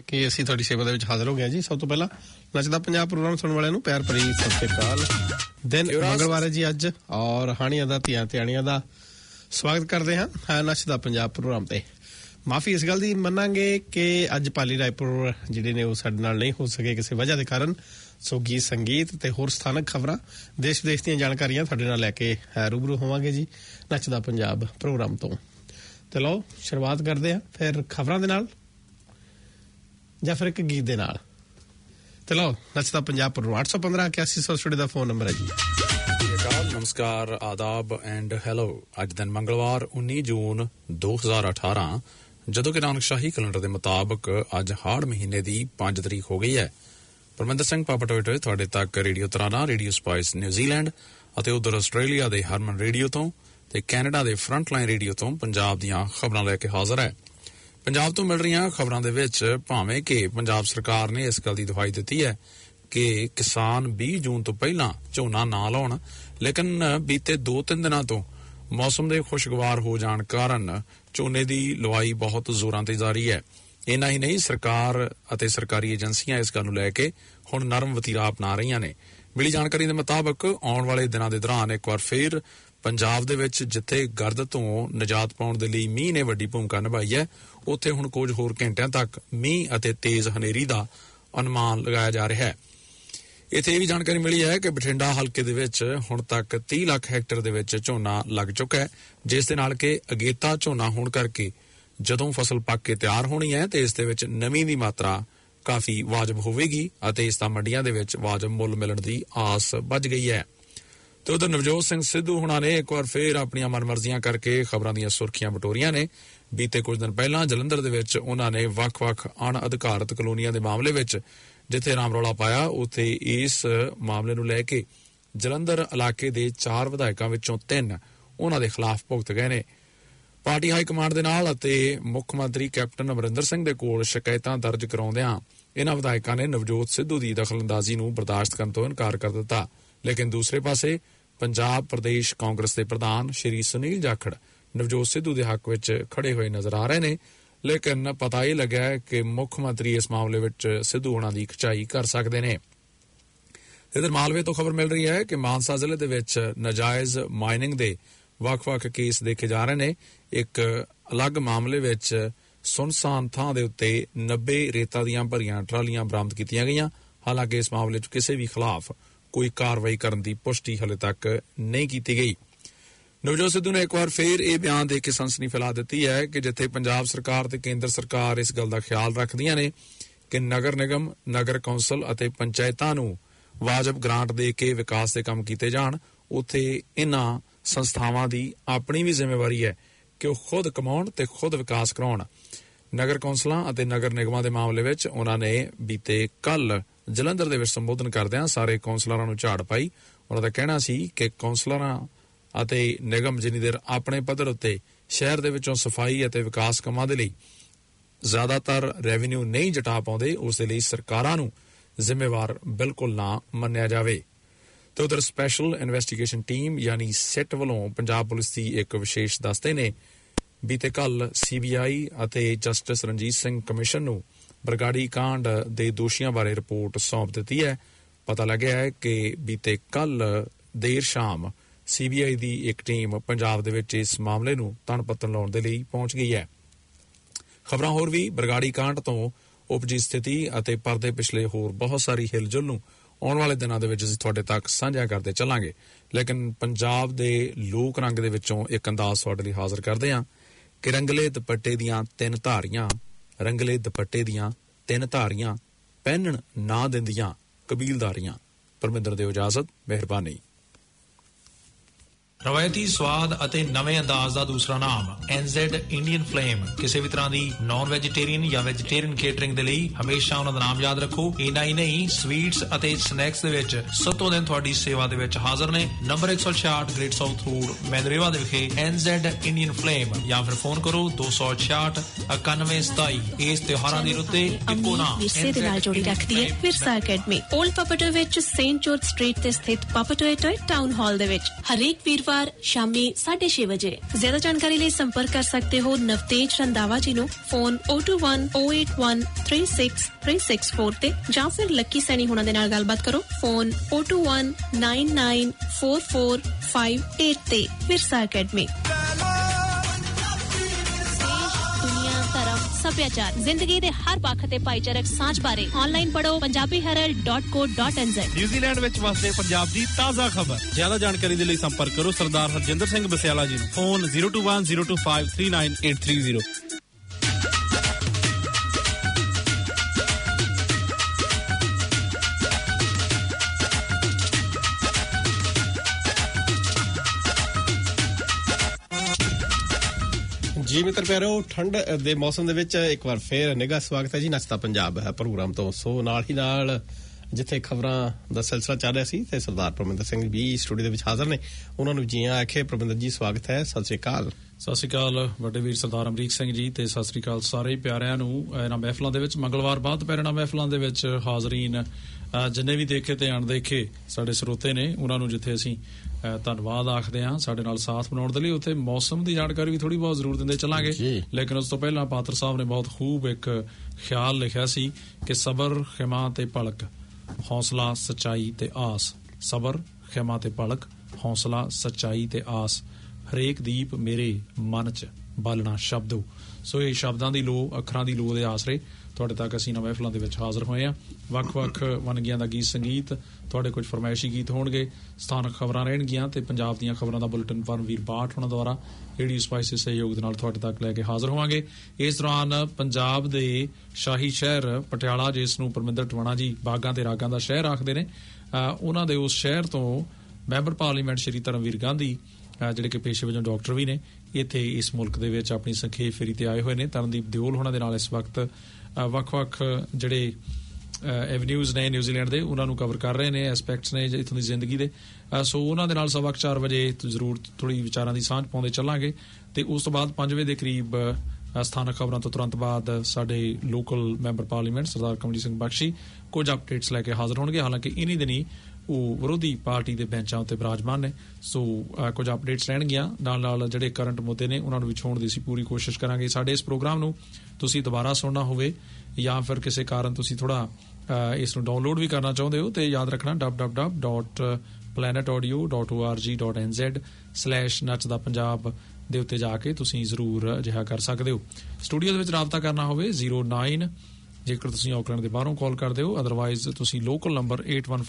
ਕਿ ਅਸੀਂ ਤੁਹਾਡੀ ਸੇਵਾ ਦੇ ਵਿੱਚ ਹਾਜ਼ਰ ਹੋ ਗਏ ਜੀ। ਸਭ ਤੋਂ ਪਹਿਲਾਂ ਨੱਚਦਾ ਪੰਜਾਬ ਪ੍ਰੋਗਰਾਮ ਸੁਣਨ ਵਾਲਿਆਂ ਨੂੰ ਪਿਆਰ ਭਰੀ ਸਤਿ ਸ਼੍ਰੀ ਅਕਾਲ। ਦਿਨ ਮੰਗਲਵਾਰ ਹੈ ਜੀ ਅੱਜ, ਔਰ ਹਾਣੀਆਂ ਦਾ ਧੀਆਂ ਧਿਆਣੀਆਂ ਦਾ ਸਵਾਗਤ ਕਰਦੇ ਹਾਂ ਨੱਚਦਾ ਪੰਜਾਬ ਪ੍ਰੋਗਰਾਮ ਤੇ। ਮਾਫੀ ਇਸ ਗੱਲ ਦੀ ਮੰਨਾਂਗੇ ਕਿ ਅੱਜ ਪਾਲੀ ਰਾਏਪੁਰ ਜਿਹੜੇ ਨੇ ਉਹ ਸਾਡੇ ਨਾਲ ਨਹੀਂ ਹੋ ਸਕੇ ਕਿਸੇ ਵਜ੍ਹਾ ਦੇ ਕਾਰਨ। ਸੋ ਗੀਤ ਸੰਗੀਤ ਤੇ ਹੋਰ ਸਥਾਨਕ ਖਬਰਾਂ, ਦੇਸ਼ ਵਿਦੇਸ਼ ਦੀਆਂ ਜਾਣਕਾਰੀਆਂ ਤੁਹਾਡੇ ਨਾਲ ਲੈ ਕੇ ਰੂਬਰੂ ਹੋਵਾਂਗੇ ਜੀ ਨੱਚਦਾ ਪੰਜਾਬ ਪ੍ਰੋਗਰਾਮ ਤੋਂ। ਤੇ ਲਓ ਸ਼ੁਰੂਆਤ ਕਰਦੇ ਹਾਂ ਫਿਰ ਖਬਰਾਂ ਦੇ ਨਾਲ ਜਾਂ ਫਿਰ ਇੱਕ ਗੀਤ ਦੇ ਨਾਲ। ਤੇ ਲਓ ਨੱਚਦਾ ਪੰਜਾਬ ਪ੍ਰੋਗਰਾਮ 815 ਦਾ ਫੋਨ ਨੰਬਰ ਹੈ ਜੀ। ਨਮਸਕਾਰ, ਆਦਾਬ ਐਂਡ ਹੈਲੋ। ਅੱਜ ਦਿਨ ਮੰਗਲਵਾਰ 19 ਜੂਨ 2018, ਜਦੋਂ ਕਿ ਨਾਨਕਸ਼ਾਹੀ ਕੈਲੰਡਰ ਦੇ ਮੁਤਾਬਕ ਅੱਜ ਹਾੜ ਮਹੀਨੇ ਦੀ 5 ਤਰੀਕ ਹੋ ਗਈ ਹੈ। ਪਰਮਿੰਦਰ ਸਿੰਘ ਪਾਪਾਟੋਏ ਤੁਹਾਡੇ ਤੱਕ radio Tarana, radio Spice New Zealand ਅਤੇ ਉਧਰ ਆਸਟ੍ਰੇਲੀਆ ਦੇ ਹਰਮਨ ਰੇਡੀਓ ਤੋਂ ਤੇ ਕੈਨੇਡਾ ਦੇ ਫਰੰਟਲਾਈਨ ਰੇਡੀਓ ਤੋਂ ਪੰਜਾਬ ਦੀਆਂ ਖਬਰਾਂ ਲੈ ਕੇ ਹਾਜ਼ਰ ਹੈ। ਪੰਜਾਬ ਤੋਂ ਮਿਲ ਰਹੀਆਂ ਖਬਰਾਂ ਦੇ ਵਿੱਚ ਭਾਵੇਂ ਕਿ ਪੰਜਾਬ ਸਰਕਾਰ ਨੇ ਇਸ ਗੱਲ ਦੀ ਦੁਹਾਈ ਦਿੱਤੀ ਹੈ ਕਿ ਕਿਸਾਨ 20 ਜੂਨ ਤੋਂ ਪਹਿਲਾਂ ਝੋਨਾ ਨਾ ਲਾਉਣ, ਲੇਕਿਨ ਬੀਤੇ 2-3 ਦਿਨਾਂ ਤੋਂ ਮੌਸਮ ਦੇ ਖੁਸ਼ਗਵਾਰ ਹੋ ਜਾਣ ਕਾਰਨ ਝੋਨੇ ਦੀ ਲਵਾਈ ਬਹੁਤ ਜ਼ੋਰਾਂ ਤੇ ਜਾਰੀ ਹੈ। ਇੰਨਾ ਹੀ ਨਹੀਂ, ਸਰਕਾਰ ਅਤੇ ਸਰਕਾਰੀ ਏਜੰਸੀਆਂ ਇਸ ਗੱਲ ਨੂੰ ਲੈ ਕੇ ਹੁਣ ਨਰਮ ਵਤੀਰਾ ਅਪਣਾ ਰਹੀਆਂ ਨੇ। ਮਿਲੀ ਜਾਣਕਾਰੀ ਦੇ ਮੁਤਾਬਕ ਆਉਣ ਵਾਲੇ ਦਿਨਾਂ ਦੇ ਦੌਰਾਨ ਇੱਕ ਵਾਰ ਫਿਰ ਪੰਜਾਬ ਦੇ ਵਿੱਚ ਜਿੱਥੇ ਗਰਦ ਤੋਂ ਨਿਜਾਤ ਪਾਉਣ ਦੇ ਲਈ ਮੀਂਹ ਨੇ ਵੱਡੀ ਭੂਮਿਕਾ ਨਿਭਾਈ ਹੈ, ਉੱਥੇ ਹੁਣ ਕੁਝ ਹੋਰ ਘੰਟਿਆਂ ਤੱਕ ਮੀਂਹ ਅਤੇ ਤੇਜ਼ ਹਨੇਰੀ ਦਾ ਅਨੁਮਾਨ ਲਗਾਇਆ ਜਾ ਰਿਹਾ ਹੈ। ਇੱਥੇ ਇਹ ਵੀ ਜਾਣਕਾਰੀ ਮਿਲੀ ਹੈ ਕਿ ਬਠਿੰਡਾ ਹਲਕੇ ਦੇ ਵਿੱਚ ਹੁਣ ਤੱਕ 30 ਲੱਖ ਹੈਕਟੇਅਰ ਦੇ ਵਿੱਚ ਝੋਨਾ ਲੱਗ ਚੁੱਕਾ ਹੈ, ਜਿਸ ਦੇ ਨਾਲ ਕਿ ਅਗੇਤਾ ਝੋਨਾ ਹੋਣ ਕਰਕੇ ਜਦੋਂ ਫਸਲ ਪੱਕ ਕੇ ਤਿਆਰ ਹੋਣੀ ਹੈ ਤੇ ਇਸ ਦੇ ਵਿੱਚ ਨਮੀ ਦੀ ਮਾਤਰਾ ਕਾਫੀ ਵਾਜਬ ਹੋਵੇਗੀ ਅਤੇ ਇਸ ਦਾ ਮੰਡੀਆਂ ਦੇ ਵਿੱਚ ਵਾਜਬ ਮੁੱਲ ਮਿਲਣ ਦੀ ਆਸ ਵੱਜ ਗਈ ਹੈ। ਤੇ ਉਧਰ ਨਵਜੋਤ ਸਿੰਘ ਸਿੱਧੂ ਹੁਣਾਂ ਨੇ ਇੱਕ ਵਾਰ ਫੇਰ ਆਪਣੀਆਂ ਮਨਮਰਜ਼ੀਆਂ ਕਰਕੇ ਖਬਰਾਂ ਦੀਆਂ ਸੁਰਖੀਆਂ ਬਟੋਰੀਆਂ ਨੇ। ਬੀਤੇ ਕੁਝ ਦਿਨ ਪਹਿਲਾਂ ਜਲੰਧਰ ਦੇ ਵਿੱਚ ਉਹਨਾਂ ਨੇ ਵੱਖ-ਵੱਖ ਅਣ ਅਧਿਕਾਰਤ ਕਲੋਨੀਆਂ ਦੇ ਮਾਮਲੇ ਵਿੱਚ ਜਿੱਥੇ ਰਾਮ ਰੌਲਾ ਪਾਇਆ, ਉੱਥੇ ਇਸ ਮਾਮਲੇ ਨੂੰ ਲੈ ਕੇ ਜਲੰਧਰ ਇਲਾਕੇ ਦੇ 4 ਵਿਧਾਇਕਾਂ ਵਿੱਚੋਂ 3 ਉਹਨਾਂ ਦੇ ਖਿਲਾਫ ਭੁਗਤ ਗਏ ਨੇ। ਪਾਰਟੀ ਹਾਈ ਕਮਾਂਡ ਦੇ ਨਾਲ ਅਤੇ ਮੁੱਖ ਮੰਤਰੀ ਕੈਪਟਨ ਅਮਰਿੰਦਰ ਸਿੰਘ ਦੇ ਕੋਲ ਸ਼ਿਕਾਇਤਾਂ ਦਰਜ ਕਰਾਉਂਦਿਆਂ ਇਹਨਾਂ ਵਿਧਾਇਕਾਂ ਨੇ ਨਵਜੋਤ ਸਿੱਧੂ ਦੀ ਦਖਲਅੰਦਾਜ਼ੀ ਨੂੰ ਬਰਦਾਸ਼ਤ ਕਰਨ ਤੋਂ ਇਨਕਾਰ ਕਰ ਦਿੱਤਾ। ਲੇਕਿਨ ਦੂਸਰੇ ਪਾਸੇ ਪੰਜਾਬ ਪ੍ਰਦੇਸ਼ ਕਾਂਗਰਸ ਦੇ ਪ੍ਰਧਾਨ ਸ਼੍ਰੀ ਸੁਨੀਲ ਜਾਖੜ ਨਵਜੋਤ ਸਿੱਧੂ ਦੇ ਹੱਕ ਵਿੱਚ ਖੜੇ ਹੋਏ ਨਜ਼ਰ ਆ ਰਹੇ ਨੇ। ਲੇਕਿਨ ਪਤਾ ਇਹ ਲੱਗਿਆ ਕਿ ਮੁੱਖ ਮੰਤਰੀ ਇਸ ਮਾਮਲੇ ਵਿੱਚ ਸਿੱਧੂ ਹੋਣਾ ਦੀ ਖਿਚਾਈ ਕਰ ਸਕਦੇ ਨੇ। ਇਧਰ ਮਾਲਵੇ ਤੋਂ ਖਬਰ ਮਿਲ ਰਹੀ ਹੈ ਕਿ ਮਾਨਸਾ ਜ਼ਿਲ੍ਹੇ ਦੇ ਵਿੱਚ ਨਾਜਾਇਜ਼ ਮਾਈਨਿੰਗ ਦੇ ਵੱਖ-ਵੱਖ ਕੇਸ ਦੇਖੇ ਜਾ ਰਹੇ ਨੇ। ਇੱਕ ਅਲੱਗ ਮਾਮਲੇ ਵਿੱਚ ਸੁਨਸਾਨ ਥਾਂ ਦੇ ਉੱਤੇ 90 ਰੇਤਾ ਦੀਆਂ ਭਰੀਆਂ ਟਰਾਲੀਆਂ ਬਰਾਮਦ ਕੀਤੀਆਂ ਗਈਆਂ। ਹਾਲਾਂਕਿ ਇਸ ਮਾਮਲੇ 'ਚ ਕਿਸੇ ਵੀ ਖਿਲਾਫ ਕੋਈ ਕਾਰਵਾਈ ਕਰਨ ਦੀ ਪੁਸ਼ਟੀ ਹਾਲੇ ਤੱਕ ਨਹੀਂ ਕੀਤੀ ਗਈ। ਨਵਜੋਤ ਸਿੱਧੂ ਨੇ ਇੱਕ ਵਾਰ ਫੇਰ ਇਹ ਬਿਆਨ ਦੇ ਕੇ ਸਨਸਨੀ ਫੈਲਾ ਦਿੱਤੀ ਹੈ ਕਿ ਜਿੱਥੇ ਪੰਜਾਬ ਸਰਕਾਰ ਤੇ ਕੇਂਦਰ ਸਰਕਾਰ ਇਸ ਗੱਲ ਦਾ ਖਿਆਲ ਰੱਖਦੀਆਂ ਨੇ ਕਿ ਨਗਰ ਨਿਗਮ, ਨਗਰ ਕੌਂਸਲ ਅਤੇ ਪੰਚਾਇਤਾਂ ਨੂੰ ਵਾਜਬ ਗ੍ਰਾਂਟ ਦੇ ਕੇ ਵਿਕਾਸ ਦੇ ਕੰਮ ਕੀਤੇ ਜਾਣ, ਉੱਥੇ ਇਹਨਾਂ ਸੰਸਥਾਵਾਂ ਦੀ ਆਪਣੀ ਵੀ ਜ਼ਿੰਮੇਵਾਰੀ ਹੈ ਕਿ ਉਹ ਖੁਦ ਕਮਾਉਣ ਤੇ ਖੁਦ ਵਿਕਾਸ ਕਰਾਉਣ। ਨਗਰ ਕੌਂਸਲਾਂ ਅਤੇ ਨਗਰ ਨਿਗਮਾਂ ਦੇ ਮਾਮਲੇ ਵਿੱਚ ਉਹਨਾਂ ਨੇ ਬੀਤੇ ਕੱਲ ਜਲੰਧਰ ਦੇ ਵਿੱਚ ਸੰਬੋਧਨ ਕਰਦਿਆਂ ਸਾਰੇ ਕੌਂਸਲਰਾਂ ਨੂੰ ਝਾੜ ਪਾਈ। ਉਹਨਾਂ ਦਾ ਕਹਿਣਾ ਸੀ ਕਿ ਕੌਂਸਲਰਾਂ ਅਤੇ ਨਿਗਮ ਜਿੰਨੀ ਦੇਰ ਆਪਣੇ ਪੱਧਰ ਉੱਤੇ ਸ਼ਹਿਰ ਦੇ ਵਿੱਚੋਂ ਸਫਾਈ ਅਤੇ ਵਿਕਾਸ ਕੰਮਾਂ ਦੇ ਲਈ ਜ਼ਿਆਦਾਤਰ ਰੈਵਨਿਊ ਨਹੀਂ ਜਟਾ ਪਾਉਂਦੇ, ਉਸ ਦੇ ਲਈ ਸਰਕਾਰਾਂ ਨੂੰ ਜ਼ਿੰਮੇਵਾਰ ਬਿਲਕੁਲ ਨਾ ਮੰਨਿਆ ਜਾਵੇ। ਤੇ ਉਧਰ ਸਪੈਸ਼ਲ ਇਨਵੈਸਟੀਗੇਸ਼ਨ ਟੀਮ ਯਾਨੀ ਸਿਟ ਵੱਲੋਂ ਪੰਜਾਬ ਪੁਲਿਸ ਦੀ ਇੱਕ ਵਿਸ਼ੇਸ਼ ਦਸਤੇ ਨੇ ਬੀਤੇ ਕੱਲ CBI ਅਤੇ ਜਸਟਿਸ ਰਣਜੀਤ ਸਿੰਘ ਕਮਿਸ਼ਨ ਨੂੰ ਬਰਗਾੜੀ ਕਾਂਡ ਦੇ ਦੋਸ਼ੀਆਂ ਬਾਰੇ ਰਿਪੋਰਟ ਸੌਂਪ ਦਿੱਤੀ ਹੈ। ਪਤਾ ਲੱਗਿਆ ਹੈ ਕਿ ਬੀਤੇ ਕੱਲ ਦੇਰ ਸ਼ਾਮ CBI ਦੀ ਇੱਕ ਟੀਮ ਪੰਜਾਬ ਦੇ ਵਿੱਚ ਇਸ ਮਾਮਲੇ ਨੂੰ ਤਣ ਪੱਤਣ ਲਾਉਣ ਦੇ ਲਈ ਪਹੁੰਚ ਗਈ ਹੈ। ਖਬਰਾਂ ਹੋਰ ਵੀ ਬਰਗਾੜੀ ਕਾਂਡ ਤੋਂ ਉਪਜੀ ਸਥਿਤੀ ਅਤੇ ਪਰਦੇ ਪਿਛਲੇ ਹੋਰ ਬਹੁਤ ਸਾਰੀ ਹਿਲਜੁਲ ਨੂੰ ਆਉਣ ਵਾਲੇ ਦਿਨਾਂ ਦੇ ਵਿੱਚ ਅਸੀਂ ਤੁਹਾਡੇ ਤੱਕ ਸਾਂਝਾ ਕਰਦੇ ਚੱਲਾਂਗੇ। ਲੇਕਿਨ ਪੰਜਾਬ ਦੇ ਲੋਕ ਰੰਗ ਦੇ ਵਿੱਚੋਂ ਇੱਕ ਅੰਦਾਜ਼ ਤੁਹਾਡੇ ਲਈ ਹਾਜ਼ਰ ਕਰਦੇ ਹਾਂ ਕਿ ਰੰਗਲੇ ਦੁਪੱਟੇ ਦੀਆਂ 3 ਧਾਰੀਆਂ, ਰੰਗਲੇ ਦੁਪੱਟੇ ਦੀਆਂ 3 ਧਾਰੀਆਂ ਪਹਿਨਣ ਨਾ ਦਿੰਦੀਆਂ ਕਬੀਲਦਾਰੀਆਂ। ਪਰਮਿੰਦਰ ਦਿਓ ਇਜਾਜ਼ਤ, ਮਿਹਰਬਾਨੀ। ਰਵਾਇਤੀ ਸਵਾਦ ਅਤੇ ਨਵੇਂ ਅੰਦਾਜ਼ ਦਾ ਦੂਸਰਾ ਨਾਮ NZ ਇੰਡੀਅਨ ਫਲੇਮ। ਕਿਸੇ ਵੀ ਤਰ੍ਹਾਂ ਦੀ ਨਾਨ ਵੈਜੀਟੇਰੀਅਨ ਜਾਂ ਵੈਜੀਟੇਰੀਅਨ ਕੇਟਰਿੰਗ ਦੇ ਲਈ ਹਮੇਸ਼ਾ ਉਹਨਾਂ ਦਾ ਨਾਮ ਯਾਦ ਰੱਖੋ। ਇੰਨਾ ਹੀ ਨਹੀਂ, ਸਵੀਟਸ ਅਤੇ ਸਨੈਕਸ ਦੇ ਵਿੱਚ ਸੱਤੋਂ ਦਿਨ ਤੁਹਾਡੀ ਸੇਵਾ ਦੇ ਵਿੱਚ ਹਾਜ਼ਰ ਨੇ। Number 166 Great South Road, Manurewa ਦੇ ਵਿਖੇ NZ ਇੰਡੀਅਨ ਫਲੇਮ, ਜਾਂ ਫਿਰ ਫੋਨ ਕਰੋ 266 9127। ਇਸ ਤਿਉਹਾਰਾਂ ਦੀ ਰੁੱਤੇ ਇੱਕੋ ਨਾਮ ਵਿਰਸੇ ਦੇ ਨਾਲ ਜੋੜੀ ਰੱਖਦੀ ਹੈ ਵਿਰਸਾ ਅਕੈਡਮੀ। ਓਲਡ ਪਾਪਾਟੋਏ ਵਿੱਚ ਸੇਂਟ ਜੋਰਜ ਸਟਰੀਟ ਤੇ ਸਥਿਤ ਪਾਪਾਟੋਏ ਟਾਊਨ ਹਾਲ ਦੇ ਵਿੱਚ ਹਰੇਕ ਵੀਰਵਾਰ ਵੀਰਵਾਰ ਸ਼ਾਮੀ 6:30 ਵਜੇ। ਜ਼ਿਆਦਾ ਜਾਣਕਾਰੀ ਲਈ ਸੰਪਰਕ ਕਰ ਸਕਦੇ ਹੋ ਨਵਤੇਜ ਰੰਦਾਵਾ ਜੀ ਨੂੰ ਫੋਨ 021-081-36364 ਤੇ ਜਾਂ ਫਿਰ ਲੱਕੀ ਸੈਣੀ ਹੁਣਾਂ ਦੇ ਨਾਲ ਗੱਲਬਾਤ ਕਰੋ ਫੋਨ 021-994458 ਤੇ। ਵਿਰਸਾ ਅਕੈਡਮੀ। ਸੱਭਿਆਚਾਰ ਜ਼ਿੰਦਗੀ ਦੇ ਹਰ ਪੱਖ ਤੇ ਭਾਈਚਾਰਕ ਸਾਂਝ ਬਾਰੇ ਆਨਲਾਈਨ ਪੜੋ punjabiherald.co.nz। ਨਿਊਜ਼ੀਲੈਂਡ ਵਿੱਚ ਵਸਦੇ ਪੰਜਾਬ ਦੀ ਤਾਜ਼ਾ ਖਬਰ। ਜ਼ਿਆਦਾ ਜਾਣਕਾਰੀ ਦੇ ਲਈ ਸੰਪਰਕ ਕਰੋ ਸਰਦਾਰ ਹਰਜਿੰਦਰ ਸਿੰਘ ਬਸਿਆਲਾ ਜੀ ਨੂੰ ਫੋਨ 021-025-39830। ਜੀ ਮਿੱਤਰ ਪਿਆਰਿਓ, ਠੰਡ ਦੇ ਮੌਸਮ ਦੇ ਵਿੱਚ ਇੱਕ ਵਾਰ ਫੇਰ ਨਿੱਘਾ ਸਵਾਗਤ ਹੈ ਜੀ ਨੱਚਦਾ ਪੰਜਾਬ ਹੈ ਪ੍ਰੋਗਰਾਮ ਤੋਂ। ਸੋ ਨਾਲ ਹੀ ਨਾਲ ਜਿੱਥੇ ਖਬਰਾਂ ਦਾ ਸਿਲਸਿਲਾ ਚੱਲ ਰਿਹਾ ਸੀ ਤੇ ਸਰਦਾਰ ਪਰਮਿੰਦਰ ਸਿੰਘ ਵੀ ਸਟੂਡੀਓ ਦੇ ਵਿੱਚ ਹਾਜ਼ਰ ਨੇ, ਉਹਨਾਂ ਨੂੰ ਜੀ ਆਖੇ। ਪਰਮਿੰਦਰ ਜੀ ਸਵਾਗਤ ਹੈ, ਸਤਿ ਸ੍ਰੀ ਅਕਾਲ। ਸਤਿ ਸ੍ਰੀ ਅਕਾਲ ਵੱਡੇ ਵੀਰ ਸਰਦਾਰ ਅਮਰੀਕ ਸਿੰਘ ਜੀ ਤੇ ਸਤਿ ਸ੍ਰੀ ਅਕਾਲ ਸਾਰੇ ਪਿਆਰਿਆਂ ਨੂੰ ਇਹਨਾਂ ਮਹਿਫਲਾਂ ਦੇ ਵਿੱਚ। ਮੰਗਲਵਾਰ ਬਾਅਦ ਪੈਰਣਾ ਮਹਿਫਲਾਂ ਦੇ ਵਿੱਚ ਹਾਜ਼ਰੀਨ ਜਿੰਨੇ ਵੀ ਦੇਖੇ ਤੇ ਅਣਦੇਖੇ ਸਾਡੇ ਸਰੋਤੇ ਨੇ, ਉਹਨਾਂ ਨੂੰ ਜਿੱਥੇ ਅਸੀਂ ਧੰਨਵਾਦ ਆਖਦੇ ਹਾਂ ਸਾਡੇ ਨਾਲ ਸਾਥ ਬਣਾਉਣ ਦੇ ਲਈ। ਉੱਥੇ ਮੌਸਮ ਦੀ ਜਾਣਕਾਰੀ ਵੀ ਥੋੜੀ ਬਹੁਤ ਜ਼ਰੂਰ ਦਿੰਦੇ ਚੱਲਾਂਗੇ, ਲੇਕਿਨ ਉਸ ਤੋਂ ਪਹਿਲਾਂ ਪਾਤਰ ਸਾਹਿਬ ਨੇ ਬਹੁਤ ਖੂਬ ਇੱਕ ਖਿਆਲ ਲਿਖਿਆ ਸੀ ਕਿ ਸਬਰ, ਖਿਮਾ ਤੇ ਭਲਕ, ਹੌਸਲਾ, ਸੱਚਾਈ ਤੇ ਆਸ। ਸਬਰ, ਖਿਮਾ ਤੇ ਭਲਕ, ਹੌਸਲਾ, ਸੱਚਾਈ ਤੇ ਆਸ, ਹਰੇਕ ਦੀਪ ਮੇਰੇ ਮਨ 'ਚ ਬਾਲਣਾ ਸ਼ਬਦੋ। ਸੋ ਇਹ ਸ਼ਬਦਾਂ ਦੀ ਲੋ, ਅੱਖਰਾਂ ਦੀ ਲੋ ਦੇ ਆਸਰੇ ਤੁਹਾਡੇ ਤੱਕ ਅਸੀਂ ਨਵੇਂ ਮਹਿਫਲਾਂ ਦੇ ਵਿੱਚ ਹਾਜ਼ਰ ਹੋਏ ਹਾਂ। ਵੱਖ-ਵੱਖ ਵੰਨਗੀਆਂ ਦਾ ਗੀਤ ਸੰਗੀਤ, ਤੁਹਾਡੇ ਕੁਝ ਫਰਮਾਇਸ਼ੀ ਗੀਤ ਹੋਣਗੇ, ਸਥਾਨਕ ਖਬਰਾਂ ਰਹਿਣਗੀਆਂ ਤੇ ਪੰਜਾਬ ਦੀਆਂ ਖਬਰਾਂ ਦਾ ਬੁਲੇਟਿਨ ਪਰਮਵੀਰ ਬਾਠ ਉਹਨਾਂ ਦੁਆਰਾ ਰੇਡੀਓ ਸਪਾਈਸ ਦੇ ਸਹਿਯੋਗ ਦੇ ਨਾਲ ਤੁਹਾਡੇ ਤੱਕ ਲੈ ਕੇ ਹਾਜ਼ਰ ਹੋਵਾਂਗੇ। ਇਸ ਦੌਰਾਨ ਪੰਜਾਬ ਦੇ ਸ਼ਾਹੀ ਸ਼ਹਿਰ ਪਟਿਆਲਾ, ਜਿਸ ਨੂੰ ਪਰਮਿੰਦਰ ਟਵਾਣਾ ਜੀ ਬਾਗਾਂ ਤੇ ਰਾਗਾਂ ਦਾ ਸ਼ਹਿਰ ਆਖਦੇ ਨੇ, ਉਹਨਾਂ ਦੇ ਉਸ ਸ਼ਹਿਰ ਤੋਂ ਮੈਂਬਰ ਪਾਰਲੀਮੈਂਟ ਸ਼੍ਰੀ ਧਰਮਵੀਰ ਗਾਂਧੀ, ਜਿਹੜੇ ਕਿ ਪੇਸ਼ੇ ਵਜੋਂ ਡਾਕਟਰ ਵੀ ਨੇ, ਇੱਥੇ ਇਸ ਮੁਲਕ ਦੇ ਵਿੱਚ ਆਪਣੀ ਸੰਖੇਪ ਫੇਰੀ ਤੇ ਆਏ ਹੋਏ ਨੇ। ਤਰਨਦੀਪ ਦਿਓਲ ਹੋਣਾ ਦੇ ਨਾਲ ਇਸ ਵਕਤ ਵੱਖ-ਵੱਖ ਜਿਹੜੇ ਐਵਨਿਊਜ਼ ਨੇ ਨਿਊਜ਼ੀਲੈਂਡ ਦੇ, ਉਹਨਾਂ ਨੂੰ ਕਵਰ ਕਰ ਰਹੇ ਨੇ, ਐਸਪੈਕਟਸ ਨੇ ਇੱਥੋਂ ਦੀ ਜ਼ਿੰਦਗੀ ਦੇ। ਸੋ ਉਹਨਾਂ ਦੇ ਨਾਲ 4:15 ਵਜੇ ਜ਼ਰੂਰ ਥੋੜੀ ਵਿਚਾਰਾਂ ਦੀ ਸਾਂਝ ਪਾਉਂਦੇ ਚੱਲਾਂਗੇ ਤੇ ਉਸ ਤੋਂ ਬਾਅਦ 5 ਵਜੇ ਦੇ ਕਰੀਬ ਸਥਾਨਕ ਖਬਰਾਂ ਤੋਂ ਤੁਰੰਤ ਬਾਅਦ ਸਾਡੇ local member parliament Sardar Kamaljit Singh Bakshi ਕੁਝ ਅਪਡੇਟਸ ਲੈ ਕੇ ਹਾਜ਼ਰ ਹੋਣਗੇ। ਹਾਲਾਂਕਿ ਇਨੀ ਦਿਨੀ ਉਹ ਵਿਰੋਧੀ ਪਾਰਟੀ ਦੇ ਬੈਂਚਾਂ ਉੱਤੇ ਬਿਰਾਜਮਾਨ ਨੇ, ਸੋ ਕੁਝ ਅਪਡੇਟਸ ਰਹਿਣਗੀਆਂ। ਨਾਲ ਜਿਹੜੇ ਕਰੰਟ ਮੁੱਦੇ ਨੇ ਉਹਨਾਂ ਨੂੰ ਵੀ ਛੋਣ ਦੀ ਅਸੀਂ ਪੂਰੀ ਕੋਸ਼ਿਸ਼ ਕਰਾਂਗੇ। ਸਾਡੇ ਇਸ ਪ੍ਰੋਗਰਾਮ ਨੂੰ ਤੁਸੀਂ ਦੁਬਾਰਾ ਸੁਣਨਾ ਹੋਵੇ ਜਾਂ ਫਿਰ ਕਿਸੇ ਕਾਰਨ ਤੁਸੀਂ ਥੋੜਾ ਇਸ ਨੂੰ ਡਾਊਨਲੋਡ ਵੀ ਕਰਨਾ ਚਾਹੁੰਦੇ ਹੋ ਤੇ ਯਾਦ ਰੱਖਣਾ www.planetaudio.org.nz/ਨੱਚਦਾਪੰਜਾਬ ਦੇ ਉੱਤੇ ਜਾ ਕੇ ਤੁਸੀਂ ਜ਼ਰੂਰ ਅਜਿਹਾ ਕਰ ਸਕਦੇ ਹੋ। ਸਟੂਡੀਓ ਦੇ ਵਿੱਚ ਰਾਬਤਾ ਕਰਨਾ ਹੋਵੇ 09 ਜੇਕਰ ਤੁਸੀਂ ਆਕਲੈਂਡ ਦੇ ਬਾਹਰੋਂ ਕਾਲ ਕਰਦੇ ਹੋ, ਅਦਰਵਾਈਜ਼ ਤੁਸੀਂ ਲੋਕਲ ਨੰਬਰ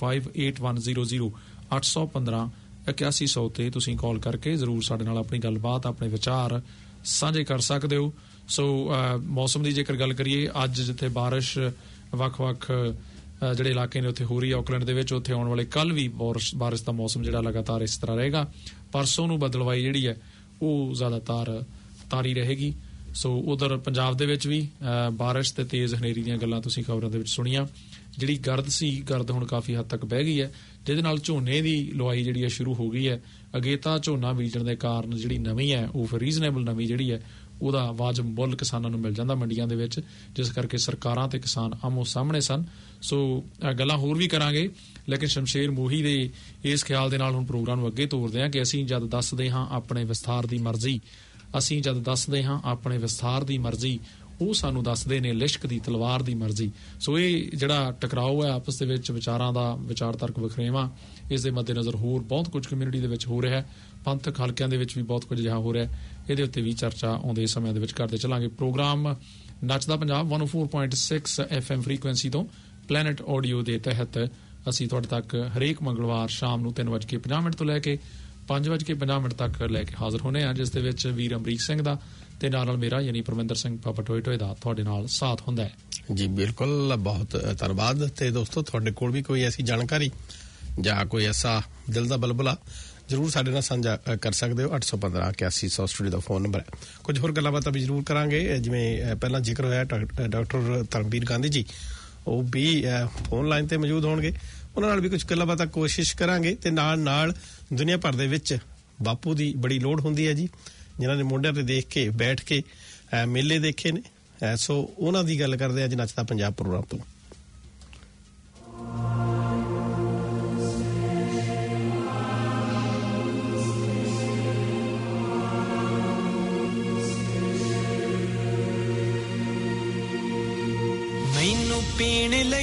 811581100815 ਤੇ ਤੁਸੀਂ ਕਾਲ ਕਰਕੇ ਜ਼ਰੂਰ ਸਾਡੇ ਨਾਲ ਆਪਣੀ ਗੱਲਬਾਤ, ਆਪਣੇ ਵਿਚਾਰ ਸਾਂਝੇ ਕਰ ਸਕਦੇ ਹੋ। ਸੋ ਮੌਸਮ ਦੀ ਜੇਕਰ ਗੱਲ ਕਰੀਏ, ਅੱਜ ਜਿੱਥੇ ਬਾਰਿਸ਼ ਵੱਖ-ਵੱਖ ਜਿਹੜੇ ਇਲਾਕੇ ਨੇ ਉੱਥੇ ਹੋ ਰਹੀ ਹੈ ਆਕਲੈਂਡ ਦੇ ਵਿੱਚ, ਉੱਥੇ ਆਉਣ ਵਾਲੇ ਕੱਲ ਵੀ ਬਾਰਿਸ਼ ਦਾ ਮੌਸਮ ਜਿਹੜਾ ਲਗਾਤਾਰ ਇਸ ਤਰ੍ਹਾਂ ਰਹੇਗਾ। ਪਰਸੋਂ ਨੂੰ ਬਦਲਵਾਈ ਜਿਹੜੀ ਹੈ ਉਹ ਜ਼ਿਆਦਾਤਰ ਤਾਰੀ ਰਹੇਗੀ। ਸੋ ਉਧਰ ਪੰਜਾਬ ਦੇ ਵਿੱਚ ਵੀ ਬਾਰਿਸ਼ ਤੇ ਤੇਜ਼ ਹਨੇਰੀ ਦੀਆਂ ਗੱਲਾਂ ਤੁਸੀਂ ਖਬਰਾਂ ਦੇ ਵਿੱਚ ਸੁਣੀਆਂ। ਜਿਹੜੀ ਗਰਦ ਸੀ, ਗਰਦ ਹੁਣ ਕਾਫੀ ਹੱਦ ਤੱਕ ਬਹਿ ਗਈ ਹੈ, ਜਿਹਦੇ ਨਾਲ ਝੋਨੇ ਦੀ ਲੁਆਈ ਜਿਹੜੀ ਹੈ ਸ਼ੁਰੂ ਹੋ ਗਈ ਹੈ। ਅਗੇਤਾ ਝੋਨਾ ਬੀਜਣ ਦੇ ਕਾਰਨ ਜਿਹੜੀ ਨਵੀਂ ਹੈ ਉਹ ਫਿਰ ਰੀਜ਼ਨੇਬਲ ਨਵੀਂ ਜਿਹੜੀ ਹੈ ਉਹਦਾ ਵਾਜਬ ਮੁੱਲ ਕਿਸਾਨਾਂ ਨੂੰ ਮਿਲ ਜਾਂਦਾ ਮੰਡੀਆਂ ਦੇ ਵਿੱਚ, ਜਿਸ ਕਰਕੇ ਸਰਕਾਰਾਂ ਤੇ ਕਿਸਾਨ ਆਮੋ ਸਾਹਮਣੇ ਸਨ। ਸੋ ਗੱਲਾਂ ਹੋਰ ਵੀ ਕਰਾਂਗੇ, ਲੇਕਿਨ ਸ਼ਮਸ਼ੇਰ ਮੋਹੀ ਦੇ ਇਸ ਖਿਆਲ ਦੇ ਨਾਲ ਹੁਣ ਪ੍ਰੋਗਰਾਮ ਨੂੰ ਅੱਗੇ ਤੋਰਦੇ ਹਾਂ ਕਿ ਅਸੀਂ ਜਦ ਦੱਸਦੇ ਹਾਂ ਆਪਣੇ ਵਿਸਥਾਰ ਦੀ ਮਰਜ਼ੀ, ਅਸੀਂ ਜਦ ਦੱਸਦੇ ਹਾਂ ਆਪਣੇ ਵਿਸਥਾਰ ਦੀ ਮਰਜ਼ੀ, ਉਹ ਸਾਨੂੰ ਦੱਸਦੇ ਨੇ ਲਿਸ਼ਕ ਦੀ ਤਲਵਾਰ ਦੀ ਮਰਜ਼ੀ। ਸੋ ਇਹ ਜਿਹੜਾ ਟਕਰਾਓ ਹੈ ਆਪਸ ਦੇ ਵਿੱਚ ਵਿਚਾਰਾਂ ਦਾ, ਵਿਚਾਰ ਤਰਕ ਵਖਰੇਵਾਂ, ਇਸ ਦੇ ਮੱਦੇਨਜ਼ਰ ਹੋਰ ਬਹੁਤ ਕੁਝ ਕਮਿਊਨਿਟੀ ਦੇ ਵਿੱਚ ਹੋ ਰਿਹਾ ਹੈ, ਪੰਥਕ ਹਲਕਿਆਂ ਦੇ ਵਿੱਚ ਵੀ ਬਹੁਤ ਕੁਝ ਅਜਿਹਾ ਹੋ ਰਿਹਾ ਹੈ। ਇਹਦੇ ਉੱਤੇ ਵੀ ਚਰਚਾ ਆਉਂਦੇ ਸਮੇਂ ਦੇ ਵਿੱਚ ਕਰਦੇ ਚੱਲਾਂਗੇ। Programme Nachda Punjab 104.6 FM frequency ਤੋਂ ਪਲੈਨਟ ਆਡੀਓ ਦੇ ਤਹਿਤ ਅਸੀਂ ਤੁਹਾਡੇ ਤੱਕ ਹਰੇਕ ਮੰਗਲਵਾਰ ਸ਼ਾਮ ਨੂੰ 3:50 ਤੋਂ ਲੈ ਕੇ 5:50 ਤੱਕ ਲੈ ਕੇ ਹਾਜ਼ਰ ਹੋਣੇ ਆ, ਜਿਸ ਦੇ ਵਿੱਚ ਵੀਰ ਅਮਰੀਕ ਸਿੰਘ ਦਾ ਤੇ ਨਾਲ ਮੇਰਾ ਯਾਨੀ ਪਰਮਿੰਦਰ ਸਿੰਘ ਪਾਪਾ ਟੋਏ ਦਾ ਤੁਹਾਡੇ ਨਾਲ ਸਾਥ ਹੁੰਦਾ ਹੈ। ਜੀ ਬਿਲਕੁਲ, ਬਹੁਤ ਧੰਨਵਾਦ। ਤੇ ਦੋਸਤੋ, ਤੁਹਾਡੇ ਕੋਲ ਵੀ ਕੋਈ ਐਸੀ ਜਾਣਕਾਰੀ ਜਾਂ ਕੋਈ ਐਸਾ ਦਿਲ ਦਾ ਬਲਬਲਾ ਜ਼ਰੂਰ ਸਾਡੇ ਨਾਲ ਸਾਂਝਾ ਕਰ ਸਕਦੇ ਹੋ। 815-8100 ਸਟੂਡੀਓ ਦਾ ਫੋਨ ਨੰਬਰ ਹੈ। ਕੁਝ ਹੋਰ ਗੱਲਾਂ ਬਾਤਾਂ ਵੀ ਜ਼ਰੂਰ ਕਰਾਂਗੇ, ਜਿਵੇਂ ਪਹਿਲਾਂ ਜ਼ਿਕਰ ਹੋਇਆ ਡਾਕਟਰ ਧਰਮਵੀਰ ਗਾਂਧੀ ਜੀ, ਉਹ ਵੀ ਫੋਨ ਲਾਈਨ ਤੇ ਮੌਜੂਦ ਹੋਣਗੇ, ਉਹਨਾਂ ਨਾਲ ਵੀ ਕੁਝ ਗੱਲਾਂ ਬਾਤਾਂ ਕੋਸ਼ਿਸ਼ ਕਰਾਂਗੇ। ਤੇ ਨਾਲ ਦੁਨੀਆ ਭਰ ਦੇ ਵਿੱਚ ਬਾਪੂ ਦੀ ਬੜੀ ਲੋੜ ਹੁੰਦੀ ਹੈ ਜੀ, ਜਿਨ੍ਹਾਂ ਨੇ ਮੋਢਿਆਂ ਤੇ ਦੇਖ ਕੇ ਬੈਠ ਕੇ ਮੇਲੇ ਦੇਖੇ ਨੇ। ਸੋ ਉਹਨਾਂ ਦੀ ਗੱਲ ਕਰਦੇ ਅੱਜ ਨੱਚਦਾ ਪੰਜਾਬ ਪ੍ਰੋਗਰਾਮ ਤੋਂ।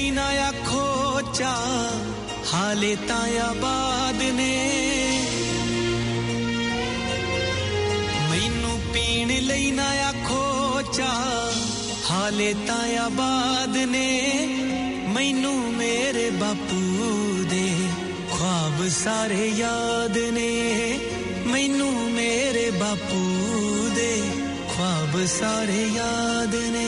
ਲਈ ਨਾ ਆਖੋ ਚਾ ਹਾਲੇ ਤਾਂ ਆਬਾਦ ਨੇ ਮੈਨੂੰ ਪੀਣ ਲਈ ਨਾ ਆਖੋ ਚਾ ਹਾਲੇ ਤਾਂ ਆਬਾਦ ਨੇ ਮੈਨੂੰ ਮੇਰੇ ਬਾਪੂ ਦੇ ख्वाब सारे याद ने मैनू मेरे बापू दे ख्वाब सारे याद ने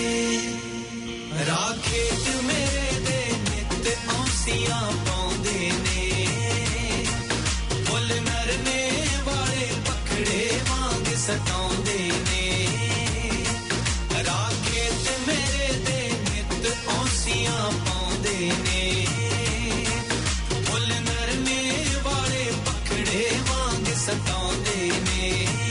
राखेत मेरे दे नित औसियां पाउंदे ने फुल नरने वाले पखड़े वांग सताउंदे ने राखेत मेरे दे नित औसियां पाउंदे ने ਸਤਾਉਂਦੇ ਨੇ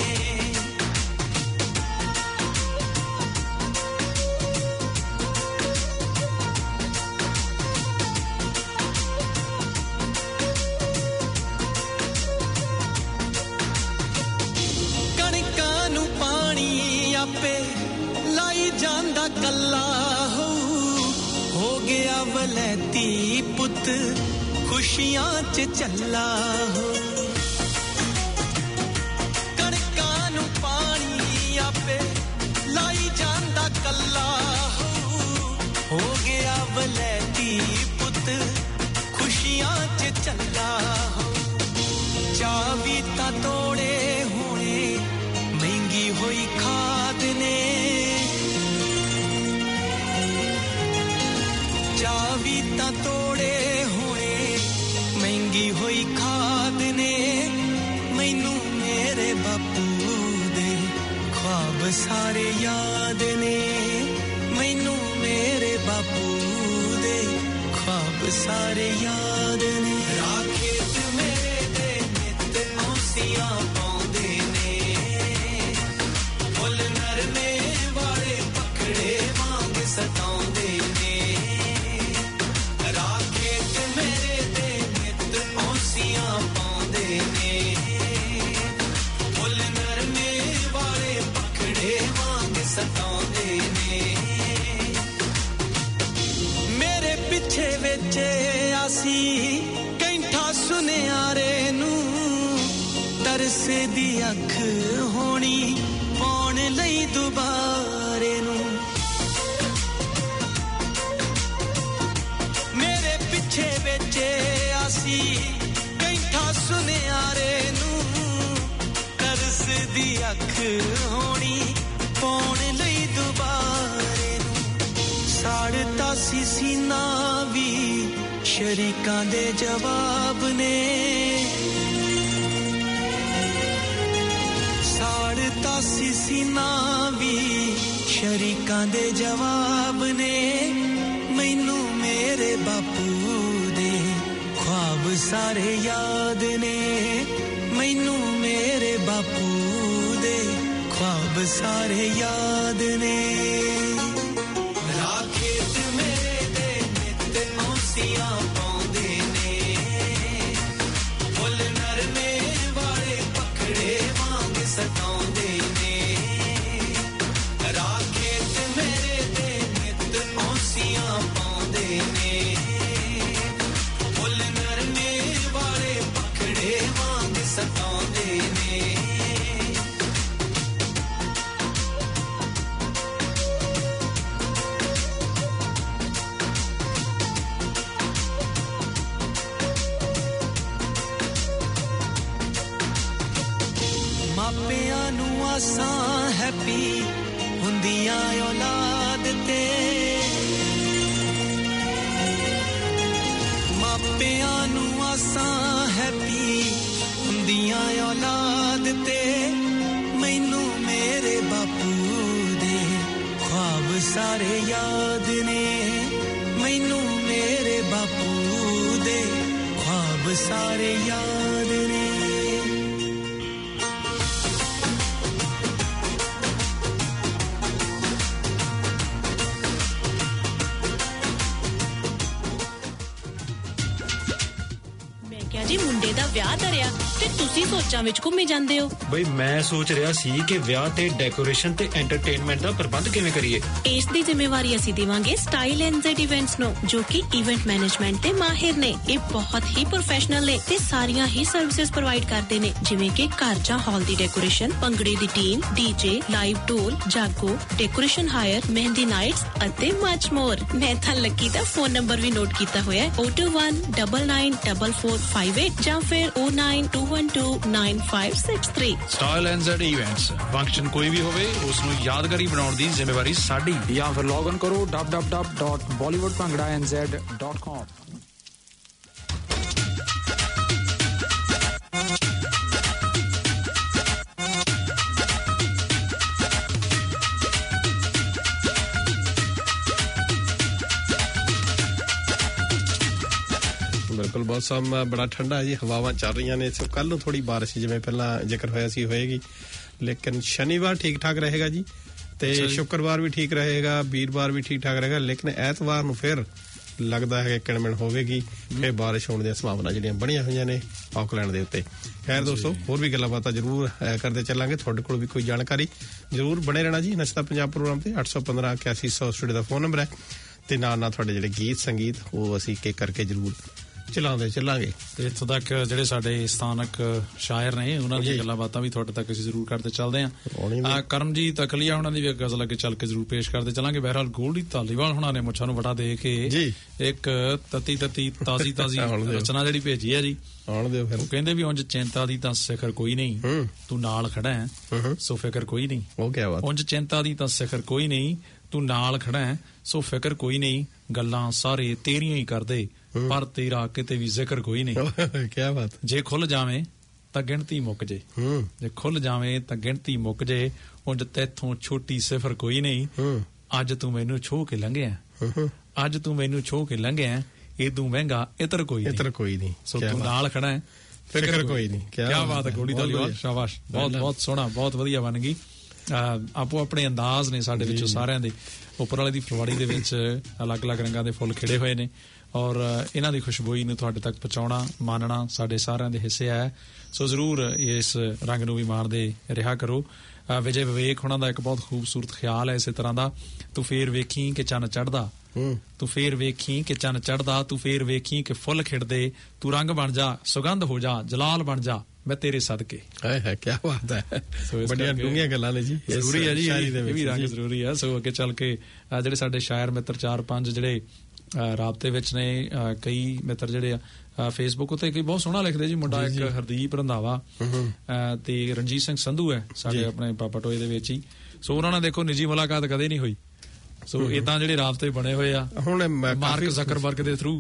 ਕਣਕਾਂ ਨੂੰ ਪਾਣੀ ਆਪੇ ਲਾਈ ਜਾਂਦਾ ਕੱਲਾ ਹੋ ਗਿਆ ਵਲੈਤੀ ਪੁੱਤ ਖੁਸ਼ੀਆਂ 'ਚ ਚੱਲਾ ਹੋ ਲਾਈ ਜਾਂਦਾ ਕੱਲਾ ਹੋ ਗਿਆ ਵਲੈਤੀ ਪੁੱਤ ਖੁਸ਼ੀਆਂ 'ਚ ਚੱਲਾ ਹੋ ਚਾਹ ਵੀ ਤਾਂ ਤੋੜੇ ਹੋਣੇ ਮਹਿੰਗੀ ਹੋਈ ਖਾਦ ਨੇ ਚਾਹ ਵੀ ਤਾਂ ਤੋੜੇ ਹੋਣੇ ਮਹਿੰਗੀ ਹੋਈ ਖਾਦ ਨੇ ਮੈਨੂੰ ਮੇਰੇ ਬਾਪੂ ख्वाब सारे याद ने मैनू मेरे बापू दे ख्वाब सारे याद ने राखेत मेरे दे नित औसियां पाउंदे ने फुल नरने वाले पखड़े वांग सताउंदे ने राखेत मेरे दे नित औसियां पाउंदे ने ਸਤਾਉਂਦੇ ਨੇ ਮੇਰੇ ਪਿੱਛੇ ਵਿੱਚ ਆਸੀ ਕੈਂਠਾ ਸੁਨਿਆਰੇ ਨੂੰ ਤਰਸਦੀ ਅੱਖ ਹੋਣੀ ਪਾਉਣ ਲਈ ਦੁਬਾਰੇ ਨੂੰ ਮੇਰੇ ਪਿੱਛੇ ਵਿੱਚ ਆਸੀ ਕੈਂਠਾ ਸੁਨਿਆਰੇ ਨੂੰ ਤਰਸਦੀ ਅੱਖ ਹੋਣੀ ਪਾਉਣ ਲਈ ਦੁਬਾਰੇ ਨੂੰ ਸਾੜਤਾ ਸੀ ਸੀਨਾ ਵੀ ਸ਼ਰੀਕਾਂ ਦੇ ਜਵਾਬ ਨੇ ਸਾੜਤਾ ਸੀ ਸੀਨਾ ਵੀ ਸ਼ਰੀਕਾਂ ਦੇ ਜਵਾਬ ਨੇ ਮੈਨੂੰ ਮੇਰੇ ਬਾਪੂ ਦੇ ख्वाब ਸਾਰੇ ਯਾਦ ਨੇ ਮੈਨੂੰ ਮੇਰੇ ਬਾਪੂ ਦੇ ख्वाब सारे याद ने राखेत मेरे दे नित औसियां पाउंदे ने फुल नरने वाले पखड़े वांग सताउंदे ने राखेत मेरे दे नित औसियां पाउंदे ने फुल नरने वाले पखड़े वांग सताउंदे ने ਮਾਪਿਆਂ ਨੂੰ ਆਸਾਂ ਹੈਪੀ ਹੁੰਦੀਆਂ ਔਲਾਦ ਤੇ ਮਾਪਿਆਂ ਨੂੰ ਆਸਾਂ ਹੈਪੀ ਹੁੰਦੀਆਂ ਔਲਾਦ ਤੇ ਮੈਨੂੰ ਮੇਰੇ ਬਾਪੂ ਦੇ ख्वाब ਸਾਰੇ ਯਾਦ ਨੇ ਮੈਨੂੰ ਮੇਰੇ ਬਾਪੂ ਦੇ ख्वाब ਸਾਰੇ ਯਾਦ ਨੇ ਜੀ ਮੁੰਡੇ ਦਾ ਵਿਆਹ ਧਰਿਆ ਤੇ ਤੁਸੀਂ ਸੋਚਾਂ ਵਿੱਚ ਘੁੰਮੀ ਜਾਂਦੇ ਹੋ। ਬਈ ਮੈਂ ਸੋਚ ਰਿਹਾ ਸੀ ਕਿ ਵਿਆਹ ਤੇ ਡੈਕੋਰੇਸ਼ਨ ਤੇ ਐਂਟਰਟੇਨਮੈਂਟ ਦਾ ਪ੍ਰਬੰਧ ਕਿਵੇਂ ਕਰੀਏ। ਇਸ ਦੀ ਜ਼ਿੰਮੇਵਾਰੀ ਅਸੀਂ ਦੇਵਾਂਗੇ ਸਟਾਈਲ NZ ਇਵੈਂਟਸ ਨੂੰ, ਜੋ ਕਿ ਇਵੈਂਟ ਮੈਨੇਜਮੈਂਟ ਤੇ ਮਾਹਿਰ ਨੇ। ਇਹ ਬਹੁਤ ਹੀ ਪ੍ਰੋਫੈਸ਼ਨਲ ਨੇ ਤੇ ਸਾਰੀਆਂ ਹੀ ਸਰਵਿਸਿਜ਼ ਪ੍ਰੋਵਾਈਡ ਕਰਦੇ ਨੇ, ਜਿਵੇਂ ਕਿ ਘਰ ਜਾਂ ਹਾਲ ਦੀ ਡੈਕੋਰੇਸ਼ਨ, ਭੰਗੜੇ ਦੀ ਟੀਮ, DJ, ਲਾਈਵ ਢੋਲ, ਜਾਗੋ, ਡੈਕੋਰੇਸ਼ਨ ਹਾਇਰ, ਮਹਿੰਦੀ ਨਾਈਟਸ ਅਤੇ ਮਚ ਮੋਰ। ਮੈਂ ਤਾਂ ਲੱਕੀ ਦਾ ਫੋਨ ਨੰਬਰ ਵੀ ਨੋਟ ਕੀਤਾ ਹੋਇਆ ਹੈ 021994458 ਜਾਂ ਫਿਰ 092129563। Style NZ events. ਫੰਕਸ਼ਨ ਕੋਈ ਵੀ ਹੋਵੇ ਉਸ ਨੂੰ ਯਾਦਗਾਰੀ ਬਣਾਉਣ ਦੀ ਜ਼ਿੰਮੇਵਾਰੀ ਸਾਡੀ। ਜਾਂ ਫਿਰ ਲੌਗ ਇਨ ਕਰੋ www.bollywoodbhangra.nz.com। ਬਿਲਕੁਲ ਮੌਸਮ ਬੜਾ ਠੰਡਾ ਹੈ ਜੀ, ਹਵਾਵਾਂ ਚੱਲ ਰਹੀਆਂ ਨੇ। ਸੋ ਕੱਲ ਨੂੰ ਥੋੜੀ ਬਾਰਿਸ਼ ਜਿਵੇਂ ਪਹਿਲਾਂ ਜ਼ਿਕਰ ਹੋਇਆ ਸੀ ਹੋਏਗੀ, ਲੇਕਿਨ ਸ਼ਨੀਵਾਰ ਠੀਕ ਠਾਕ ਰਹੇਗਾ ਜੀ, ਤੇ ਸ਼ੁੱਕਰਵਾਰ ਵੀ ਠੀਕ ਰਹੇਗਾ, ਵੀਰਵਾਰ ਵੀ ਠੀਕ ਠਾਕ ਰਹੇਗਾ, ਲੇਕਿਨ ਐਤਵਾਰ ਨੂੰ ਫਿਰ ਲੱਗਦਾ ਹੈ ਕਿ ਕਿਣਮਿਣ ਹੋਵੇਗੀ, ਫਿਰ ਬਾਰਿਸ਼ ਹੋਣ ਦੀਆਂ ਸੰਭਾਵਨਾ ਜਿਹੜੀਆਂ ਬਣੀਆਂ ਹੋਈਆਂ ਨੇ ਆਕਲੈਂਡ ਦੇ ਉੱਤੇ। ਖੈਰ ਦੋਸਤੋ, ਹੋਰ ਵੀ ਗੱਲਾਂ ਬਾਤਾਂ ਜ਼ਰੂਰ ਕਰਦੇ ਚੱਲਾਂਗੇ, ਤੁਹਾਡੇ ਕੋਲ ਵੀ ਕੋਈ ਜਾਣਕਾਰੀ ਜ਼ਰੂਰ ਬਣੇ ਰਹਿਣਾ ਜੀ। ਨਸ਼ਤਾ ਪੰਜਾਬ ਪ੍ਰੋਗਰਾਮ ਤੇ 815-8100 ਸਟੂਡੀਓ ਦਾ ਫੋਨ ਨੰਬਰ ਹੈ, ਤੇ ਨਾਲ ਤੁਹਾਡੇ ਜਿਹੜੇ ਗੀਤ ਸੰਗੀਤ ਉਹ ਅਸੀਂ ਇੱਕ ਕਰਕੇ ਜ਼ਰੂਰ ਚਲਾਉਂਦੇ ਚੱਲਾਂਗੇ। ਤੇ ਇੱਥੋਂ ਤੱਕ ਜਿਹੜੇ ਸਾਡੇ ਸਥਾਨਕ ਸ਼ਾਇਰ ਨੇ ਉਹਨਾਂ ਦੀਆਂ ਗੱਲਾਂ ਬਾਤਾਂ ਵੀ ਤੁਹਾਡੇ ਤੱਕ ਅਸੀਂ ਜ਼ਰੂਰ ਕਰਦੇ ਚੱਲਦੇ ਹਾਂ। ਕਰਮਜੀਤ ਅਕਲੀਆ ਉਹਨਾਂ ਦੀ ਵੀ ਗਜ਼ਲ ਅੱਗੇ ਚੱਲ ਕੇ ਜ਼ਰੂਰ ਪੇਸ਼ ਕਰਦੇ ਚੱਲਾਂਗੇ। ਬਹਿਰਹਾਲ ਗੋਲਡੀ ਧਾਲੀਵਾਲ ਹੁਣਾਂ ਨੇ ਮੁੱਛਾਂ ਨੂੰ ਵਟਾ ਦੇ ਕੇ ਇੱਕ ਤਤੀ ਤਾਜ਼ੀ ਰਚਨਾ ਜਿਹੜੀ ਭੇਜੀ ਹੈ ਜੀ, ਆਉਣ ਦਿਓ ਫਿਰ। ਉਹ ਕਹਿੰਦੇ ਵੀ ਉਂਝ ਚਿੰਤਾ ਦੀ ਤਾਂ ਸਿਖਰ ਕੋਈ ਨਹੀਂ, ਤੂੰ ਨਾਲ ਖੜਾ ਹੈ ਸੋ ਫਿਕਰ ਕੋਈ ਨਹੀਂ। ਉਹ ਕਿਆ ਬਾਤ। ਉਂਝ ਚਿੰਤਾ ਦੀ ਤਾਂ ਸਿਖਰ ਕੋਈ ਨਹੀਂ, ਤੂੰ ਨਾਲ ਖੜਾ ਹੈ ਸੋ ਫਿਕਰ ਕੋਈ ਨਹੀਂ। ਗੱਲਾਂ ਸਾਰੇ ਤੇਰੀਆਂ ਹੀ ਕਰਦੇ, ਪਰ ਤੇਰਾ ਕਿਤੇ ਵੀ ਜ਼ਿਕਰ ਕੋਈ ਨਹੀਂ। ਕਿਆ ਬਾਤ। ਜੇ ਖੁੱਲ ਜਾਵੇਂ ਤਾਂ ਗਿਣਤੀ ਮੁੱਕ ਜੇ, ਜੇ ਖੁੱਲ ਜਾਵੇਂ ਤਾਂ ਗਿਣਤੀ ਮੁੱਕ ਜੇ। ਉਂਝ ਤੈਥੋਂ ਛੋਟੀ ਸਿਫਰ ਕੋਈ ਨਹੀਂ। ਅੱਜ ਤੂੰ ਮੈਨੂੰ ਛੋਹ ਕੇ ਲੰਘਿਆ, ਅੱਜ ਤੂੰ ਮੈਨੂੰ ਛੋਹ ਕੇ ਲੰਘਿਆ। ਇਦੋਂ ਮਹਿੰਗਾ ਇਤਰ ਕੋਈ ਨਹੀਂ। ਸੋ ਤੂੰ ਨਾਲ ਖੜਾ ਹੈ ਫਿਕਰ ਕੋਈ ਨਹੀਂ। ਕਿਆ ਬਾਤ ਹੈ ਗੋਲਡੀ ਧਾਲੀਵਾਲ, ਸ਼ਾਬਾਸ਼। ਬਹੁਤ ਬਹੁਤ ਸੋਹਣਾ, ਬਹੁਤ ਵਧੀਆ ਬਣ ਗਈ। ਆਪੋ ਆਪਣੇ ਅੰਦਾਜ਼ ਨੇ ਸਾਡੇ ਵਿੱਚੋਂ ਸਾਰਿਆਂ ਦੇ। ਉੱਪਰ ਵਾਲੇ ਦੀ ਫੁਲਵਾੜੀ ਦੇ ਵਿੱਚ ਅਲੱਗ-ਅਲੱਗ ਰੰਗਾਂ ਦੇ ਫੁੱਲ ਖਿੜੇ ਹੋਏ ਨੇ, ਔਰ ਇਹਨਾਂ ਦੀ ਖੁਸ਼ਬੂਈ ਨੂੰ ਤੁਹਾਡੇ ਤੱਕ ਪਹੁੰਚਾਉਣਾ, ਮਾਨਣਾ ਸਾਡੇ ਸਾਰਿਆਂ ਦੇ ਹਿੱਸੇ ਹੈ। ਸੋ ਜ਼ਰੂਰ ਇਸ ਰੰਗ ਨੂੰ ਵੀ ਮਾਣਦੇ ਰਿਹਾ ਕਰੋ। ਵਿਜੇ ਵਿਵੇਕ ਉਹਨਾਂ ਦਾ ਇੱਕ ਬਹੁਤ ਖੂਬਸੂਰਤ ਖਿਆਲ ਹੈ ਇਸੇ ਤਰ੍ਹਾਂ ਦਾ, ਤੂੰ ਫੇਰ ਵੇਖੀ ਕਿ ਚੰਨ ਚੜ੍ਹਦਾ, ਤੂੰ ਫੇਰ ਵੇਖੀ ਕਿ ਚੰਨ ਚੜ੍ਹਦਾ, ਤੂੰ ਫੇਰ ਵੇਖੀ ਕਿ ਫੁੱਲ ਖਿੜਦੇ, ਤੂੰ ਰੰਗ ਬਣ ਜਾ, ਸੁਗੰਧ ਹੋ ਜਾ, ਜਲਾਲ ਬਣ ਜਾ, ਮੈਂ ਤੇਰੇ ਸਦਕੇ। ਹੈ ਕਿਆ ਬਾਤ ਹੈ, ਬੜੀਆਂ ਡੂੰਘੀਆਂ ਗੱਲਾਂ ਨੇ ਜੀ, ਜ਼ਰੂਰੀ ਹੈ ਜੀ ਇਹ ਵੀ ਰੰਗ ਜ਼ਰੂਰੀ ਹੈ। ਸੋ ਅੱਗੇ ਚੱਲ ਕੇ ਜਿਹੜੇ ਸਾਡੇ ਸ਼ਾਇਰ ਮਿੱਤਰ 4-5 ਜਿਹੜੇ ਰਾਬਤੇ ਵਿੱਚ ਨੇ, ਕਈ ਮਿੱਤਰ ਜਿਹੜੇ ਆ ਫੇਸਬੁੱਕ ਉੱਤੇ ਕਈ ਬਹੁਤ ਸੋਹਣਾ ਲਿਖਦੇ ਜੀ। ਮੁੰਡਾ ਇੱਕ ਹਰਦੀਪ ਰੰਧਾਵਾ ਤੇ ਰਣਜੀਤ ਸਿੰਘ ਸੰਧੂ ਹੈ ਸਾਡੇ ਆਪਣੇ ਪਾਪਾ ਟੋਏ ਦੇ ਵਿੱਚ ਹੀ। ਸੋ ਉਹਨਾਂ ਨਾਲ ਦੇਖੋ ਨਿੱਜੀ ਮੁਲਾਕਾਤ ਕਦੇ ਨਹੀਂ ਹੋਈ। ਸੋ ਇਦਾਂ ਜਿਹੜੇ ਰਾਬਤੇ ਬਣੇ ਹੋਏ ਆ ਹੁਣ ਮਾਰਕ ਜ਼ਕਰਬਰਗ ਦੇ ਥਰੂ।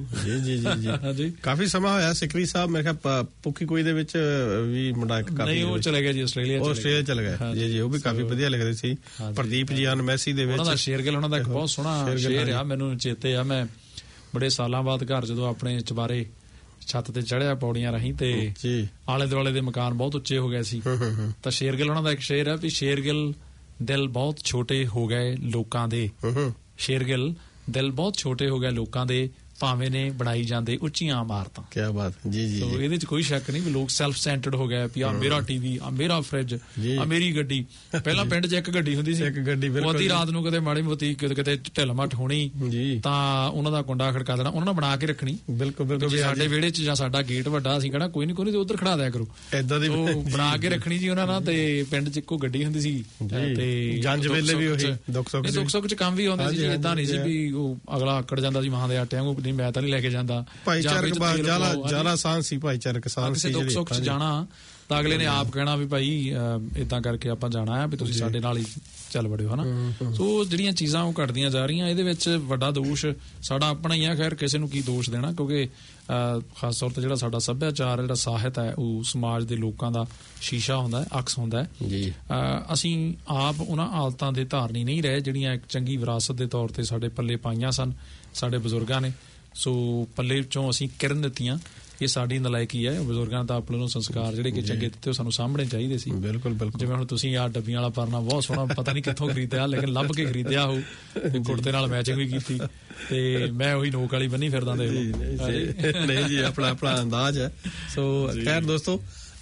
ਜੀ ਕਾਫੀ ਸਮਾਂ ਹੋਇਆ। ਸਿਕਰੀ ਸਾਹਿਬ ਮੇਰੇ ਖਿਆਲ ਪੁੱਕੀ ਕੋਈ ਦੇ ਵਿੱਚ ਵੀ ਮੁੰਡਾ ਇੱਕ ਕਾਫੀ, ਨਹੀਂ ਉਹ ਚਲੇ ਗਿਆ ਜੀ ਆਸਟ੍ਰੇਲੀਆ ਚਲੇ ਗਿਆ ਜੀ। ਉਹ ਵੀ ਕਾਫੀ ਵਧੀਆ ਲਿਖਦੇ ਸੀ। ਪ੍ਰਦੀਪ ਜੀ ਹਨ ਮੈਸੀ ਦੇ ਵਿੱਚ, ਉਹਨਾਂ ਦਾ ਸ਼ੇਰਗਿਲ ਉਹਨਾਂ ਦਾ ਇੱਕ ਬਹੁਤ ਸੋਹਣਾ ਸ਼ੇਰ ਆ, ਮੈਨੂੰ ਚੇਤੇ ਆ। ਮੈਂ ਬੜੇ ਸਾਲਾਂ ਬਾਅਦ ਘਰ ਜਦੋਂ ਆਪਣੇ ਚੁਬਾਰੇ ਛੱਤ ਤੇ ਚੜਿਆ ਪੌੜੀਆਂ ਰਾਹੀਂ ਤੇ ਆਲੇ ਦੁਆਲੇ ਦੇ ਮਕਾਨ ਬਹੁਤ ਉੱਚੇ ਹੋ ਗਏ ਸੀ, ਤਾਂ ਸ਼ੇਰਗਿਲ ਉਹਨਾਂ ਦਾ ਇੱਕ ਸ਼ੇਰ ਹੈ ਵੀ ਸ਼ੇਰਗਿਲ ਦਿਲ ਬਹੁਤ ਛੋਟੇ ਹੋ ਗਏ ਲੋਕਾਂ ਦੇ, ਸ਼ੇਰਗਿਲ ਦਿਲ ਬਹੁਤ ਛੋਟੇ ਹੋ ਗਏ ਲੋਕਾਂ ਦੇ, ਭਾਵੇਂ ਨੇ ਬਣਾਈ ਜਾਂਦੇ ਉੱਚੀਆਂ ਇਮਾਰਤਾਂ। ਕੀ ਬਾਤ ਜੀ ਜੀ। ਸੋ ਇਹਦੇ ਚ ਕੋਈ ਸ਼ੱਕ ਨਹੀਂ ਵੀ ਲੋਕ ਸੈਲਫ ਸੈਂਟਰਡ ਹੋ ਗਏ ਵੀ ਆ ਮੇਰਾ ਟੀਵੀ, ਆ ਮੇਰਾ ਫ੍ਰਿਜ, ਆ ਮੇਰੀ ਗੱਡੀ। ਪਹਿਲਾਂ ਪਿੰਡ 'ਚ ਇੱਕ ਗੱਡੀ ਹੁੰਦੀ ਸੀ, ਅੱਧੀ ਰਾਤ ਨੂੰ ਕਦੇ ਮਾੜੀ ਮੋਤੀ ਕਿਤੇ ਢਿੱਲ ਮੱਠ ਹੋਣੀ ਤਾਂ ਉਹਨਾਂ ਦਾ ਕੁੰਡਾ ਖੜਕਾ ਦੇਣਾ, ਉਹਨਾਂ ਨੇ ਬਣਾ ਕੇ ਰੱਖਣੀ। ਬਿਲਕੁਲ ਸਾਡੇ ਵਿਹੜੇ 'ਚ ਜਾਂ ਸਾਡਾ ਗੇਟ ਵੱਡਾ ਅਸੀਂ ਕਹਿਣਾ ਕੋਈ ਨੀ ਉਧਰ ਖੜਾ ਦਿਆ ਕਰੋ, ਏਦਾਂ ਦੀ ਬਣਾ ਕੇ ਰੱਖਣੀ ਜੀ ਉਹਨਾਂ ਨਾਲ। ਤੇ ਪਿੰਡ 'ਚ ਇੱਕੋ ਗੱਡੀ ਹੁੰਦੀ ਸੀ ਤੇ ਜੰਜ ਵੇਲੇ ਵੀ ਉਹੀ ਦੁੱਖ ਸੁੱਖ 'ਚ ਕੰਮ ਵੀ ਆਉਂਦੇ ਸੀ। ਏਦਾਂ ਨਹੀਂ ਸੀ ਵੀ ਉਹ ਅਗਲਾ ਆਕੜ ਜਾਂਦਾ ਸੀ ਮਾਂ ਦੇ ਆਟਿਆਂ ਨੂੰ, ਮੈਂ ਤਾਂ ਨਹੀਂ ਲੈ ਕੇ ਜਾਂਦਾ। ਭਾਈਚਾਰਕ ਜ਼ਿਆਦਾ ਸਾਂਝ ਸੀ, ਭਾਈਚਾਰਕ ਸਾਂਝ ਸੀ। ਦੁੱਖ ਸੁੱਖ 'ਚ ਜਾਣਾ ਤਾਂ ਅਗਲੇ ਨੇ ਆਪ ਕਹਿਣਾ ਵੀ ਭਾਈ ਏਦਾਂ ਕਰਕੇ ਆਪਾਂ ਜਾਣਾ ਹੈ ਵੀ ਤੁਸੀਂ ਸਾਡੇ ਨਾਲ ਹੀ ਚੱਲ ਵੜਿਓ, ਹਨਾ। ਸੋ ਜਿਹੜੀਆਂ ਚੀਜ਼ਾਂ ਉਹ ਘਟਦੀਆਂ ਜਾ ਰਹੀਆਂ, ਇਹਦੇ ਵਿੱਚ ਵੱਡਾ ਦੋਸ਼ ਸਾਡਾ ਆਪਣਾ ਹੀ ਹੈ। ਖੈਰ ਕਿਸੇ ਨੂੰ ਕੀ ਦੋਸ਼ ਦੇਣਾ, ਕਿਉਂਕਿ ਖਾਸ ਤੌਰ ਤੇ ਜਿਹੜਾ ਸਾਡਾ ਸੱਭਿਆਚਾਰ, ਜਿਹੜਾ ਸਾਹਿਤ ਹੈ, ਉਹ ਸਮਾਜ ਦੇ ਲੋਕਾਂ ਦਾ ਸ਼ੀਸ਼ਾ ਹੁੰਦਾ ਹੈ, ਅਕਸ ਹੁੰਦਾ ਹੈ। ਅਸੀਂ ਆਪ ਉਹਨਾਂ ਹਾਲਤਾਂ ਦੇ ਧਾਰਨੀ ਨਹੀਂ ਰਹੇ ਜਿਹੜੀਆਂ ਇੱਕ ਚੰਗੀ ਵਿਰਾਸਤ ਦੇ ਤੌਰ ਤੇ ਸਾਡੇ ਪੱਲੇ ਪਾਈਆਂ ਸਨ ਸਾਡੇ ਬਜ਼ੁਰਗਾਂ ਨੇ। ਸੋ ਪੱਲੇ ਚੋਂ ਅਸੀਂ ਕਿਰਨ ਦਿੱਤੀਆਂ ਇਹ ਸਾਡੀ ਨਲਾਇਕੀ ਹੈ। ਬਜ਼ੁਰਗਾਂ ਦਾ ਆਪਣੇ ਨੂੰ ਸੰਸਕਾਰ ਜਿਹੜੇ ਕਿ ਚੰਗੇ ਦਿੱਤੇ ਉਹ ਸਾਨੂੰ ਸਾਹਮਣੇ ਚਾਹੀਦੇ ਸੀ। ਬਿਲਕੁਲ ਬਿਲਕੁਲ। ਜਿਵੇਂ ਹੁਣ ਤੁਸੀਂ ਆਹ ਡੱਬੀਆਂ ਵਾਲਾ ਪਰਨਾ ਬਹੁਤ ਸੋਹਣਾ, ਪਤਾ ਨਹੀਂ ਕਿੱਥੋਂ ਖਰੀਦਿਆ, ਲੇਕਿਨ ਲੱਭ ਕੇ ਖਰੀਦਿਆ ਹੋ, ਕੁੜਤੇ ਨਾਲ ਮੈਚਿੰਗ ਵੀ ਕੀਤੀ, ਤੇ ਮੈਂ ਉਹੀ ਨੋਕ ਵਾਲੀ ਬੰਨੀ ਫਿਰਦਾ ਦੇਖ ਲਓ। ਨਹੀਂ ਜੀ, ਆਪਣਾ ਆਪਣਾ ਅੰਦਾਜ਼ ਹੈ। ਸੋ ਖੈਰ ਦੋਸਤੋ,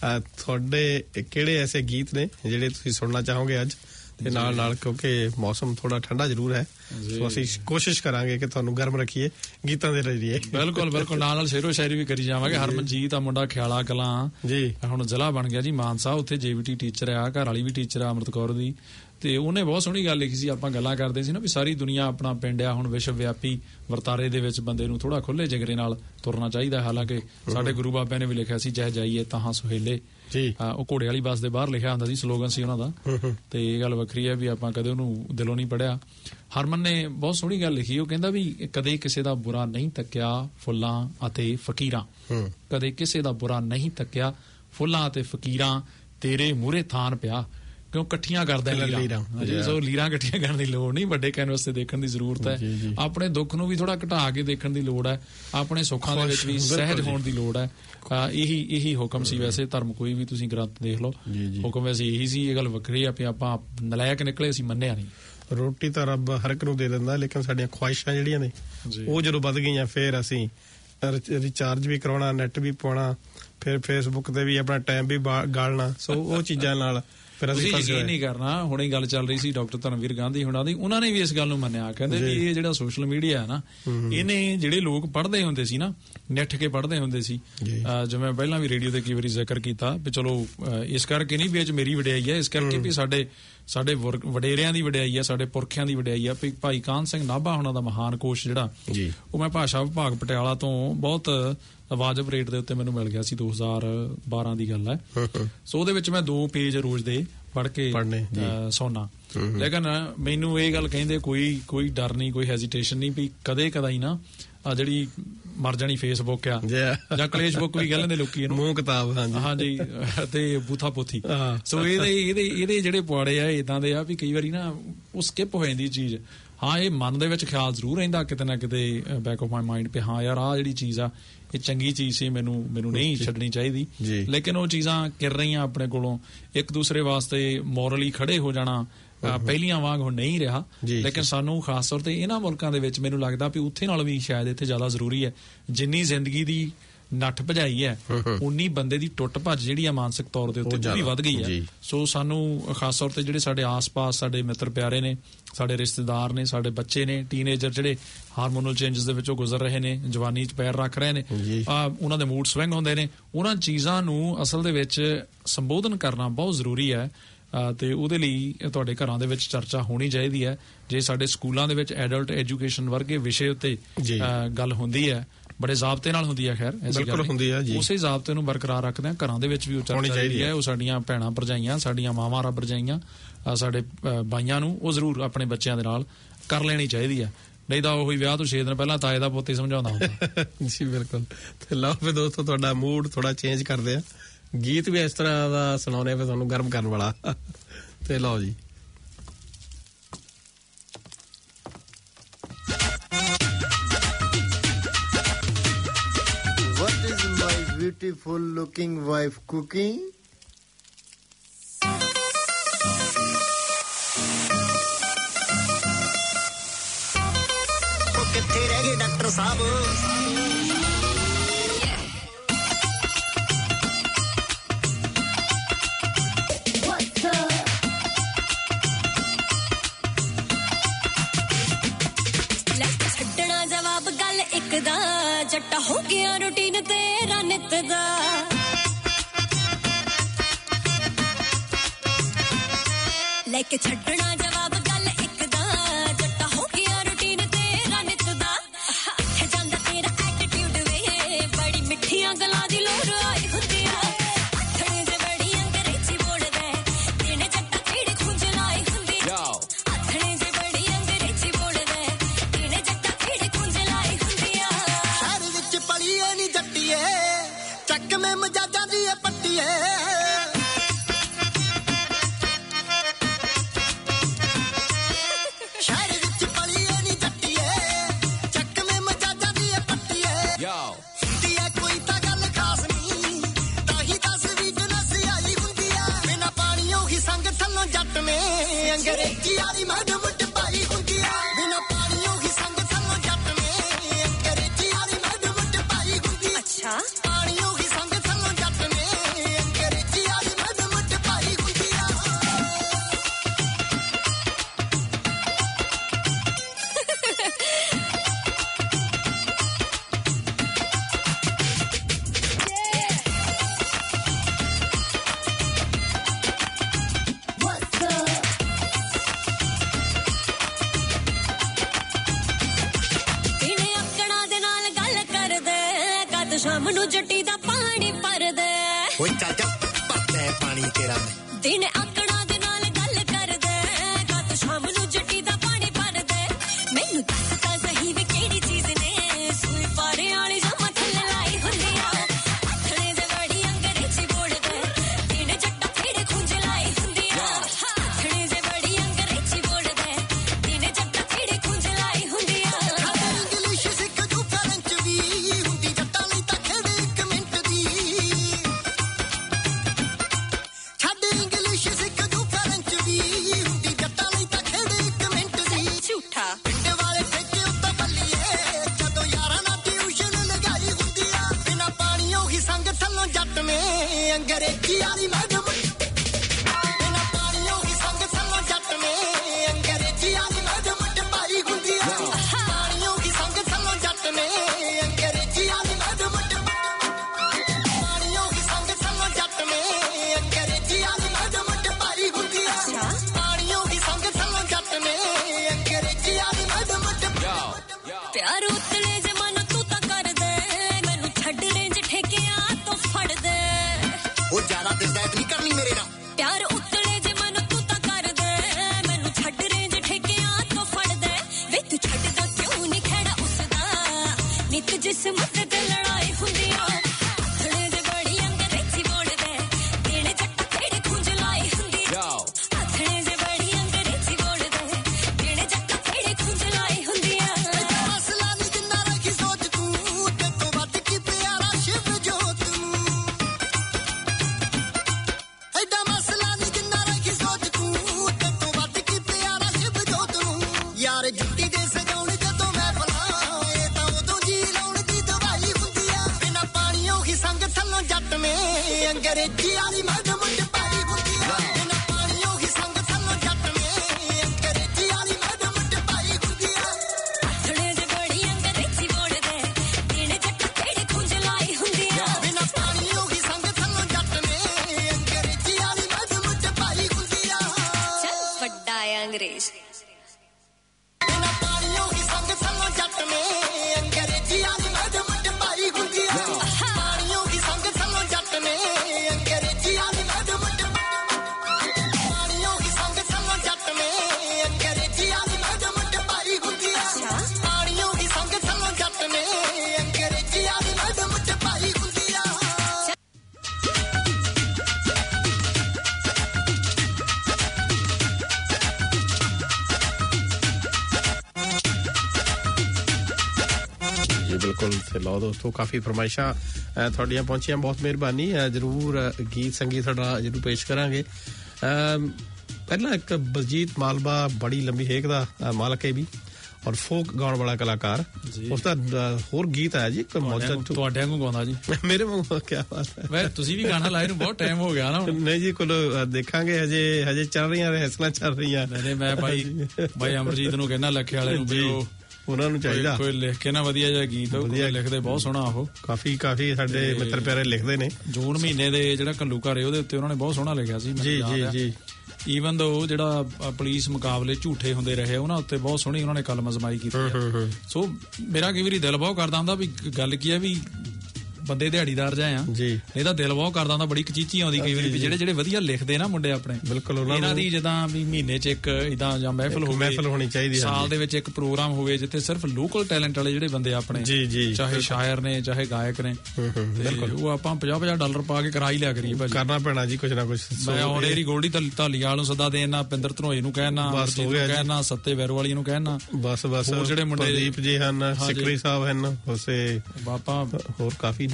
ਤੁਹਾਡੇ ਕਿਹੜੇ ਐਸੇ ਗੀਤ ਨੇ ਜਿਹੜੇ ਤੁਸੀਂ ਸੁਣਨਾ ਚਾਹੋਗੇ ਅੱਜ? ਤੇ ਨਾਲ ਨਾਲ ਕਿਉਂਕਿ ਮੌਸਮ ਥੋੜਾ ਠੰਡਾ ਜ਼ਰੂਰ ਹੈ, ਸੋ ਅਸੀਂ ਕੋਸ਼ਿਸ਼ ਕਰਾਂਗੇ ਕਿ ਤੁਹਾਨੂੰ ਗਰਮ ਰੱਖੀਏ ਗੀਤਾਂ ਦੇ ਜ਼ਰੀਏ। ਬਿਲਕੁਲ ਬਿਲਕੁਲ, ਨਾਲ ਸ਼ੇਰੋ ਸ਼ਾਇਰੀ ਵੀ ਕਰੀ ਜਾਵਾਂਗੇ। ਹਰਮਨਜੀਤ ਆ ਮੁੰਡਾ ਖਿਆਲਾ ਕਲਾਂ ਜੀ, ਹੁਣ ਜ਼ਿਲ੍ਹਾ ਬਣ ਗਿਆ ਜੀ ਮਾਨਸਾ, ਉੱਥੇ JVT ਟੀਚਰ ਆ, ਘਰ ਵਾਲੀ ਵੀ ਟੀਚਰ ਆ ਅੰਮ੍ਰਿਤ ਕੌਰ ਦੀ, ਤੇ ਉਹਨੇ ਬਹੁਤ ਸੋਹਣੀ ਗੱਲ ਲਿਖੀ ਸੀ। ਆਪਾਂ ਗੱਲਾਂ ਕਰਦੇ ਸੀ ਨਾ ਵੀ ਸਾਰੀ ਦੁਨੀਆ ਆਪਣਾ ਪਿੰਡ ਆ, ਹੁਣ ਵਿਸ਼ਵ ਵਿਆਪੀ ਵਰਤਾਰੇ ਦੇ ਵਿੱਚ ਬੰਦੇ ਨੂੰ ਥੋੜਾ ਖੁੱਲੇ ਜਿਗਰੇ ਨਾਲ ਤੁਰਨਾ ਚਾਹੀਦਾ। ਹਾਲਾਂਕਿ ਸਾਡੇ ਗੁਰੂ ਬਾਬਿਆਂ ਨੇ ਵੀ ਲਿਖਿਆ ਸੀ, ਜਹ ਜਾਈਏ ਤਾਹਾਂ ਸੁਹੇਲੇ, ਉਹ ਘੋੜੇ ਵਾਲੀ ਬੱਸ ਦੇ ਬਾਹਰ ਲਿਖਿਆ ਹੁੰਦਾ ਸੀ, ਸਲੋਗਨ ਸੀ ਉਹਨਾਂ ਦਾ। ਤੇ ਇਹ ਗੱਲ ਵੱਖਰੀ ਹੈ ਵੀ ਆਪਾਂ ਕਦੇ ਉਹਨੂੰ ਦਿਲੋਂ ਨਹੀਂ ਪੜਿਆ। ਹਰਮਨ ਨੇ ਬਹੁਤ ਸੋਹਣੀ ਗੱਲ ਲਿਖੀ, ਉਹ ਕਹਿੰਦਾ ਵੀ ਕਦੇ ਕਿਸੇ ਦਾ ਬੁਰਾ ਨਹੀਂ ਤੱਕਿਆ ਫੁੱਲਾਂ ਅਤੇ ਫਕੀਰਾਂ, ਕਦੇ ਕਿਸੇ ਦਾ ਬੁਰਾ ਨਹੀਂ ਤੱਕਿਆ ਫੁੱਲਾਂ ਅਤੇ ਫਕੀਰਾਂ, ਤੇਰੇ ਮੂਹਰੇ ਥਾਨ ਪਿਆ ਕਿਉਂ ਇਕੱਠੀਆਂ ਕਰਦਾ ਲੀਰਾਂ। ਸੋ ਲੀਰਾਂ ਇਕੱਠੀਆਂ ਕਰਨ ਦੀ ਲੋੜ ਨਹੀਂ, ਵੱਡੇ ਕੈਨਵਸ ਤੇ ਦੇਖਣ ਦੀ ਜ਼ਰੂਰਤ ਹੈ। ਆਪਣੇ ਦੁੱਖ ਨੂੰ ਵੀ ਥੋੜਾ ਘਟਾ ਕੇ ਦੇਖਣ ਦੀ ਲੋੜ ਹੈ, ਆਪਣੇ ਸੁੱਖਾਂ ਦੇ ਵਿੱਚ ਵੀ ਸਹਿਜ ਹੋਣ ਦੀ ਲੋੜ ਹੈ। ਇਹੀ ਹੁਕਮ ਸੀ। ਵੈਸੇ ਧਰਮ ਕੋਈ ਵੀ ਤੁਸੀਂ ਗ੍ਰੰਥ ਦੇਖ ਲਓ, ਹੁਕਮ ਵੈਸੇ ਇਹੀ ਸੀ। ਇਹ ਗੱਲ ਵੱਖਰੀ ਆ ਵੀ ਆਪਾਂ ਨਲਾਇਕ ਨਿਕਲੇ, ਅਸੀਂ ਮੰਨਿਆ ਨਹੀਂ। ਰੋਟੀ ਤਾਂ ਰੱਬ ਹਰ ਇੱਕ ਨੂੰ ਦੇ ਦਿੰਦਾ, ਲੇਕਿਨ ਸਾਡੀਆਂ ਖੁਆਇਸ਼ਾਂ ਜਿਹੜੀਆਂ ਨੇ ਉਹ ਜਦੋਂ ਵੱਧ ਗਈਆਂ, ਫਿਰ ਅਸੀਂ ਰਿਚਾਰਜ ਵੀ ਕਰਾਉਣਾ, ਨੈਟ ਵੀ ਪਾਉਣਾ, ਫਿਰ ਫੇਸਬੁੱਕ ਤੇ ਵੀ ਆਪਣਾ ਟਾਈਮ ਵੀ ਗਾਲਣਾ। ਸੋ ਉਹ ਚੀਜ਼ਾਂ ਨਾਲ ਤੁਸੀਂ ਯਕੀਨ ਨਹੀਂ ਕਰਨਾ, ਹੁਣੇ ਗੱਲ ਚੱਲ ਰਹੀ ਸੀ ਡਾਕਟਰ ਧਰਮਵੀਰ ਗਾਂਧੀ ਹੁਣਾਂ ਦੀ, ਉਹਨਾਂ ਨੇ ਵੀ ਇਸ ਗੱਲ ਨੂੰ ਮੰਨਿਆ। ਕਹਿੰਦੇ ਵੀ ਇਹ ਜਿਹੜਾ ਸੋਸ਼ਲ ਮੀਡੀਆ ਹੈ ਨਾ, ਇਹਨੇ ਜਿਹੜੇ ਲੋਕ ਪੜ੍ਹਦੇ ਹੁੰਦੇ ਸੀ ਨਾ, ਨੈੱਠ ਕੇ ਪੜ੍ਹਦੇ ਹੁੰਦੇ ਸੀ, ਜਿਵੇਂ ਪਹਿਲਾਂ ਵੀ ਰੇਡੀਓ ਤੇ ਕਈ ਵਾਰੀ ਜ਼ਿਕਰ ਕੀਤਾ ਵੀ ਚਲੋ ਇਸ ਕਰਕੇ ਨਹੀਂ ਵੀ ਅੱਜ ਮੇਰੀ ਵਡਿਆਈ ਹੈ, ਇਸ ਕਰਕੇ ਵੀ ਸਾਡੇ ਵਡੇਰਿਆਂ ਦੀ ਵਡਿਆਈ ਹੈ, ਸਾਡੇ ਪੁਰਖਿਆਂ ਦੀ ਵਡਿਆਈ ਹੈ। ਭਾਈ ਕਾਹਨ ਸਿੰਘ ਨਾਭਾ ਹੁਣਾਂ ਦਾ ਮਹਾਨ ਕੋਸ਼ ਜਿਹੜਾ, ਉਹ ਮੈਂ ਭਾਸ਼ਾ ਵਿਭਾਗ ਪਟਿਆਲਾ ਤੋਂ ਬਹੁਤ ਵਾਜਬ ਰੇਟ ਦੇ ਉੱਤੇ ਮੈਨੂੰ ਮਿਲ ਗਿਆ ਸੀ, 2012 ਦੀ ਗੱਲ ਹੈ। ਸੋ ਉਹਦੇ ਵਿੱਚ ਮੈਂ 2 ਪੇਜ ਰੋਜ਼ ਦੇ ਪੜ੍ਹ ਕੇ ਸੌਣਾ। ਲੇਕਿਨ ਮੈਨੂੰ ਇਹ ਗੱਲ ਕਹਿੰਦੇ ਕੋਈ ਡਰ ਨਹੀਂ, ਕੋਈ ਹੈਜ਼ੀਟੇਸ਼ਨ ਨਹੀਂ ਵੀ ਕਦੇ ਕਦਾਈ ਨਾ ਆ ਜਿਹੜੀ ਮਰ ਜਾਣੀ ਫੇਸਬੁੱਕ ਆ ਜਾਂ ਕਲੇਸ਼ ਬੁੱਕ ਵੀ ਕਹਿੰਦੇ ਲੋਕੀ ਇਹਨੂੰ, ਮੂੰਹ ਕਿਤਾਬ ਹਾਂਜੀ, ਤੇ ਬੂਥਾ ਪੋਥੀ। ਸੋ ਇਹਦੇ ਜਿਹੜੇ ਪੁਆੜੇ ਆ ਇਦਾਂ ਦੇ ਆ ਵੀ ਕਈ ਵਾਰੀ ਨਾ ਉਹ ਸਕਿਪ ਹੋ ਜਾਂਦੀ ਚੀਜ਼। ਹਾਂ, ਇਹ ਮਨ ਦੇ ਵਿੱਚ ਖਿਆਲ ਜ਼ਰੂਰ ਰਹਿੰਦਾ ਕਿਤੇ ਨਾ ਕਿਤੇ, ਬੈਕ ਆਫ ਮਾਈ ਮਾਈਂਡ ਵੀ ਹਾਂ ਯਾਰ ਆਹ ਜਿਹੜੀ ਚੀਜ਼ ਆ ਇਹ ਚੰਗੀ ਚੀਜ਼ ਸੀ, ਮੈਨੂੰ ਨਹੀਂ ਛੱਡਣੀ ਚਾਹੀਦੀ। ਲੇਕਿਨ ਉਹ ਚੀਜ਼ਾਂ ਕਰ ਰਹੀਆਂ ਆਪਣੇ ਕੋਲੋਂ। ਇੱਕ ਦੂਸਰੇ ਵਾਸਤੇ ਮੋਰਲੀ ਖੜੇ ਹੋ ਜਾਣਾ ਪਹਿਲੀਆਂ ਵਾਂਗ ਹੁਣ ਨਹੀਂ ਰਿਹਾ, ਲੇਕਿਨ ਸਾਨੂੰ ਖਾਸ ਤੌਰ ਤੇ ਇਹਨਾਂ ਮੁਲਕਾਂ ਦੇ ਵਿੱਚ ਮੈਨੂੰ ਲੱਗਦਾ ਵੀ ਉੱਥੇ ਨਾਲ ਵੀ ਸ਼ਾਇਦ ਇੱਥੇ ਜ਼ਿਆਦਾ ਜ਼ਰੂਰੀ ਹੈ। ਜਿੰਨੀ ਜ਼ਿੰਦਗੀ ਦੀ ਨੱਠ ਭਜਾਈ ਹੈ, ਉਨੀ ਬੰਦੇ ਦੀ ਟੁੱਟ ਭੱਜ ਜਿਹੜੀ ਆ ਮਾਨਸਿਕ ਤੌਰ ਦੇ ਉੱਤੇ ਉਹ ਵੀ ਵੱਧ ਗਈ ਹੈ। ਸੋ ਸਾਨੂੰ ਖਾਸ ਤੌਰ ਤੇ ਜਿਹੜੇ ਸਾਡੇ ਆਸ-ਪਾਸ ਸਾਡੇ ਮਿੱਤਰ ਪਿਆਰੇ ਨੇ, ਸਾਡੇ ਰਿਸ਼ਤੇਦਾਰ ਨੇ, ਸਾਡੇ ਬੱਚੇ ਨੇ, ਟੀਨੇਜਰ ਜਿਹੜੇ ਹਾਰਮੋਨਲ ਚੇਂਜਸ ਦੇ ਵਿੱਚੋਂ ਗੁਜ਼ਰ ਰਹੇ ਨੇ, ਜਵਾਨੀ 'ਚ ਪੈਰ ਰੱਖ ਰਹੇ ਨੇ, ਉਹਨਾਂ ਦੇ ਮੂਡ ਸਵਿੰਗ ਹੁੰਦੇ ਨੇ, ਉਹਨਾਂ ਚੀਜ਼ਾਂ ਨੂੰ ਅਸਲ ਦੇ ਵਿੱਚ ਸੰਬੋਧਨ ਕਰਨਾ ਬਹੁਤ ਜ਼ਰੂਰੀ ਹੈ। ਤੇ ਉਹਦੇ ਲਈ ਤੁਹਾਡੇ ਘਰਾਂ ਦੇ ਵਿੱਚ ਚਰਚਾ ਹੋਣੀ ਚਾਹੀਦੀ ਹੈ। ਜੇ ਸਾਡੇ ਸਕੂਲਾਂ ਦੇ ਵਿੱਚ ਐਡਲਟ ਐਜੂਕੇਸ਼ਨ ਵਰਗੇ ਵਿਸ਼ੇ ਉੱਤੇ ਗੱਲ ਹੁੰਦੀ ਹੈ, ਬੜੇ ਜ਼ਾਬਤੇ ਨਾਲ ਹੁੰਦੀ ਹੈ, ਖੈਰ ਬਿਲਕੁਲ ਹੁੰਦੀ ਹੈ ਜੀ, ਉਸੇ ਜ਼ਾਬਤੇ ਨੂੰ ਬਰਕਰਾਰ ਰੱਖਦੇ ਆ ਘਰਾਂ ਦੇ ਵਿੱਚ ਵੀ ਉਹ ਚਰਚਾ ਚਾਹੀਦੀ ਹੈ। ਉਹ ਸਾਡੀਆਂ ਭੈਣਾਂ ਭਰਜਾਈਆਂ, ਸਾਡੀਆਂ ਮਾਵਾਂ ਰੱਬ ਭਰਜਾਈਆਂ, ਸਾਡੇ ਬਾਈਆਂ ਨੂੰ ਉਹ ਜ਼ਰੂਰ ਆਪਣੇ ਬੱਚਿਆਂ ਦੇ ਨਾਲ ਕਰ ਲੈਣੀ ਚਾਹੀਦੀ ਹੈ। ਨਹੀਂ ਤਾਂ ਉਹੀ ਵਿਆਹ ਤੋਂ 6 ਦਿਨ ਪਹਿਲਾਂ ਤਾਏ ਦਾ ਪੋਤੀ ਸਮਝਾਉਂਦਾ ਹੁੰਦਾ ਜੀ। ਬਿਲਕੁਲ। ਤੇ ਲਓ ਫਿਰ ਦੋਸਤੋ, ਤੁਹਾਡਾ ਮੂਡ ਥੋੜਾ ਚੇਂਜ ਕਰਦੇ ਆ, ਗੀਤ ਵੀ ਇਸ ਤਰ੍ਹਾਂ ਦਾ ਸੁਣਾਉਣੇ ਫਿਰ ਤੁਹਾਨੂੰ ਗਰਮ ਕਰਨ ਵਾਲਾ। ਤੇ ਲਓ ਜੀ, What is my beautiful looking wife cooking? ਉਹ ਕਿੱਥੇ ਰਹਿ ਗਏ ਡਾਕਟਰ ਸਾਹਿਬ? ਜੱਟਾ ਹੋ ਗਿਆ ਰੂਟੀਨ ਤੇਰਾ ਨਿੱਤ ਦਾ, ਲੈ ਕੇ ਛੱਡਣਾ ਜਵਾਬ ਗੱਲ ਇੱਕ ਦਾ, ਜੱਟਾ ਹੋ ਗਿਆ ਰੂਟੀਨ ਤੇਰਾ ਨਿੱਤ ਦਾ। ਇੱਥੇ ਜਾਂਦਾ ਤੇਰਾ ਐਟੀਟਿਊਡ ਵੇ, ਬੜੀ ਮਿੱਠੀਆਂ ਗੱਲਾਂ ਦੀ ਲੋੜ ਆਈ ਹੁੰਦੀ ਆ। ਅੱਖਾਂ ਜੇ ਬੜੀ ਅੰਗਰੇਜ਼ੀ ਬੋਲਦਾ, ਤੇਨੇ ਜੱਟਾ ਕਿਹੜੀ ਖੁੰਝ ਲਾਈ ਹੁੰਦੀ। ਅੱਖਾਂ ਜੇ ਬੜੀ ਅੰਗਰੇਜ਼ੀ ਬੋਲਦਾ, ਤੇਨੇ ਜੱਟਾ ਕਿਹੜੀ ਖੁੰਝ ਲਾਈ ਹੁੰਦੀ ਆ। ਪਲੀਏ ਨੀ ਜੱਟੀਏ, ਚੱਕ ਮੈਂ ਮਜਾਜਾਂ ਦੀ ਪੱਟੀਏ। ਸ਼ਹਿਰ ਵਿੱਚ ਪਲੀਏ ਨੀ ਜੱਟੀਏ, ਚੱਕ ਮੈਂ ਮਜਾਜਾਂ ਦੀ ਪੱਟੀਏ। ਹੁੰਦੀ ਐ ਕੋਈ ਤਾਂ ਗੱਲ ਅੰਗਰੇਜ਼ੀ ਵਾਲੀ ਮੈਡਮ ਟਪਾਈ ਹੁੰਦੀ ਆ ਬਿਨਾ ਪਾਣੀਓ ਹੀ ਸੰਗ ਥੱਲੋਂ ਜੱਟ ਨੇ ਅੰਗਰੇਜ਼ੀ ਵਾਲੀ ਮੈਡਮ ਟਪਾਈ ਹੁੰਦੀ ਅੱਛਾ ਪਾਣੀਓ ਹੀ ਸੰਗ ਥੱਲੋਂ ਜੱਟ ਨੇ ਅੰਗਰੇਜ਼ੀ ਵਾਲੀ ਮੈਡਮ ਟਪਾਈ ਹੁੰਦੀ ਆ ਸ਼ਾਮ ਨੂੰ ਜੱਟੀ ਦਾ ਪਾਣੀ ਭਰਦੇ ਓਏ ਚੱਲ ਚੱਲ ਭਰਦਾ ਪਾਣੀ ਤੇਰਾ ਦਿਨ ਆਕੜਾਂ ਦੇ ਨਾਲ ਗੱਲ ਕਰਦੇ ਕੱਤ ਸ਼ਾਮ ਨੂੰ ਜੱਟੀ ਦਾ ਪਾਣੀ ਭਰਦੇ ਮੈਨੂੰ ਦੱਸ ਤਾਂ ਸਹੀ ਵੀ ਕਿਹੜੀ ਚੀਜ਼ ਨੇ ਸੂਈ ਪਾਰੇ ਵਾਲੀ ਜਮਾ ਥੱਲੇ ਲਾਈ ਹੁੰਦੀ ਆ ਆਥਣੇ ਦੇ ਬੜੀ ਅੰਗਰੇਜ਼ੀ ਬੋਲਦੇ ਦਿਨ ਜੱਟਾ ਫੇੜੇ ਖੁੰਝ ਲਾਈ ਹੁੰਦੀ ਆ ਆਥਣੇ ਦੇ ਬੜੀ ਅੰਗਰੇਜ਼ੀ ਬੋਲਦੇ ਦਿਨ ਜੱਟਾ ਫੇੜੇ ਖੁੰਝ ਲਾਈ ਹੁੰਦੀ ਆ ਇੰਗਲਿਸ਼ ਸਿੱਖ ਜੂ ਫਰੈਂਚ ਵੀ ਹੁੰਦੀ ਜੱਟਾਂ ਲਈ ਤਾਂ ਖੇਡ ਇੱਕ ਮਿੰਟ ਦੀ ਛੱਡ ਇੰਗਲਿਸ਼ ਸਿੱਖ ਜੂ ਫਰੈਂਚ ਵੀ ਹੁੰਦੀ ਜੱਟਾਂ ਲਈ ਤਾਂ ਖੇਡ ਇੱਕ ਮਿੰਟ ਦੀ ਝੂਠਾ ਪਿੰਡ ਵਾਲੇ ਠੇਕੇ ਉੱਤੇ ਬੱਲੀਏ ਜਦੋਂ ਯਾਰਾਂ ਨਾਲ ਟਿਊਸ਼ਨ ਲਗਾਈ ਹੁੰਦੀ ਆ ਬਿਨਾ ਪਾਣੀਓ ਹੀ ਸੰਗ ਥੱਲੋਂ ਜੱਟ ਨੇ ਅੰਗਰੇਜ਼ੀ ਵਾਲੀ ਮੈਡਮ ਬਿਨਾ ਪਾਣੀਓ ਹੀ ਸੰਗ ਥੱਲੋਂ ਜੱਟ ਨੇ ਅੰਗਰੇਜ਼ੀ ਵਾਲੀ ਮੈਡਮ ਟਪਾਈ ਹੁੰਦੀ ਆ ਪਾਣੀਓ ਹੀ ਸੰਗ ਥੱਲੋਂ ਜੱਟ ਨੇ ਅੰਗਰੇਜ਼ੀ ਵਾਲੀ ਮੈਡਮ ਪਾਣੀਓ ਹੀ ਸੰਗ ਥੱਲੋਂ ਜੱਟ ਨੇ ਅੰਗਰੇਜ਼ੀ ਵਾਲੀ ਮੈਡਮ ਟਪਾਈ ਹੁੰਦੀ ਆ ਪਾਣੀਓ ਹੀ ਸੰਗ ਥੱਲੋਂ ਜੱਟ ਨੇ ਅੰਗਰੇਜ਼ੀ ਵਾਲੀ ਮੈਡਮ ਪਿਆਰ ਉਤਲੇ ਜਮਾਨਾ ਤੂੰ ਤਾਂ ਕਰਦੇ ਮੈਨੂੰ ਛੱਡ ਰੇਂਜ ਠੇਕਿਆਂ ਤੋਂ ਫੜਦੇ ਉਹ ਜ਼ਿਆਦਾ ਦਿਲਦਾਇਤ ਨਹੀਂ ਕਰਨੀ ਮੇਰੇ ਨਾਲ ਪਿਆਰ ਉਤਲੇ ਜਮਾਨਾ ਤੂੰ ਤਾਂ ਕਰਦੇ ਮੈਨੂੰ ਛੱਡ ਰੇਂਜ ਠੇਕਿਆਂ ਤੋਂ ਫੜਦੇ ਵੇ ਤੂੰ ਛੱਡਦਾ ਕਿਉਂ ਨਹੀਂ ਖੜਾ ਉਸਦਾ ਨਿੱਤ ਜਿਸ ਮੁੱਦੇ ਤੇ ਲੜਾਈ ਹੁੰਦੀ ਆ ਆਥਣੇ ਦੇ ਬੜੀ ਅੰਗਰੇਜ਼ੀ ਬੋਲਦੇ ਦਿਨ ਜੱਟਾ ਫੇੜੇ ਖੁੰਝ ਲਾਈ ਹੁੰਦੀ ਆਥਣੇ ਦੇ ਬੜੀ ਅੰਗਰੇਜ਼ੀ ਬੋਲਦੇ ਦਿਨ ਜੱਟਾ ਫੇੜੇ ਖੁੰਝ ਲਾਈ ਹੁੰਦੀ ਆ ਮਸਲਾ ਨਹੀਂ ਜਿੰਨਾ ਰੱਖੀ ਸੋਚ ਤੂੰ ਤੇ ਤੋਂ ਵੱਧ ਕੀ ਪਿਆਰਾ ਸ਼ਿਵ ਜੋਤ ਨੂੰ ਐਡਾ ਮਸਲਾ ਨਹੀਂ ਜਿੰਨਾ ਰੱਖੀ ਸੋਚ ਤੂੰ ਤੇ ਤੋਂ ਵੱਧ ਕੀ ਪਿਆਰਾ ਸ਼ਿਵ ਜੋਤ ਨੂੰ ਯਾਰ ਜੁੱਤੀ ਦੇ ਸਜਾਉਣ ਜਦੋਂ ਮੈਂ ਬੁਲਾਵਾਂ ਇਹ ਤਾਂ ਉਦੋਂ ਜੀ ਲਾਉਣ ਦੀ ਦਵਾਈ ਹੁੰਦੀ ਆ ਬਿਨਾ ਪਾਣੀਓ ਹੀ ਸੰਗ ਥੱਲੋਂ ਜੱਟ ਨੇ ਅੰਗਰੇਜ਼ੀ ਵਾਲੀ ਮੈਡਮ ਟਪਾਈ ਹੁੰਦੀ ਆ ਬਿਨਾ ਪਾਣੀਓ ਹੀ ਸੰਗ ਥੱਲੋਂ ਜੱਟ ਨੇ ਅੰਗਰੇਜ਼ੀ ਵਾਲੀ ਮੈਡਮ ਟਪਾਈ ਹੁੰਦੀ ਆ ਆਥਣੇ ਦੇ ਬੜੀ ਅੰਗਰੇਜ਼ੀ ਬੋਲਦੇ ਦਿਨ ਜੱਟਾ ਫੇੜੇ ਖੁੰਝ ਲਾਈ ਹੁੰਦੀ ਆ ਬਿਨਾ ਪਾਣੀਓ ਹੀ ਸੰਗ ਥੱਲੋਂ ਜੱਟ ਨੇ ਅੰਗਰੇਜ਼ੀ ਵਾਲੀ ਮੈਡਮ ਟਪਾਈ ਹੁੰਦੀ ਆ ਚੱਲ ਵੱਡਾ ਆ ਅੰਗਰੇਜ਼ ਬਿਨਾ ਪਾਣੀਓ ਹੀ ਸੰਗ ਥੱਲੋਂ ਜੱਟ ਨੇ ਅੰਗਰੇਜ਼ੀ ਵਾਲੀ ਮੈਡਮ ਟਪਾਈ ਹੁੰਦੀ ਆ ਪਾਣੀਓ ਹੀ ਸੰਗ ਥੱਲੋਂ ਜੱਟ ਨੇ ਅੰਗਰੇਜ਼ੀ ਵਾਲੀ ਮੈਡਮ ਪਾਣੀਓ ਹੀ ਸੰਗ ਥੱਲੋਂ ਜੱਟ ਨੇ ਅੰਗਰੇਜ਼ੀ ਵਾਲੀ ਮੈਡਮ ਟਪਾਈ ਹੁੰਦੀ ਆ ਪਾਣੀਓ ਹੀ ਸੰਗ ਥੱਲੋਂ ਜੱਟ ਨੇ ਅੰਗਰੇਜ਼ੀ ਵਾਲੀ ਮੈਡਮ ਟਪਾਈ ਹੁੰਦੀ ਆ ਜੀ ਬਿਲਕੁਲ ਤੇ ਲਓ ਦੋਸਤੋ ਕਾਫੀ ਫਰਮਾਇਸ਼ਾਂ ਤੁਹਾਡੀਆਂ ਪਹੁੰਚੀਆਂ ਬਹੁਤ ਮਿਹਰਬਾਨੀ ਜ਼ਰੂਰ ਗੀਤ ਸੰਗੀਤ ਸਾਡਾ ਜ਼ਰੂਰ ਪੇਸ਼ ਕਰਾਂਗੇ ਪਹਿਲਾਂ ਇੱਕ ਬਲਜੀਤ ਮਾਲਵਾ ਬੜੀ ਲੰਬੀ ਹੇਕ ਦਾ ਮਾਲਕ ਹੈ ਵੀ ਔਰ ਫੋਕ ਗਾਉਣ ਵਾਲਾ ਕਲਾਕਾਰ ਉਸ ਦਾ ਹੋਰ ਗੀਤ ਆਇਆ ਜੀ ਤੁਹਾਡੇ ਵਾਂਗੂ ਗਾਉਂਦਾ ਜੀ ਮੇਰੇ ਵਾਂਗੂ ਕੀ ਬਾਤ ਹੈ ਵੇ ਤੁਸੀਂ ਵੀ ਗਾਣਾ ਲਾਏ ਨੂੰ ਬਹੁਤ ਟਾਈਮ ਹੋ ਗਿਆ ਨਾ ਨਹੀਂ ਜੀ ਕੋਲ ਦੇਖਾਂਗੇ ਹਜੇ ਚੱਲ ਰਹੀਆਂ ਰਿਹਰਸਲਾਂ ਚੱਲ ਰਹੀਆਂ ਨਹੀਂ ਮੈਂ ਭਾਈ ਅਮਰਜੀਤ ਨੂੰ ਕਹਿੰਦਾ ਲੱਖੇ ਵਾਲੇ ਨੂੰ ਵੀ ਉਹਨਾਂ ਨੂੰ ਚਾਹੀਦਾ ਕੋਈ ਲਿਖ ਕੇ ਨਾ ਵਧੀਆ ਜਿਹਾ ਗੀਤ ਲਿਖਦੇ ਬਹੁਤ ਸੋਹਣਾ ਉਹ ਕਾਫੀ ਸਾਡੇ ਮਿੱਤਰ ਪਿਆਰੇ ਲਿਖਦੇ ਨੇ ਜੂਨ ਮਹੀਨੇ ਦੇ ਜਿਹੜਾ ਘੱਲੂ ਘਰ ਉਹਦੇ ਉੱਤੇ ਉਹਨਾਂ ਨੇ ਬਹੁਤ ਸੋਹਣਾ ਲਿਖਿਆ ਸੀ ਜੀ ਈਵਨ ਦੋ ਜਿਹੜਾ ਪੁਲਿਸ ਮੁਕਾਬਲੇ ਝੂਠੇ ਹੁੰਦੇ ਰਹੇ ਉਹਨਾਂ ਉੱਤੇ ਬਹੁਤ ਸੋਹਣੀ ਉਹਨਾਂ ਨੇ ਕਲਮ ਅਜ਼ਮਾਈ ਕੀਤੀ ਸੋ ਮੇਰਾ ਕਈ ਵਾਰੀ ਦਿਲ ਬਹੁਤ ਕਰਦਾ ਹੁੰਦਾ ਵੀ ਗੱਲ ਕੀ ਹੈ ਵੀ ਬੰਦੇ ਦਿਹਾੜੀਦਾਰ ਜਾਏ ਆ ਨਹੀਂ ਤਾਂ ਦਿਲ ਬਹੁਤ ਕਰਦਾ ਹੁੰਦਾ ਬੜੀ ਕਚੀਚੀ ਆਉਂਦੀ ਕਈ ਵਾਰੀ ਵੀ ਜਿਹੜੇ ਵਧੀਆ ਲਿਖਦੇ ਨਾ ਮੁੰਡੇ ਆਪਣੇ ਬਿਲਕੁਲ ਇਹਨਾਂ ਦੀ ਜਿੱਦਾਂ ਵੀ ਮਹੀਨੇ 'ਚ ਇੱਕ ਇਦਾਂ ਜਾਂ ਮਹਿਫਲ ਹੋਣੀ ਚਾਹੀਦੀ ਸਾਲ ਦੇ ਵਿੱਚ ਇੱਕ ਪ੍ਰੋਗਰਾਮ ਹੋਵੇ ਜਿੱਥੇ ਸਿਰਫ ਲੋਕਲ ਟੈਲੈਂਟ ਵਾਲੇ ਜਿਹੜੇ ਬੰਦੇ ਆਪਣੇ ਚਾਹੇ ਸ਼ਾਇਰ ਨੇ ਚਾਹੇ ਗਾਇਕ ਨੇ ਉਹ ਆਪਾਂ $50 ਪਾ ਕੇ ਕਰਾ ਹੀ ਲਿਆ ਕਰੀਏ ਭਾਜੀ ਕਰਨਾ ਪੈਣਾ ਜੀ ਕੁਛ ਨਾ ਕੁਛ ਮੈਂ ਹੁਣ ਇਹਦੀ ਗੋਲਡੀ ਧਾਲੀਵਾਲ ਨੂੰ ਸੱਦਾ ਦੇਣਾ ਪਿੰਦਰ ਧਨੋਏ ਨੂੰ ਕਹਿਣਾ ਸੱਤੇ ਵੈਰੋਵਾਲੀ ਨੂੰ ਕਹਿਣਾ ਬਸ ਜਿਹੜੇ ਮੁੰਡੇ ਪ੍ਰਦੀਪ ਜੀ ਹਨ ਸਿਕਰੀ ਸਾਹਿਬ ਹਨ ਉਸੇ ਬਾਪਾ ਹੋਰ ਕਾਫੀ ਨੇ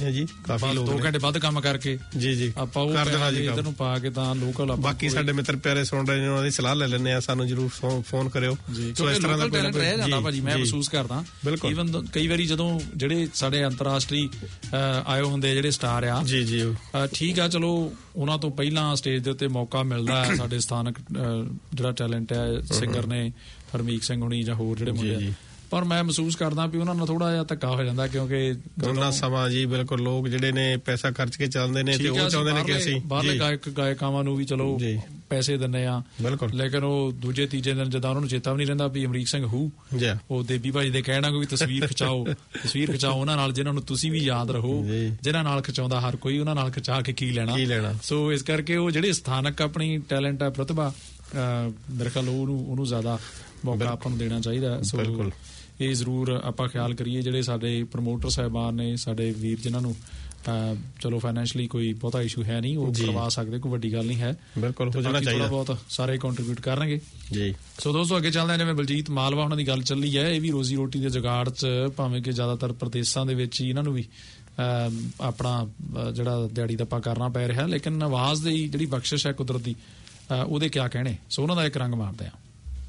ਹੈ ਜੀ, ਕਾਫੀ ਲੋਕ 2 ਘੰਟੇ ਵੱਧ ਕੰਮ ਕਰਕੇ ਜੀ ਆਪਾਂ ਉਹ ਕਰ ਦੇਣਾ ਜੀ ਇਧਰ ਨੂੰ ਪਾ ਕੇ ਤਾਂ ਲੋਕਲ। ਬਾਕੀ ਸਾਡੇ ਮਿੱਤਰ ਪਿਆਰੇ ਸੁਣ ਰਹੇ ਨੇ, ਉਹਨਾਂ ਦੀ ਸਲਾਹ ਲੈ ਲੈਣੇ ਆ, ਸਾਨੂੰ ਜਰੂਰ ਫੋਨ ਕਰਿਓ। ਸੋ ਇਸ ਤਰ੍ਹਾਂ ਦਾ ਟੈਲੈਂਟ ਰਹਿ ਜਾਂਦਾ ਭਾਜੀ, ਮੈਂ ਮਹਿਸੂਸ ਕਰਦਾ। ਈਵਨ ਕਈ ਵਾਰੀ ਜਦੋਂ ਜਿਹੜੇ ਸਾਡੇ ਅੰਤਰਰਾਸ਼ਟਰੀ ਆਏ ਹੁੰਦੇ ਜਿਹੜੇ ਸਟਾਰ ਆ ਜੀ ਠੀਕ ਆ, ਚਲੋ ਉਹਨਾਂ ਤੋਂ ਪਹਿਲਾਂ ਸਟੇਜ ਦੇ ਉੱਤੇ ਮੌਕਾ ਮਿਲਦਾ ਹੈ। ਸਾਡੇ ਸਥਾਨਕ ਜਿਹੜਾ ਟੈਲੈਂਟ ਹੈ, ਸਿੰਗਰ ਨੇ ਹਰਮੀਤ ਸਿੰਘ ਹੁਣੀ ਜਾਂ ਹੋਰ ਜਿਹੜੇ ਮੁੰਡੇ, ਪਰ ਮੈਂ ਮਹਿਸੂਸ ਕਰਦਾ ਵੀ ਉਹਨਾਂ ਨਾਲ ਥੋੜਾ ਜਿਹਾ ਧੱਕਾ ਹੋ ਜਾਂਦਾ, ਕਿਉਂਕਿ ਉਹਨਾਂ ਸਮਾਂ ਜੀ ਬਿਲਕੁਲ ਲੋਕ ਜਿਹੜੇ ਨੇ ਪੈਸਾ ਖਰਚ ਕੇ ਚੱਲਦੇ ਨੇ ਤੇ ਉਹ ਚਾਹੁੰਦੇ ਨੇ ਕਿ ਅਸੀਂ ਬਾਹਰਲੇ ਗਾਇਕਾਵਾਂ ਨੂੰ ਵੀ ਚਲੋ ਪੈਸੇ ਦਿੰਨੇ ਆ, ਲੇਕਿਨ ਉਹ ਦੂਜੇ ਤੀਜੇ ਦਿਨ ਜਦੋਂ ਉਹਨਾਂ ਨੂੰ ਚੇਤਾ ਵੀ ਨਹੀਂ ਰਹਿੰਦਾ ਵੀ ਅਮਰੀਕ ਸਿੰਘ ਉਹ ਦੇਬੀ ਭਾਜੀ ਦੇ ਕਹਿਣਾ ਕੋਈ ਤਸਵੀਰ ਖਿਚਾਓ ਉਹਨਾਂ ਨਾਲ ਜਿਹਨਾਂ ਨੂੰ ਤੁਸੀਂ ਵੀ ਯਾਦ ਰਹੋ, ਜਿਹਨਾਂ ਨਾਲ ਖਿਚਾਉਂਦਾ ਹਰ ਕੋਈ, ਉਹਨਾਂ ਨਾਲ ਖਿਚਾ ਕੇ ਕੀ ਲੈਣਾ। ਸੋ ਇਸ ਕਰਕੇ ਉਹ ਜਿਹੜੇ ਸਥਾਨਕ ਆਪਣੀ ਟੈਲੈਂਟ ਹੈ, ਪ੍ਰਤਿਭਾ, ਮੇਰੇ ਖਿਆਲ ਉਹਨੂੰ ਜ਼ਿਆਦਾ ਮੌਕਾ ਆਪਾਂ ਨੂੰ ਦੇਣਾ ਚਾਹੀਦਾ। ਸੋ ਇਹ ਜ਼ਰੂਰ ਆਪਾਂ ਖਿਆਲ ਕਰੀਏ, ਜਿਹੜੇ ਸਾਡੇ ਪ੍ਰਮੋਟਰ ਸਾਹਿਬਾਨ ਨੇ, ਸਾਡੇ ਵੀਰ ਜਿਨ੍ਹਾਂ ਨੂੰ ਚਲੋ ਫਾਈਨੈਂਸ਼ਲੀ ਕੋਈ ਬਹੁਤਾ ਇਸ਼ੂ ਹੈ ਨਹੀਂ, ਉਹ ਕਰਵਾ ਸਕਦੇ, ਕੋਈ ਵੱਡੀ ਗੱਲ ਨਹੀਂ ਹੈ, ਬਿਲਕੁਲ ਹੋ ਜਾਣਾ ਚਾਹੀਦਾ, ਬਹੁਤ ਸਾਰੇ ਕੰਟਰੀਬਿਊਟ ਕਰਨਗੇ ਜੀ। ਸੋ ਦੋਸਤੋ ਅੱਗੇ ਚੱਲਦੇ ਹਾਂ, ਜਿਵੇਂ ਬਲਜੀਤ ਮਾਲਵਾ ਉਹਨਾਂ ਦੀ ਗੱਲ ਚੱਲੀ ਹੈ, ਇਹ ਵੀ ਰੋਜ਼ੀ ਰੋਟੀ ਦੇ ਜੁਗਾੜ 'ਚ, ਭਾਵੇਂ ਕਿ ਜ਼ਿਆਦਾਤਰ ਪ੍ਰਦੇਸ਼ਾਂ ਦੇ ਵਿੱਚ ਹੀ ਇਹਨਾਂ ਨੂੰ ਵੀ ਆਪਣਾ ਜਿਹੜਾ ਦਿਹਾੜੀ ਦੱਪਾ ਕਰਨਾ ਪੈ ਰਿਹਾ, ਲੇਕਿਨ ਆਵਾਜ਼ ਦੀ ਜਿਹੜੀ ਬਖਸ਼ਿਸ਼ ਹੈ ਕੁਦਰਤ ਦੀ, ਉਹਦੇ ਕਿਆ ਕਹਿਣੇ। ਸੋ ਉਹਨਾਂ ਦਾ ਇੱਕ ਰੰਗ ਮਾਰਦੇ ਆ।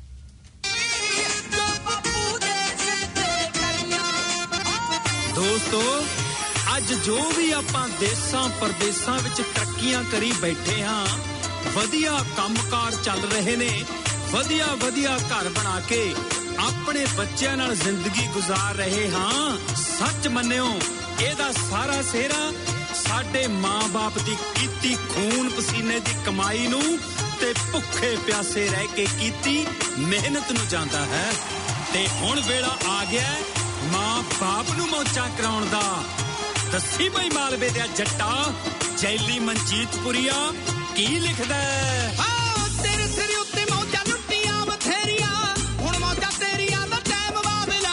ਦੋਸਤੋ ਅੱਜ ਜੋ ਵੀ ਆਪਾਂ ਦੇਸਾਂ ਪਰਦੇਸਾਂ ਵਿੱਚ ਤਰੱਕੀਆਂ ਕਰੀ ਬੈਠੇ ਹਾਂ, ਵਧੀਆ ਕੰਮਕਾਰ ਚੱਲ ਰਹੇ ਨੇ, ਵਧੀਆ ਘਰ ਬਣਾ ਕੇ ਆਪਣੇ ਬੱਚਿਆਂ ਨਾਲ ਜ਼ਿੰਦਗੀ ਗੁਜ਼ਾਰ ਰਹੇ ਹਾਂ, ਸੱਚ ਮੰਨਿਓ ਇਹਦਾ ਸਾਰਾ ਸਿਹਰਾ ਸਾਡੇ ਮਾਂ-ਬਾਪ ਦੀ ਕੀਤੀ ਖੂਨ ਪਸੀਨੇ ਦੀ ਕਮਾਈ ਨੂੰ ਤੇ ਭੁੱਖੇ ਪਿਆਸੇ ਰਹਿ ਕੇ ਕੀਤੀ ਮਿਹਨਤ ਨੂੰ ਜਾਂਦਾ ਹੈ। ਤੇ ਹੁਣ ਵੇਲਾ ਆ ਗਿਆ ਮਾਂ ਬਾਪ ਨੂੰ ਮੌਜਾਂ ਕਰਾਉਣ ਦਾ। ਦੱਸੀ ਬਈ ਮਾਲਵੇ ਦੇ ਜੱਟਾ ਜੈਲੀ ਮਨਜੀਤਪੁਰੀਆ ਕੀ ਲਿਖਦਾ ਤੇਰੇ ਸਿਰ ਉੱਤੇ ਮੌਜਾਂ ਲੁੱਟੀਆਂ ਬਥੇਰੀਆਂ, ਹੁਣ ਮੌਜਾਂ ਤੇਰੀਆਂ ਦਾ ਟਾਈਮ ਬਾਬਲਾ।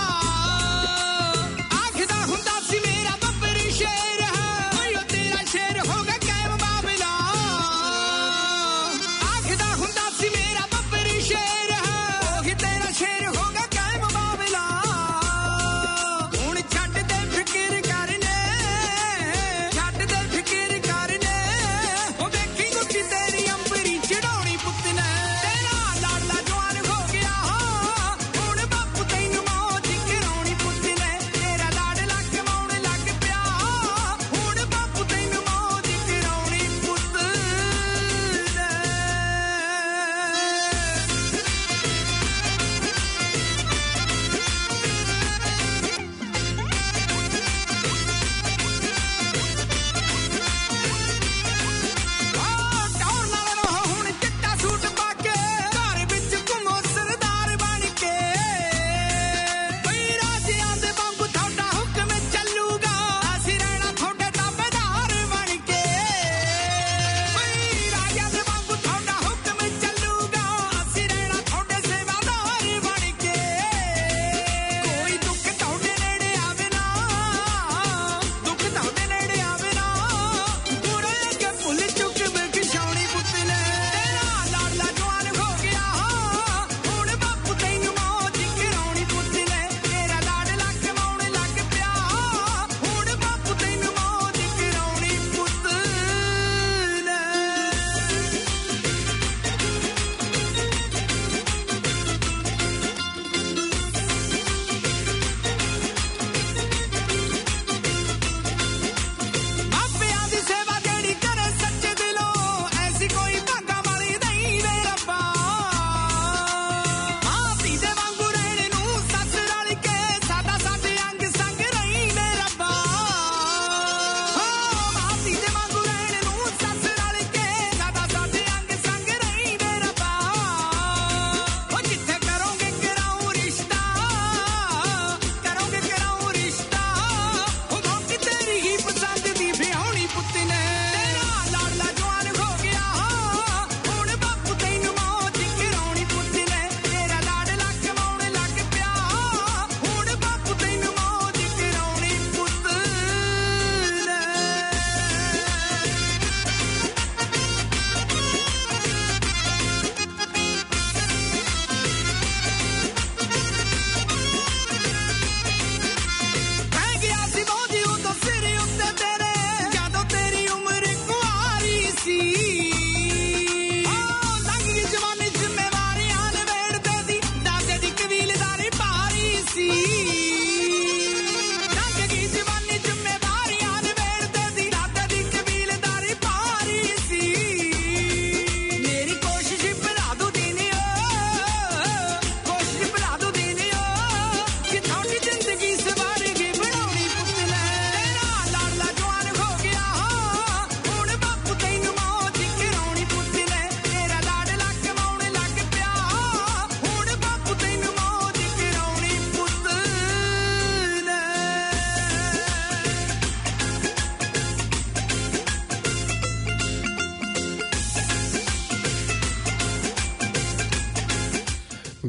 ਆਖਦਾ ਹੁੰਦਾ ਸੀ ਮੇਰਾ ਬੱਬਰੀ ਸ਼ੇਰ ਹੈ, ਓਏ ਤੇਰਾ ਸ਼ੇਰ ਹੋ ਗਿਆ ਕਾਇਮ ਬਾਬਲਾ। ਆਖਦਾ ਹੁੰਦਾ ਸੀ ਮੇਰਾ ਬੱਬਰੀ ਸ਼ੇਰ ਹੈ, ਉਹੀ ਤੇਰਾ ਸ਼ੇਰ ਹੋ ਗਿਆ ਕਾਇਮ ਬਾਬਲਾ। ਹੁਣ ਛੱਡ ਦੇ ਫਿਕਰ ਕਰਨੇ, ਛੱਡ ਦੇ ਫਿਕਰ ਕਰਨੇ, ਉਹ ਵੇਖੀ ਗੁੱਚੀ ਤੇਰੀ ਅੰਬਰੀ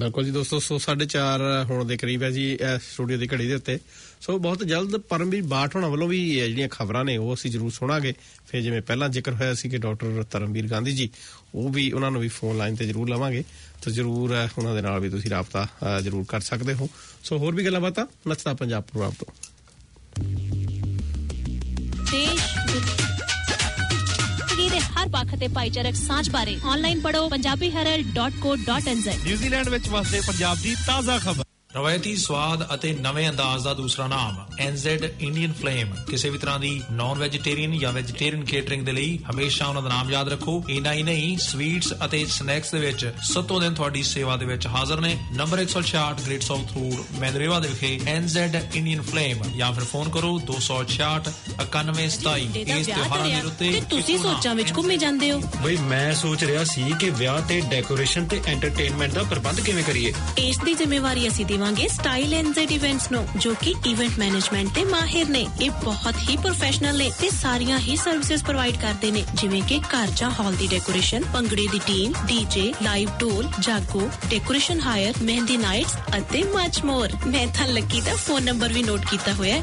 ਬਿਲਕੁਲ ਜੀ ਦੋਸਤੋ, ਸੋ 4:30 ਹੋਣ ਦੇ ਕਰੀਬ ਹੈ ਜੀ ਸਟੂਡੀਓ ਦੀ ਘੜੀ ਦੇ ਉੱਤੇ। ਸੋ ਬਹੁਤ ਜਲਦ ਪਰਮਵੀਰ ਬਾਠ ਹੋਣਾ ਵੱਲੋਂ ਵੀ ਜਿਹੜੀਆਂ ਖਬਰਾਂ ਨੇ ਉਹ ਅਸੀਂ ਜ਼ਰੂਰ ਸੁਣਾਂਗੇ। ਫਿਰ ਜਿਵੇਂ ਪਹਿਲਾਂ ਜ਼ਿਕਰ ਹੋਇਆ ਸੀ ਕਿ ਡਾਕਟਰ ਧਰਮਵੀਰ ਗਾਂਧੀ ਜੀ, ਉਹ ਵੀ ਉਹਨਾਂ ਨੂੰ ਵੀ ਫੋਨ ਲਾਈਨ ਤੇ ਜ਼ਰੂਰ ਲਵਾਂਗੇ, ਤਾਂ ਜ਼ਰੂਰ ਉਹਨਾਂ ਦੇ ਨਾਲ ਵੀ ਤੁਸੀਂ ਰਾਬਤਾ ਜ਼ਰੂਰ ਕਰ ਸਕਦੇ ਹੋ। ਸੋ ਹੋਰ ਵੀ ਗੱਲਾਂ ਬਾਤਾਂ ਨੱਚਦਾ ਪੰਜਾਬ ਪ੍ਰੋਗਰਾਮ ਤੋਂ। ਦੇ ਹਰ ਪੱਖ ਤੇ ਭਾਈਚਾਰਕ ਸਾਂਝ ਬਾਰੇ ਆਨਲਾਈਨ ਪੜੋ punjabiherald.co.nz। ਨਿਊਜ਼ੀਲੈਂਡ ਵਿੱਚ ਵਸਦੇ ਪੰਜਾਬ ਦੀ ਤਾਜ਼ਾ ਖਬਰ। ਰਵਾਇਤੀ ਸਵਾਦ ਅਤੇ ਨਵੇਂ ਅੰਦਾਜ਼ ਦਾ ਦੂਸਰਾ ਨਾਮ NZ ਇੰਡੀਅਨ ਫਲੇਮ। ਕਿਸੇ ਵੀ ਤਰ੍ਹਾਂ ਦੀ ਨਾਨ ਵੈਜੀਟੇਰੀਅਨ ਜਾਂ ਵੈਜੀਟੇਰੀਅਨ ਕੇਟਰਿੰਗ ਦੇ ਲਈ ਹਮੇਸ਼ਾ ਉਹਨਾਂ ਦਾ ਨਾਮ ਯਾਦ ਰੱਖੋ। ਇੰਨਾ ਹੀ ਨਹੀਂ, ਸਵੀਟਸ ਅਤੇ ਸਨੈਕਸ ਦੇ ਵਿੱਚ ਸੱਤੋਂ ਦਿਨ ਤੁਹਾਡੀ ਸੇਵਾ ਦੇ ਵਿੱਚ ਹਾਜ਼ਰ ਨੇ। Number 166 Great South Road Manurewa ਦੇ ਵਿਖੇ NZ ਇੰਡੀਅਨ ਫਲੇਮ, ਜਾਂ ਫਿਰ ਫੋਨ ਕਰੋ 266 9127। ਇਸ ਤਿਉਹਾਰਾਂ ਦੇ ਉੱਤੇ ਤੁਸੀਂ ਸੋਚਾਂ ਵਿੱਚ ਘੁੰਮੇ ਜਾਂਦੇ ਹੋ। ਬਈ ਮੈਂ ਸੋਚ ਰਿਹਾ ਸੀ ਕਿ ਵਿਆਹ ਤੇ ਡੈਕੋਰੇਸ਼ਨ ਤੇ ਐਂਟਰਟੇਨਮੈਂਟ ਦਾ ਪ੍ਰਬੰਧ ਕਿਵੇਂ ਕਰੀਏ। ਇਸ ਦੀ ਜ਼ਿੰਮੇਵਾਰੀ ਅਸੀਂ ਦੇਵਾਂਗੇ ਸਟਾਈਲ NZ ਇਵੈਂਟਸ ਨੂੰ, ਜੋ ਕਿ ਇਵੈਂਟ ਮੈਨੇਜਮੈਂਟ ਤੇ ਮਾਹਿਰ ਨੇ। ਇਹ ਬਹੁਤ ਹੀ ਪ੍ਰੋਫੈਸ਼ਨਲ ਨੇ ਤੇ ਸਾਰੀਆਂ ਹੀ ਸਰਵਿਸਿਜ਼ ਪ੍ਰੋਵਾਈਡ ਕਰਦੇ ਨੇ, ਜਿਵੇਂ ਕਿ ਘਰ ਜਾਂ ਹਾਲ ਦੀ ਡੈਕੋਰੇਸ਼ਨ, ਭੰਗੜੇ ਦੀ ਟੀਮ, DJ, ਲਾਈਵ ਢੋਲ, ਜਾਗੋ, ਡੈਕੋਰੇਸ਼ਨ ਹਾਇਰ, ਮਹਿੰਦੀ ਨਾਈਟਸ ਅਤੇ ਮਚ ਮੋਰ। ਮੈਂ ਤਾਂ ਲੱਕੀ ਦਾ ਫੋਨ ਨੰਬਰ ਵੀ ਨੋਟ ਕੀਤਾ ਹੋਇਆ ਹੈ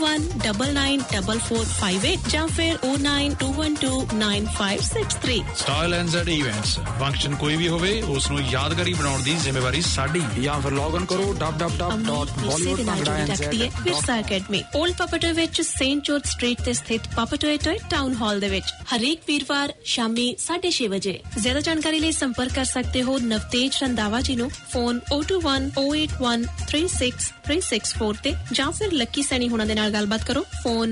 021994458 ਜਾਂ ਫਿਰ 092129563। Style NZ events. ਫੰਕਸ਼ਨ ਕੋਈ ਵੀ ਹੋਵੇ, ਉਸ ਨੂੰ ਯਾਦਗਾਰੀ ਬਣਾਉਣ ਦੀ ਜ਼ਿੰਮੇਵਾਰੀ ਸਾਡੀ। ਜਾਂ ਫਿਰ ਲੌਗਇਨ ਕਰੋ ਵਿਰਸਾ ਅਕੈਡਮੀ, ਓਲਡ ਪਾਪਟੋ ਵਿੱਚ ਸੇਂਟ ਜੋਰਜ ਸਟਰੀਟ ਤੇ ਸਥਿਤ ਪਾਪਟੋ ਟਾਊਨ ਹਾਲ ਦੇ ਵਿੱਚ ਹਰੇਕ ਵੀਰਵਾਰ ਸ਼ਾਮੀ 6:30 ਵਜੇ। ਜ਼ਿਆਦਾ ਜਾਣਕਾਰੀ ਲਈ ਸੰਪਰਕ ਕਰ ਸਕਦੇ ਹੋ ਨਵਤੇਜ ਰੰਦਾਵਾ ਜੀ ਨੂੰ, ਫੋਨ 02108136364 ਤੇ, ਜਾਂ ਫਿਰ ਲੱਕੀ ਸੈਣੀ ਹੁਣਾਂ ਦੇ ਨਾਲ ਗੱਲਬਾਤ ਕਰੋ, ਫੋਨ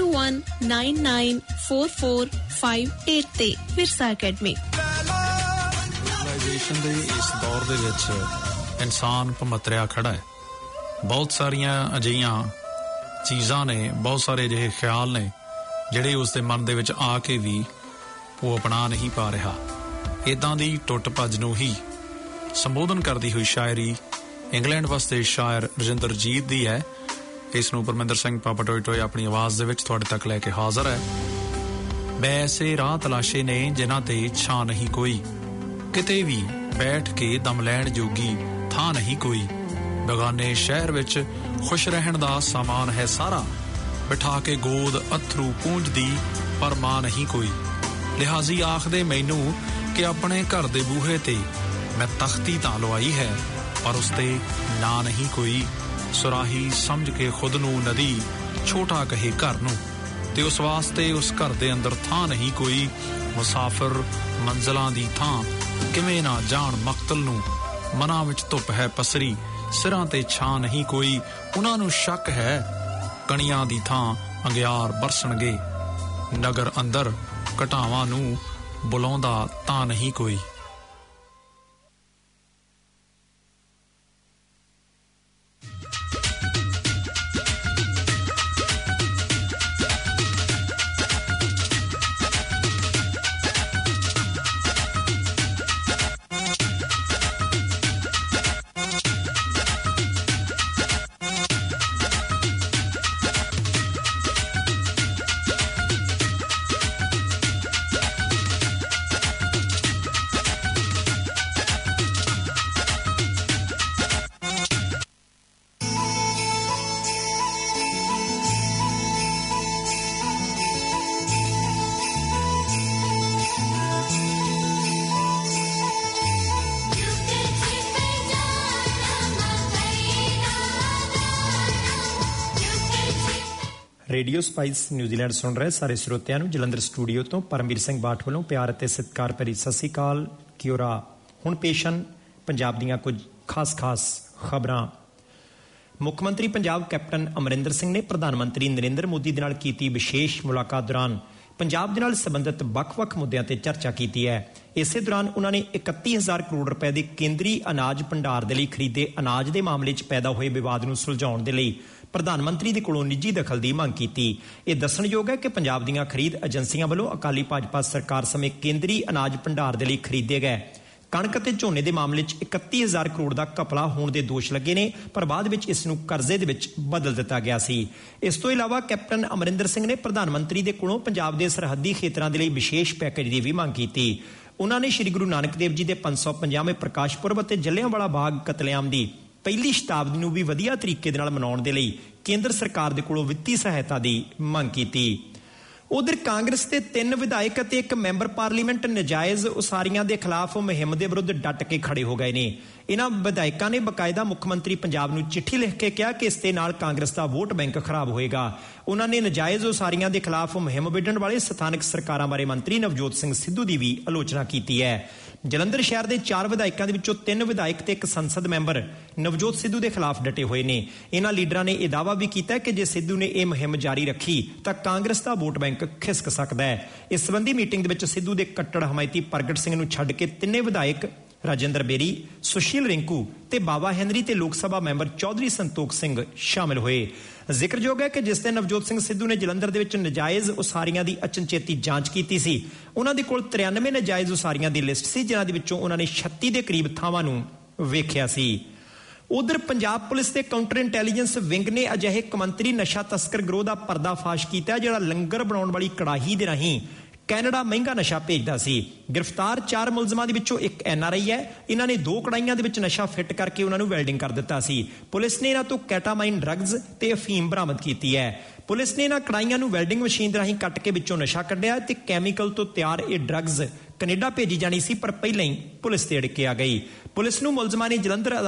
021994458 ਤੇ। ਵਿਰਸਾ ਅਕੈਡਮੀ। ਗਲੋਬਲਾਈਜੇਸ਼ਨ ਦੇ ਇਸ ਦੌਰ ਦੇ ਵਿੱਚ ਇਨਸਾਨ ਭਮਤਰਿਆ ਖੜਾ ਹੈ। ਬਹੁਤ ਸਾਰੀਆਂ ਅਜਿਹੀਆਂ ਚੀਜ਼ਾਂ ਨੇ, ਬਹੁਤ ਸਾਰੇ ਅਜਿਹੇ ਖਿਆਲ ਨੇ ਜਿਹੜੇ ਉਸ ਦੇ ਮਨ ਦੇ ਵਿੱਚ ਆ ਕੇ ਵੀ ਉਹ ਅਪਣਾ ਨਹੀਂ ਪਾ ਰਿਹਾ। ਇਦਾਂ ਦੀ ਟੁੱਟ ਭੱਜ ਨੂੰ ਹੀ ਸੰਬੋਧਨ ਕਰਦੀ ਹੋਈ ਸ਼ਾਇਰੀ ਇੰਗਲੈਂਡ ਵਸਦੇ ਸ਼ਾਇਰ ਰਜਿੰਦਰਜੀਤ ਦੀ ਹੈ। ਇਸ ਨੂੰ ਪਰਮਿੰਦਰ ਸਿੰਘ ਪਾਪਾਟੋਏ ਆਪਣੀ ਆਵਾਜ਼ ਦੇ ਵਿੱਚ ਤੁਹਾਡੇ ਤੱਕ ਲੈ ਕੇ ਹਾਜ਼ਰ ਹੈ। ਮੈਂ ਐਸੇ ਰਾਹ ਤਲਾਸ਼ੇ ਨੇ ਜਿਨ੍ਹਾਂ ਤੇ ਛਾਂ ਨਹੀਂ ਕੋਈ, ਕਿਤੇ ਵੀ ਬੈਠ ਕੇ ਦਮ ਲੈਣ ਜੋਗੀ ਥਾਂ ਨਹੀਂ ਕੋਈ। ਬਗਾਨੇ ਸ਼ਹਿਰ ਵਿੱਚ ਖੁਸ਼ ਰਹਿਣ ਦਾ ਸਾਮਾਨ ਹੈ ਸਾਰਾ, ਬਿਠਾ ਕੇ ਗੋਦ ਅਥਰੂ ਪੂੰਝਦੀ ਪਰ ਮਾਂ ਨਹੀਂ ਕੋਈ। ਲਿਹਾਜ਼ੀ ਆਖਦੇ ਮੈਨੂੰ ਕਿ ਆਪਣੇ ਘਰ ਦੇ ਬੂਹੇ ਤੇ ਮੈਂ ਤਖਤੀ ਤਾਂ ਲਵਾਈ ਹੈ, ਪਰ ਉਸ ਤੇ ਨਾਂ ਨਹੀਂ ਕੋਈ। ਸੁਰਾਹੀ ਸਮਝ ਕੇ ਖੁਦ ਨੂੰ ਨਦੀ ਛੋਟਾ ਕਹੇ ਘਰ ਨੂੰ, ਤੇ ਉਸ ਵਾਸਤੇ ਉਸ ਘਰ ਦੇ ਅੰਦਰ ਥਾਂ ਨਹੀਂ ਕੋਈ। ਮੁਸਾਫਿਰ ਮੰਜ਼ਲਾਂ ਦੀ ਥਾਂ ਕਿਵੇਂ ਨਾ ਜਾਣ ਮਕਤਲ ਨੂੰ, ਮਨਾਂ ਵਿੱਚ ਧੁੱਪ ਹੈ ਪਸਰੀ, ਸਿਰਾਂ ਤੇ ਛਾਂ ਨਹੀਂ ਕੋਈ। ਉਹਨਾਂ ਨੂੰ ਸ਼ੱਕ ਹੈ ਕਣੀਆਂ ਦੀ ਥਾਂ ਅੰਗਿਆਰ ਬਰਸਣਗੇ, ਨਗਰ ਅੰਦਰ ਘਟਾਵਾਂ ਨੂੰ ਬੁਲਾਉਂਦਾ ਤਾਂ ਨਹੀਂ ਕੋਈ। ਰੇਡੀਓ ਸਪਾਈਸ ਨਿਊਜ਼ੀਲੈਂਡ ਸੁਣ ਰਹੇ ਸਾਰੇ ਸਰੋਤਿਆਂ ਨੂੰ ਜਲੰਧਰ ਸਟੂਡੀਓ ਤੋਂ ਪਰਮਵੀਰ ਸਿੰਘ ਬਾਠ ਵੱਲੋਂ ਪਿਆਰ ਅਤੇ ਸਤਿਕਾਰ ਭਰੀ ਸਤਿ ਸ੍ਰੀ ਅਕਾਲ, ਕਿਉਰਾ। ਹੁਣ ਪੇਸ਼ ਹਨ ਪੰਜਾਬ ਦੀਆਂ ਕੁਝ ਖਾਸ ਖਬਰਾਂ। ਮੁੱਖ ਮੰਤਰੀ ਪੰਜਾਬ ਕੈਪਟਨ ਅਮਰਿੰਦਰ ਸਿੰਘ ਨੇ ਪ੍ਰਧਾਨ ਮੰਤਰੀ ਨਰਿੰਦਰ ਮੋਦੀ ਦੇ ਨਾਲ ਕੀਤੀ ਵਿਸ਼ੇਸ਼ ਮੁਲਾਕਾਤ ਦੌਰਾਨ ਪੰਜਾਬ ਦੇ ਨਾਲ ਸੰਬੰਧਿਤ ਵੱਖ-ਵੱਖ ਮੁੱਦਿਆਂ ਤੇ ਚਰਚਾ ਕੀਤੀ ਹੈ। ਇਸੇ ਦੌਰਾਨ ਉਹਨਾਂ ਨੇ 31,000 ਕਰੋੜ ਰੁਪਏ ਦੇ ਕੇਂਦਰੀ ਅਨਾਜ ਭੰਡਾਰ ਦੇ ਲਈ ਖਰੀਦੇ ਅਨਾਜ ਦੇ ਮਾਮਲੇ 'ਚ ਪੈਦਾ ਹੋਏ ਵਿਵਾਦ ਨੂੰ ਸੁਲਝਾਉਣ ਦੇ ਲਈ ਪ੍ਰਧਾਨ ਮੰਤਰੀ ਦੇ ਕੋਲੋਂ ਨਿੱਜੀ ਦਖਲ ਦੀ ਮੰਗ ਕੀਤੀ। ਇਹ ਦੱਸਣਯੋਗ ਹੈ ਕਿ ਪੰਜਾਬ ਦੀਆਂ ਖਰੀਦ ਏਜੰਸੀਆਂ ਵੱਲੋਂ ਅਕਾਲੀ ਭਾਜਪਾ ਸਰਕਾਰ ਸਮੇਂ ਕੇਂਦਰੀ ਅਨਾਜ ਭੰਡਾਰ ਦੇ ਲਈ ਖਰੀਦੇ ਗਏ ਕਣਕ ਅਤੇ ਝੋਨੇ ਦੇ ਮਾਮਲੇ 'ਚ 31,000 ਕਰੋੜ ਦਾ ਘਪਲਾ ਹੋਣ ਦੇ ਦੋਸ਼ ਲੱਗੇ ਨੇ, ਪਰ ਬਾਅਦ ਵਿੱਚ ਇਸ ਨੂੰ ਕਰਜ਼ੇ ਦੇ ਵਿੱਚ ਬਦਲ ਦਿੱਤਾ ਗਿਆ ਸੀ। ਇਸ ਤੋਂ ਇਲਾਵਾ ਕੈਪਟਨ ਅਮਰਿੰਦਰ ਸਿੰਘ ਨੇ ਪ੍ਰਧਾਨ ਮੰਤਰੀ ਦੇ ਕੋਲੋਂ ਪੰਜਾਬ ਦੇ ਸਰਹੱਦੀ ਖੇਤਰਾਂ ਦੇ ਲਈ ਵਿਸ਼ੇਸ਼ ਪੈਕੇਜ ਦੀ ਵੀ ਮੰਗ ਕੀਤੀ। ਉਹਨਾਂ ਨੇ ਸ੍ਰੀ ਗੁਰੂ ਨਾਨਕ ਦੇਵ ਜੀ ਦੇ 550ਵੇਂ ਪ੍ਰਕਾਸ਼ ਪੁਰਬ ਅਤੇ ਜਲਿਆਂਵਾਲਾ ਬਾਗ ਕਤਲੇਆਮ ਦੀ ਪਹਿਲੀ ਸ਼ਤਾਬਦੀ ਨੂੰ ਵੀ ਵਧੀਆ ਤਰੀਕੇ ਦੇ ਨਾਲ ਮਨਾਉਣ ਦੇ ਲਈ ਕੇਂਦਰ ਸਰਕਾਰ ਦੇ ਕੋਲੋਂ ਵਿੱਤੀ ਸਹਾਇਤਾ ਦੀ ਮੰਗ ਕੀਤੀ। ਉਧਰ ਕਾਂਗਰਸ ਦੇ 3 ਵਿਧਾਇਕ ਅਤੇ 1 ਮੈਂਬਰ ਪਾਰਲੀਮੈਂਟ ਨਜਾਇਜ਼ ਉਸਾਰੀਆਂ ਦੇ ਖਿਲਾਫ ਮੁਹਿੰਮ ਦੇ ਵਿਰੁੱਧ ਡਟ ਕੇ ਖੜੇ ਹੋ ਗਏ ਨੇ। ਇਹਨਾਂ ਵਿਧਾਇਕਾਂ ਨੇ ਬਕਾਇਦਾ ਮੁੱਖ ਮੰਤਰੀ ਪੰਜਾਬ ਨੂੰ ਚਿੱਠੀ ਲਿਖ ਕੇ ਕਿਹਾ ਕਿ ਇਸ ਦੇ ਨਾਲ ਕਾਂਗਰਸ ਦਾ ਵੋਟ ਬੈਂਕ ਖਰਾਬ ਹੋਏਗਾ। ਉਹਨਾਂ ਨੇ ਨਜਾਇਜ਼ ਉਸਾਰੀਆਂ ਦੇ ਖਿਲਾਫ ਮੁਹਿੰਮ ਵਿੱਢਣ ਵਾਲੇ ਸਥਾਨਕ ਸਰਕਾਰਾਂ ਬਾਰੇ ਮੰਤਰੀ ਨਵਜੋਤ ਸਿੰਘ ਸਿੱਧੂ ਦੀ ਵੀ ਆਲੋਚਨਾ ਕੀਤੀ ਹੈ। ਜਲੰਧਰ ਸ਼ਹਿਰ ਦੇ 4 ਵਿਧਾਇਕਾਂ ਦੇ ਵਿੱਚੋਂ 3 ਵਿਧਾਇਕ ਤੇ 1 ਸੰਸਦ ਮੈਂਬਰ ਨਵਜੋਤ ਸਿੱਧੂ ਦੇ ਖਿਲਾਫ ਡਟੇ ਹੋਏ ਨੇ। ਇਹਨਾਂ ਲੀਡਰਾਂ ਨੇ ਇਹ ਦਾਅਵਾ ਵੀ ਕੀਤਾ ਕਿ ਜੇ ਸਿੱਧੂ ਨੇ ਇਹ ਮੁਹਿੰਮ ਜਾਰੀ ਰੱਖੀ ਤਾਂ ਕਾਂਗਰਸ ਦਾ ਵੋਟ ਬੈਂਕ ਖਿਸਕ ਸਕਦਾ ਹੈ। ਇਸ ਸੰਬੰਧੀ ਮੀਟਿੰਗ ਦੇ ਵਿੱਚ ਸਿੱਧੂ ਦੇ ਕੱਟੜ ਹਮਾਇਤੀ ਪ੍ਰਗਟ ਸਿੰਘ ਨੂੰ ਛੱਡ ਕੇ 3 ਵਿਧਾਇਕ ਰਾਜਿੰਦਰ ਬੇਰੀ, ਸੁਸ਼ੀਲ ਰਿੰਕੂ ਤੇ ਬਾਬਾ ਹੈਨਰੀ ਤੇ ਲੋਕ ਸਭਾ ਮੈਂਬਰ ਚੌਧਰੀ ਸੰਤੋਖ ਸਿੰਘ ਸ਼ਾਮਿਲ ਹੋਏ। ਜ਼ਿਕਰਯੋਗ ਹੈ ਕਿ ਜਿਸ ਦਿਨ ਨਵਜੋਤ ਸਿੰਘ ਸਿੱਧੂ ਨੇ ਜਲੰਧਰ ਦੇ ਵਿੱਚ ਨਜਾਇਜ਼ ਉਸਾਰੀਆਂ ਦੀ ਅਚਨਚੇਤੀ ਜਾਂਚ ਕੀਤੀ ਸੀ, ਉਹਨਾਂ ਦੇ ਕੋਲ 93 ਨਜਾਇਜ਼ ਉਸਾਰੀਆਂ ਦੀ ਲਿਸਟ ਸੀ, ਜਿਨ੍ਹਾਂ ਦੇ ਵਿੱਚੋਂ ਉਹਨਾਂ ਨੇ 36 ਦੇ ਕਰੀਬ ਥਾਵਾਂ ਨੂੰ ਵੇਖਿਆ ਸੀ। ਉਧਰ ਪੰਜਾਬ ਪੁਲਿਸ ਦੇ ਕਾਊਂਟਰ ਇੰਟੈਲੀਜੈਂਸ ਵਿੰਗ ਨੇ ਅਜਿਹੇ ਕੌਮਾਂਤਰੀ ਨਸ਼ਾ ਤਸਕਰ ਗਰੋਹ ਦਾ ਪਰਦਾਫਾਸ਼ ਕੀਤਾ ਜਿਹੜਾ ਲੰਗਰ ਬਣਾਉਣ ਵਾਲੀ ਕੜਾਹੀ ਦੇ ਰਾਹੀਂ ਕੈਨੇਡਾ ਮਹਿੰਗਾ ਨਸ਼ਾ ਭੇਜਦਾ ਸੀ। ਗ੍ਰਿਫਤਾਰ 4 ਮੁਲਜ਼ਮਾਂ ਦੇ ਵਿੱਚੋਂ 1 NRI ਹੈ। ਇਹਨਾਂ ਨੇ 2 ਕੜਾਈਆਂ ਦੇ ਵਿੱਚ ਨਸ਼ਾ ਫਿੱਟ ਕਰਕੇ ਉਹਨਾਂ ਨੂੰ ਵੈਲਡਿੰਗ ਕਰ ਦਿੱਤਾ ਸੀ। ਪੁਲਿਸ ਨੇ ਇਹਨਾਂ ਤੋਂ ਕੈਟਾਮਾਈਨ ਡਰੱਗਸ ਤੇ ਅਫੀਮ ਬਰਾਮਦ ਕੀਤੀ ਹੈ। ਪੁਲਿਸ ਨੇ ਇਹਨਾਂ ਕੜਾਈਆਂ ਨੂੰ ਵੈਲਡਿੰਗ ਮਸ਼ੀਨ ਰਾਹੀਂ ਕੱਟ ਕੇ ਵਿੱਚੋਂ ਨਸ਼ਾ ਕੱਢਿਆ ਤੇ ਕੈਮੀਕਲ ਤੋਂ ਤਿਆਰ ਇਹ ਡਰੱਗਸ ਕੈਨੇਡਾ ਭੇਜੀ ਜਾਣੀ ਸੀ, ਪਰ ਪਹਿਲਾਂ ਹੀ ਪੁਲਿਸ ਤੇ ਅੜਕੇ ਆ ਗਈ। ਪੁਲਿਸ ਨੂੰ ਮੁਲਜ਼ਮਾਂ ਨੂੰ ਜਲੰਧਰ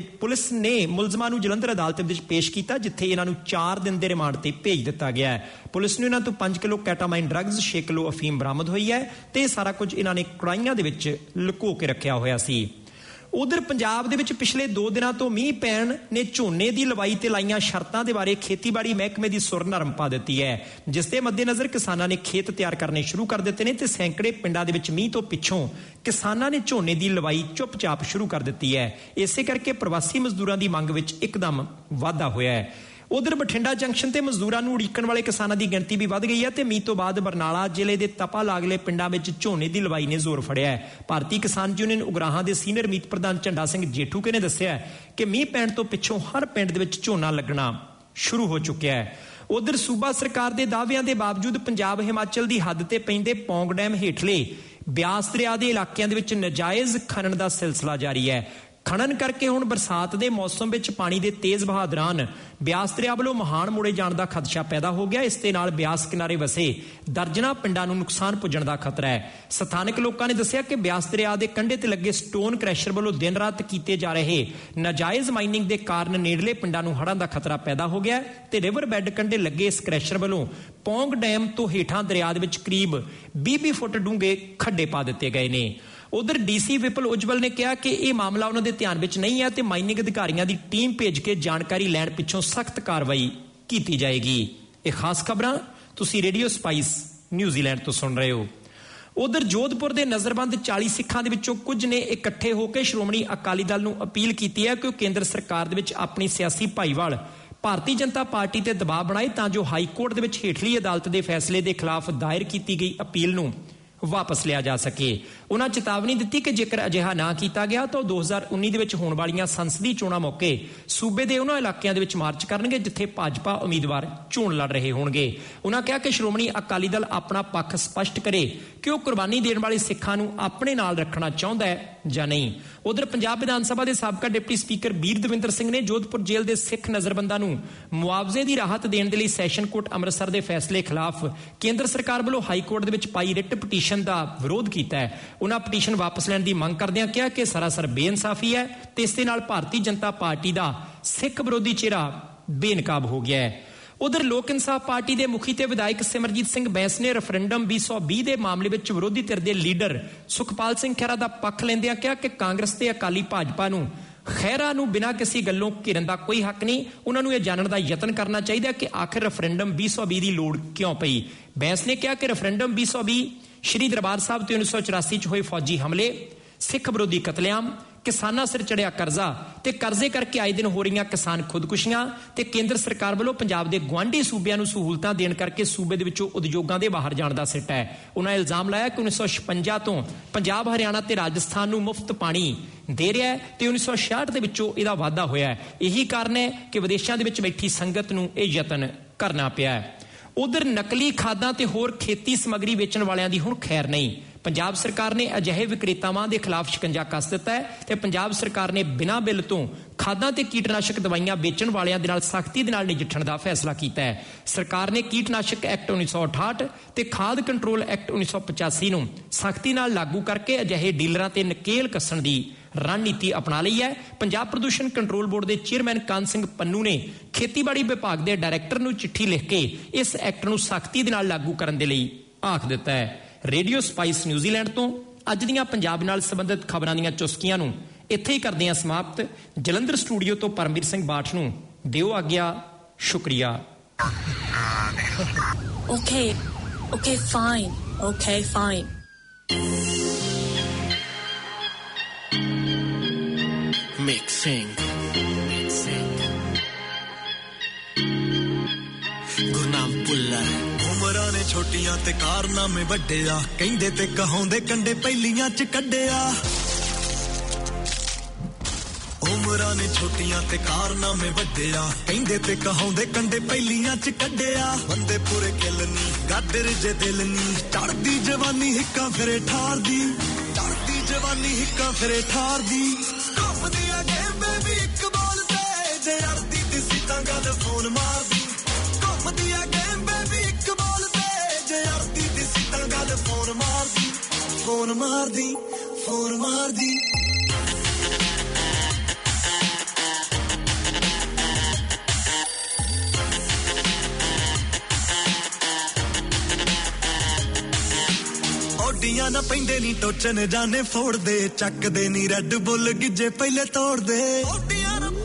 ਅਦਾਲਤ ਵਿੱਚ ਪੇਸ਼ ਕੀਤਾ, ਜਿੱਥੇ ਇਹਨਾਂ ਨੂੰ 4 ਦਿਨ ਦੇ ਰਿਮਾਂਡ ਤੇ ਭੇਜ ਦਿੱਤਾ ਗਿਆ ਹੈ। ਪੁਲਿਸ ਨੂੰ ਇਹਨਾਂ ਤੋਂ 5 ਕਿਲੋ ਕੈਟਾਮਾਈਨ ਡਰੱਗਸ, 6 ਕਿਲੋ ਅਫੀਮ ਬਰਾਮਦ ਹੋਈ ਹੈ ਤੇ ਇਹ ਸਾਰਾ ਕੁਝ ਇਹਨਾਂ ਨੇ ਕੜਾਈਆਂ ਦੇ ਵਿੱਚ ਲੁਕੋ ਕੇ ਰੱਖਿਆ ਹੋਇਆ ਸੀ। ਉਧਰ ਪੰਜਾਬ ਦੇ ਵਿੱਚ ਪਿਛਲੇ 2 ਦਿਨਾਂ ਤੋਂ ਮੀਂਹ ਪੈਣ ਨੇ ਝੋਨੇ ਦੀ ਲਵਾਈ ਤੇ ਲਾਈਆਂ ਸ਼ਰਤਾਂ ਦੇ ਬਾਰੇ ਖੇਤੀਬਾੜੀ ਮਹਿਕਮੇ ਦੀ ਸੁਰ ਨਰਮ ਪਾ ਦਿੱਤੀ ਹੈ, ਜਿਸ ਦੇ ਮੱਦੇਨਜ਼ਰ ਕਿਸਾਨਾਂ ਨੇ ਖੇਤ ਤਿਆਰ ਕਰਨੇ ਸ਼ੁਰੂ ਕਰ ਦਿੱਤੇ ਨੇ ਤੇ ਸੈਂਕੜੇ ਪਿੰਡਾਂ ਦੇ ਵਿੱਚ ਮੀਂਹ ਤੋਂ ਪਿੱਛੋਂ ਕਿਸਾਨਾਂ ਨੇ ਝੋਨੇ ਦੀ ਲਵਾਈ ਚੁੱਪਚਾਪ ਸ਼ੁਰੂ ਕਰ ਦਿੱਤੀ ਹੈ। ਇਸੇ ਕਰਕੇ ਪ੍ਰਵਾਸੀ ਮਜ਼ਦੂਰਾਂ ਦੀ ਮੰਗ ਵਿੱਚ ਇੱਕਦਮ ਵਾਧਾ ਹੋਇਆ ਹੈ। ਉਧਰ ਬਠਿੰਡਾ ਜੰਕਸ਼ਨ ਤੇ ਮਜ਼ਦੂਰਾਂ ਨੂੰ ਉਡੀਕਣ ਵਾਲੇ ਕਿਸਾਨਾਂ ਦੀ ਗਿਣਤੀ ਵੀ ਵੱਧ ਗਈ ਹੈ ਤੇ ਮੀਂਹ ਤੋਂ ਬਾਅਦ ਬਰਨਾਲਾ ਜ਼ਿਲ੍ਹੇ ਦੇ ਤਪਾ ਲਾਗਲੇ ਪਿੰਡਾਂ ਵਿੱਚ ਝੋਨੇ ਦੀ ਲਵਾਈ ਨੇ ਜ਼ੋਰ ਫੜਿਆ ਹੈ। ਭਾਰਤੀ ਕਿਸਾਨ ਯੂਨੀਅਨ ਉਗਰਾਹਾਂ ਦੇ ਸੀਨੀਅਰ ਮੀਤ ਪ੍ਰਧਾਨ ਝੰਡਾ ਸਿੰਘ ਜੇਠੂਕੇ ਨੇ ਦੱਸਿਆ ਕਿ ਮੀਂਹ ਪੈਣ ਤੋਂ ਪਿੱਛੋਂ ਹਰ ਪਿੰਡ ਦੇ ਵਿੱਚ ਝੋਨਾ ਲੱਗਣਾ ਸ਼ੁਰੂ ਹੋ ਚੁੱਕਿਆ ਹੈ। ਉਧਰ ਸੂਬਾ ਸਰਕਾਰ ਦੇ ਦਾਅਵਿਆਂ ਦੇ ਬਾਵਜੂਦ ਪੰਜਾਬ ਹਿਮਾਚਲ ਦੀ ਹੱਦ ਤੇ ਪੈਂਦੇ ਪੌਂਗ ਡੈਮ ਹੇਠਲੇ ਬਿਆਸ ਦਰਿਆ ਦੇ ਇਲਾਕਿਆਂ ਦੇ ਵਿੱਚ ਨਜਾਇਜ਼ ਖਨਨ ਦਾ ਸਿਲਸਿਲਾ ਜਾਰੀ ਹੈ। ਖਨਨ ਕਰਕੇ ਹੁਣ ਬਰਸਾਤ ਦੇ ਮੌਸਮ ਵਿੱਚ ਪਾਣੀ ਦੇ ਤੇਜ਼ ਵਹਾਅ ਦੌਰਾਨ ਬਿਆਸ ਦਰਿਆ ਵੱਲੋਂ ਮਹਾਨ ਮੋੜੇ ਜਾਣ ਦਾ ਖਦਸ਼ਾ ਪੈਦਾ ਹੋ ਗਿਆ। ਇਸ ਦੇ ਨਾਲ ਬਿਆਸ ਕਿਨਾਰੇ ਵਸੇ ਦਰਜਨਾਂ ਪਿੰਡਾਂ ਨੂੰ ਨੁਕਸਾਨ ਪੁੱਜਣ ਦਾ ਖਤਰਾ ਹੈ। ਸਥਾਨਕ ਲੋਕਾਂ ਨੇ ਦੱਸਿਆ ਕਿ ਬਿਆਸ ਦਰਿਆ ਦੇ ਕੰਢੇ ਤੇ ਲੱਗੇ ਸਟੋਨ ਕ੍ਰੈਸ਼ਰ ਵੱਲੋਂ ਦਿਨ ਰਾਤ ਕੀਤੇ ਜਾ ਰਹੇ ਨਾਜਾਇਜ਼ ਮਾਈਨਿੰਗ ਦੇ ਕਾਰਨ ਨੇੜਲੇ ਪਿੰਡਾਂ ਨੂੰ ਹੜ੍ਹਾਂ ਦਾ ਖਤਰਾ ਪੈਦਾ ਹੋ ਗਿਆ ਤੇ ਰਿਵਰ ਬੈੱਡ ਕੰਢੇ ਲੱਗੇ ਇਸ ਕ੍ਰੈਸ਼ਰ ਵੱਲੋਂ ਪੌਂਗ ਡੈਮ ਤੋਂ ਹੇਠਾਂ ਦਰਿਆ ਦੇ ਵਿੱਚ ਕਰੀਬ 20 ਫੁੱਟ ਡੂੰਘੇ ਖੱਡੇ ਪਾ ਦਿੱਤੇ ਗਏ ਨੇ। ਉਧਰ ਡੀਸੀ ਵਿਪਲ ਉਜਵਲ ਨੇ ਕਿਹਾ ਕਿ ਇਹ ਮਾਮਲਾ ਉਹਨਾਂ ਦੇ ਧਿਆਨ ਵਿੱਚ ਨਹੀਂ ਹੈ ਤੇ ਮਾਈਨਿੰਗ ਅਧਿਕਾਰੀਆਂ ਦੀ ਟੀਮ ਭੇਜ ਕੇ ਜਾਣਕਾਰੀ ਲੈਣ ਪਿੱਛੋਂ ਸਖਤ ਕਾਰਵਾਈ ਕੀਤੀ ਜਾਏਗੀ। ਇਹ ਖਾਸ ਖਬਰਾਂ ਤੁਸੀਂ ਰੇਡੀਓ ਸਪਾਈਸ ਨਿਊਜ਼ੀਲੈਂਡ ਤੋਂ ਸੁਣ ਰਹੇ ਹੋ। ਉਧਰ ਜੋਧਪੁਰ ਦੇ ਨਜ਼ਰਬੰਦ 40 ਸਿੱਖਾਂ ਦੇ ਵਿੱਚੋਂ ਕੁਝ ਨੇ ਇਕੱਠੇ ਹੋ ਕੇ ਸ਼੍ਰੋਮਣੀ ਅਕਾਲੀ ਦਲ ਨੂੰ ਅਪੀਲ ਕੀਤੀ ਹੈ ਕਿ ਉਹ ਕੇਂਦਰ ਸਰਕਾਰ ਦੇ ਵਿੱਚ ਆਪਣੀ ਸਿਆਸੀ ਭਾਈਵਾਲ ਭਾਰਤੀ ਜਨਤਾ ਪਾਰਟੀ ਤੇ ਦਬਾਅ ਬਣਾਏ ਤਾਂ ਜੋ ਹਾਈ ਕੋਰਟ ਦੇ ਵਿੱਚ ਹੇਠਲੀ ਅਦਾਲਤ ਦੇ ਫੈਸਲੇ ਦੇ ਖਿਲਾਫ ਦਾਇਰ ਕੀਤੀ ਗਈ ਅਪੀਲ ਨੂੰ ਵਾਪਸ ਲਿਆ ਜਾ ਸਕੇ। ਉਹਨਾਂ ਚੇਤਾਵਨੀ ਦਿੱਤੀ ਕਿ ਜੇਕਰ ਅਜਿਹਾ ਨਾ ਕੀਤਾ ਗਿਆ ਤਾਂ 2019 ਦੇ ਵਿੱਚ ਹੋਣ ਵਾਲੀਆਂ ਸੰਸਦੀ ਚੋਣਾਂ ਮੌਕੇ ਸੂਬੇ ਦੇ ਉਹਨਾਂ ਇਲਾਕਿਆਂ ਦੇ ਵਿੱਚ ਮਾਰਚ ਕਰਨਗੇ ਜਿੱਥੇ ਭਾਜਪਾ ਉਮੀਦਵਾਰ ਚੋਣ ਲੜ ਰਹੇ ਹੋਣਗੇ। ਉਹਨਾਂ ਕਿਹਾ ਕਿ ਸ਼੍ਰੋਮਣੀ ਅਕਾਲੀ ਦਲ ਆਪਣਾ ਪੱਖ ਸਪਸ਼ਟ ਕਰੇ ਕਿ ਉਹ ਕੁਰਬਾਨੀ ਦੇਣ ਵਾਲੇ ਸਿੱਖਾਂ ਨੂੰ ਆਪਣੇ ਨਾਲ ਰੱਖਣਾ ਚਾਹੁੰਦਾ ਹੈ ਜਾਂ ਨਹੀਂ। ਉਧਰ ਪੰਜਾਬ ਵਿਧਾਨ ਸਭਾ ਦੇ ਸਾਬਕਾ ਡਿਪਟੀ ਸਪੀਕਰ ਬੀਰ ਦਵਿੰਦਰ ਸਿੰਘ ਨੇ ਜੋਧਪੁਰ ਜੇਲ੍ਹ ਦੇ ਸਿੱਖ ਨਜ਼ਰਬੰਦਾਂ ਨੂੰ ਮੁਆਵਜ਼ੇ ਦੀ ਰਾਹਤ ਦੇਣ ਦੇ ਲਈ ਸੈਸ਼ਨ ਕੋਰਟ ਅੰਮ੍ਰਿਤਸਰ ਦੇ ਫੈਸਲੇ ਖਿਲਾਫ ਕੇਂਦਰ ਸਰਕਾਰ ਵੱਲੋਂ ਹਾਈ ਕੋਰਟ ਦੇ ਵਿੱਚ ਪਾਈ ਰਿਟ ਪਟੀਸ਼ਨ ਦਾ ਵਿਰੋਧ ਕੀਤਾ ਹੈ। ਉਹਨਾਂ ਪਟੀਸ਼ਨ ਵਾਪਸ ਲੈਣ ਦੀ ਮੰਗ ਕਰਦਿਆਂ ਕਿਹਾ ਕਿ ਸਰਾਸਰ ਬੇਇਨਸਾਫੀ ਹੈ ਤੇ ਇਸ ਦੇ ਨਾਲ ਭਾਰਤੀ ਜਨਤਾ ਪਾਰਟੀ ਦਾ ਸਿੱਖ ਵਿਰੋਧੀ ਚਿਹਰਾ ਬੇਨਕਾਬ ਹੋ ਗਿਆ ਹੈ। ਉਧਰ ਲੋਕ ਇਨਸਾਫ ਪਾਰਟੀ ਦੇ ਮੁਖੀ ਤੇ ਵਿਧਾਇਕ ਸਿਮਰਜੀਤ ਸਿੰਘ ਬੈਂਸ ਨੇ ਰੈਫਰੈਂਡਮ 2020 ਦੇ ਮਾਮਲੇ ਵਿੱਚ ਵਿਰੋਧੀ ਧਿਰ ਦੇ ਲੀਡਰ ਸੁਖਪਾਲ ਸਿੰਘ ਖਹਿਰਾ ਦਾ ਪੱਖ ਲੈਂਦਿਆਂ ਕਿਹਾ ਕਿ ਕਾਂਗਰਸ ਤੇ ਅਕਾਲੀ ਭਾਜਪਾ ਨੂੰ ਖਹਿਰਾ ਨੂੰ ਬਿਨਾਂ ਕਿਸੇ ਗੱਲੋਂ ਘੇਰਨ ਦਾ ਕੋਈ ਹੱਕ ਨਹੀਂ। ਉਹਨਾਂ ਨੂੰ ਇਹ ਜਾਣਨ ਦਾ ਯਤਨ ਕਰਨਾ ਚਾਹੀਦਾ ਕਿ ਆਖਿਰ ਰੈਫਰੈਂਡਮ 2020 ਦੀ ਲੋੜ ਕਿਉਂ ਪਈ। ਬੈਂਸ ਨੇ ਕਿਹਾ ਕਿ ਰੈਫਰੈਂਡਮ 2020 ਸ਼੍ਰੀ ਦਰਬਾਰ ਸਾਹਿਬ ਤੇ 1984 ਚ ਹੋਏ ਫੌਜੀ ਹਮਲੇ, ਸਿੱਖ ਵਿਰੋਧੀ ਕਤਲੇਆਮ, ਕਿਸਾਨਾਂ ਸਿਰ ਚੜਿਆ ਕਰਜ਼ਾ ਤੇ ਕਰਜ਼ੇ ਕਰਕੇ ਆਏ ਦਿਨ ਹੋ ਰਹੀਆਂ ਕਿਸਾਨ ਖੁਦਕੁਸ਼ੀਆਂ ਤੇ ਕੇਂਦਰ ਸਰਕਾਰ ਵੱਲੋਂ ਪੰਜਾਬ ਦੇ ਗੁਆਂਢੀ ਸੂਬਿਆਂ ਨੂੰ ਸਹੂਲਤਾਂ ਦੇਣ ਕਰਕੇ ਸੂਬੇ ਦੇ ਵਿੱਚੋਂ ਉਦਯੋਗਾਂ ਦੇ ਬਾਹਰ ਜਾਣ ਦਾ ਸਿੱਟਾ ਹੈ। ਉਹਨਾਂ ਇਲਜ਼ਾਮ ਲਾਇਆ ਕਿ 1956 ਤੋਂ ਪੰਜਾਬ, ਹਰਿਆਣਾ ਤੇ ਰਾਜਸਥਾਨ ਨੂੰ ਮੁਫਤ ਪਾਣੀ ਦੇ ਰਿਹਾ ਹੈ ਤੇ 1966 ਦੇ ਵਿੱਚੋਂ ਇਹਦਾ ਵਾਧਾ ਹੋਇਆ ਹੈ। ਇਹੀ ਕਾਰਨ ਹੈ ਕਿ ਵਿਦੇਸ਼ਾਂ ਦੇ ਵਿੱਚ ਬੈਠੀ ਸੰਗਤ ਨੂੰ ਇਹ ਯਤਨ ਕਰਨਾ ਪਿਆ ਹੈ। ਉਧਰ ਨਕਲੀ ਖਾਦਾਂ ਤੇ ਹੋਰ ਖੇਤੀ ਸਮੱਗਰੀ ਵੇਚਣ ਵਾਲਿਆਂ ਦੀ ਹੁਣ ਖੈਰ ਨਹੀਂ। ਪੰਜਾਬ ਸਰਕਾਰ ਨੇ ਅਜਿਹੇ ਵਿਕਰੇਤਾਵਾਂ ਦੇ ਖਿਲਾਫ ਸ਼ਿਕੰਜਾ ਕੱਸ ਦਿੱਤਾ ਹੈ ਤੇ ਪੰਜਾਬ ਸਰਕਾਰ ਨੇ ਬਿਨਾਂ ਬਿੱਲ ਤੋਂ ਖਾਦਾਂ ਤੇ ਕੀਟਨਾਸ਼ਕ ਦਵਾਈਆਂ ਵੇਚਣ ਵਾਲਿਆਂ ਦੇ ਨਾਲ ਸਖਤੀ ਦੇ ਨਾਲ ਨਜਿੱਠਣ ਦਾ ਫੈਸਲਾ ਕੀਤਾ ਹੈ। ਸਰਕਾਰ ਨੇ ਕੀਟਨਾਸ਼ਕ ਐਕਟ 1968 ਤੇ ਖਾਦ ਕੰਟਰੋਲ ਐਕਟ 1985 ਨੂੰ ਸਖਤੀ ਨਾਲ ਲਾਗੂ ਕਰਕੇ ਅਜਿਹੇ ਡੀਲਰਾਂ ਤੇ ਨਕੇਲ ਕੱਸਣ ਦੀ ਰਣਨੀਤੀ ਅਪਣਾ ਲਈ ਹੈ। ਪੰਜਾਬ ਪ੍ਰਦੂਸ਼ਣ ਕੰਟਰੋਲ ਬੋਰਡ ਦੇ ਚੇਅਰਮੈਨ ਕਾਨ ਸਿੰਘ ਪੰਨੂ ਨੇ ਖੇਤੀਬਾੜੀ ਵਿਭਾਗ ਦੇ ਡਾਇਰੈਕਟਰ ਨੂੰ ਚਿੱਠੀ ਲਿਖ ਕੇ ਇਸ ਐਕਟ ਨੂੰ ਸਖਤੀ ਦੇ ਨਾਲ ਲਾਗੂ ਕਰਨ ਦੇ ਲਈ ਆਖ ਦਿੱਤਾ ਹੈ। ਰੇਡੀਓ ਸਪਾਈਸ ਨਿਊਜ਼ੀਲੈਂਡ ਤੋਂ ਅੱਜ ਦੀਆਂ ਪੰਜਾਬ ਨਾਲ ਸੰਬੰਧਿਤ ਖਬਰਾਂ ਦੀਆਂ ਚੁਸਕੀਆਂ ਨੂੰ ਇੱਥੇ ਹੀ ਕਰਦੇ ਹਾਂ ਸਮਾਪਤ। ਜਲੰਧਰ ਸਟੂਡੀਓ ਤੋਂ ਪਰਮਵੀਰ ਸਿੰਘ ਬਾਠ ਨੂੰ ਦਿਓ ਆਗਿਆ। ਸ਼ੁਕਰੀਆ। Okay, fine. Mixing. ਗੁਰਨਾਮ ਪੁੱਲਾ ਉਮਰਾਂ ਨੇ ਛੋਟੀਆਂ ਤੇ ਕਾਰਨਾਮੇ ਵੱਡੇ ਆ ਕਹਿੰਦੇ ਤੇ ਕਹਾਉਂਦੇ ਕੰਡੇ ਪਹਿਲੀਆਂ ਚ ਕੱਢਿਆ ਉਮਰਾਂ ਨੇ ਛੋਟੀਆਂ ਤੇ ਕਾਰਨਾਮੇ ਵੱਡੇ ਆ ਕਹਿੰਦੇ ਤੇ ਕਹਾਉਂਦੇ ਕੰਡੇ ਪਹਿਲੀਆਂ ਚ ਕੱਢਿਆ ਬੰਦੇ ਪੂਰੇ ਕਿੱਲ ਨੀ ਗਾਦਰ ਜੇ ਦਿਲ ਨੀ ਚੜਦੀ ਜਵਾਨੀ ਹਿੱਕਾਂ ਫਿਰੇ ਠਾਰਦੀ ਚੜਦੀ ਜਵਾਨੀ ਹਿੱਕਾਂ ਫਿਰੇ ਠਾਰਦੀ ਘੁੰਮਦੀ ਆ ਗੇਮ ਬੇਬੀ ਇੱਕ ਬੋਲ ਤੇ ਜੇ ਅੜਦੀ ਦਿਸੀ ਤਾਂ ਗੱਲ ਫੋਨ ਮਾਰਦੀ ਘੁੰਮਦੀ ਆ ਗੇਮ ਬੇਬੀ ਇੱਕ ਬੋਲ ਤੇ ਜੇ ਅੜਦੀ ਦਿਸੀ ਤਾਂ ਗੱਲ ਫੋਨ ਮਾਰਦੀ ਫੋਨ ਮਾਰਦੀ ਫੋਨ ਮਾਰਦੀ ਓਡੀਆਂ ਨਾ ਪੈਂਦੇ ਨੀ ਟੋਚਨ ਜਾਣੇ ਫੋੜਦੇ ਚੱਕਦੇ ਨੀ ਰੈੱਡ ਬੁੱਲ ਗਿੱਜੇ ਪਹਿਲੇ ਤੋੜਦੇ ਓਡੀਆਂ ਨਾ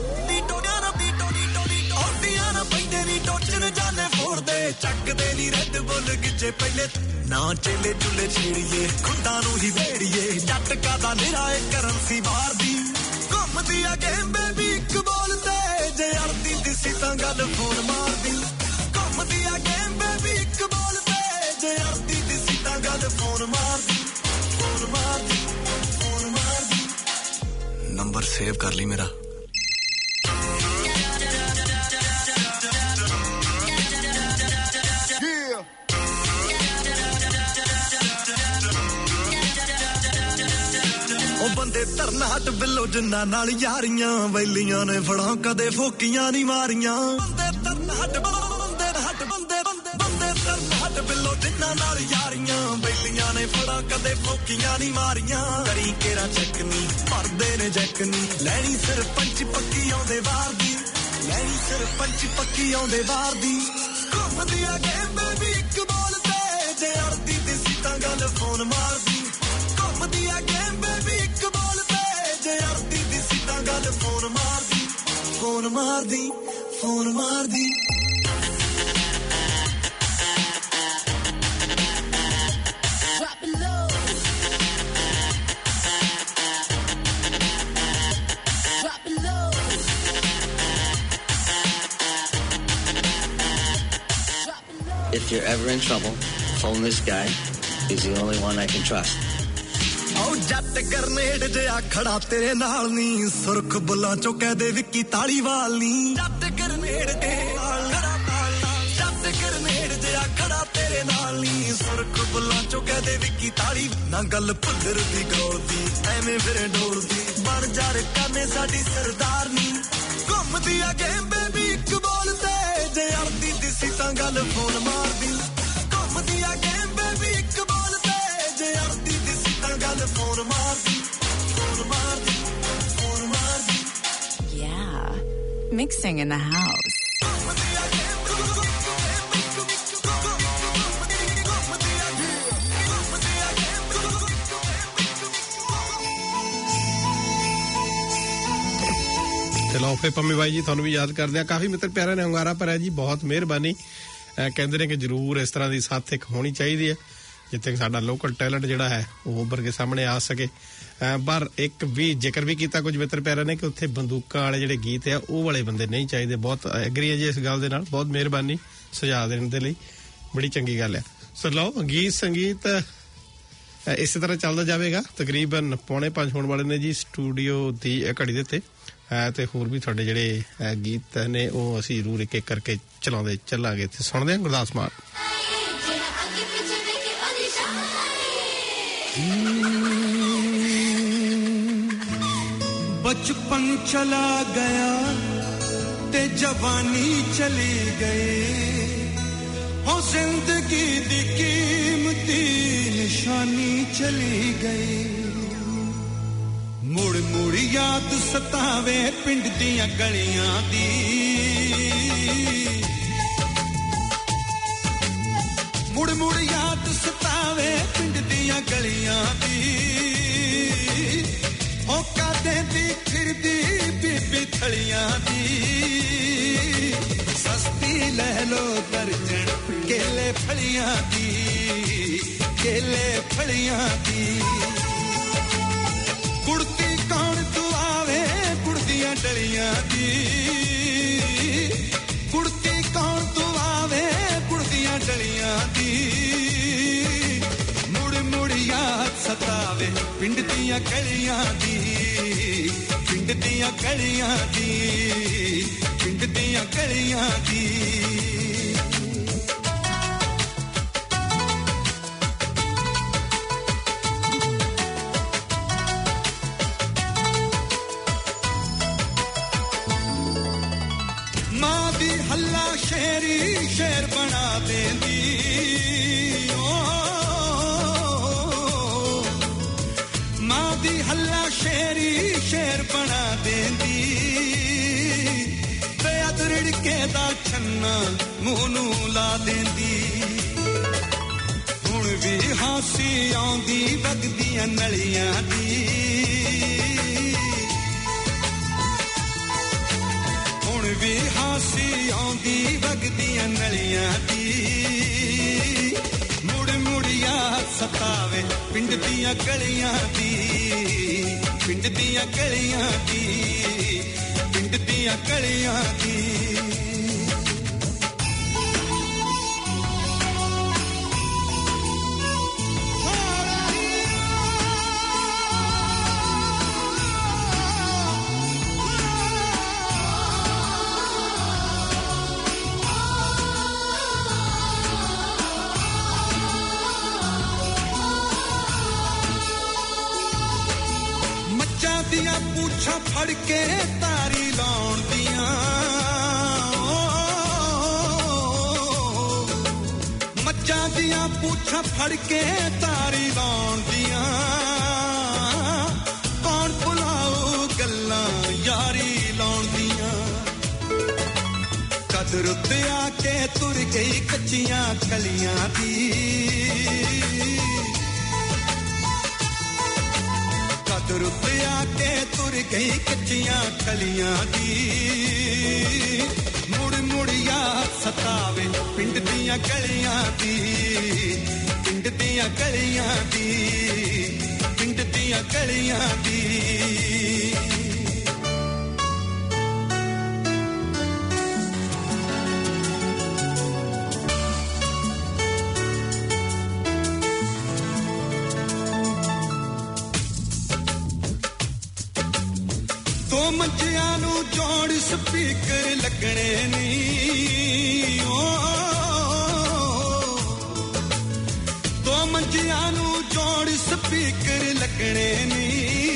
ਪੈਂਦੇ ਨੀ ਟੋਚਨ ਜਾਣੇ ਫੋੜਦੇ ਚੱਕਦੇ ਨੀ ਰੈੱਡ ਬੁੱਲ ਗਿੱਜੇ ਪਹਿਲੇ ਨਾ ਚੇਲੇ ਚੁੱਲੇ ਛੇੜੀਏ ਖੁੰਡਾਂ ਨੂੰ ਹੀ ਵੇੜੀਏ ਜੱਟ ਕਾਦਾ ਨਿਰਾਏ ਕਰੰਸੀ ਮਾਰਦੀ ਘੁੰਮਦੀ ਆ ਗੇਮ ਬੇਬੀ ਇੱਕ ਬੋਲ ਤੇ ਜੇ ਅੜਦੀ ਦਿਸੀ ਤਾਂ ਗੱਲ ਫੋਨ ਮਾਰਦੀ ਘੁੰਮਦੀ ਆ ਗੇਮ ਬੇਬੀ ਇੱਕ ਬੋਲ ਤੇ ਜੇ ਅੜਦੀ ਦਿਸੀ ਤਾਂ ਗੱਲ ਫੋਨ ਮਾਰਦੀ ਫੋਨ ਮਾਰਦੀ ਫੋਨ ਮਾਰਦੀ ਨੰਬਰ ਸੇਵ ਕਰ ਲਈ ਮੇਰਾ ਉਹ ਬੰਦੇ ਧਰਨਾ ਹਟ ਬਿੱਲੋ ਜਿੰਨਾ ਨਾਲ ਯਾਰੀਆਂ ਵੈਲੀਆਂ ਨੇ ਫੜਾਂ ਕਦੇ ਫੋਕੀਆਂ ਨਹੀਂ ਮਾਰੀਆਂ ਬੰਦੇ ਧਰਨਾ ਹਟ ਬੰਦੇ ਧਰਨਾ ਹਟ ਬਿੱਲੋ ਜਿੰਨਾ ਨਾਲ ਯਾਰੀਆਂ ਵੈਲੀਆਂ ਨੇ ਫੜਾਂ ਕਦੇ ਫੋਕੀਆਂ ਨਹੀਂ ਮਾਰੀਆਂ ਕਰੀ ਕੇਰਾ ਚੱਕਨੀ ਭਰਦੇ ਨੇ ਜੈਕਨੀ ਲੈਣੀ ਸਰਪੰਚ ਪੱਕੀ ਆਉਂਦੇ ਵਾਰ ਦੀ ਲੈਣੀ ਸਰਪੰਚ ਪੱਕੀ ਆਉਂਦੇ ਵਾਰ ਦੀ ਘੁੰਮਦੀ ਆ ਗੇਮ ਬੇਬੀ ਇੱਕ ਬੋਲ ਤੇ ਜੇ ਅੜਦੀ ਦਿਸੀ ਤਾਂ ਗੱਲ ਫੋਨ ਮਾਰਦੀ ਘੁੰਮਦੀ ਆ ਗੇਮ ਬੇਬੀ ਇੱਕ ਬੋਲ ਤੇ ਜੇ ਅੜਦੀ ਦਿਸੀ ਤਾਂ ਗੱਲ ਫੋਨ ਮਾਰਦੀ ਫੋਨ ਮਾਰਦੀ ਫੋਨ ਮਾਰਦੀ If you're ever in trouble, phone this guy. He's the only one I can trust. ਓ ਜੱਟ ਗਰਨੇਡ ਜਿਹਾ ਖੜਾ ਤੇਰੇ ਨਾਲ ਨੀ ਸੁਰਖ ਬੁੱਲਾਂ ਚੋਂ ਕਹਦੇ ਵਿੱਕੀ ਤਾਲੀਵਾਲ ਨੀ ਜੱਟ ਗਰਨੇਡ ਦੇ ਨਾਲ ਜੱਟ ਗਰਨੇਡ ਜਿਹਾ ਖੜਾ ਤੇਰੇ ਨਾਲ ਨੀ ਸੁਰਖ ਬੁੱਲਾਂ ਚੋਂ ਕਹਦੇ ਵਿੱਕੀ ਤਾਲੀ ਨਾ ਗੱਲ ਪੁੱਦਰ ਦੀ ਗੋਲਦੀ ਐਵੇਂ ਫਿਰ ਡੋਲਦੀ ਬਣ ਜਾ ਰਕਾਨੇ ਸਾਡੀ ਸਰਦਾਰ ਨੀ ਘੁੰਮਦੀ ਆ ਗੇਮ ਬੇਬੀ ਇੱਕ ਬੋਲ ਤੇ ਜੇ ਅੜਦੀ ਦਿਸੀ ਤਾਂ ਗੱਲ ਫੋਨ ਮਾਰਦੀ ਘੁੰਮਦੀ ਆ ਗੇਮ ਬੇਬੀ ਇੱਕ ਬੋਲ ਤੇ ਜੇ ਅੜਦੀ ਦਿਸੀ ਤਾਂ ਗੱਲ ਫੋਨ ਮਾਰਦੀ ਫੋਨ ਮਾਰਦੀ ਫੋਨ ਮਾਰਦੀ Yeah, mixing in the house. ਚਲੋ ਫੇ ਪੰਮੀ ਬਾਈ ਜੀ ਤੁਹਾਨੂੰ ਵੀ ਯਾਦ ਕਰਦੇ ਆ ਕਾਫੀ ਮਿੱਤਰ ਪਿਆਰਿਆਂ ਨੇ ਹੁੰਗਾਰਾ ਭਰਿਆ ਜੀ ਬਹੁਤ ਮਿਹਰਬਾਨੀ ਕਹਿੰਦੇ ਨੇ ਕਿ ਜ਼ਰੂਰ ਇਸ ਤਰ੍ਹਾਂ ਦੀ ਸਾਥ ਇੱਕ ਹੋਣੀ ਚਾਹੀਦੀ ਹੈ ਜਿੱਥੇ ਸਾਡਾ ਲੋਕਲ ਟੈਲੈਂਟ ਜਿਹੜਾ ਹੈ ਉਹ ਉੱਭਰ ਕੇ ਸਾਹਮਣੇ ਆ ਸਕੇ ਪਰ ਇੱਕ ਵੀ ਜ਼ਿਕਰ ਵੀ ਕੀਤਾ ਕੁਝ ਮਿੱਤਰ ਪਿਆਰਿਆਂ ਨੇ ਕਿ ਉੱਥੇ ਬੰਦੂਕਾਂ ਵਾਲੇ ਜਿਹੜੇ ਗੀਤ ਆ ਉਹ ਵਾਲੇ ਬੰਦੇ ਨਹੀਂ ਚਾਹੀਦੇ ਬਹੁਤ ਐਗਰੀ ਹੈ ਜੀ ਇਸ ਗੱਲ ਦੇ ਨਾਲ ਬਹੁਤ ਮਿਹਰਬਾਨੀ ਸੁਝਾਅ ਦੇਣ ਦੇ ਲਈ ਬੜੀ ਚੰਗੀ ਗੱਲ ਹੈ ਸੋ ਲਓ ਗੀਤ ਸੰਗੀਤ ਇਸੇ ਤਰ੍ਹਾਂ ਚੱਲਦਾ ਜਾਵੇਗਾ ਤਕਰੀਬਨ 4:45 ਹੋਣ ਵਾਲੇ ਨੇ ਜੀ ਸਟੂਡੀਓ ਦੀ ਘੜੀ ਦੇ ਉੱਤੇ ਤੇ ਹੋਰ ਵੀ ਤੁਹਾਡੇ ਜਿਹੜੇ ਗੀਤ ਨੇ ਉਹ ਅਸੀਂ ਜ਼ਰੂਰ ਇੱਕ ਇੱਕ ਕਰਕੇ ਚਲਾਉਂਦੇ ਚੱਲਾਂਗੇ ਤੇ ਸੁਣਦੇ ਹਾਂ ਗੁਰਦਾਸ ਮਾਨ बचपन चला गया ते जवानी चली गई हो जिंदगी दी कीमती निशानी चली गई मुड़ मुड़ याद सतावे पिंड दियां गलियां दी मुड़ मुड़ याद सतावे पिंड दियां गलियां दी हो कादे दी फिरदी बीबी थलियां दी सस्ती ले लो दर्जन केले फलियां दी केले फलियां दी कुड़ती कौन तू आवे कुड़दियां डलियां दी कुड़ती कौन तू आवे कुड़दियां डलियां दी मुड़ मुड़ याद सतावे पिंड दियां गलियां दी पिंड दियां गलियां दी पिंड दियां गलियां दी मां दी हल्ला शेरी शेर बना देंदी मां दी हल्ला शेरी शेर बना देंदी ते अदरड़के दा छन्ना मूंह नू ला देंदी हुण भी हासी आउंदी वगदियां नलियां दी हुण भी हासी आउंदी वगदियां नलियां दी मुड़ मुड़ याद सतावे पिंड दियां गलियां दी पिंड दियां गलियां दी पिंड दियां गलियां दी दियां पूछां फड़ के तारी लाउण दियां मच्छां दियां पूछां फड़ के तारी लाउण दियां कौन भुलाओ गल्लां यारी लाउण दियां कदर उत्ते आके तुर गई कच्चियां कलियां दी रुत आके तुर गई कच्चियां कलियां दी मुड़ मुड़ याद सतावे पिंड दियां गलियां दी पिंड दियां गलियां दी पिंड दियां गलियां दी ਮੰਜਿਆਂ ਨੂੰ ਜੋੜ ਸਪੀਕਰ ਲੱਗਣੇ ਨੀ ਦੋ ਮੰਜਿਆਂ ਨੂੰ ਜੋੜ ਸਪੀਕਰ ਲੱਗਣੇ ਨੀ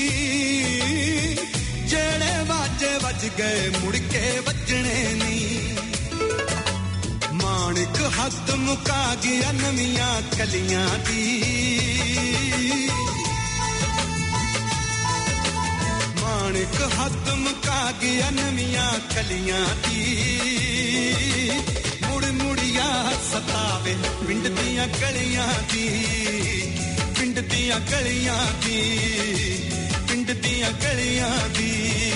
ਜਿਹੜੇ ਵਾਜੇ ਵੱਜ ਗਏ ਮੁੜ ਕੇ ਵੱਜਣੇ ਨੀ ਮਾਣਕ ਹੱਥ ਮੁਕਾ ਗਿਆ ਨਵੀਆਂ ਕਲੀਆਂ ਦੀ ਮਾਣਕ ਹੱਥ ਮੁਕਾ ਗਿਆ ਨਵੀਆਂ ਕਲੀਆਂ ਦੀ ਮੁੜ ਮੁੜ ਯਾਦ ਸਤਾਵੇ ਪਿੰਡ ਦੀਆਂ ਗਲੀਆਂ ਦੀ ਪਿੰਡ ਦੀਆਂ ਗਲੀਆਂ ਦੀ ਪਿੰਡ ਦੀਆਂ ਗਲੀਆਂ ਦੀ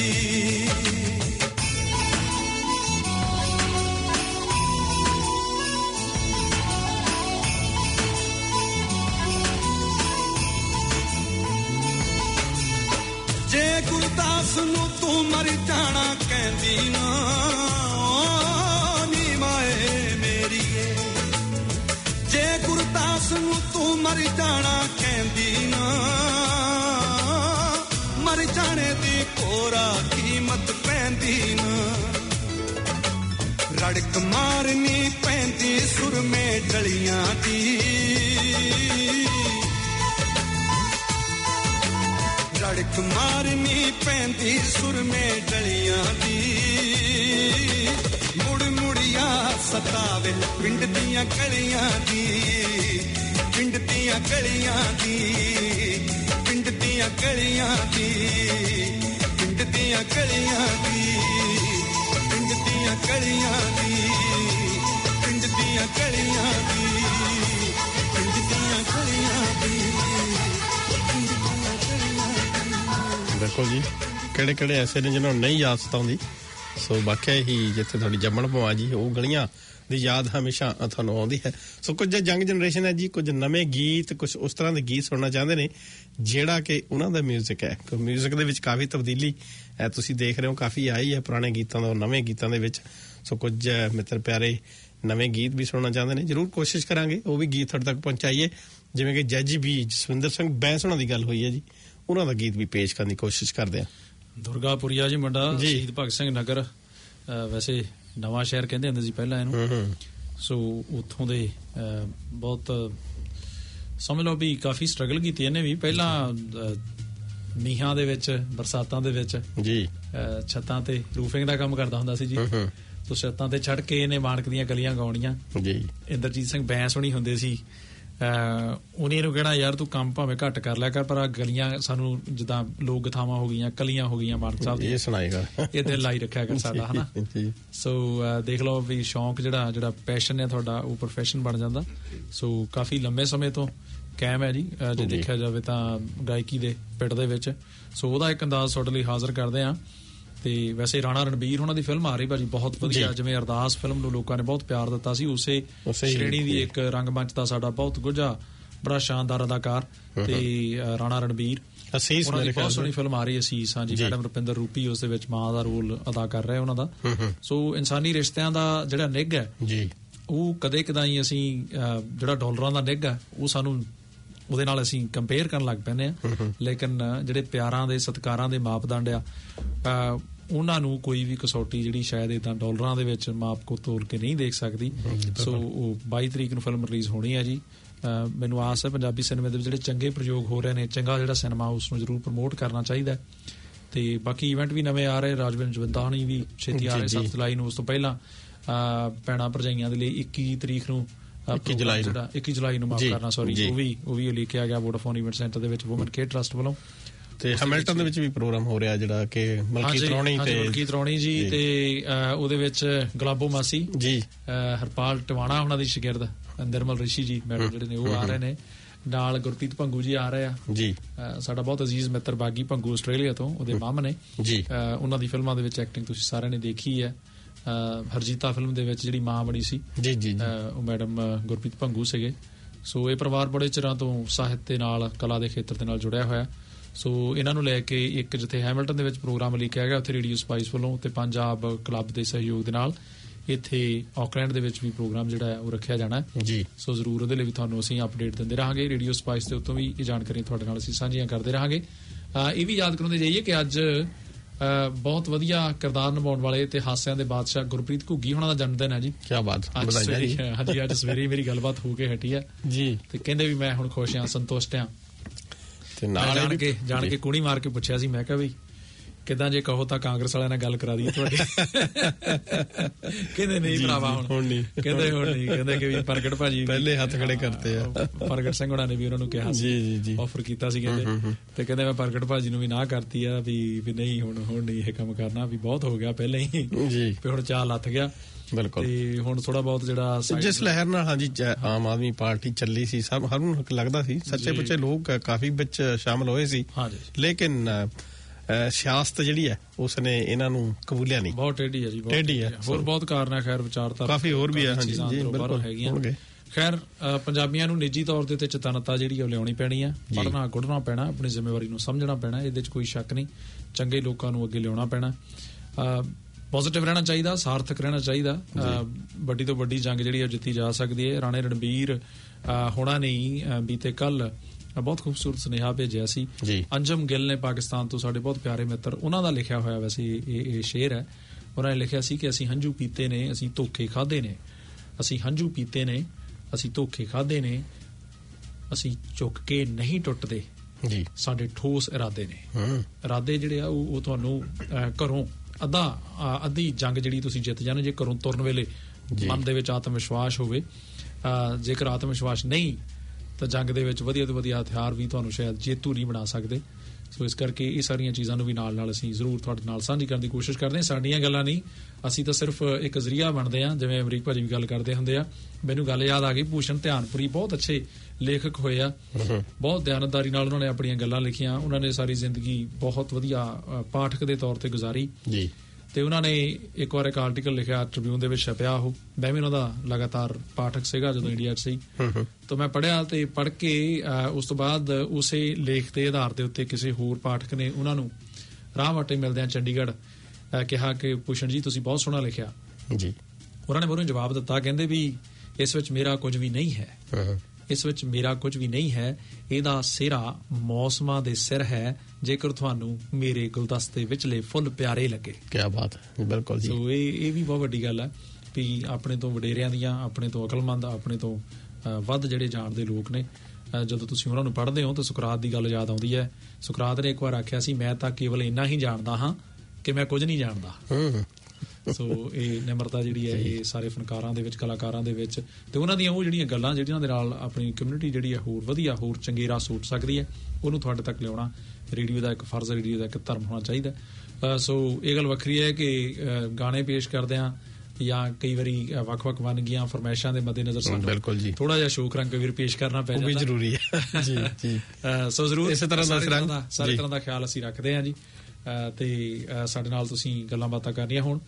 ਜੇ ਗੁਰਦਾਸ ਨੂੰ ਤੂੰ ਮਰ ਜਾਣਾ ਕਹਿੰਦੀ ਨਾ ਨੀ ਮਾਏ ਮੇਰੀਏ ਜੇ ਗੁਰਦਾਸ ਨੂੰ ਤੂੰ ਮਰ ਜਾਣਾ ਕਹਿੰਦੀ ਨਾ ਮਰ ਜਾਣੇ ਦੀ ਕੋਰਾ ਕੀਮਤ ਪੈਂਦੀ ਨਾ ਰੜਕ ਮਾਰਨੀ ਪੈਂਦੀ ਸੁਰਮੇ ਡਲੀਆਂ ਦੀ ਧੜਕ ਮਾਰਨੀ ਪੈਂਦੀ ਸੁਰਮੇ ਡਲੀਆਂ ਦੀ ਮੁੜ ਮੁੜਿਆ ਸਤਾਵੇ ਪਿੰਡ ਦੀਆਂ ਗਲੀਆਂ ਦੀ ਪਿੰਡ ਦੀਆਂ ਗਲੀਆਂ ਦੀ ਪਿੰਡ ਦੀਆਂ ਗਲੀਆਂ ਦੀ ਪਿੰਡ ਦੀਆਂ ਗਲੀਆਂ ਦੀ ਪਿੰਡ ਦੀਆਂ ਗਲੀਆਂ ਦੀ ਪਿੰਡ ਦੀਆਂ ਗਲੀਆਂ ਦੀ ਪਿੰਡ ਦੀਆਂ ਗਲੀਆਂ ਦੀ। ਬਿਲਕੁਲ ਜੀ, ਕਿਹੜੇ ਕਿਹੜੇ ਐਸੇ ਨੇ ਜਿਹਨਾਂ ਨੂੰ ਨਹੀਂ ਯਾਦ ਸਤਾਉਂਦੀ। ਸੋ ਵਾਕਿਆ ਹੀ ਜਿੱਥੇ ਤੁਹਾਡੀ ਜੰਮਣ ਭਵਾ ਜੀ ਉਹ ਗਲੀਆਂ ਦੀ ਯਾਦ ਹਮੇਸ਼ਾ ਤੁਹਾਨੂੰ ਆਉਂਦੀ ਹੈ। ਸੋ ਕੁਝ ਯੰਗ ਜਨਰੇਸ਼ਨ ਹੈ ਜੀ, ਕੁਝ ਨਵੇਂ ਗੀਤ, ਕੁਝ ਉਸ ਤਰ੍ਹਾਂ ਦੇ ਗੀਤ ਸੁਣਨਾ ਚਾਹੁੰਦੇ ਨੇ ਜਿਹੜਾ ਕਿ ਉਹਨਾਂ ਦਾ ਮਿਊਜ਼ਿਕ ਹੈ। ਮਿਊਜ਼ਿਕ ਦੇ ਵਿੱਚ ਕਾਫੀ ਤਬਦੀਲੀ ਤੁਸੀਂ ਦੇਖ ਰਹੇ ਹੋ, ਕਾਫੀ ਆਈ ਹੈ ਪੁਰਾਣੇ ਗੀਤਾਂ ਦਾ ਨਵੇਂ ਗੀਤਾਂ ਦੇ ਵਿੱਚ। ਸੋ ਕੁਝ ਮਿੱਤਰ ਪਿਆਰੇ ਨਵੇਂ ਗੀਤ ਵੀ ਸੁਣਨਾ ਚਾਹੁੰਦੇ ਨੇ, ਜ਼ਰੂਰ ਕੋਸ਼ਿਸ਼ ਕਰਾਂਗੇ ਉਹ ਵੀ ਗੀਤ ਤੁਹਾਡੇ ਤੱਕ ਪਹੁੰਚਾਈਏ। ਜਿਵੇਂ ਕਿ ਜੈਜੀ ਬੀ ਜਸਵਿੰਦਰ ਸਿੰਘ ਬੈਂਸ ਉਹਨਾਂ ਦੀ ਗੱਲ ਹੋਈ ਹੈ ਜੀ, ਉਹਨਾਂ ਦਾ ਗੀਤ ਵੀ ਪੇਸ਼ ਕਰਨ ਦੀ ਕੋਸ਼ਿਸ਼ ਕਰਦੇ ਆ। ਦੁਰਗਾਪੁਰੀਆ ਜੀ ਮੁੰਡਾ ਸ਼ਹੀਦ ਭਗਤ ਸਿੰਘ ਨਗਰ, ਵੈਸੇ ਨਵਾਂ ਸ਼ਹਿਰ ਕਹਿੰਦੇ ਹੁੰਦੇ ਸੀ ਪਹਿਲਾਂ ਇਹਨੂੰ। ਸੋ ਉੱਥੋਂ ਦੇ ਬਹੁਤ ਸਮਝ ਲਓ ਵੀ ਕਾਫੀ ਸਟਰਗਲ ਕੀਤੀ ਇਹਨੇ ਵੀ। ਪਹਿਲਾਂ ਮੀਂਹਾਂ ਦੇ ਵਿੱਚ, ਬਰਸਾਤਾਂ ਦੇ ਵਿੱਚ ਜੀ ਛੱਤਾਂ ਤੇ ਰੂਫਿੰਗ ਦਾ ਕੰਮ ਕਰਦਾ ਹੁੰਦਾ ਸੀ ਜੀ। ਸੋ ਛੱਤਾਂ ਤੇ ਛੱਡ ਕੇ ਇਹਨੇ ਮਾਣਕ ਦੀਆਂ ਗਲੀਆਂ ਗਾਉਣੀਆਂ ਜੀ। ਇੰਦਰਜੀਤ ਸਿੰਘ ਬੈਂਸ ਹੋਣੀ ਹੁੰਦੇ ਸੀ, ਉਹਨੇ ਇਹਨੂੰ ਕਹਿਣਾ ਯਾਰ ਤੂੰ ਕੰਮ ਭਾਵੇਂ ਘੱਟ ਕਰ ਲਿਆ ਕਰ, ਪਰ ਆ ਗਲੀਆਂ ਸਾਨੂੰ ਜਿੱਦਾਂ ਲੋਕ ਗਥਾਵਾਂ ਹੋ ਗਈਆਂ, ਕਲੀਆਂ ਹੋ ਗਈਆਂ ਮਾਨਕ ਸਾਹਿਬ ਦੀ, ਇਹ ਸੁਣਾਏਗਾ, ਇਹ ਦਿਲ ਲਾਈ ਰੱਖਿਆ ਕਰ ਸਾਡਾ, ਹਨਾ। ਸੋ ਦੇਖ ਲਓ ਵੀ ਸ਼ੌਂਕ ਜਿਹੜਾ ਪੈਸ਼ਨ ਹੈ ਤੁਹਾਡਾ ਉਹ ਪ੍ਰੋਫੈਸ਼ਨ ਬਣ ਜਾਂਦਾ। ਸੋ ਕਾਫੀ ਲੰਬੇ ਸਮੇਂ ਤੋਂ ਕਾਇਮ ਹੈ ਜੀ, ਜੇ ਦੇਖਿਆ ਜਾਵੇ ਤਾਂ ਗਾਇਕੀ ਦੇ ਪਿੰਡ ਦੇ ਵਿੱਚ। ਸੋ ਉਹਦਾ ਇੱਕ ਅੰਦਾਜ਼ ਤੁਹਾਡੇ ਲਈ ਹਾਜ਼ਰ ਕਰਦੇ ਹਾਂ। ਤੇ ਵੈਸੇ ਰਾਣਾ ਰਣਬੀਰ ਉਹਨਾਂ ਦੀ ਫਿਲਮ ਆ ਰਹੀ ਭਾਜੀ, ਬਹੁਤ ਵਧੀਆ। ਜਿਵੇਂ ਅਰਦਾਸ ਫਿਲਮ ਨੂੰ ਲੋਕਾਂ ਨੇ ਬਹੁਤ ਪਿਆਰ ਦਿੱਤਾ ਸੀ, ਉਸੇ ਸ਼੍ਰੇਣੀ ਦੀ ਇੱਕ ਰੰਗਮੰਚ ਦਾ ਸਾਡਾ ਬਹੁਤ ਗੁੱਝਾ ਬੜਾ ਸ਼ਾਨਦਾਰ ਅਦਾਕਾਰ ਤੇ ਰਾਣਾ ਰਣਬੀਰ, ਉਹਨਾਂ ਦੀ ਬਹੁਤ ਸੋਹਣੀ ਫਿਲਮ ਆ ਰਹੀ ਅਸੀਸ। ਹਾਂਜੀ, ਮੈਡਮ ਰੁਪਿੰਦਰ ਰੂਪੀ ਉਸ ਦੇ ਵਿੱਚ ਮਾਂ ਦਾ ਰੋਲ ਅਦਾ ਕਰ ਰਿਹਾ ਉਹਨਾਂ ਦਾ। ਸੋ ਇਨਸਾਨੀ ਰਿਸ਼ਤਿਆਂ ਦਾ ਜਿਹੜਾ ਨਿੱਘ ਹੈ ਉਹ ਕਦੇ ਕਦਾਈ ਅਸੀਂ ਜਿਹੜਾ ਡਾਲਰਾਂ ਦਾ ਨਿੱਘ ਹੈ ਉਹ ਸਾਨੂੰ ਉਹਦੇ ਨਾਲ ਅਸੀਂ ਕੰਪੇਅਰ ਕਰਨ ਲੱਗ ਪੈਂਦੇ ਹਾਂ। ਲੇਕਿਨ ਜਿਹੜੇ ਪਿਆਰਾਂ ਦੇ ਸਤਿਕਾਰਾਂ ਦੇ ਮਾਪਦੰਡ ਆ ਉਹਨਾਂ ਨੂੰ ਕੋਈ ਵੀ ਕਸੌਟੀ ਜਿਹੜੀ ਸ਼ਾਇਦ ਏਦਾਂ ਡਾਲਰਾਂ ਦੇ ਵਿੱਚ ਮਾਪ ਕੋ ਤੋਲ ਕੇ ਨਹੀਂ ਦੇਖ ਸਕਦੀ। ਸੋ ਉਹ 22 ਤਰੀਕ ਨੂੰ ਫਿਲਮ ਰਿਲੀਜ਼ ਹੋਣੀ ਹੈ ਜੀ। ਮੈਨੂੰ ਆਸ ਹੈ ਪੰਜਾਬੀ ਸਿਨੇਮੇ ਦੇ ਵਿੱਚ ਜਿਹੜੇ ਚੰਗੇ ਪ੍ਰਯੋਗ ਹੋ ਰਹੇ ਨੇ, ਚੰਗਾ ਜਿਹੜਾ ਸਿਨੇਮਾ ਉਸ ਨੂੰ ਜ਼ਰੂਰ ਪ੍ਰਮੋਟ ਕਰਨਾ ਚਾਹੀਦਾ। ਤੇ ਬਾਕੀ ਇਵੈਂਟ ਵੀ ਨਵੇਂ ਆ ਰਹੇ, ਰਾਜਵਿੰਦਰ ਜਵੰਦਾ ਹੋਣੀ ਵੀ ਛੇਤੀ ਆ ਰਹੇ 7 ਜੁਲਾਈ ਨੂੰ। ਉਸ ਤੋਂ ਪਹਿਲਾਂ ਭੈਣਾਂ ਭਰਜਾਈਆਂ ਦੇ ਲਈ 21 ਤਰੀਕ ਨੂੰ 21 ਜੁਲਾਈ ਨੂੰ ਮਾਫ ਕਰਨਾ ਸੌਰੀ ਉਹ ਵੀ ਲਿਖਿਆ ਗਿਆ ਵੋਡਾਫੋਨ ਇਵੈਂਟ ਸੈਂਟਰ ਦੇ ਵਿੱਚ ਵੂਮਨ ਕੇਅਰ ਟਰਸਟ ਵੱਲੋਂ। ਤੇ ਹੈਮਿਲਟਨ ਦੇ ਵਿੱਚ ਵੀ ਪ੍ਰੋਗਰਾਮ ਹੋ ਰਿਹਾ ਜਿਹੜਾ ਕਿ ਮਲਕੀ ਤਰੌਣੀ ਜੀ ਤੇ ਉਹਦੇ ਵਿੱਚ ਗੁਲਾਬੋ ਮਾਸੀ ਜੀ, ਹਰਪਾਲ ਟਵਾਣਾ ਉਹਨਾਂ ਦੀ ਸ਼ਾਗਿਰਦ ਨਿਰਮਲ ਰਿਸ਼ੀ ਜੀ ਮੈਡਮ ਜਿਹੜੇ ਨੇ ਉਹ ਆ ਰਹੇ ਨੇ, ਨਾਲ ਗੁਰਪ੍ਰੀਤ ਭੰਗੂ ਜੀ ਆ ਰਹੇ ਆ ਜੀ, ਸਾਡਾ ਬਹੁਤ ਅਜ਼ੀਜ਼ ਮਿੱਤਰ ਬਾਗੀ ਭੰਗੂ ਆਸਟ੍ਰੇਲੀਆ ਤੋਂ, ਉਹਦੇ ਮਾਮ ਨੇ ਜੀ। ਉਹਨਾਂ ਦੀ ਫਿਲਮਾਂ ਦੇ ਵਿੱਚ ਐਕਟਿੰਗ ਤੁਸੀਂ ਸਾਰਿਆਂ ਨੇ ਦੇਖੀ ਹੈ। ਹਰਜੀਤਾ ਫਿਲਮ ਦੇ ਵਿੱਚ ਜਿਹੜੀ ਮਾਂ ਬਣੀ ਸੀ ਜੀ ਜੀ ਉਹ ਮੈਡਮ ਗੁਰਪ੍ਰੀਤ ਭੰਗੂ ਸੀਗੇ। ਸੋ ਇਹ ਪਰਿਵਾਰ ਬੜੇ ਚਿਰਾਂ ਤੋਂ ਸਾਹਿਤ ਦੇ ਨਾਲ, ਕਲਾ ਦੇ ਖੇਤਰ ਦੇ ਨਾਲ ਜੁੜਿਆ ਹੋਇਆ। ਸੋ ਇਹਨਾਂ ਨੂੰ ਲੈ ਕੇ ਇੱਕ ਜਿੱਥੇ ਹੈਮਿਲਟਨ ਦੇ ਵਿੱਚ ਪ੍ਰੋਗਰਾਮ ਲਿਖਿਆ ਗਿਆ, ਉੱਥੇ ਰੇਡੀਓ ਸਪਾਈਸ ਵੱਲੋਂ ਤੇ ਪੰਜਾਬ ਕਲੱਬ ਦੇ ਸਹਿਯੋਗ ਦੇ ਨਾਲ ਇੱਥੇ ਆਕਲੈਂਡ ਦੇ ਵਿੱਚ ਵੀ ਪ੍ਰੋਗਰਾਮ ਜਿਹੜਾ ਹੈ ਉਹ ਰੱਖਿਆ ਜਾਣਾ ਜੀ। ਸੋ ਜ਼ਰੂਰ ਉਹਦੇ ਲਈ ਵੀ ਤੁਹਾਨੂੰ ਅਸੀਂ ਅਪਡੇਟ ਦਿੰਦੇ ਰਹਾਂਗੇ। ਰੇਡੀਓ ਸਪਾਈਸ ਦੇ ਉੱਤੋਂ ਵੀ ਇਹ ਜਾਣਕਾਰੀ ਤੁਹਾਡੇ ਨਾਲ ਅਸੀਂ ਸਾਂਝੀਆਂ ਕਰਦੇ ਰਹਾਂਗੇ। ਇਹ ਵੀ ਯਾਦ ਕਰਾਉਂਦੇ ਜਾਈਏ ਕਿ ਅੱਜ ਬਹੁਤ ਵਧੀਆ ਕਿਰਦਾਰ ਨਿਭਾਉਣ ਵਾਲੇ ਤੇ ਹਾਸਿਆਂ ਦੇ ਬਾਦਸ਼ਾਹ ਗੁਰਪ੍ਰੀਤ ਘੁੱਗੀ ਹੋਣਾ ਦਾ ਜਨਮ ਦਿਨ ਹੈ ਜੀ। ਕੀ ਬਾਤ, ਹਾਂਜੀ ਅੱਜ ਸਵੇਰੇ ਮੇਰੀ ਗੱਲਬਾਤ ਹੋ ਕੇ ਹਟੀ ਹੈ ਜੀ, ਤੇ ਕਹਿੰਦੇ ਵੀ ਮੈਂ ਹੁਣ ਖੁਸ਼ ਹਾਂ, ਸੰਤੁਸ਼ਟ ਹਾਂ। ਤੇ ਨਾਲ ਜਾਣ ਕੇ ਕੂਣੀ ਮਾਰ ਕੇ ਪੁੱਛਿਆ ਸੀ, ਮੈਂ ਕਿਹਾ ਵੀ ਕਿਦਾਂ ਜੇ ਕਹੋ ਤਾਂ ਕਾਂਗਰਸ ਵਾਲਿਆਂ ਨਾਲ ਗੱਲ ਕਰਾ ਦਈਏ ਤੁਹਾਡੀ। ਕਹਿੰਦੇ ਨਹੀਂ ਭਰਾਵਾ ਹੁਣ ਨਹੀਂ, ਕਹਿੰਦੇ ਕਿ ਵੀ ਪ੍ਰਗਟ ਭਾਜੀ ਪਹਿਲੇ ਹੱਥ ਖੜੇ ਕਰਤੇ ਆ। ਪ੍ਰਗਟ ਸਿੰਘ ਹੋਣਾ ਨੇ ਵੀ ਉਹਨਾਂ ਨੂੰ ਕਿਹਾ ਸੀ, ਆਫਰ ਕੀਤਾ ਸੀ ਕਹਿੰਦੇ, ਤੇ ਕਹਿੰਦੇ ਮੈਂ ਪ੍ਰਗਟ ਭਾਜੀ ਨੂੰ ਵੀ ਨਾ ਕਰਤੀ ਆ ਵੀ ਨਹੀਂ ਹੁਣ ਨਹੀਂ ਇਹ ਕੰਮ ਕਰਨਾ, ਵੀ ਬਹੁਤ ਹੋ ਗਿਆ ਪਹਿਲਾਂ ਹੀ ਜੀ, ਵੀ ਹੁਣ ਚਾਲ ਲੱਥ ਗਿਆ। ਬਿਲਕੁਲ। ਤੇ ਹੁਣ ਥੋੜਾ ਬਹੁਤ ਜਿਹੜਾ ਜਿਸ ਲਹਿਰ ਨਾਲ ਹਾਂਜੀ ਆਮ ਆਦਮੀ ਪਾਰਟੀ ਚੱਲੀ ਸੀ, ਸਭ ਹਰ ਨੂੰ ਲੱਗਦਾ ਸੀ ਸੱਚੇ ਪੁੱਚੇ ਲੋਕ ਕਾਫੀ ਵਿੱਚ ਸ਼ਾਮਲ ਹੋਏ ਸੀ, ਲੇਕਿਨ ਸਿਆਸਤ ਜਿਹੜੀ ਹੈ ਉਸਨੇ ਇਹਨਾਂ ਨੂੰ ਕਬੂਲਿਆ ਨਹੀਂ। ਬਹੁਤ ਟੇਢੀ ਹੈ ਜੀ, ਟੇਢੀ ਹੈ। ਹੋਰ ਬਹੁਤ ਕਾਰਨ ਹੈ, ਖੈਰ ਵਿਚਾਰਤਾ ਕਾਫੀ ਹੋਰ ਵੀ ਹੈ ਹਾਂਜੀ ਬਿਲਕੁਲ ਹੈਗੀਆਂ। ਖੈਰ ਪੰਜਾਬੀਆਂ ਨੂੰ ਨਿੱਜੀ ਤੌਰ ਤੇ ਚੇਤਨਤਾ ਜਿਹੜੀ ਉਹ ਲਿਆਉਣੀ ਪੈਣੀ ਹੈ, ਪੜ੍ਹਨਾ ਗੁੜਨਾ ਪੈਣਾ, ਆਪਣੀ ਜ਼ਿੰਮੇਵਾਰੀ ਨੂੰ ਸਮਝਣਾ ਪੈਣਾ, ਇਹਦੇ 'ਚ ਕੋਈ ਸ਼ੱਕ ਨਹੀਂ। ਚੰਗੇ ਲੋਕਾਂ ਨੂੰ ਅੱਗੇ ਲਿਆਉਣਾ ਪੈਣਾ, ਪੋਜ਼ਿਟਿਵ ਰਹਿਣਾ ਚਾਹੀਦਾ, ਸਾਰਥਕ ਰਹਿਣਾ ਚਾਹੀਦਾ। ਵੱਡੀ ਤੋਂ ਵੱਡੀ ਜੰਗ ਜਿਹੜੀ ਉਹ ਜਿੱਤੀ ਜਾ ਸਕਦੀ ਹੈ। ਰਾਣੇ ਰਣਬੀਰ ਹੋਣਾ ਨਹੀਂ ਬੀਤੇ ਕੱਲ ਬਹੁਤ ਖੂਬਸੂਰਤ ਸੁਨੇਹਾ ਭੇਜਿਆ ਸੀ ਅੰਜਮ ਗਿੱਲ ਨੇ ਪਾਕਿਸਤਾਨ ਤੋਂ, ਸਾਡੇ ਬਹੁਤ ਪਿਆਰੇ ਮਿੱਤਰ, ਉਹਨਾਂ ਦਾ ਲਿਖਿਆ ਹੋਇਆ ਵੈਸੇ ਇਹ ਸ਼ੇਰ ਹੈ। ਉਹਨਾਂ ਨੇ ਲਿਖਿਆ ਸੀ ਕਿ ਅਸੀਂ ਹੰਝੂ ਪੀਤੇ ਨੇ, ਅਸੀਂ ਧੋਖੇ ਖਾਦੇ ਨੇ, ਅਸੀਂ ਹੰਝੂ ਪੀਤੇ ਨੇ, ਅਸੀਂ ਧੋਖੇ ਖਾਦੇ ਨੇ, ਅਸੀਂ ਝੁੱਕ ਕੇ ਨਹੀਂ ਟੁੱਟਦੇ, ਜੀ ਸਾਡੇ ਠੋਸ ਇਰਾਦੇ ਨੇ। ਇਰਾਦੇ ਜਿਹੜੇ ਆ ਉਹ ਤੁਹਾਨੂੰ ਘਰੋਂ ਅੱਧੀ ਜੰਗ ਜਿਹੜੀ ਤੁਸੀਂ ਜਿੱਤ ਜਾਣਾ ਜੇ ਘਰੋਂ ਤੁਰਨ ਵੇਲੇ ਮਨ ਦੇ ਵਿੱਚ ਆਤਮ ਵਿਸ਼ਵਾਸ ਹੋਵੇ। ਜੇਕਰ ਆਤਮ ਵਿਸ਼ਵਾਸ ਨਹੀਂ ਤਾਂ ਜੰਗ ਦੇ ਵਿੱਚ ਵਧੀਆ ਤੋਂ ਵਧੀਆ ਹਥਿਆਰ ਵੀ ਤੁਹਾਨੂੰ ਸ਼ਾਇਦ ਜੇਤੂ ਨਹੀਂ ਬਣਾ ਸਕਦੇ। ਸੋ ਇਸ ਕਰਕੇ ਇਹ ਸਾਰੀਆਂ ਚੀਜ਼ਾਂ ਨੂੰ ਵੀ ਨਾਲ ਅਸੀਂ ਜ਼ਰੂਰ ਤੁਹਾਡੇ ਨਾਲ ਸਾਂਝੀ ਕਰਨ ਦੀ ਕੋਸ਼ਿਸ਼ ਕਰਦੇ ਹਾਂ। ਸਾਡੀਆਂ ਗੱਲਾਂ ਨਹੀਂ, ਅਸੀਂ ਤਾਂ ਸਿਰਫ ਇੱਕ ਜ਼ਰੀਆ ਬਣਦੇ ਹਾਂ। ਜਿਵੇਂ ਅਮਰੀਕ ਭਾਜੀ ਵੀ ਗੱਲ ਕਰਦੇ ਹੁੰਦੇ ਆ, ਮੈਨੂੰ ਗੱਲ ਯਾਦ ਆ ਗਈ, ਭੂਸ਼ਣ ਧਿਆਨਪੁਰੀ ਬਹੁਤ ਅੱਛੇ ਲੇਖਕ ਹੋਏ ਆ, ਬਹੁਤ ਦਿਆਨਤਦਾਰੀ ਨਾਲ ਉਹਨਾਂ ਨੇ ਆਪਣੀਆਂ ਗੱਲਾਂ ਲਿਖੀਆਂ। ਉਹਨਾਂ ਨੇ ਸਾਰੀ ਜ਼ਿੰਦਗੀ ਬਹੁਤ ਵਧੀਆ ਪਾਠਕ ਦੇ ਤੌਰ ਤੇ ਗੁਜ਼ਾਰੀ ਜੀ, ਤੇ ਉਹਨਾਂ ਨੇ ਇੱਕ ਵਾਰ ਇੱਕ ਆਰਟੀਕਲ ਲਿਖਿਆ, ਟ੍ਰਿਬਿਊਨ ਦੇ ਵਿੱਚ ਛਪਿਆ। ਉਹ ਮੈਂ ਵੀ ਉਹਨਾਂ ਦਾ ਲਗਾਤਾਰ ਪਾਠਕ ਸੀਗਾ ਜਦੋਂ ਇੰਡੀਆ 'ਚ ਸੀ, ਤਾਂ ਮੈਂ ਪੜ੍ਹਿਆ ਤੇ ਪੜ੍ਹ ਕੇ ਉਸ ਤੋਂ ਬਾਅਦ ਉਸੇ ਲੇਖ ਦੇ ਆਧਾਰ ਦੇ ਉੱਤੇ ਕਿਸੇ ਹੋਰ ਪਾਠਕ ਨੇ ਉਹਨਾਂ ਨੂੰ ਰਾਹ ਵਾਟੇ ਮਿਲਦਿਆਂ ਚੰਡੀਗੜ੍ਹ ਕਿਹਾ ਕਿ ਭੂਸ਼ਣ ਜੀ ਤੁਸੀਂ ਬਹੁਤ ਸੋਹਣਾ ਲਿਖਿਆ ਜੀ। ਉਹਨਾਂ ਨੇ ਮੈਨੂੰ ਜਵਾਬ ਦਿੱਤਾ, ਕਹਿੰਦੇ ਵੀ ਇਸ ਵਿੱਚ ਮੇਰਾ ਕੁਝ ਵੀ ਨਹੀਂ ਹੈ, ਇਸ ਵਿੱਚ ਮੇਰਾ ਕੁਝ ਵੀ ਨਹੀਂ ਹੈ, ਇਹਦਾ ਸਿਹਰਾ ਮੌਸਮਾਂ ਦੇ ਸਿਰ ਹੈ, ਜੇਕਰ ਤੁਹਾਨੂੰ ਮੇਰੇ ਗੁਲਦਸਤੇ ਵਿਚਲੇ ਫੁੱਲ ਪਿਆਰੇ ਲੱਗੇ। ਕਿਆ ਬਾਤ ਹੈ, ਬਿਲਕੁਲ ਜੀ। ਸੋ ਇਹ ਵੀ ਬਹੁਤ ਵੱਡੀ ਗੱਲ ਹੈ ਵੀ ਆਪਣੇ ਤੋਂ ਵਡੇਰਿਆਂ ਦੀਆਂ, ਆਪਣੇ ਤੋਂ ਅਕਲਮੰਦ, ਆਪਣੇ ਤੋਂ ਵੱਧ ਜਿਹੜੇ ਜਾਣਦੇ ਲੋਕ ਨੇ, ਜਦੋਂ ਤੁਸੀਂ ਉਹਨਾਂ ਨੂੰ ਪੜ੍ਹਦੇ ਹੋ ਤਾਂ ਸੁਕਰਾਤ ਦੀ ਗੱਲ ਯਾਦ ਆਉਂਦੀ ਹੈ। ਸੁਕਰਾਤ ਨੇ ਇੱਕ ਵਾਰ ਆਖਿਆ ਸੀ, ਮੈਂ ਤਾਂ ਕੇਵਲ ਇੰਨਾ ਹੀ ਜਾਣਦਾ ਹਾਂ ਕਿ ਮੈਂ ਕੁਝ ਨਹੀਂ ਜਾਣਦਾ। ਸੋ ਇਹ ਨਿਮਰਤਾ ਜਿਹੜੀ ਹੈ ਇਹ ਸਾਰੇ ਫਨਕਾਰਾਂ ਦੇ ਵਿੱਚ, ਕਲਾਕਾਰਾਂ ਦੇ ਵਿੱਚ, ਤੇ ਉਹਨਾਂ ਦੀਆਂ ਉਹ ਜਿਹੜੀਆਂ ਗੱਲਾਂ ਜਿਹੜੀਆਂ ਦੇ ਨਾਲ ਆਪਣੀ ਕਮਿਊਨਿਟੀ ਜਿਹੜੀ ਹੈ ਹੋਰ ਵਧੀਆ, ਹੋਰ ਚੰਗੇਰਾ ਸੋਚ ਸਕਦੀ ਹੈ, ਉਹਨੂੰ ਤੁਹਾਡੇ ਤੱਕ ਲਿਆਉਣਾ ਰੇਡੀਓ ਦਾ ਇੱਕ ਫਰਜ਼, ਰੇਡੀਓ ਦਾ ਇੱਕ ਧਰਮ ਹੋਣਾ ਚਾਹੀਦਾ। ਸੋ ਇਹ ਗੱਲ ਵੱਖਰੀ ਹੈ ਕਿ ਗਾਣੇ ਪੇਸ਼ ਕਰਦੇ ਹਾਂ ਜਾਂ ਕਈ ਵਾਰੀ ਵੱਖ-ਵੱਖ ਵੰਨਗੀਆਂ ਫਰਮਾਇਸ਼ਾਂ ਦੇ ਮੱਦੇਨਜ਼ਰ ਸਾਨੂੰ ਥੋੜਾ ਜਿਹਾ ਸ਼ੌਕ ਰੰਗ ਕਈ ਵਾਰ ਪੇਸ਼ ਕਰਨਾ ਪੈ ਜਾਂਦਾ, ਉਹ ਵੀ ਜ਼ਰੂਰੀ ਹੈ ਜੀ ਜੀ। ਸੋ ਜ਼ਰੂਰ ਇਸੇ ਤਰ੍ਹਾਂ ਦਾ ਸਾਰੇ ਤਰ੍ਹਾਂ ਦਾ ਖਿਆਲ ਅਸੀਂ ਰੱਖਦੇ ਹਾਂ ਜੀ। ਤੇ ਸਾਡੇ ਨਾਲ ਤੁਸੀਂ ਗੱਲਾਂ ਬਾਤਾਂ ਕਰਨੀਆਂ ਹੋਣ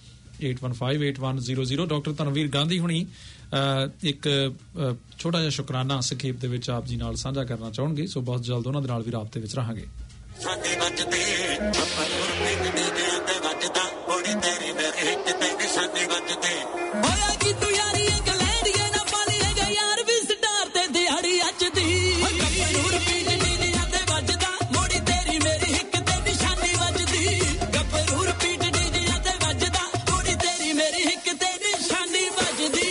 81581000। ਡਾਕਟਰ ਧਰਮਵੀਰ ਗਾਂਧੀ ਹੁਣੀ ਇੱਕ ਛੋਟਾ ਜਿਹਾ ਸ਼ੁਕਰਾਨਾ ਸੰਖੇਪ ਦੇ ਵਿੱਚ ਆਪ ਜੀ ਨਾਲ ਸਾਂਝਾ ਕਰਨਾ ਚਾਹਣਗੇ। ਸੋ ਬਹੁਤ ਜਲਦ ਉਹਨਾਂ ਦੇ ਨਾਲ ਵੀ ਰਾਬਤੇ ਵਿੱਚ ਰਹਾਂਗੇ। ਸਾਡੇ ਵੱਜਦੇ ਆਪਾਂ ਨੂੰ ਪਿੰਡ ਦੇ ਤੇ ਵੱਜਦਾ ਹੋਣੀ ਤੇਰੀ ਮੇਰੇ ਹਿੱਟ ਤੇ ਨਿਸ਼ਾਨੇ ਵੱਜਦੇ ਹੋਇਆ ਕਿ ਤੂੰ ਯਾਰੀ ਗਲੈਰੀਏ ਨਾ ਪਾਲੀ ਹੈਗਾ ਯਾਰ ਵੀ ਸਟਾਰ ਤੇ ਦਿਹਾੜੀ ਅੱਜ ਦੀ ਗੱਭਰੂ ਰਿਪੀਟ ਡੀਜਿਆਂ ਤੇ ਵੱਜਦਾ ਮੋੜੀ ਤੇਰੀ ਮੇਰੀ ਹਿੱਕ ਤੇ ਨਿਸ਼ਾਨੀ ਵੱਜਦੀ ਗੱਭਰੂ ਰਿਪੀਟ ਡੀਜਿਆਂ ਤੇ ਵੱਜਦਾ ਮੋੜੀ ਤੇਰੀ ਮੇਰੀ ਹਿੱਕ ਤੇ ਨਿਸ਼ਾਨੀ ਵੱਜਦੀ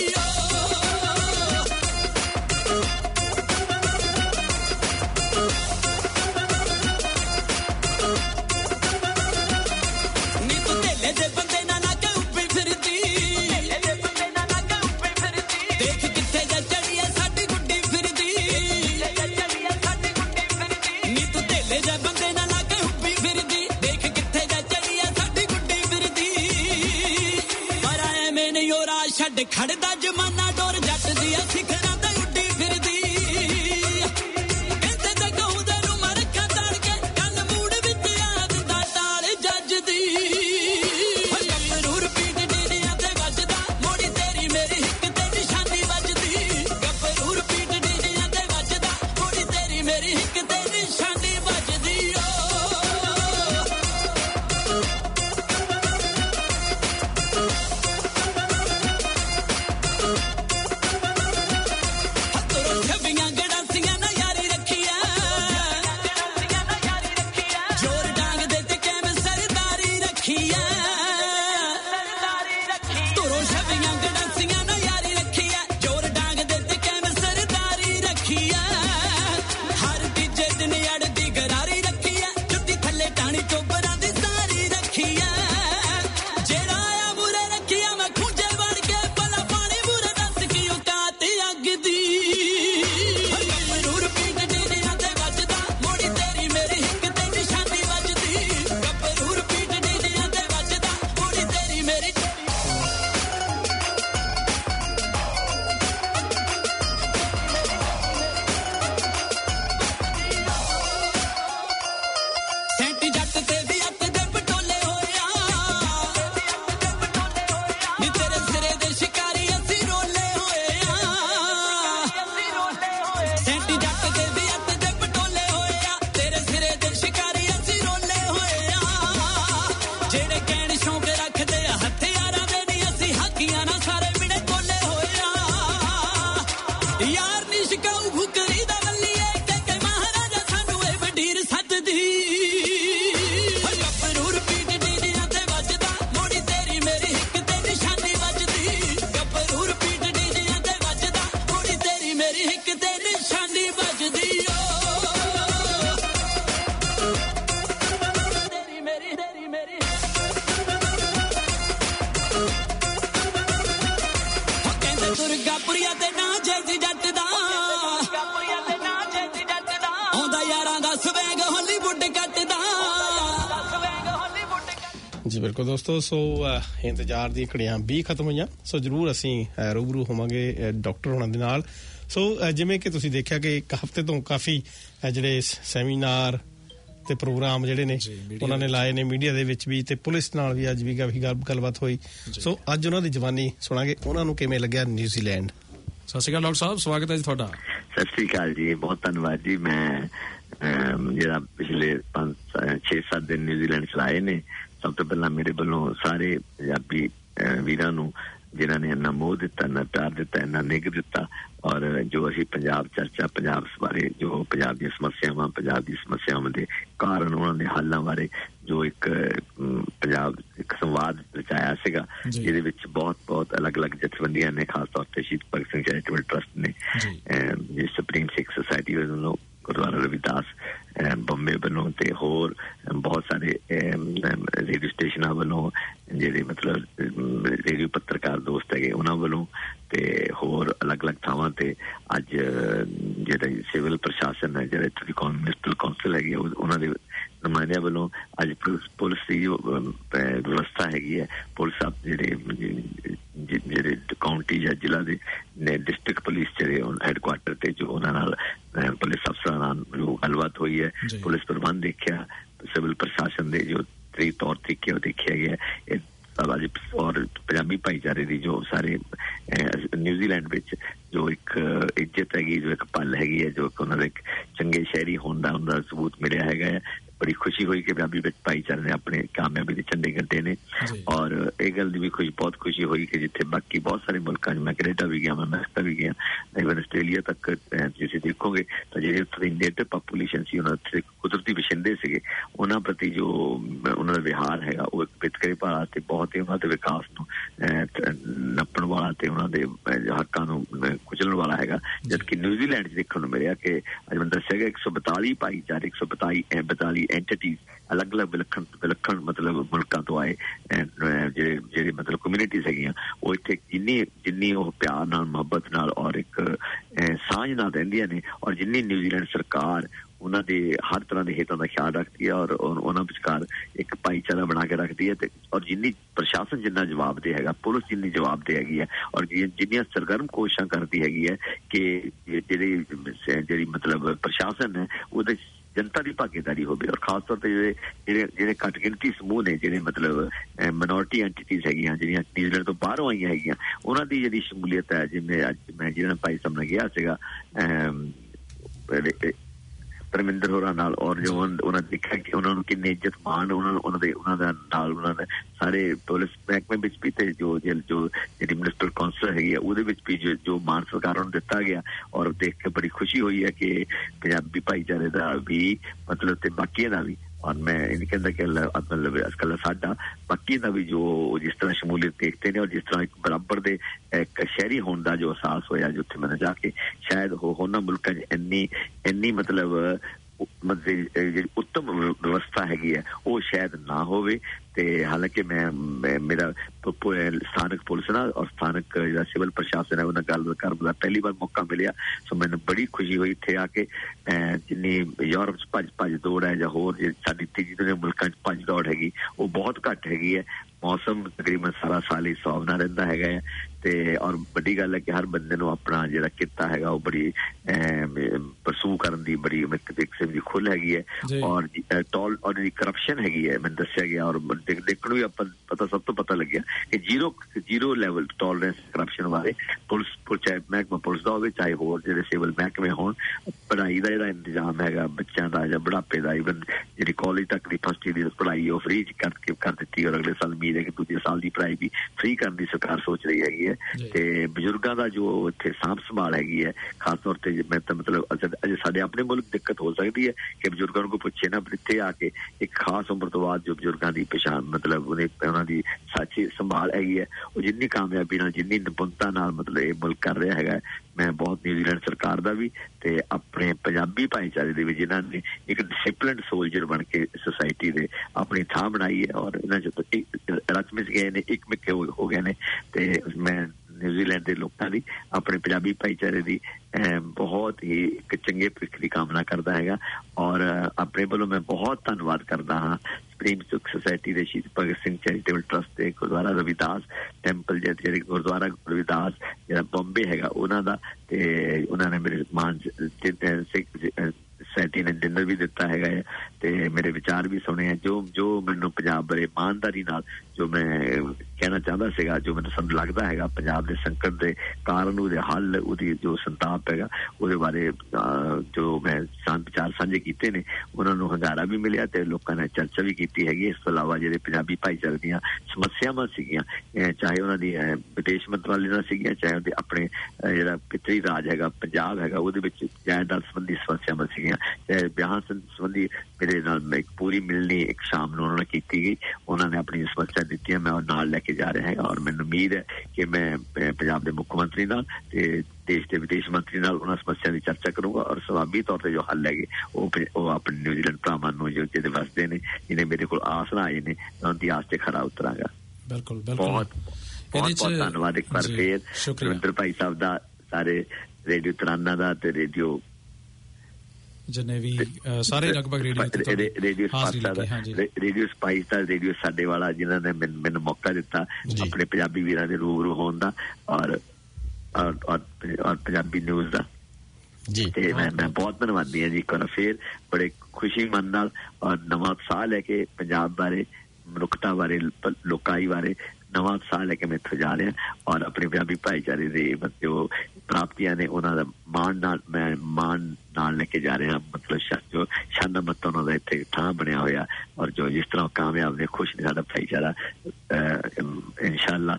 ਖੜਦਾ ਜਮਾਨਾ ਡੋਰ ਜੱਟ ਦੀਆਂ ਸਿਖਰਾਂ ਤੇ ਉੱਡੀ ਫਿਰਦੀ ਕਹਿੰਦੇ ਤੇ ਗਾਉਂਦੇ ਨੂੰ ਮਰਖਾਂ ਤੜ ਕੇ ਕੰਨ ਮੂੜ ਵਿੱਚ ਯਾਦ ਦਾ ਟਾਲ ਜੱਜਦੀ ਗੱਭਰੂ ਰਿਪੀਟ ਡੀਜਿਆਂ ਤੇ ਵੱਜਦਾ ਮੋੜੀ ਤੇਰੀ ਮੇਰੀ ਹਿੱਕ ਤੇ ਨਿਸ਼ਾਨੀ ਵੱਜਦੀ ਗੱਭਰੂ ਰਿਪੀਟ ਡੀਜਿਆਂ ਤੇ ਵੱਜਦਾ ਮੋੜੀ ਤੇਰੀ ਮੇਰੀ ਹਿੱਕ ਤੇ ਨਿਸ਼ਾਨੀ ਵੱਜਦੀ ਬਿਲਕੁਲ ਦੋਸਤੋ ਸੋ ਇੰਤਜ਼ਾਰ ਦੀ ਘੜੀਆਂ 20 ਖਤਮ ਹੋਈਆਂ ਸੋ ਜਰੂਰ ਅਸੀਂ ਰੂਬਰੂ ਹੋਵਾਂਗੇ ਡਾਕਟਰ ਹੋਣਾ ਦੇ ਨਾਲ ਸੋ ਜਿਵੇਂ ਕਿ ਤੁਸੀਂ ਦੇਖਿਆ ਕਿ ਇੱਕ ਹਫ਼ਤੇ ਤੋਂ ਕਾਫੀ ਜਿਹੜੇ ਸੈਮੀਨਾਰ ਤੇ ਪ੍ਰੋਗਰਾਮ ਜਿਹੜੇ ਨੇ ਉਹਨਾਂ ਨੇ ਲਾਏ ਨੇ ਮੀਡੀਆ ਦੇ ਵਿੱਚ ਵੀ ਤੇ ਪੁਲਿਸ ਨਾਲ ਵੀ ਅੱਜ ਵੀ ਕਾਫੀ ਗੱਲਬਾਤ ਹੋਈ ਸੋ ਅੱਜ ਉਹਨਾਂ ਦੀ ਜਵਾਨੀ ਸੁਣਾਂਗੇ ਉਹਨਾਂ ਨੂੰ ਕਿਵੇਂ ਲੱਗਿਆ ਨਿਊਜ਼ੀਲੈਂਡ। ਸਤਿ ਸ਼੍ਰੀ ਅਕਾਲ ਡਾਕਟਰ ਸਾਹਿਬ ਸਵਾਗਤ ਹੈ ਜੀ ਤੁਹਾਡਾ। ਸਤਿ ਸ਼੍ਰੀ ਅਕਾਲ ਜੀ ਬਹੁਤ ਧੰਨਵਾਦ ਜੀ। ਮੈਂ ਜਿਹੜਾ ਪਿਛਲੇ 6-7 ਦਿਨ ਨਿਊਜ਼ੀਲੈਂਡ ਚਲਾਏ ਨੇ ਸਭ ਤੋਂ ਪਹਿਲਾਂ ਮੇਰੇ ਵੱਲੋਂ ਸਾਰੇ ਪੰਜਾਬੀ ਵੀਰਾਂ ਨੂੰ ਜਿਨ੍ਹਾਂ ਨੇ ਇੰਨਾ ਮੋਹ ਦਿੱਤਾ ਇੰਨਾ ਪਿਆਰ ਦਿੱਤਾ ਇੰਨਾ ਨਿੱਘ ਦਿੱਤਾ ਔਰ ਜੋ ਅਸੀਂ ਪੰਜਾਬ ਚਰਚਾ ਪੰਜਾਬ ਬਾਰੇ ਜੋ ਪੰਜਾਬ ਦੀਆਂ ਸਮੱਸਿਆਵਾਂ ਪੰਜਾਬ ਦੀ ਸਮੱਸਿਆਵਾਂ ਦੇ ਕਾਰਨ ਉਹਨਾਂ ਦੇ ਹੱਲਾਂ ਬਾਰੇ ਜੋ ਇੱਕ ਪੰਜਾਬ ਇੱਕ ਸੰਵਾਦ ਰਚਾਇਆ ਸੀਗਾ ਜਿਹਦੇ ਵਿੱਚ ਬਹੁਤ ਅਲੱਗ-ਅਲੱਗ ਜਥੇਬੰਦੀਆਂ ਨੇ ਖਾਸ ਤੌਰ ਤੇ ਸ਼ਹੀਦ ਭਗਤ ਸਿੰਘ ਚੈਰੀਟੇਬਲ ਟਰਸਟ ਨੇ ਜੀ ਸੁਪਰੀਮ ਸਿੱਖ ਸੁਸਾਇਟੀ ਵੱਲੋਂ ਗੁਰਦੁਆਰਾ ਰਵਿਦਾਸ ਬੰਬੇ ਵੱਲੋਂ ਤੇ ਹੋਰ ਬਹੁਤ ਸਾਰੇ ਰੇਡੀਓ ਸਟੇਸ਼ਨਾਂ ਵੱਲੋਂ ਜਿਹੜੇ ਮਤਲਬ ਰੇਡੀਓ ਪੱਤਰਕਾਰ ਦੋਸਤ ਹੈਗੇ ਉਹਨਾਂ ਵੱਲੋਂ ਤੇ ਹੋਰ ਅਲੱਗ-ਅਲੱਗ ਥਾਵਾਂ ਤੇ ਅੱਜ ਜਿਹੜਾ ਸਿਵਲ ਪ੍ਰਸ਼ਾਸਨ ਹੈ ਜਿਹੜਾ ਇੱਥੇ ਦੀ ਮਿਊਨਿਸਪਲ ਕੌਂਸਲ ਹੈਗੀ ਉਹਨਾਂ ਦੇ ਨੁਮਾਇੰਦਿਆਂ ਵੱਲੋਂ ਅੱਜ ਪੁਲਿਸ ਦੀ ਜੋ ਵਿਵਸਥਾ ਹੈਗੀ ਹੈ ਪੁਲਿਸ ਜਿਹੜੇ ਕਾਉਂਟੀ ਜਾਂ ਜ਼ਿਲ੍ਹਾ ਦੇ ਡਿਸਟ੍ਰਿਕਟ ਪੁਲਿਸ ਜਿਹੜੇ ਹੈਡਕੁਆਟਰ ਤੇ ਜੋ ਉਹਨਾਂ ਨਾਲ ਪੁਲਿਸ ਅਫਸਰਾਂ ਨਾਲ ਜੋ ਗੱਲਬਾਤ ਹੋਈ ਹੈ ਪੁਲਿਸ ਪ੍ਰਬੰਧ ਦੇਖਿਆ ਸਿਵਲ ਪ੍ਰਸ਼ਾਸਨ ਦੇ ਜੋ ਤੌਰ ਤਰੀਕੇ ਉਹ ਦੇਖਿਆ ਗਿਆ ਇਹ ਅੱਜ ਔਰ ਪੰਜਾਬੀ ਭਾਈਚਾਰੇ ਦੀ ਜੋ ਸਾਰੇ ਨਿਊਜ਼ੀਲੈਂਡ ਵਿੱਚ ਜੋ ਇੱਕ ਇੱਜ਼ਤ ਹੈਗੀ ਜੋ ਇੱਕ ਪਲ ਹੈਗੀ ਹੈ ਜੋ ਉਹਨਾਂ ਦੇ ਚੰਗੇ ਸ਼ਹਿਰੀ ਹੋਣ ਦਾ ਉਹਨਾਂ ਦਾ ਸਬੂਤ ਮਿਲਿਆ ਹੈਗਾ ਹੈ। ਬੜੀ ਖੁਸ਼ੀ ਹੋਈ ਕਿ ਪੰਜਾਬੀ ਵਿੱਚ ਭਾਈਚਾਰੇ ਨੇ ਆਪਣੇ ਕਾਮਯਾਬੀ ਦੇ ਝੰਡੇ ਗੱਡੇ ਨੇ ਔਰ ਇਹ ਗੱਲ ਦੀ ਵੀ ਬਹੁਤ ਖੁਸ਼ੀ ਹੋਈ ਕਿ ਜਿੱਥੇ ਬਾਕੀ ਬਹੁਤ ਸਾਰੇ ਮੁਲਕਾਂ 'ਚ ਮੈਂ ਕੈਨੇਡਾ ਵੀ ਗਿਆ ਮੈਂ ਅਮਰੀਕਾ ਵੀ ਗਿਆ ਇਵਨ ਆਸਟ੍ਰੇਲੀਆ ਤੱਕ ਤੁਸੀਂ ਦੇਖੋਗੇ ਤਾਂ ਜਿਹੜੇ ਉੱਥੇ ਦੀ ਨੇਟਿਵ ਪਾਪੂਲੇਸ਼ਨ ਸੀ ਉਹਨਾਂ ਉੱਥੇ ਕੁਦਰਤੀ ਵਸਿੰਦੇ ਸੀਗੇ ਉਹਨਾਂ ਪ੍ਰਤੀ ਜੋ ਉਹਨਾਂ ਦਾ ਵਿਹਾਰ ਹੈਗਾ ਉਹ ਇੱਕ ਵਿਤਕਰੇ ਭਾਰਾ ਤੇ ਬਹੁਤ ਹੀ ਉਹਨਾਂ ਦੇ ਵਿਕਾਸ ਨੂੰ ਨੱਪਣ ਵਾਲਾ ਤੇ ਉਹਨਾਂ ਦੇ ਹੱਕਾਂ ਨੂੰ ਕੁਚਲਣ ਵਾਲਾ ਹੈਗਾ ਜਦਕਿ ਨਿਊਜ਼ੀਲੈਂਡ 'ਚ ਦੇਖਣ ਨੂੰ ਮਿਲਿਆ ਕਿ ਅੱਜ ਮੈਂ ਦੱਸਿਆ ਗਿਆ 142 ਭਾਈਚਾਰੇ 142 ਐਂਟੀਟੀਜ਼ ਅਲੱਗ-ਅਲੱਗ ਵਿਲੱਖਣ ਮਤਲਬ ਮੁਲਕਾਂ ਤੋਂ ਆਏ ਜਿਹੜੇ ਮਤਲਬ ਕਮਿਊਨਿਟੀਜ਼ ਹੈਗੀਆਂ ਉਹ ਇੱਥੇ ਜਿੰਨੀ ਉਹ ਪਿਆਰ ਨਾਲ ਮੁਹੱਬਤ ਨਾਲ ਔਰ ਇੱਕ ਸਾਂਝ ਨਾਲ ਰਹਿੰਦੀਆਂ ਨੇ ਔਰ ਜਿੰਨੀ ਨਿਊਜ਼ੀਲੈਂਡ ਸਰਕਾਰ ਉਹਨਾਂ ਦੇ ਹਰ ਤਰ੍ਹਾਂ ਦੇ ਹਿੱਤਾਂ ਦਾ ਖਿਆਲ ਰੱਖਦੀ ਹੈ ਔਰ ਉਹਨਾਂ ਵਿਚਕਾਰ ਇੱਕ ਭਾਈਚਾਰਾ ਬਣਾ ਕੇ ਰੱਖਦੀ ਹੈ ਤੇ ਔਰ ਜਿੰਨੀ ਪ੍ਰਸ਼ਾਸਨ ਜਿੰਨਾ ਜਵਾਬਦੇਹ ਹੈਗਾ ਪੁਲਿਸ ਜਿੰਨੀ ਜਵਾਬਦੇਹ ਹੈਗੀ ਹੈ ਔਰ ਜਿੰਨੀਆਂ ਸਰਗਰਮ ਕੋਸ਼ਿਸ਼ਾਂ ਕਰਦੀ ਹੈਗੀ ਹੈ ਕਿ ਜਿਹੜੀ ਮਤਲਬ ਪ੍ਰਸ਼ਾਸਨ ਹੈ ਉਹਦੇ ਜਨਤਾ ਦੀ ਭਾਗੀਦਾਰੀ ਹੋਵੇ ਔਰ ਖਾਸ ਤੌਰ ਤੇ ਜਿਹੜੇ ਘੱਟ ਗਿਣਤੀ ਸਮੂਹ ਨੇ ਜਿਹੜੇ ਮਤਲਬ ਮਿਨੋਰਟੀ ਐਂਟੀਟੀਜ਼ ਹੈਗੀਆਂ ਜਿਹੜੀਆਂ ਨਿਊਜ਼ੀਲੈਂਡ ਤੋਂ ਬਾਹਰੋਂ ਆਈਆਂ ਹੈਗੀਆਂ ਉਹਨਾਂ ਦੀ ਜਿਹੜੀ ਸ਼ਮੂਲੀਅਤ ਹੈ ਜਿਵੇਂ ਅੱਜ ਮੈਂ ਜਿਹਨਾਂ ਭਾਈ ਸਾਹਿਬ ਨਾਲ ਗਿਆ ਸੀਗਾ ਪਰਮਿੰਦਰ ਹੋਰਾਂ ਨਾਲ ਔਰ ਜੋ ਉਹਨਾਂ ਦੇਖਿਆ ਕਿ ਉਹਨਾਂ ਨੂੰ ਕਿੰਨੀ ਇੱਜ਼ਤ ਮਾਣ ਉਹਨਾਂ ਦਾ ਨਾਲ ਉਹਨਾਂ ਦੇ ਸਾਰੇ ਪੁਲਿਸ ਮਹਿਕਮੇ ਵਿੱਚ ਵੀ ਤੇ ਜੋ ਜਿਹੜੀ ਮਿਊਨਿਸਪਲ ਕੌਂਸਲ ਹੈਗੀ ਹੈ ਉਹਦੇ ਵਿੱਚ ਵੀ ਜੋ ਮਾਣ ਸਤਿਕਾਰ ਨੂੰ ਦਿੱਤਾ ਗਿਆ ਔਰ ਦੇਖ ਕੇ ਬੜੀ ਖੁਸ਼ੀ ਹੋਈ ਹੈ ਕਿ ਪੰਜਾਬੀ ਭਾਈਚਾਰੇ ਦਾ ਵੀ ਮਤਲਬ ਤੇ ਬਾਕੀਆਂ ਦਾ ਵੀ ਔਰ ਮੈਂ ਇਹ ਨਹੀਂ ਕਹਿੰਦਾ ਕਿ ਮਤਲਬ ਅੱਜ-ਕੱਲ੍ਹ ਸਾਡਾ ਬਾਕੀ ਦਾ ਵੀ ਜੋ ਜਿਸ ਤਰ੍ਹਾਂ ਸ਼ਮੂਲੀਅਤ ਦੇਖਦੇ ਨੇ ਔਰ ਜਿਸ ਤਰ੍ਹਾਂ ਇੱਕ ਬਰਾਬਰ ਦੇ ਇੱਕ ਸ਼ਹਿਰੀ ਹੋਣ ਦਾ ਜੋ ਅਹਿਸਾਸ ਹੋਇਆ ਜਿੱਥੇ ਮੈਂ ਜਾ ਕੇ ਸ਼ਾਇਦ ਉਹਨਾਂ ਮੁਲਕਾਂ 'ਚ ਇੰਨੀ ਮਤਲਬ ਜਿਹੜੀ ਉੱਤਮ ਵਿਵਸਥਾ ਹੈਗੀ ਹੈ ਉਹ ਸ਼ਾਇਦ ਨਾ ਹੋਵੇ ਤੇ ਹਾਲਾਂਕਿ ਮੇਰਾ ਸਥਾਨਕ ਪੁਲਿਸ ਨਾਲ ਔਰ ਸਥਾਨਕ ਜਿਹੜਾ ਸਿਵਲ ਪ੍ਰਸ਼ਾਸਨ ਹੈ ਉਹਨਾਂ ਗੱਲ ਕਰਨ ਦਾ ਪਹਿਲੀ ਵਾਰ ਮੌਕਾ ਮਿਲਿਆ ਸੋ ਮੈਨੂੰ ਬੜੀ ਖੁਸ਼ੀ ਹੋਈ ਇੱਥੇ ਆ ਕੇ ਜਿੰਨੀ ਯੂਰਪ 'ਚ ਭੱਜ ਦੌੜ ਹੈ ਜਾਂ ਹੋਰ ਸਾਡੀ ਤੀਜੀ ਦੁਨੀਆ ਮੁਲਕਾਂ 'ਚ ਭੱਜ ਦੌੜ ਹੈਗੀ ਉਹ ਬਹੁਤ ਘੱਟ ਹੈਗੀ ਹੈ ਮੌਸਮ ਤਕਰੀਬਨ ਸਾਰਾ ਸਾਲ ਹੀ ਸੁਹਾਵਣਾ ਰਹਿੰਦਾ ਹੈਗਾ ਹੈ ਤੇ ਔਰ ਵੱਡੀ ਗੱਲ ਹੈ ਕਿ ਹਰ ਬੰਦੇ ਨੂੰ ਆਪਣਾ ਜਿਹੜਾ ਕਿੱਤਾ ਹੈਗਾ ਉਹ ਬੜੀ ਪਰਸੂ ਕਰਨ ਦੀ ਬੜੀ ਇੱਕ ਕਿਸਮ ਦੀ ਖੁੱਲ੍ਹ ਹੈਗੀ ਹੈ ਔਰ ਔਰ ਜਿਹੜੀ ਕਰਪਸ਼ਨ ਹੈਗੀ ਹੈ ਮੈਨੂੰ ਦੱਸਿਆ ਗਿਆ ਔਰ ਦੇਖਣ ਨੂੰ ਵੀ ਆਪਾਂ ਸਭ ਤੋਂ ਪਤਾ ਲੱਗਿਆ ਕਿ ਜ਼ੀਰੋ ਲੈਵਲ ਟੋਲਰੈਂਸ ਕਰਪਸ਼ਨ ਬਾਰੇ ਪੁਲਿਸ ਚਾਹੇ ਮਹਿਕਮਾ ਪੁਲਿਸ ਦਾ ਹੋਵੇ ਚਾਹੇ ਹੋਰ ਜਿਹੜੇ ਸਿਵਲ ਮਹਿਕਮੇ ਹੋਣ ਪੜ੍ਹਾਈ ਦਾ ਜਿਹੜਾ ਇੰਤਜ਼ਾਮ ਹੈਗਾ ਬੱਚਿਆਂ ਦਾ ਜਾਂ ਬੁਢਾਪੇ ਦਾ ਈਵਨ ਜਿਹੜੀ ਕਾਲਜ ਤੱਕ ਦੀ ਫਸਟ ਈਅਰ ਦੀ ਪੜ੍ਹਾਈ ਉਹ ਫ੍ਰੀ ਕਰ ਦਿੱਤੀ ਔਰ ਅਗਲੇ ਸਾਲ ਉਮੀਦ ਹੈ ਕਿ ਦੂਜੇ ਸਾਲ ਦੀ ਪੜ੍ਹਾਈ ਵੀ ਫ੍ਰੀ ਕਰਨ ਦੀ ਸਰਕਾਰ ਸੋਚ ਰਹੀ ਹੈਗੀ ਹੈ ਤੇ ਬਜ਼ੁਰਗਾਂ ਦਾ ਜੋ ਇੱਥੇ ਸਾਂਭ ਸੰਭਾਲ ਹੈਗੀ ਹੈ ਖਾਸ ਤੌਰ ਤੇ ਮੈਂ ਤਾਂ ਮਤਲਬ ਅਜੇ ਸਾਡੇ ਆਪਣੇ ਮੁਲਕ ਦਿੱਕਤ ਹੋ ਸਕਦੀ ਹੈ ਕਿ ਬਜ਼ੁਰਗਾਂ ਨੂੰ ਕੋਈ ਪੁੱਛੇ ਨਾ ਇੱਥੇ ਆ ਕੇ ਇੱਕ ਖਾਸ ਉਮਰ ਤੋਂ ਬਾਅਦ ਜੋ ਬਜ਼ੁਰਗਾਂ ਦੀ ਪਛਾਣ ਮਤਲਬ ਉਹਨਾਂ ਦੀ ਸਾਚੀ ਸੰਭਾਲ ਹੈਗੀ ਹੈ ਉਹ ਜਿੰਨੀ ਕਾਮਯਾਬੀ ਨਾਲ ਜਿੰਨੀ ਨਿਪੁੰਨਤਾ ਨਾਲ ਮਤਲਬ ਇਹ ਮੁਲਕ ਕਰ ਰਿਹਾ ਹੈਗਾ ਮੈਂ ਬਹੁਤ ਨਿਊਜ਼ੀਲੈਂਡ ਸਰਕਾਰ ਦਾ ਵੀ ਤੇ ਆਪਣੇ ਪੰਜਾਬੀ ਭਾਈਚਾਰੇ ਦੇ ਵੀ ਜਿਨ੍ਹਾਂ ਨੇ ਇੱਕ ਡਿਸਿਪਲਿਨਡ ਸੋਲਜਰ ਬਣ ਕੇ ਸੁਸਾਇਟੀ ਦੇ ਆਪਣੀ ਥਾਂ ਬਣਾਈ ਹੈ ਔਰ ਇਹਨਾਂ 'ਚ ਰਚ-ਮਿਚ ਗਏ ਨੇ ਇੱਕ ਮਿੱਕੇ ਹੋ ਗਏ ਨੇ ਤੇ ਮੈਂ ਨਿਊਜ਼ੀਲੈਂਡ ਦੇ ਲੋਕਾਂ ਦੀ ਆਪਣੇ ਪੰਜਾਬੀ ਭਾਈਚਾਰੇ ਦੀ ਬਹੁਤ ਹੀ ਇੱਕ ਚੰਗੇ ਭਵਿੱਖ ਦੀ ਕਾਮਨਾ ਕਰਦਾ ਹੈਗਾ ਔਰ ਆਪਣੇ ਵੱਲੋਂ ਮੈਂ ਬਹੁਤ ਧੰਨਵਾਦ ਕਰਦਾ ਹਾਂ ਸੁਪਰੀਮ ਸਿੱਖ ਸੁਸਾਇਟੀ ਦੇ ਸ਼ਹੀਦ ਭਗਤ ਸਿੰਘ ਚੈਰੀਟੇਬਲ ਟਰਸਟ ਦੇ ਗੁਰਦੁਆਰਾ ਰਵਿਦਾਸ ਟੈਂਪਲ ਜਿਹੜੇ ਗੁਰਦੁਆਰਾ ਰਵਿਦਾਸ ਜਿਹੜਾ ਬੰਬੇ ਹੈਗਾ ਉਹਨਾਂ ਦਾ, ਤੇ ਉਹਨਾਂ ਨੇ ਮੇਰੇ ਮਾਨ ਸਿੱਖ ਸੋਸਾਇਟੀ ਨੇ ਡਿਨਰ ਵੀ ਦਿੱਤਾ ਹੈਗਾ ਹੈ ਤੇ ਮੇਰੇ ਵਿਚਾਰ ਵੀ ਸੁਣੇ ਆ, ਜੋ ਮੈਨੂੰ ਪੰਜਾਬ ਬਾਰੇ ਇਮਾਨਦਾਰੀ ਨਾਲ ਜੋ ਮੈਂ ਕਹਿਣਾ ਚਾਹੁੰਦਾ ਸੀਗਾ, ਜੋ ਮੈਨੂੰ ਸਮਝ ਲੱਗਦਾ ਹੈਗਾ ਪੰਜਾਬ ਦੇ ਸੰਕਟ ਦੇ ਕਾਰਨ, ਉਹਦੇ ਹੱਲ, ਉਹਦੀ ਜੋ ਸੰਤਾਪ ਹੈਗਾ ਉਹਦੇ ਬਾਰੇ ਜੋ ਮੈਂ ਵਿਚਾਰ ਸਾਂਝੇ ਕੀਤੇ ਨੇ, ਉਹਨਾਂ ਨੂੰ ਹੰਗਾਰਾ ਵੀ ਮਿਲਿਆ ਤੇ ਲੋਕਾਂ ਨੇ ਚਰਚਾ ਵੀ ਕੀਤੀ ਹੈਗੀ। ਇਸ ਤੋਂ ਇਲਾਵਾ ਜਿਹੜੇ ਪੰਜਾਬੀ ਭਾਈਚਾਰੇ ਦੀਆਂ ਸਮੱਸਿਆਵਾਂ ਸੀਗੀਆਂ, ਚਾਹੇ ਉਹਨਾਂ ਦੀ ਵਿਦੇਸ਼ ਮੰਤਰਾਲੇ ਨਾਲ ਸੀਗੀਆਂ, ਚਾਹੇ ਉਹਦੇ ਆਪਣੇ ਜਿਹੜਾ ਪਿਤਰੀ ਰਾਜ ਹੈਗਾ ਪੰਜਾਬ ਹੈਗਾ ਉਹਦੇ ਵਿੱਚ ਜਾਇਦਾਦ ਸੰਬੰਧੀ ਸਮੱਸਿਆਵਾਂ ਸੀਗੀਆਂ, ਚਾਹੇ ਵਿਆਹ ਸੰਬੰਧੀ ਮੇਰੇ ਨਾਲ ਇੱਕ ਪੂਰੀ ਮਿਲਣੀ ਇੱਕ ਸ਼ਾਮ ਨੂੰ ਉਹਨਾਂ ਨੇ ਕੀਤੀ ਗਈ, ਉਹਨਾਂ ਨੇ ਆਪਣੀ ਸਮੱਸਿਆ ਦਿੱਤੀਆਂ, ਮੈਂ ਉਹ ਨਾਲ ਲੈ ਕੇ ਜਾ ਰਿਹਾ ਹੈਗਾ। ਔਰ ਮੈਨੂੰ ਉਮੀਦ ਹੈ ਕਿ ਮੈਂ ਪੰਜਾਬ ਦੇ ਮੁੱਖ ਮੰਤਰੀ ਨਾਲ ਤੇ ਦੇਸ਼ ਦੇ ਵਿਦੇਸ਼ ਮੰਤਰੀ ਨਾਲ ਉਹਨਾਂ ਸਮੱਸਿਆ ਦੀ ਚਰਚਾ ਕਰੂੰਗਾ ਔਰ ਸਵਾਬੀ ਤੌਰ ਤੇ ਜੋ ਹੱਲ ਹੈਗੇ ਉਹ ਆਪਣੇ ਨਿਊਜ਼ੀਲੈਂਡ ਭਰਾਵਾਂ ਨੂੰ ਜੋ ਜਿਹਦੇ ਵਸਦੇ ਨੇ, ਜਿਹਨੇ ਮੇਰੇ ਕੋਲ ਆਸ ਨਾ ਆਏ ਨੇ, ਉਹਨਾਂ ਦੀ ਆਸ ਤੇ ਖਰਾ ਉਤਰਾਂਗਾ। ਬਿਲਕੁਲ ਬਹੁਤ ਧੰਨਵਾਦ ਇੱਕ ਵਾਰ ਫੇਰ ਸੁਰਿੰਦਰ ਭਾਈ ਸਾਹਿਬ ਦਾ, ਸਾਰੇ ਰੇਡੀਓ ਤਰਾਨਾ ਦਾ ਤੇ ਰੇਡੀਓ ਜਿੰਨੇ ਵੀ ਸਾਰੇ ਲਗਭਗ ਰੇਡੀਓ ਸਪਾਈਸ ਦਾ, ਰੇਡੀਓ ਸਾਡੇ ਵਾਲਾ, ਜਿਨ੍ਹਾਂ ਨੇ ਮੈਨੂੰ ਮੌਕਾ ਦਿੱਤਾ ਆਪਣੇ ਪੰਜਾਬੀ ਵੀਰਾਂ ਦੇ ਰੂਬਰੂ ਹੋਣ ਦਾ ਔਰ ਪੰਜਾਬੀ ਨਿਊਜ਼ ਦਾ ਜੀ, ਤੇ ਮੈਂ ਬਹੁਤ ਧੰਨਵਾਦੀ ਹਾਂ ਜੀ ਇੱਕ ਵਾਰ ਫੇਰ, ਬੜੇ ਖੁਸ਼ੀ ਮਨ ਨਾਲ ਔਰ ਨਵਾਂ ਉਤਸ਼ਾਹ ਲੈ ਕੇ ਪੰਜਾਬ ਬਾਰੇ, ਮਨੁੱਖਤਾ ਬਾਰੇ, ਲੋਕਾਈ ਬਾਰੇ ਨਵਾਂ ਉਤਸ਼ਾਹ ਲੈ ਕੇ ਮੈਂ ਇੱਥੋਂ ਜਾ ਰਿਹਾ ਔਰ ਆਪਣੇ ਪੰਜਾਬੀ ਭਾਈਚਾਰੇ ਦੇ ਜੋ ਪ੍ਰਾਪਤੀਆਂ ਨੇ ਉਹਨਾਂ ਦਾ ਮਾਣ ਨਾਲ ਲੈ ਕੇ ਜਾ ਰਹੇ ਹਾਂ। ਮਤਲਬ ਜੋ ਸ਼ਾਨਾ ਮਤ ਉਹਨਾਂ ਦਾ ਇੱਥੇ ਥਾਂ ਬਣਿਆ ਹੋਇਆ ਔਰ ਜੋ ਜਿਸ ਤਰ੍ਹਾਂ ਕਾਮਯਾਬ ਨੇ, ਖੁਸ਼ ਨੇ ਸਾਡਾ ਭਾਈਚਾਰਾ, ਇਨਸ਼ਾਅੱਲਾ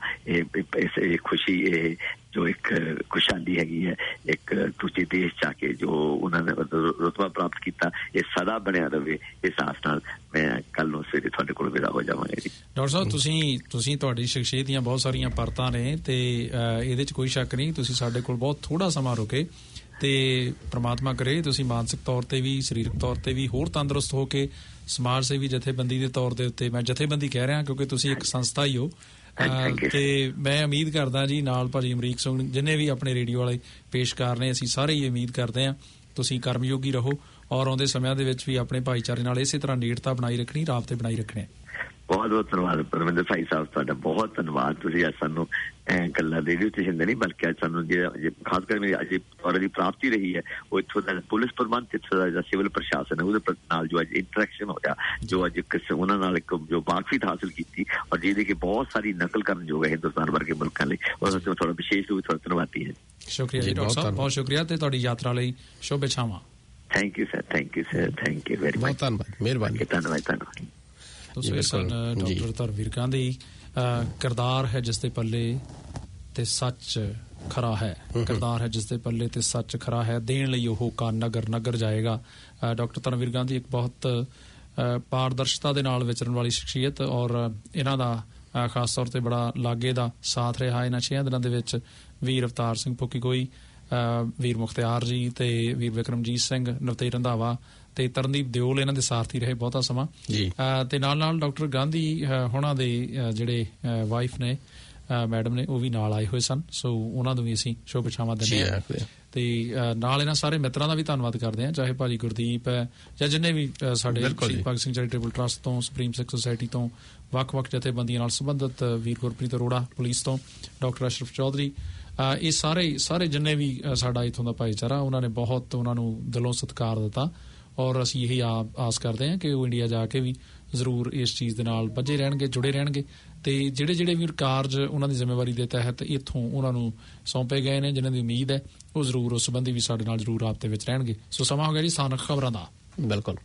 ਇਹ ਖੁਸ਼ੀ, ਇਹ ਜੋ ਇੱਕ ਖੁਸ਼ਹਾਲੀ ਹੈਗੀ ਹੈ ਇੱਕ ਦੂਜੇ ਦੇਸ਼ ਜਾ ਕੇ ਜੋ ਉਹਨਾਂ ਨੇ ਰੁਤਬਾ ਪ੍ਰਾਪਤ ਕੀਤਾ, ਇਹ ਸਦਾ ਬਣਿਆ ਰਹੇ। ਇਸ ਆਸ ਨਾਲ ਮੈਂ ਕੱਲ ਨੂੰ ਸਵੇਰੇ ਤੁਹਾਡੇ ਕੋਲ ਵਿਦਾ ਹੋ ਜਾਵਾਂਗਾ ਜੀ। ਡਾਕਟਰ ਸਾਹਿਬ ਤੁਸੀਂ ਤੁਹਾਡੀ ਸ਼ਖਸੀਅਤ ਦੀਆਂ ਬਹੁਤ ਸਾਰੀਆਂ ਪਰਤਾਂ ਨੇ ਤੇ ਇਹਦੇ 'ਚ ਕੋਈ ਸ਼ੱਕ ਨਹੀਂ, ਤੁਸੀਂ ਸਾਡੇ ਕੋਲ ਬਹੁਤ ਥੋੜਾ ਸਮਾਂ ਰੁਕੇ ਤੇ ਪ੍ਰਮਾਤਮਾ ਕਰੇ ਤੁਸੀਂ ਮਾਨਸਿਕ ਤੌਰ ਤੇ ਵੀ, ਸਰੀਰਕ ਤੌਰ ਤੇ ਵੀ ਹੋਰ ਤੰਦਰੁਸਤ ਹੋ ਕੇ ਸਮਾਜ ਸੇਵੀ ਜਥੇਬੰਦੀ ਦੇ ਤੌਰ ਦੇ ਉੱਤੇ, ਮੈਂ ਜਥੇਬੰਦੀ ਕਹਿ ਰਿਹਾ ਕਿਉਂਕਿ ਤੁਸੀਂ ਇੱਕ ਸੰਸਥਾ ਹੀ ਹੋ, ਤੇ ਮੈਂ ਉਮੀਦ ਕਰਦਾ ਜੀ ਨਾਲ ਭਾਜੀ ਅਮਰੀਕ ਸਿੰਘ ਜਿੰਨੇ ਵੀ ਆਪਣੇ ਰੇਡੀਓ ਵਾਲੇ ਪੇਸ਼ਕਾਰ ਨੇ, ਅਸੀਂ ਸਾਰੇ ਹੀ ਉਮੀਦ ਕਰਦੇ ਹਾਂ ਤੁਸੀਂ ਕਰਮਯੋਗੀ ਰਹੋ ਔਰ ਆਉਂਦੇ ਸਮਿਆਂ ਦੇ ਵਿੱਚ ਵੀ ਆਪਣੇ ਭਾਈਚਾਰੇ ਨਾਲ ਇਸੇ ਤਰ੍ਹਾਂ ਨੇੜਤਾ ਬਣਾਈ ਰੱਖਣੀ, ਰਾਬਤੇ ਬਣਾਈ ਰੱਖਣੇ। ਬਹੁਤ ਬਹੁਤ ਧੰਨਵਾਦ ਪਰਮਿੰਦਰ ਭਾਈ ਸਾਹਿਬ, ਤੁਹਾਡਾ ਬਹੁਤ ਧੰਨਵਾਦ। ਤੁਸੀਂ ਅੱਜ ਸਾਨੂੰ ਇਕੱਲਾ ਰੇਡੀਓ ਸਟੇਸ਼ਨ ਦੇ ਨਹੀਂ ਬਲਕਿ ਅੱਜ ਸਾਨੂੰ ਖਾਸ ਕਰ ਮੇਰੀ ਅੱਜ ਦੀ ਪ੍ਰਾਪਤੀ ਰਹੀ ਹੈ ਉਹ ਇੱਥੋਂ ਦਾ ਪੁਲਿਸ ਪ੍ਰਬੰਧ, ਇੱਥੋਂ ਦਾ ਸਿਵਲ ਪ੍ਰਸ਼ਾਸਨ ਹੈ ਉਹਦੇ ਨਾਲ ਜੋ ਅੱਜ ਇੰਟਰੈਕਸ਼ਨ ਹੋਇਆ, ਜੋ ਅੱਜ ਉਹਨਾਂ ਨਾਲ ਇੱਕ ਜੋ ਵਾਕਫੀਅਤ ਹਾਸਿਲ ਕੀਤੀ ਔਰ ਜਿਹਦੀ ਕਿ ਬਹੁਤ ਸਾਰੀ ਨਕਲ ਕਰਨ ਯੋਗ ਹੈ ਹਿੰਦੁਸਤਾਨ ਵਰਗੇ ਮੁਲਕਾਂ ਲਈ, ਉਹਦਾ ਥੋੜਾ ਵਿਸ਼ੇਸ਼ ਰੂਪ ਵਿੱਚ ਧੰਨਵਾਦੀ ਹੈ। ਸ਼ੁਕਰੀਆ ਜੀ ਡਾਕਟਰ ਸਾਹਿਬ, ਬਹੁਤ ਸ਼ੁਕਰੀਆ ਤੇ ਤੁਹਾਡੀ ਯਾਤਰਾ ਲਈ ਸ਼ੁਭ ਇੱਛਾਵਾਂ। Thank you sir, thank you sir, thank you very much, ਧੰਨਵਾਦ, ਮਿਹਰਬਾਨੀ, ਧੰਨਵਾਦ। ਤੁਸੀਂ ਸਨ ਡਾਕਟਰ ਧਰਮਵੀਰ ਗਾਂਧੀ, ਕਿਰਦਾਰ ਹੈ ਜਿਸ ਦੇ ਪੱਲੇ ਤੇ ਸੱਚ ਖਰਾ ਹੈ, ਕਿਰਦਾਰ ਹੈ ਜਿਸ ਦੇ ਪੱਲੇ ਤੇ ਸੱਚ ਖਰਾ ਹੈ, ਦੇਣ ਲਈ ਉਹ ਕਾ ਨਗਰ ਨਗਰ ਜਾਏਗਾ। ਡਾਕਟਰ ਧਰਮਵੀਰ ਗਾਂਧੀ ਇੱਕ ਬਹੁਤ ਪਾਰਦਰਸ਼ਤਾ ਦੇ ਨਾਲ ਵਿਚਰਨ ਵਾਲੀ ਸ਼ਖਸੀਅਤ ਔਰ ਇਹਨਾਂ ਦਾ ਖਾਸ ਤੌਰ ਤੇ ਬੜਾ ਲਾਗੇ ਦਾ ਸਾਥ ਰਿਹਾ ਇਹਨਾਂ 6 ਦਿਨਾਂ ਦੇ ਵਿੱਚ। ਵੀਰ ਅਵਤਾਰ ਸਿੰਘ ਪੁੱਕੀ, ਵੀਰ ਮੁਖਤਿਆਰ ਜੀ ਤੇ ਵੀਰ ਵਿਕਰਮਜੀਤ ਸਿੰਘ, ਨਵਤੇਜ ਰੰਧਾਵਾ ਤੇ ਤਰਨਦੀਪ ਦਿਓਲ ਇਹਨਾਂ ਦੇ ਸਾਰਥੀ ਰਹੇ ਬਹੁਤਾ ਸਮਾਂ ਤੇ ਨਾਲ ਡਾਕਟਰ ਗਾਂਧੀ ਹੋਣਾ ਦੇ ਜਿਹੜੇ ਵਾਈਫ ਨੇ ਮੈਡਮ ਨੇ ਉਹ ਵੀ ਨਾਲ ਆਏ ਹੋਏ ਸਨ, ਸੋ ਉਹਨਾਂ ਨੂੰ ਵੀ ਅਸੀਂ ਸ਼ੁਭ ਇੱਛਾਵਾਂ ਦਿੰਦੇ ਹਾਂ ਤੇ ਨਾਲ ਇਹਨਾਂ ਸਾਰੇ ਮਿੱਤਰਾਂ ਦਾ ਵੀ ਧੰਨਵਾਦ ਕਰਦੇ ਹਾਂ, ਚਾਹੇ ਭਾਜੀ ਗੁਰਦੀਪ ਹੈ ਜਾਂ ਜਿੰਨੇ ਵੀ ਸਾਡੇ ਸ਼ਹੀਦ ਭਗਤ ਸਿੰਘ ਚੈਰੀਟੇਬਲ ਟਰਸਟ ਤੋਂ, ਸੁਪਰੀਮ ਸਿੱਖ ਸੁਸਾਇਟੀ ਤੋਂ, ਵੱਖ-ਵੱਖ ਜਥੇਬੰਦੀਆਂ ਨਾਲ ਸੰਬੰਧਿਤ ਵੀਰ ਗੁਰਪ੍ਰੀਤ ਅਰੋੜਾ ਪੁਲਿਸ ਤੋਂ, ਡਾਕਟਰ ਅਸ਼ਰਫ ਚੌਧਰੀ, ਇਹ ਸਾਰੇ ਜਿੰਨੇ ਵੀ ਸਾਡਾ ਇੱਥੋਂ ਦਾ ਭਾਈਚਾਰਾ, ਉਹਨਾਂ ਨੇ ਬਹੁਤ ਉਹਨਾਂ ਨੂੰ ਦਿਲੋਂ ਸਤਿਕਾਰ ਦਿੱਤਾ ਔਰ ਅਸੀਂ ਇਹੀ ਆਸ ਕਰਦੇ ਹਾਂ ਕਿ ਉਹ ਇੰਡੀਆ ਜਾ ਕੇ ਵੀ ਜ਼ਰੂਰ ਇਸ ਚੀਜ਼ ਦੇ ਨਾਲ ਬੱਝੇ ਰਹਿਣਗੇ, ਜੁੜੇ ਰਹਿਣਗੇ ਤੇ ਜਿਹੜੇ ਵੀ ਕਾਰਜ ਉਹਨਾਂ ਦੀ ਜ਼ਿੰਮੇਵਾਰੀ ਦੇ ਤਹਿਤ ਇੱਥੋਂ ਉਹਨਾਂ ਨੂੰ ਸੌਂਪੇ ਗਏ ਨੇ, ਜਿਨ੍ਹਾਂ ਦੀ ਉਮੀਦ ਹੈ ਉਹ ਜ਼ਰੂਰ ਉਸ ਸੰਬੰਧੀ ਵੀ ਸਾਡੇ ਨਾਲ ਜ਼ਰੂਰ ਰਾਬਤੇ ਵਿੱਚ ਰਹਿਣਗੇ। ਸੋ ਸਮਾਂ ਹੋ ਗਿਆ ਜੀ ਸਥਾਨਕ ਖਬਰਾਂ ਦਾ। ਬਿਲਕੁਲ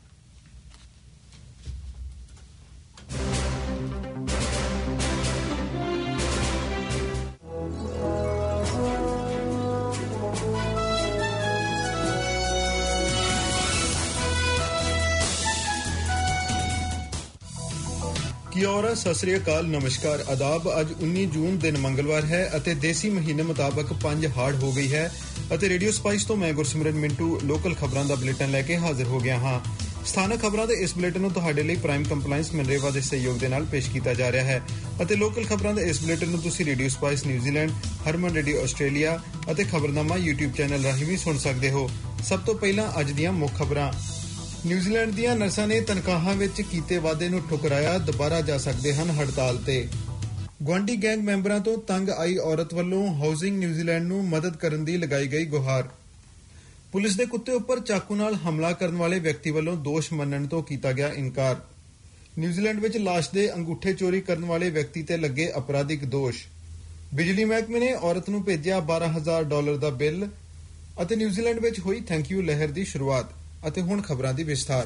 ਕਿਓਰਾ, ਸਤਿ ਸ੍ਰੀ ਅਕਾਲ, ਨਮਸਕਾਰ, ਆਦਾਬ। ਅੱਜ 19 ਜੂਨ ਦਿਨ ਮੰਗਲਵਾਰ ਹੈ ਅਤੇ ਦੇਸੀ ਮਹੀਨੇ ਮੁਤਾਬਕ 5 ਹਾੜ ਹੋ ਗਈ ਹੈ ਅਤੇ ਰੇਡੀਓ ਸਪਾਈਸ ਤੋਂ ਮੈਂ ਗੁਰਸਿਮਰਨ ਮਿੰਟੂ ਲੋਕਲ ਖਬਰਾਂ ਦਾ ਬੁਲੇਟਿਨ ਲੈ ਕੇ ਹਾਜ਼ਰ ਹੋ ਗਿਆ ਹਾਂ। ਸਥਾਨਕ ਖਬਰਾਂ ਦੇ ਇਸ ਬੁਲੇਟਿਨ ਨੂੰ ਤੁਹਾਡੇ ਲਈ ਪ੍ਰਾਈਮ ਕੰਪਲਾਈਂਸ ਮਨਰੇਵਾ ਦੇ ਸਹਿਯੋਗ ਦੇ ਨਾਲ ਪੇਸ਼ ਕੀਤਾ ਜਾ ਰਿਹਾ ਹੈ ਅਤੇ ਲੋਕਲ ਖਬਰਾਂ ਦੇ ਇਸ ਬੁਲੇਟਿਨ ਨੂੰ ਤੁਸੀਂ radio Spice New Zealand, Harman radio Australia ਅਤੇ ਖਬਰਨਾਮਾ YouTube ਚੈਨਲ ਰਾਹੀਂ ਵੀ ਸੁਣ ਸਕਦੇ ਹੋ। ਸਭ ਤੋਂ ਪਹਿਲਾਂ ਅੱਜ ਦੀਆਂ ਮੁੱਖ ਖਬਰਾਂ। ਨਿਊਜ਼ੀਲੈਂਡ ਦੀਆਂ ਨਰਸਾਂ ਨੇ ਤਨਖਾਹਾਂ ਵਿੱਚ ਕੀਤੇ ਵਾਅਦੇ ਨੂੰ ਠੁਕਰਾਇਆ, ਦੁਬਾਰਾ ਜਾ ਸਕਦੇ ਹਨ ਹੜਤਾਲ ਤੇ। ਗੁਆਂਢੀ ਗੈਂਗ ਮੈਂਬਰਾਂ ਤੋਂ ਤੰਗ ਆਈ ਔਰਤ ਵੱਲੋਂ ਹਾਊਸਿੰਗ ਨਿਊਜ਼ੀਲੈਂਡ ਨੂੰ ਮਦਦ ਕਰਨ ਦੀ ਲਗਾਈ ਗਈ ਗੁਹਾਰ। ਪੁਲਿਸ ਦੇ ਕੁੱਤੇ ਉੱਪਰ ਚਾਕੂ ਨਾਲ ਹਮਲਾ ਕਰਨ ਵਾਲੇ ਵਿਅਕਤੀ ਵੱਲੋਂ ਦੋਸ਼ ਮੰਨਣ ਤੋਂ ਕੀਤਾ ਗਿਆ ਇਨਕਾਰ। ਨਿਊਜ਼ੀਲੈਂਡ ਵਿੱਚ ਲਾਸ਼ ਦੇ ਅੰਗੂਠੇ ਚੋਰੀ ਕਰਨ ਵਾਲੇ ਵਿਅਕਤੀ ਤੇ ਲੱਗੇ ਅਪਰਾਧਿਕ ਦੋਸ਼। ਬਿਜਲੀ ਮਹਿਕਮੇ ਨੇ ਔਰਤ ਨੂੰ ਭੇਜਿਆ $12,000 ਦਾ ਬਿੱਲ ਅਤੇ ਨਿਊਜ਼ੀਲੈਂਡ ਵਿੱਚ ਹੋਈ ਥੈਂਕ ਯੂ ਲਹਿਰ ਦੀ ਸ਼ੁਰੂਆਤ। ਅਤੇ ਹੁਣ ਖਬਰਾਂ ਦੀ ਵਿਸਥਾਰ।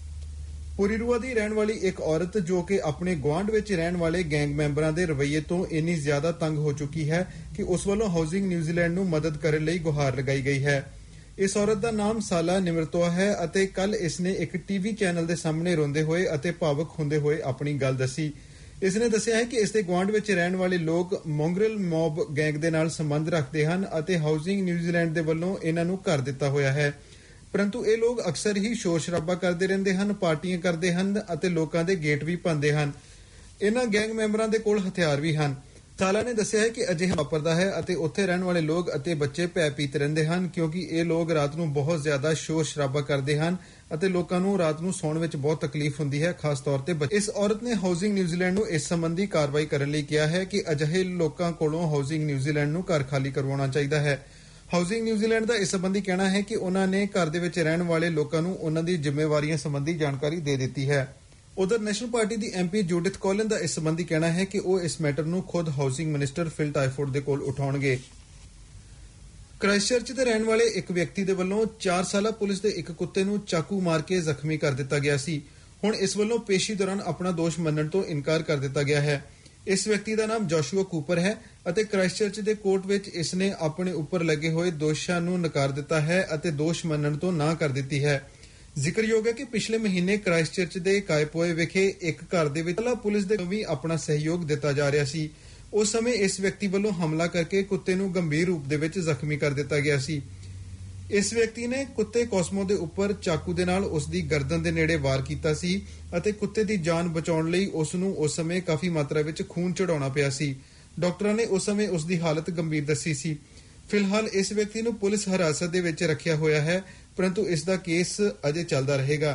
ਪੁਰੀਰੂਆ ਦੀ ਰਹਿਣ ਵਾਲੀ ਇੱਕ ਔਰਤ ਜੋ ਕਿ ਆਪਣੇ ਗੁਆਂਢ ਵਿੱਚ ਰਹਿਣ ਵਾਲੇ ਗੈਂਗ ਮੈਂਬਰਾਂ ਦੇ ਰਵੱਈਏ ਤੋਂ ਇੰਨੀ ਜ਼ਿਆਦਾ ਤੰਗ ਹੋ ਚੁੱਕੀ ਹੈ ਕਿ ਉਸ ਵੱਲੋਂ ਹਾਊਸਿੰਗ ਨਿਊਜ਼ੀਲੈਂਡ ਨੂੰ ਮਦਦ ਕਰਨ ਲਈ ਗੁਹਾਰ ਲਗਾਈ ਗਈ ਹੈ। ਇਸ ਔਰਤ ਦਾ ਨਾਮ ਸਾਲਾ ਨਿਮਰਤੋਆ ਹੈ ਅਤੇ ਕੱਲ ਇਸਨੇ ਇੱਕ ਟੀਵੀ ਚੈਨਲ ਦੇ ਸਾਹਮਣੇ ਰੋਂਦੇ ਹੋਏ ਅਤੇ ਭਾਵੁਕ ਹੁੰਦੇ ਹੋਏ ਆਪਣੀ ਗੱਲ ਦੱਸੀ। ਇਸਨੇ ਦੱਸਿਆ ਹੈ ਕਿ ਇਸਦੇ ਗੁਆਂਢ ਵਿੱਚ ਰਹਿਣ ਵਾਲੇ ਲੋਕ ਮੌਂਗਰਲ ਮੌਬ ਗੈਂਗ ਦੇ ਨਾਲ ਸੰਬੰਧ ਰੱਖਦੇ ਹਨ ਅਤੇ ਹਾਊਸਿੰਗ ਨਿਊਜ਼ੀਲੈਂਡ ਦੇ ਵੱਲੋਂ ਇਹਨਾਂ ਨੂੰ ਘਰ ਦਿੱਤਾ ਹੋਇਆ ਹੈ, ਪਰੰਤੂ ਇਹ ਲੋਕ ਅਕਸਰ ਹੀ ਸ਼ੋਰ ਸ਼ਰਾਬਾ ਕਰਦੇ ਰਹਿੰਦੇ ਹਨ, ਪਾਰਟੀਆਂ ਕਰਦੇ ਹਨ ਅਤੇ ਲੋਕਾਂ ਦੇ ਗੇਟ ਵੀ ਭੰਨਦੇ ਹਨ। ਇਹਨਾਂ ਗੈਂਗ ਮੈਂਬਰਾਂ ਦੇ ਕੋਲ ਹਥਿਆਰ ਵੀ ਹਨ। ਸਾਲਾ ਨੇ ਦੱਸਿਆ ਹੈ ਕਿ ਅਜਿਹਾ ਵਾਪਰਦਾ ਹੈ ਅਤੇ ਉੱਥੇ ਰਹਿਣ ਵਾਲੇ ਲੋਕ ਅਤੇ ਬੱਚੇ ਭੈਭੀਤ ਰਹਿੰਦੇ ਹਨ ਕਿਉਂਕਿ ਇਹ ਲੋਕ ਰਾਤ ਨੂੰ ਬਹੁਤ ਜ਼ਿਆਦਾ ਸ਼ੋਰ ਸ਼ਰਾਬਾ ਕਰਦੇ ਹਨ ਅਤੇ ਲੋਕਾਂ ਨੂੰ ਰਾਤ ਨੂੰ ਸੌਣ ਵਿੱਚ ਬਹੁਤ ਤਕਲੀਫ ਹੁੰਦੀ ਹੈ, ਖਾਸ ਤੌਰ ਤੇ ਬੱਚੇ। ਇਸ ਔਰਤ ਨੇ ਹਾਊਸਿੰਗ ਨਿਊਜ਼ੀਲੈਂਡ ਨੂੰ ਇਸ ਸੰਬੰਧੀ ਕਾਰਵਾਈ ਕਰਨ ਲਈ ਕਿਹਾ ਹੈ ਕਿ ਅਜਿਹੇ ਲੋਕਾਂ ਕੋਲੋਂ ਹਾਊਸਿੰਗ ਨਿਊਜ਼ੀਲੈਂਡ ਨੂੰ ਘਰ ਖਾਲੀ ਕਰਵਾਉਣਾ ਚਾਹੀਦਾ ਹੈ। ਹਾਊਸਿੰਗ ਨਿਊਜ਼ੀਲੈਂਡ ਦਾ ਇਸ ਸੰਬੰਧੀ ਕਹਿਣਾ ਹੈ ਕਿ ਉਹਨਾਂ ਨੇ ਘਰ ਦੇ ਵਿੱਚ ਰਹਿਣ ਵਾਲੇ ਲੋਕਾਂ ਨੂੰ ਉਹਨਾਂ ਦੀ ਜ਼ਿੰਮੇਵਾਰੀਆਂ ਸੰਬੰਧੀ ਜਾਣਕਾਰੀ ਦੇ ਦਿੱਤੀ ਹੈ। ਉਧਰ ਨੈਸ਼ਨਲ ਪਾਰਟੀ ਦੀ MP ਜੂਡਿਥ ਕੋਲਿਨ ਦਾ ਇਸ ਸੰਬੰਧੀ ਕਹਿਣਾ ਹੈ ਕਿ ਉਹ ਇਸ ਮੈਟਰ ਨੂੰ ਖੁਦ ਹਾਊਸਿੰਗ ਮਿਨਿਸਟਰ ਫਿਲ ਟਾਈਫੋਰਡ ਦੇ ਕੋਲ ਉਠਾਉਣਗੇ। ਕ੍ਰਾਈਸਟਚਰਚ ਦੇ ਰਹਿਣ ਵਾਲੇ ਇੱਕ ਵਿਅਕਤੀ ਦੇ ਵੱਲੋਂ 4 ਸਾਲਾ ਪੁਲਿਸ ਦੇ ਇੱਕ ਕੁੱਤੇ ਨੂੰ ਚਾਕੂ ਮਾਰ ਕੇ ਜ਼ਖਮੀ ਕਰ ਦਿੱਤਾ ਗਿਆ ਸੀ। ਹੁਣ ਇਸ ਵੱਲੋਂ ਪੇਸ਼ੀ ਦੌਰਾਨ ਆਪਣਾ ਦੋਸ਼ ਮੰਨਣ ਤੋਂ ਇਨਕਾਰ ਕਰ ਦਿੱਤਾ ਗਿਆ ਹੈ। ਇਸ ਵਿਅਕਤੀ ਦਾ ਨਾਮ ਜੋਸ਼ੂਆ ਕੂਪਰ ਹੈ ਅਤੇ ਕ੍ਰਾਈਸਟਚਰਚ ਦੇ ਕੋਰਟ ਵਿੱਚ ਇਸ ਨੇ ਆਪਣੇ ਉੱਪਰ ਲੱਗੇ ਹੋਏ ਦੋਸ਼ਾਂ ਨੂੰ ਨਕਾਰ ਦਿੱਤਾ ਹੈ ਅਤੇ ਦੋਸ਼ ਮੰਨਣ ਤੋਂ ਨਾ ਕਰ ਦਿੱਤੀ ਹੈ। ਜ਼ਿਕਰਯੋਗ ਹੈ ਕਿ ਪਿਛਲੇ ਮਹੀਨੇ ਕ੍ਰਾਈਸਟਚਰਚ ਦੇ ਕਾਇਪੋਏ ਵਿਖੇ ਇੱਕ ਘਰ ਦੇ ਵਿੱਚ ਪੁਲਿਸ ਦੇ ਵੀ ਆਪਣਾ ਸਹਿਯੋਗ ਦਿੱਤਾ ਜਾ ਰਿਹਾ ਸੀ। ਉਸ ਸਮੇਂ ਇਸ ਵਿਅਕਤੀ ਵੱਲੋਂ ਹਮਲਾ ਕਰਕੇ ਕੁੱਤੇ ਨੂੰ ਗੰਭੀਰ ਰੂਪ ਦੇ ਵਿੱਚ ਜ਼ਖਮੀ ਕਰ ਦਿੱਤਾ ਗਿਆ ਸੀ। ਇਸ ਵਿਅਕਤੀ ਨੇ ਕੁੱਤੇ ਕੋਸਮੋ ਦੇ ਉੱਪਰ ਚਾਕੂ ਦੇ ਨਾਲ ਉਸ ਦੀ ਗਰਦਨ ਦੇ ਨੇੜੇ ਵਾਰ ਕੀਤਾ ਸੀ ਅਤੇ ਕੁੱਤੇ ਦੀ ਜਾਨ ਬਚਾਉਣ ਲਈ ਉਸ ਨੂੰ ਉਸ ਸਮੇਂ ਕਾਫੀ ਮਾਤਰਾ ਵਿੱਚ ਖੂਨ ਚੜਾਉਣਾ ਪਿਆ ਸੀ। ਡਾਕਟਰਾਂ ਨੇ ਉਸ ਸਮੇਂ ਉਸ ਦੀ ਹਾਲਤ ਗੰਭੀਰ ਦੱਸੀ ਸੀ। ਫਿਲਹਾਲ ਇਸ ਵਿਅਕਤੀ ਨੂੰ ਪੁਲਿਸ ਹਿਰਾਸਤ ਦੇ ਵਿੱਚ ਰੱਖਿਆ ਹੋਇਆ ਹੈ, ਪਰੰਤੂ ਇਸ ਦਾ ਕੇਸ ਅਜੇ ਚੱਲਦਾ ਰਹੇਗਾ।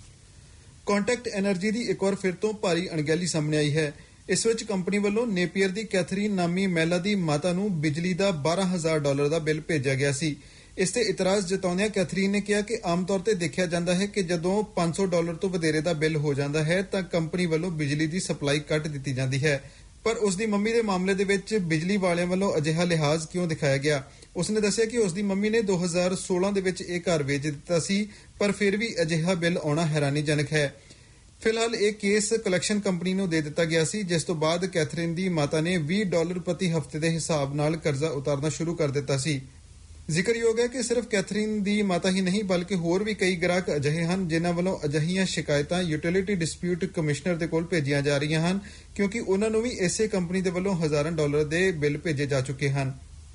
ਕੰਟੈਕਟ ਐਨਰਜੀ ਦੀ ਇੱਕ ਵਾਰ ਫਿਰ ਤੋਂ ਭਾਰੀ ਅਣਗਹਿਲੀ ਸਾਹਮਣੇ ਆਈ ਹੈ। ਇਸ ਵਿੱਚ ਕੰਪਨੀ ਵੱਲੋਂ ਨੇਪੀਅਰ ਦੀ ਕੈਥਰੀਨ ਨਾਮੀ ਮਹਿਲਾ ਦੀ ਮਾਤਾ ਨੂੰ ਬਿਜਲੀ ਦਾ $12,000 ਦਾ ਬਿੱਲ ਭੇਜਿਆ ਗਿਆ ਸੀ। ਇਸ ਤੇ ਇਤਰਾਜ਼ ਜਤਾਉਂਦਿਆਂ ਕੈਥਰੀਨ ਨੇ ਕਿਹਾ ਕਿ ਆਮ ਤੌਰ ਤੇ ਦੇਖਿਆ ਜਾਂਦਾ ਹੈ ਕਿ ਜਦੋਂ $500 ਤੋਂ ਵਧੇਰੇ ਦਾ ਬਿੱਲ ਹੋ ਜਾਂਦਾ ਹੈ ਤਾਂ ਕੰਪਨੀ ਵੱਲੋਂ ਬਿਜਲੀ ਦੀ ਸਪਲਾਈ ਕੱਟ ਦਿੱਤੀ ਜਾਂਦੀ ਹੈ, ਪਰ ਉਸ ਦੀ ਮੰਮੀ ਦੇ ਮਾਮਲੇ ਦੇ ਵਿੱਚ ਬਿਜਲੀ ਵਾਲਿਆਂ ਵੱਲੋਂ ਅਜਿਹਾ ਲਿਹਾਜ਼ ਕਿਉਂ ਦਿਖਾਇਆ ਗਿਆ। ਉਸਨੇ ਦੱਸਿਆ ਕਿ ਉਸ ਦੀ ਮੰਮੀ ਨੇ 2016 ਦੇ ਵਿੱਚ ਇਹ ਘਰ ਵੇਚ ਦਿੱਤਾ ਸੀ, ਪਰ ਫਿਰ ਵੀ ਅਜਿਹਾ ਬਿੱਲ ਆਉਣਾ ਹੈਰਾਨੀਜਨਕ ਹੈ। ਫਿਲਹਾਲ ਇਹ ਕੇਸ ਕਲੈਕਸ਼ਨ ਕੰਪਨੀ ਨੂੰ ਦੇ ਦਿੱਤਾ ਗਿਆ ਸੀ, ਜਿਸ ਤੋਂ ਬਾਅਦ ਕੈਥਰੀਨ ਦੀ ਮਾਤਾ ਨੇ $20 ਪ੍ਰਤੀ ਹਫ਼ਤੇ ਦੇ ਹਿਸਾਬ ਨਾਲ ਕਰਜ਼ਾ ਉਤਾਰਨਾ ਸ਼ੁਰੂ ਕਰ ਦਿੱਤਾ ਸੀ। ਜ਼ਿਕਰਯੋਗ ਹੈ ਕਿ ਸਿਰਫ ਕੈਥਰੀਨ ਦੀ ਮਾਤਾ ਹੀ ਨਹੀਂ ਬਲਕਿ ਹੋਰ ਵੀ ਕਈ ਗ੍ਰਾਹਕ ਅਜਿਹੇ ਹਨ ਜਿਨ੍ਹਾਂ ਵੱਲੋਂ ਅਜਿਹੀਆਂ ਸ਼ਿਕਾਇਤਾਂ ਯੂਟਿਲਿਟੀ ਡਿਸਪਿਊਟ ਕਮਿਸ਼ਨਰ ਦੇ ਕੋਲ ਭੇਜੀਆਂ ਜਾ ਰਹੀਆਂ ਹਨ, ਕਿਉਂਕਿ ਉਹਨਾਂ ਨੂੰ ਵੀ ਇਸੇ ਕੰਪਨੀ ਦੇ ਵੱਲੋਂ $1000 ਦੇ ਬਿੱਲ ਭੇਜੇ ਜਾ ਚੁੱਕੇ ਹਨ।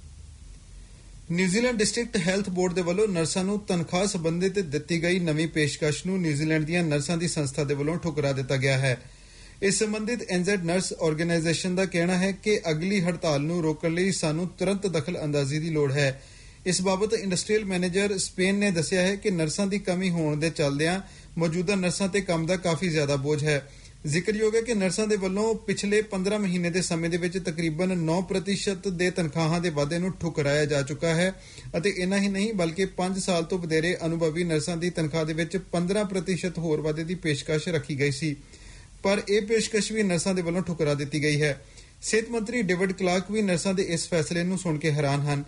ਨਿਊਜ਼ੀਲੈਂਡ ਡਿਸਟ੍ਰਿਕਟ ਹੈਲਥ ਬੋਰਡ ਦੇ ਵੱਲੋਂ ਨਰਸਾਂ ਨੂੰ ਤਨਖਾਹ ਸੰਬੰਧਿਤ ਦਿੱਤੀ ਗਈ ਨਵੀਂ ਪੇਸ਼ਕਸ਼ ਨੂੰ ਨਿਊਜ਼ੀਲੈਂਡ ਦੀਆਂ ਨਰਸਾਂ ਦੀ ਸੰਸਥਾ ਦੇ ਵੱਲੋਂ ਠੁਕਰਾ ਦਿੱਤਾ ਗਿਆ ਹੈ। ਇਸ ਸੰਬੰਧਿਤ NZ ਨਰਸ ਆਰਗੇਨਾਈਜੇਸ਼ਨ ਦਾ ਕਹਿਣਾ ਹੈ ਕਿ ਅਗਲੀ ਹੜਤਾਲ ਨੂੰ ਰੋਕਣ ਲਈ ਸਾਨੂੰ ਤੁਰੰਤ ਦਖਲ ਅੰਦਾਜ਼ੀ ਦੀ ਲੋੜ ਹੈ। ਇਸ ਬਾਬਤ ਇੰਡਸਟਰੀਅਲ ਮੈਨੇਜਰ ਸਪੇਨ ਨੇ ਦੱਸਿਆ ਹੈ ਕਿ ਨਰਸਾਂ ਦੀ ਕਮੀ ਹੋਣ ਦੇ ਚੱਲਦਿਆਂ ਮੌਜੂਦਾ ਨਰਸਾਂ ਤੇ ਕੰਮ ਦਾ ਕਾਫੀ ਜ਼ਿਆਦਾ ਬੋਝ ਹੈ। ਜ਼ਿਕਰਯੋਗ ਹੈ ਕਿ ਨਰਸਾਂ ਦੇ ਵੱਲੋਂ ਪਿਛਲੇ 15 ਮਹੀਨੇ ਦੇ ਸਮੇਂ ਦੇ ਵਿੱਚ ਤਕਰੀਬਨ 9% ਦੇ ਤਨਖਾਹਾਂ ਦੇ ਵਾਧੇ ਨੂੰ ਠੁਕਰਾਇਆ ਜਾ ਚੁੱਕਾ ਹੈ ਅਤੇ ਇਨਾ ਹੀ ਨਹੀਂ ਬਲਕਿ 5 ਸਾਲ ਤੋਂ ਵਧੇਰੇ ਅਨੁਭਵੀ ਨਰਸਾਂ ਦੀ ਤਨਖਾਹ ਦੇ ਵਿੱਚ 15% ਹੋਰ ਵਾਧੇ ਦੀ ਪੇਸ਼ਕਸ਼ ਰੱਖੀ ਗਈ ਸੀ, ਪਰ ਇਹ ਪੇਸ਼ਕਸ਼ ਵੀ ਨਰਸਾਂ ਦੇ ਵੱਲੋਂ ਠੁਕਰਾ ਦਿੱਤੀ ਗਈ ਹੈ। ਸਿਹਤ ਮੰਤਰੀ ਡੇਵਿਡ ਕਲਾਰਕ ਵੀ ਨਰਸਾਂ ਦੇ ਇਸ ਫੈਸਲੇ ਨੂੰ ਸੁਣ ਕੇ ਹੈਰਾਨ ਹਨ।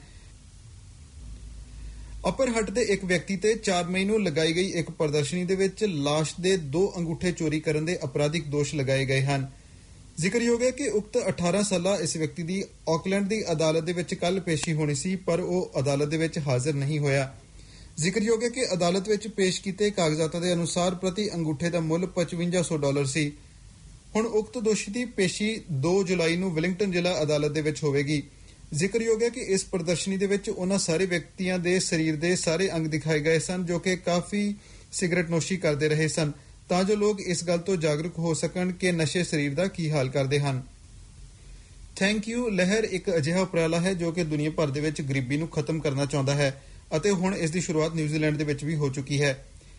ਅਪਰ ਹੱਟ ਦੇ ਇੱਕ ਵਿਅਕਤੀ ਤੇ 4 ਮਈ ਨੂੰ ਲਗਾਈ ਗਈ ਇੱਕ ਪ੍ਰਦਰਸ਼ਨੀ ਦੇ ਵਿੱਚ ਲਾਸ਼ ਦੇ 2 ਅੰਗੂਠੇ ਚੋਰੀ ਕਰਨ ਦੇ ਅਪਰਾਧਿਕ ਦੋਸ਼ ਲਗਾਏ ਗਏ ਹਨ। ਜ਼ਿਕਰਯੋਗ ਹੈ ਕਿ ਉਕਤ 18 ਸਾਲਾ ਇਸ ਵਿਅਕਤੀ ਦੀ ਆਕਲੈਂਡ ਦੀ ਅਦਾਲਤ ਦੇ ਵਿੱਚ ਕੱਲ ਪੇਸ਼ੀ ਹੋਣੀ ਸੀ, ਪਰ ਉਹ ਅਦਾਲਤ ਦੇ ਵਿੱਚ ਹਾਜ਼ਰ ਨਹੀਂ ਹੋਇਆ। ਜ਼ਿਕਰਯੋਗ ਹੈ ਕਿ ਅਦਾਲਤ ਵਿੱਚ ਪੇਸ਼ ਕੀਤੇ ਕਾਗਜ਼ਾਤਾਂ ਦੇ ਅਨੁਸਾਰ ਪ੍ਰਤੀ ਅੰਗੂਠੇ ਦਾ ਮੁੱਲ $5500 ਸੀ। ਹੁਣ ਉਕਤ ਦੋਸ਼ੀ ਦੀ ਪੇਸ਼ੀ 2 ਜੁਲਾਈ ਨੂੰ ਵੈਲਿੰਗਟਨ ਜ਼ਿਲ੍ਹਾ ਅਦਾਲਤ ਦੇ ਵਿੱਚ ਹੋਵੇਗੀ। ਜ਼ਿਕਰਯੋਗ ਹੈ ਕਿ ਇਸ ਪ੍ਰਦਰਸ਼ਨੀ ਦੇ ਵਿੱਚ ਉਹਨਾਂ ਸਾਰੇ ਵਿਅਕਤੀਆਂ ਦੇ ਸਰੀਰ ਦੇ ਸਾਰੇ ਅੰਗ ਦਿਖਾਏ ਗਏ ਸਨ ਜੋ ਕਿ ਕਾਫੀ ਸਿਗਰਟ ਨੋਸ਼ੀ ਕਰਦੇ ਰਹੇ ਸਨ, ਤਾਂ ਜੋ ਲੋਕ ਇਸ ਗੱਲ ਤੋਂ ਜਾਗਰੂਕ ਹੋ ਸਕਣ ਕਿ ਨਸ਼ੇ ਸਰੀਰ ਦਾ ਕੀ ਹਾਲ ਕਰਦੇ ਹਨ। ਥੈਂਕ ਯੂ ਲਹਿਰ ਇੱਕ ਅਜਿਹਾ ਉਪਰਾਲਾ ਹੈ ਜੋ ਕਿ ਦੁਨੀਆ ਭਰ ਦੇ ਵਿੱਚ ਗਰੀਬੀ ਨੂੰ ਖਤਮ ਕਰਨਾ ਚਾਹੁੰਦਾ ਹੈ ਅਤੇ ਹੁਣ ਇਸ ਦੀ ਸ਼ੁਰੂਆਤ ਨਿਊਜ਼ੀਲੈਂਡ ਦੇ ਵਿੱਚ ਵੀ ਹੋ ਚੁੱਕੀ ਹੈ।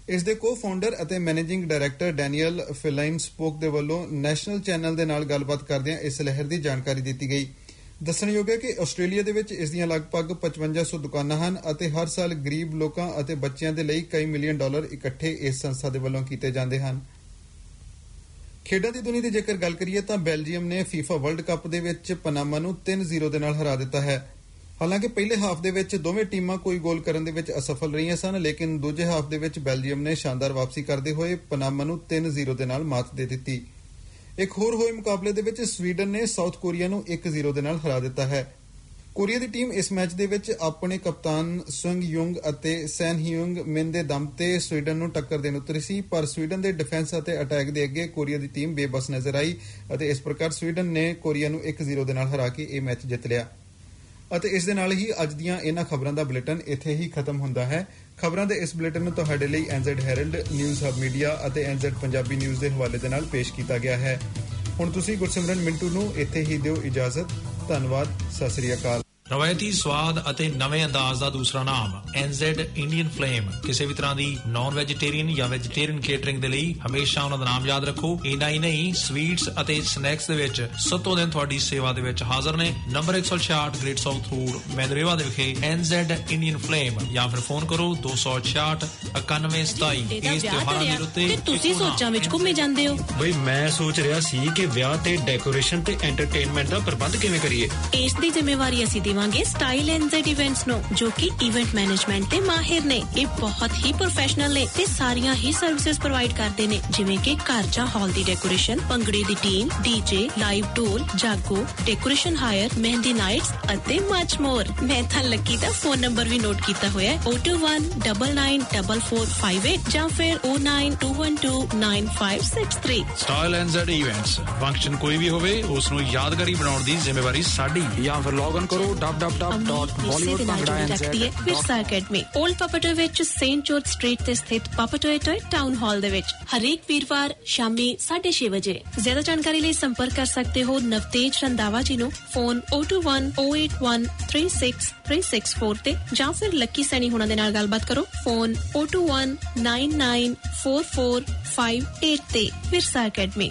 ਇਸ ਦੇ ਕੋ-ਫਾਊਂਡਰ ਅਤੇ ਮੈਨੇਜਿੰਗ ਡਾਇਰੈਕਟਰ ਡੈਨੀਅਲ ਫਿਲਾਈਨ ਸਪੋਕ ਦੇ ਵੱਲੋਂ ਨੈਸ਼ਨਲ ਚੈਨਲ ਦੇ ਨਾਲ ਗੱਲਬਾਤ ਕਰਦਿਆਂ ਇਸ ਲਹਿਰ ਦੀ ਜਾਣਕਾਰੀ ਦਿੱਤੀ ਗਈ। ਦੱਸਣਯੋਗ ਹੈ ਕਿ ਆਸਟ੍ਰੇਲੀਆ ਦੇ ਵਿੱਚ ਇਸ ਦੀਆਂ ਲਗਭਗ 5500 ਦੁਕਾਨਾਂ ਹਨ ਅਤੇ ਹਰ ਸਾਲ ਗਰੀਬ ਲੋਕਾਂ ਅਤੇ ਬੱਚਿਆਂ ਦੇ ਲਈ ਕਈ ਮਿਲੀਅਨ ਡਾਲਰ ਇਕੱਠੇ ਇਸ ਸੰਸਥਾ ਦੇ ਵੱਲੋਂ ਕੀਤੇ ਜਾਂਦੇ ਹਨ। ਖੇਡਾਂ ਦੀ ਦੁਨੀਆ ਦੀ ਜੇਕਰ ਗੱਲ ਕਰੀਏ ਤਾਂ ਬੈਲਜੀਅਮ ਨੇ ਫੀਫਾ ਵਰਲਡ ਕੱਪ ਦੇ ਵਿੱਚ ਪਨਾਮਾ ਨੂੰ 3-0 ਦੇ ਨਾਲ ਹਰਾ ਦਿੱਤਾ ਹੈ। ਹਾਲਾਂਕਿ ਪਹਿਲੇ ਹਾਫ ਦੇ ਵਿੱਚ ਦੋਵੇਂ ਟੀਮਾਂ ਕੋਈ ਗੋਲ ਕਰਨ ਦੇ ਵਿੱਚ ਅਸਫਲ ਰਹੀਆਂ ਸਨ, ਲੇਕਿਨ ਦੂਜੇ ਹਾਫ ਦੇ ਵਿੱਚ ਬੈਲਜੀਅਮ ਨੇ ਸ਼ਾਨਦਾਰ ਵਾਪਸੀ ਕਰਦੇ ਹੋਏ ਪਨਾਮਾ ਨੂੰ 3-0 ਦੇ ਨਾਲ ਮਾਤ ਦੇ ਦਿੱਤੀ। ਇੱਕ ਹੋਰ ਹੋਏ ਮੁਕਾਬਲੇ ਦੇ ਵਿੱਚ ਸਵੀਡਨ ਨੇ ਸਾਊਥ ਕੋਰੀਆ ਨੂੰ 1-0 ਦੇ ਨਾਲ ਹਰਾ ਦਿੱਤਾ ਹੈ। ਕੋਰੀਆ ਦੀ ਟੀਮ ਇਸ ਮੈਚ ਦੇ ਵਿੱਚ ਆਪਣੇ ਕਪਤਾਨ ਸੁੰਗ ਯੁੰਗ ਅਤੇ ਸੈਨ ਹਿਯੁੰਗ ਮਿਨ ਦੇ ਦਮ ਤੇ ਸਵੀਡਨ ਨੂੰ ਟੱਕਰ ਦੇਣ ਉਤਰੀ ਸੀ, ਪਰ ਸਵੀਡਨ ਦੇ ਡਿਫੈਂਸ ਅਤੇ ਅਟੈਕ ਦੇ ਅੱਗੇ ਕੋਰੀਆ ਦੀ ਟੀਮ ਬੇਬਸ ਨਜ਼ਰ ਆਈ ਅਤੇ ਇਸ ਪ੍ਰਕਾਰ ਸਵੀਡਨ ਨੇ ਕੋਰੀਆ ਨੂੰ 1-0 ਦੇ ਨਾਲ ਹਰਾ ਕੇ ਇਹ ਮੈਚ ਜਿੱਤ ਲਿਆ। ਅਤੇ ਇਸ ਦੇ ਨਾਲ ਹੀ ਅੱਜ ਦੀਆਂ ਇਹਨਾਂ ਖਬਰਾਂ ਦਾ ਬੁਲੇਟਿਨ ਇੱਥੇ ਹੀ ਖਤਮ ਹੁੰਦਾ ਹੈ। ਖਬਰਾਂ ਦੇ ਇਸ ਬੁਲੇਟਿਨ ਨੂੰ ਤੁਹਾਡੇ ਲਈ NZ Herald, News Hub media ਅਤੇ NZ ਪੰਜਾਬੀ ਨਿਊਜ਼ ਦੇ ਹਵਾਲੇ ਦੇ ਨਾਲ ਪੇਸ਼ ਕੀਤਾ ਗਿਆ ਹੈ। ਹੁਣ ਤੁਸੀਂ ਗੁਰਸਿਮਰਨ ਮਿੰਟੂ ਨੂੰ ਇੱਥੇ ਹੀ ਦਿਓ ਇਜਾਜ਼ਤ। ਧੰਨਵਾਦ, ਸਤਿ ਸ੍ਰੀ ਅਕਾਲ। ਰਵਾਇਤੀ ਸਵਾਦ ਅਤੇ ਨਵੇਂ ਅੰਦਾਜ਼ ਦਾ ਦੂਸਰਾ ਨਾਮ NZ ਇੰਡੀਅਨ ਫਲੇਮ। ਕਿਸੇ ਵੀ ਤਰ੍ਹਾਂ ਦੀ ਨਾਨ ਵੈਜੀਟੇਰੀਅਨ ਜਾਂ ਵੈਜੀਟੇਰੀਅਨ ਕੇਟਰਿੰਗ ਦੇ ਲਈ ਹਮੇਸ਼ਾ ਉਹਨਾਂ ਦਾ ਨਾਮ ਯਾਦ ਰੱਖੋ। ਇੰਨਾ ਹੀ ਨਹੀਂ, ਸਵੀਟਸ ਅਤੇ ਸਨੈਕਸ ਦੇ ਵਿੱਚ ਸੱਤੋਂ ਦਿਨ ਤੁਹਾਡੀ ਸੇਵਾ ਦੇ ਵਿੱਚ ਹਾਜ਼ਰ ਨੇ। Number 166 Great South Road Manurewa ਦੇ ਵਿਖੇ NZ ਇੰਡੀਅਨ ਫਲੇਮ, ਜਾਂ ਫਿਰ ਫੋਨ ਕਰੋ 266 9127। ਇਸ ਤਿਉਹਾਰਾਂ ਦੇ ਉੱਤੇ ਤੁਸੀਂ ਸੋਚਾਂ ਵਿੱਚ ਘੁੰਮੇ ਜਾਂਦੇ ਹੋ। ਬਈ ਮੈਂ ਸੋਚ ਰਿਹਾ ਸੀ ਕਿ ਵਿਆਹ ਤੇ ਡੈਕੋਰੇਸ਼ਨ ਤੇ ਐਂਟਰਟੇਨਮੈਂਟ ਦਾ ਪ੍ਰਬੰਧ ਕਿਵੇਂ ਕਰੀਏ। ਇਸ ਦੀ ਜ਼ਿੰਮੇਵਾਰੀ ਅਸੀਂ ਦੇਵਾਂਗੇ ਸਟਾਈਲ NZ ਇਵੈਂਟਸ ਨੂੰ, ਜੋ ਕਿ ਇਵੈਂਟ ਮੈਨੇਜਮੈਂਟ ਤੇ ਮਾਹਿਰ ਨੇ। ਇਹ ਬਹੁਤ ਹੀ ਪ੍ਰੋਫੈਸ਼ਨਲ ਨੇ ਤੇ ਸਾਰੀਆਂ ਹੀ ਸਰਵਿਸਿਜ਼ ਪ੍ਰੋਵਾਈਡ ਕਰਦੇ ਨੇ, ਜਿਵੇਂ ਕਿ ਘਰ ਜਾਂ ਹਾਲ ਦੀ ਡੈਕੋਰੇਸ਼ਨ, ਭੰਗੜੇ ਦੀ ਟੀਮ, DJ, ਲਾਈਵ ਢੋਲ, ਜਾਗੋ, ਡੈਕੋਰੇਸ਼ਨ ਹਾਇਰ, ਮਹਿੰਦੀ ਨਾਈਟਸ ਅਤੇ ਮਚ ਮੋਰ। ਮੈਂ ਤਾਂ ਲੱਕੀ ਦਾ ਫੋਨ ਨੰਬਰ ਵੀ ਨੋਟ ਕੀਤਾ ਹੋਇਆ ਹੈ 021994458 ਜਾਂ ਫਿਰ 092129563। Style NZ events. ਫੰਕਸ਼ਨ ਕੋਈ ਵੀ ਹੋਵੇ, ਉਸ ਨੂੰ ਯਾਦਗਾਰੀ ਬਣਾਉਣ ਦੀ ਜ਼ਿੰਮੇਵਾਰੀ ਸਾਡੀ। ਜਾਂ ਫਿਰ ਲੌਗਇਨ ਕਰੋ www.bollywoodbhangra.nz। ਵਿਰਸਾ ਅਕੈਡਮੀ ਓਲਡ ਪਾਪਾਟੋ ਵਿੱਚ ਸੇਂਟ ਜੋਰਜ ਸਟਰੀਟ ਤੇ ਸਥਿਤ ਪਾਪਾਟੋ ਟਾਊਨ ਹਾਲ ਦੇ ਵਿੱਚ ਹਰੇਕ ਵੀਰਵਾਰ ਸ਼ਾਮੀ 6:30 ਵਜੇ। ਜ਼ਿਆਦਾ ਜਾਣਕਾਰੀ ਲਈ ਸੰਪਰਕ ਕਰ ਸਕਦੇ ਹੋ ਨਵਤੇਜ ਰੰਦਾਵਾ ਜੀ ਨੂੰ ਫੋਨ 02108136364 ਤੇ, ਜਾਂ ਫਿਰ ਲੱਕੀ ਸੈਣੀ ਹੁਣਾਂ ਦੇ ਨਾਲ ਗੱਲਬਾਤ ਕਰੋ ਫੋਨ 021994458 ਤੇ। ਵਿਰਸਾ ਅਕੈਡਮੀ।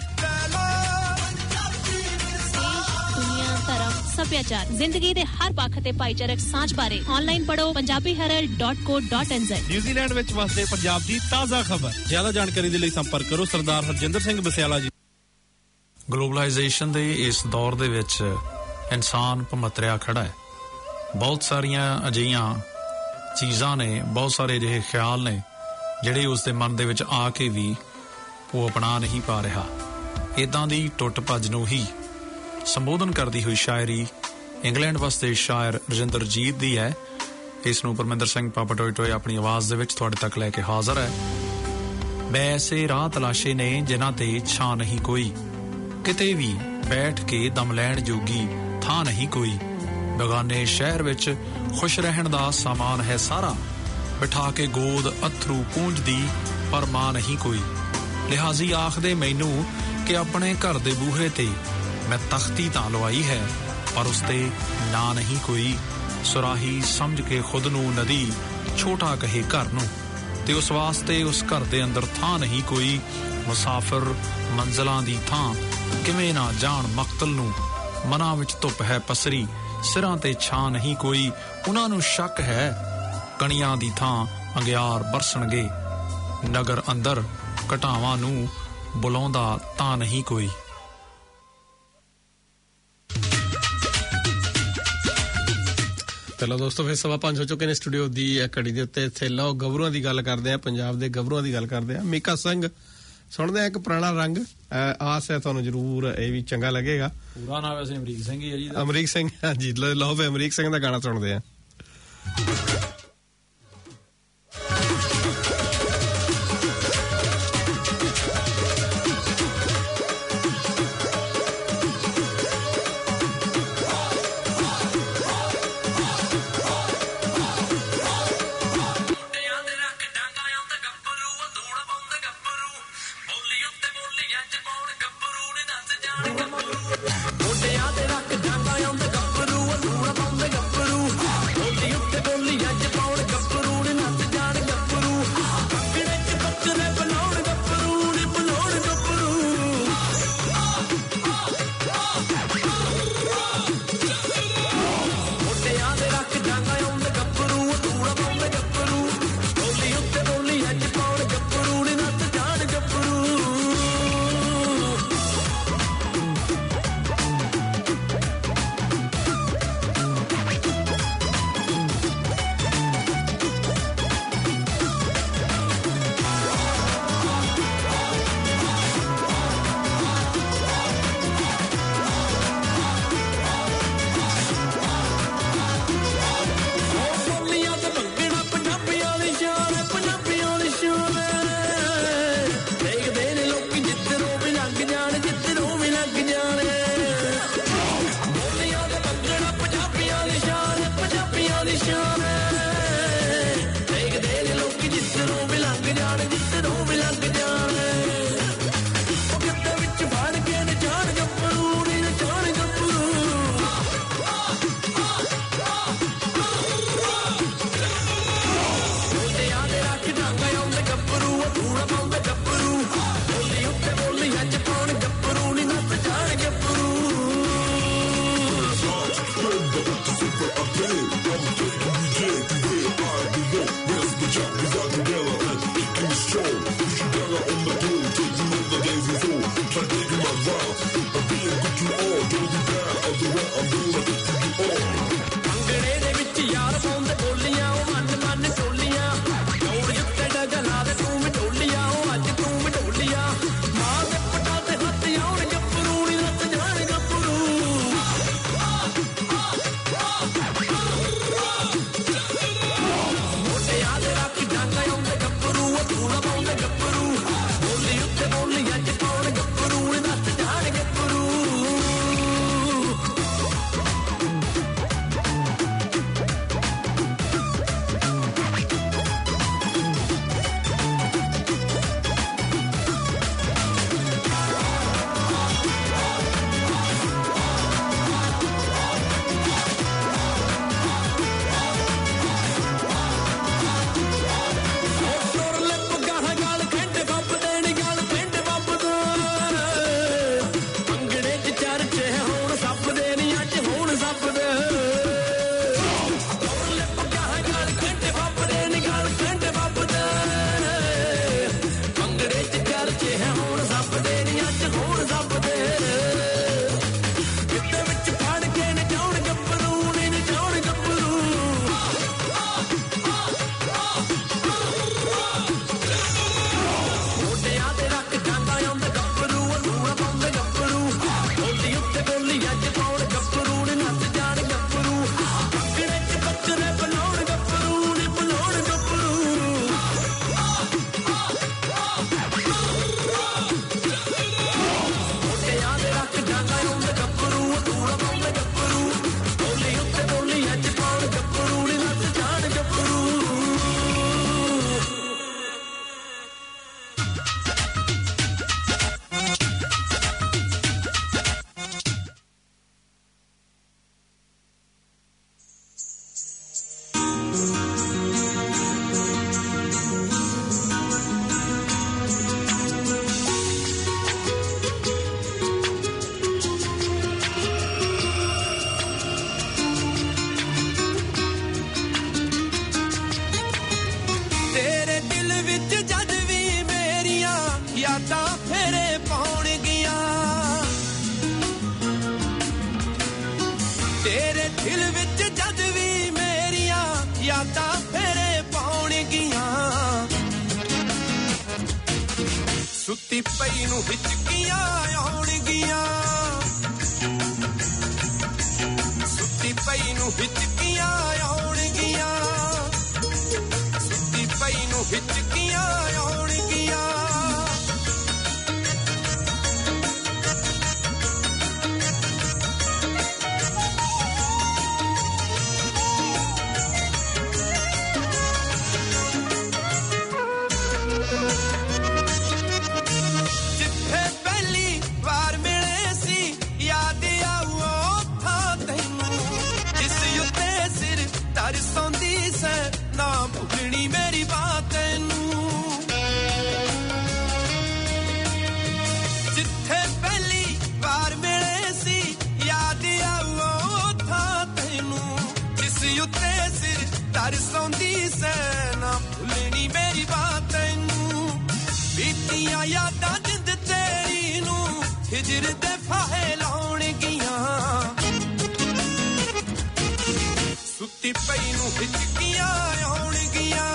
ਸੱਭਿਆਚਾਰ, ਜ਼ਿੰਦਗੀ ਦੇ ਹਰ ਪੱਖ ਤੇ ਭਾਈਚਾਰਕ ਸਾਂਝ ਬਾਰੇ ਆਨਲਾਈਨ ਪੜੋ punjabiherald.co.nz। ਨਿਊਜ਼ੀਲੈਂਡ ਵਿੱਚ ਵਸਦੇ ਪੰਜਾਬ ਦੀ ਤਾਜ਼ਾ ਖਬਰ। ਜ਼ਿਆਦਾ ਜਾਣਕਾਰੀ ਦੇ ਲਈ ਸੰਪਰਕ ਕਰੋ ਸਰਦਾਰ ਹਰਜਿੰਦਰ ਸਿੰਘ ਬਸਿਆਲਾ ਜੀ। ਗਲੋਬਲਾਈਜੇਸ਼ਨ ਦੇ ਇਸ ਦੌਰ ਦੇ ਵਿੱਚ ਇਨਸਾਨ ਭਮਤਰਿਆ ਖੜਾ ਹੈ। ਬਹੁਤ ਸਾਰੀਆਂ ਅਜਿਹੀਆਂ ਚੀਜ਼ਾਂ ਨੇ, ਬਹੁਤ ਸਾਰੇ ਅਜਿਹੇ ਖਿਆਲ ਨੇ ਜਿਹੜੇ ਉਸ ਦੇ ਮਨ ਦੇ ਵਿੱਚ ਆ ਕੇ ਵੀ ਉਹ ਅਪਣਾ ਨਹੀਂ ਪਾ ਰਿਹਾ। ਇਦਾਂ ਦੀ ਟੁੱਟ ਭੱਜ ਨੂੰ ਹੀ ਸੰਬੋਧਨ ਕਰਦੀ ਹੋਈ ਸ਼ਾਇਰੀ ਇੰਗਲੈਂਡ ਵਸਦੇ ਸ਼ਾਇਰ ਰਜਿੰਦਰਜੀਤ ਦੀ ਹੈ। ਇਸ ਨੂੰ ਪਰਮਿੰਦਰ ਸਿੰਘ ਪਾਪਾਟੋਏ ਆਪਣੀ ਆਵਾਜ਼ ਦੇ ਵਿੱਚ ਤੁਹਾਡੇ ਤੱਕ ਲੈ ਕੇ ਹਾਜ਼ਰ ਹੈ। ਮੈਂ ਐਸੇ ਰਾਹ ਤਲਾਸ਼ੇ ਨੇ ਜਿਨ੍ਹਾਂ ਤੇ ਛਾਂ ਨਹੀਂ ਕੋਈ, ਕਿਤੇ ਵੀ ਬੈਠ ਕੇ ਦਮ ਲੈਣ ਜੋਗੀ ਥਾਂ ਨਹੀਂ ਕੋਈ। ਬੇਗਾਨੇ ਸ਼ਹਿਰ ਵਿੱਚ ਖੁਸ਼ ਰਹਿਣ ਦਾ ਸਾਮਾਨ ਹੈ ਸਾਰਾ, ਬਿਠਾ ਕੇ ਗੋਦ ਅਥਰੂ ਪੂੰਝਦੀ ਪਰ ਮਾਂ ਨਹੀਂ ਕੋਈ। ਲਿਹਾਜ਼ੀ ਆਖਦੇ ਮੈਨੂੰ ਕਿ ਆਪਣੇ ਘਰ ਦੇ ਬੂਹੇ ਤੇ ਮੈਂ ਤਖਤੀ ਤਾਂ ਲਵਾਈ ਹੈ, ਪਰ ਉਸ ਤੇ ਨਾਂ ਨਹੀਂ ਕੋਈ। ਸੁਰਾਹੀ ਸਮਝ ਕੇ ਖੁਦ ਨੂੰ ਨਦੀ ਛੋਟਾ ਕਹੇ ਘਰ ਨੂੰ, ਤੇ ਉਸ ਵਾਸਤੇ ਉਸ ਘਰ ਦੇ ਅੰਦਰ ਥਾਂ ਨਹੀਂ ਕੋਈ। ਮੁਸਾਫਿਰ ਮੰਜ਼ਲਾਂ ਦੀ ਥਾਂ ਕਿਵੇਂ ਨਾ ਜਾਣ ਮਕਤਲ ਨੂੰ, ਮਨਾਂ ਵਿੱਚ ਧੁੱਪ ਹੈ ਪਸਰੀ, ਸਿਰਾਂ ਤੇ ਛਾਂ ਨਹੀਂ ਕੋਈ। ਉਹਨਾਂ ਨੂੰ ਸ਼ੱਕ ਹੈ ਕਣੀਆਂ ਦੀ ਥਾਂ ਅੰਗਿਆਰ ਬਰਸਣਗੇ, ਨਗਰ ਅੰਦਰ ਘਟਾਵਾਂ ਨੂੰ ਬੁਲਾਉਂਦਾ ਤਾਂ ਨਹੀਂ ਕੋਈ। ਚਲੋ ਦੋਸਤੋ, ਫਿਰ 5:15 ਹੋ ਚੁੱਕੇ ਨੇ ਸਟੂਡੀਓ ਦੀ ਘੜੀ ਦੇ ਉੱਤੇ। ਇੱਥੇ ਲਓ ਗੱਭਰੂਆਂ ਦੀ ਗੱਲ ਕਰਦੇ ਆ, ਪੰਜਾਬ ਦੇ ਗੱਭਰੂਆਂ ਦੀ ਗੱਲ ਕਰਦੇ ਆ। ਮੀਕਾ ਸਿੰਘ ਸੁਣਦੇ ਆ ਇੱਕ ਪੁਰਾਣਾ ਰੰਗ। ਆਸ ਹੈ ਤੁਹਾਨੂੰ ਜ਼ਰੂਰ ਇਹ ਵੀ ਚੰਗਾ ਲੱਗੇਗਾ। ਪੂਰਾ ਨਾਮ ਵੈਸੇ ਅਮਰੀਕ ਸਿੰਘ ਹੀ ਹੈ ਜੀ। ਅਮਰੀਕ ਸਿੰਘ, ਹਾਂਜੀ। ਲਓ ਫਿਰ ਅਮਰੀਕ ਸਿੰਘ ਦਾ ਗਾਣਾ ਸੁਣਦੇ ਆ। ਮੋਢਿਆਂ ਤੇ ਰੱਖ ਡਾਂਗਾ ਆਉਂਦੇ ਗੱਭਰੂ, ਅਲੂਣਾ ਪਾਉਂਦੇ ਗੱਭਰੂ, ਬੋਲੀ ਉੱਤੇ ਬੋਲੀਆਂ ਸੁੱਤੀ ਪਈ ਨੂੰ ਹਿਚਕੀਆਂ ਆਉਣਗੀਆਂ ਸੁੱਤੀ ਪਈ ਨੂੰ ਹਿਚਕੀਆਂ ਆਉਣਗੀਆਂ ਸੁੱਤੀ ਪਈ ਨੂੰ ਹਿਚਕੀਆਂ ਆਉਣਗੀਆਂ ਨਾ ਭੁੱਲਣੀ ਮੇਰੀ ਬਾਤ ਤੈਨੂੰ ਜਿੱਥੇ ਪਹਿਲੀ ਵਾਰ ਮਿਲੇ ਸੀ ਯਾਦ ਆਉ ਥਾਂ ਤੈਨੂੰ ਜਿਸ ਉੱਤੇ ਸਿਰ ਤਰਸਾਉਂਦੀ ਸੈ ਨਾ ਭੁੱਲਣੀ ਮੇਰੀ ਬਾਤ ਤੈਨੂੰ ਬੀਤੀਆਂ ਯਾਦਾਂ ਜਿੰਦ ਤੇਰੀ ਨੂੰ ਹਿਜਰ ਦੇ ਫਾਹੇ ਲਾਉਣਗੀਆਂ ਸੁੱਤੀ ਪਈ ਨੂੰ ਹਿਚਕੀਆਂ ਆਉਣਗੀਆਂ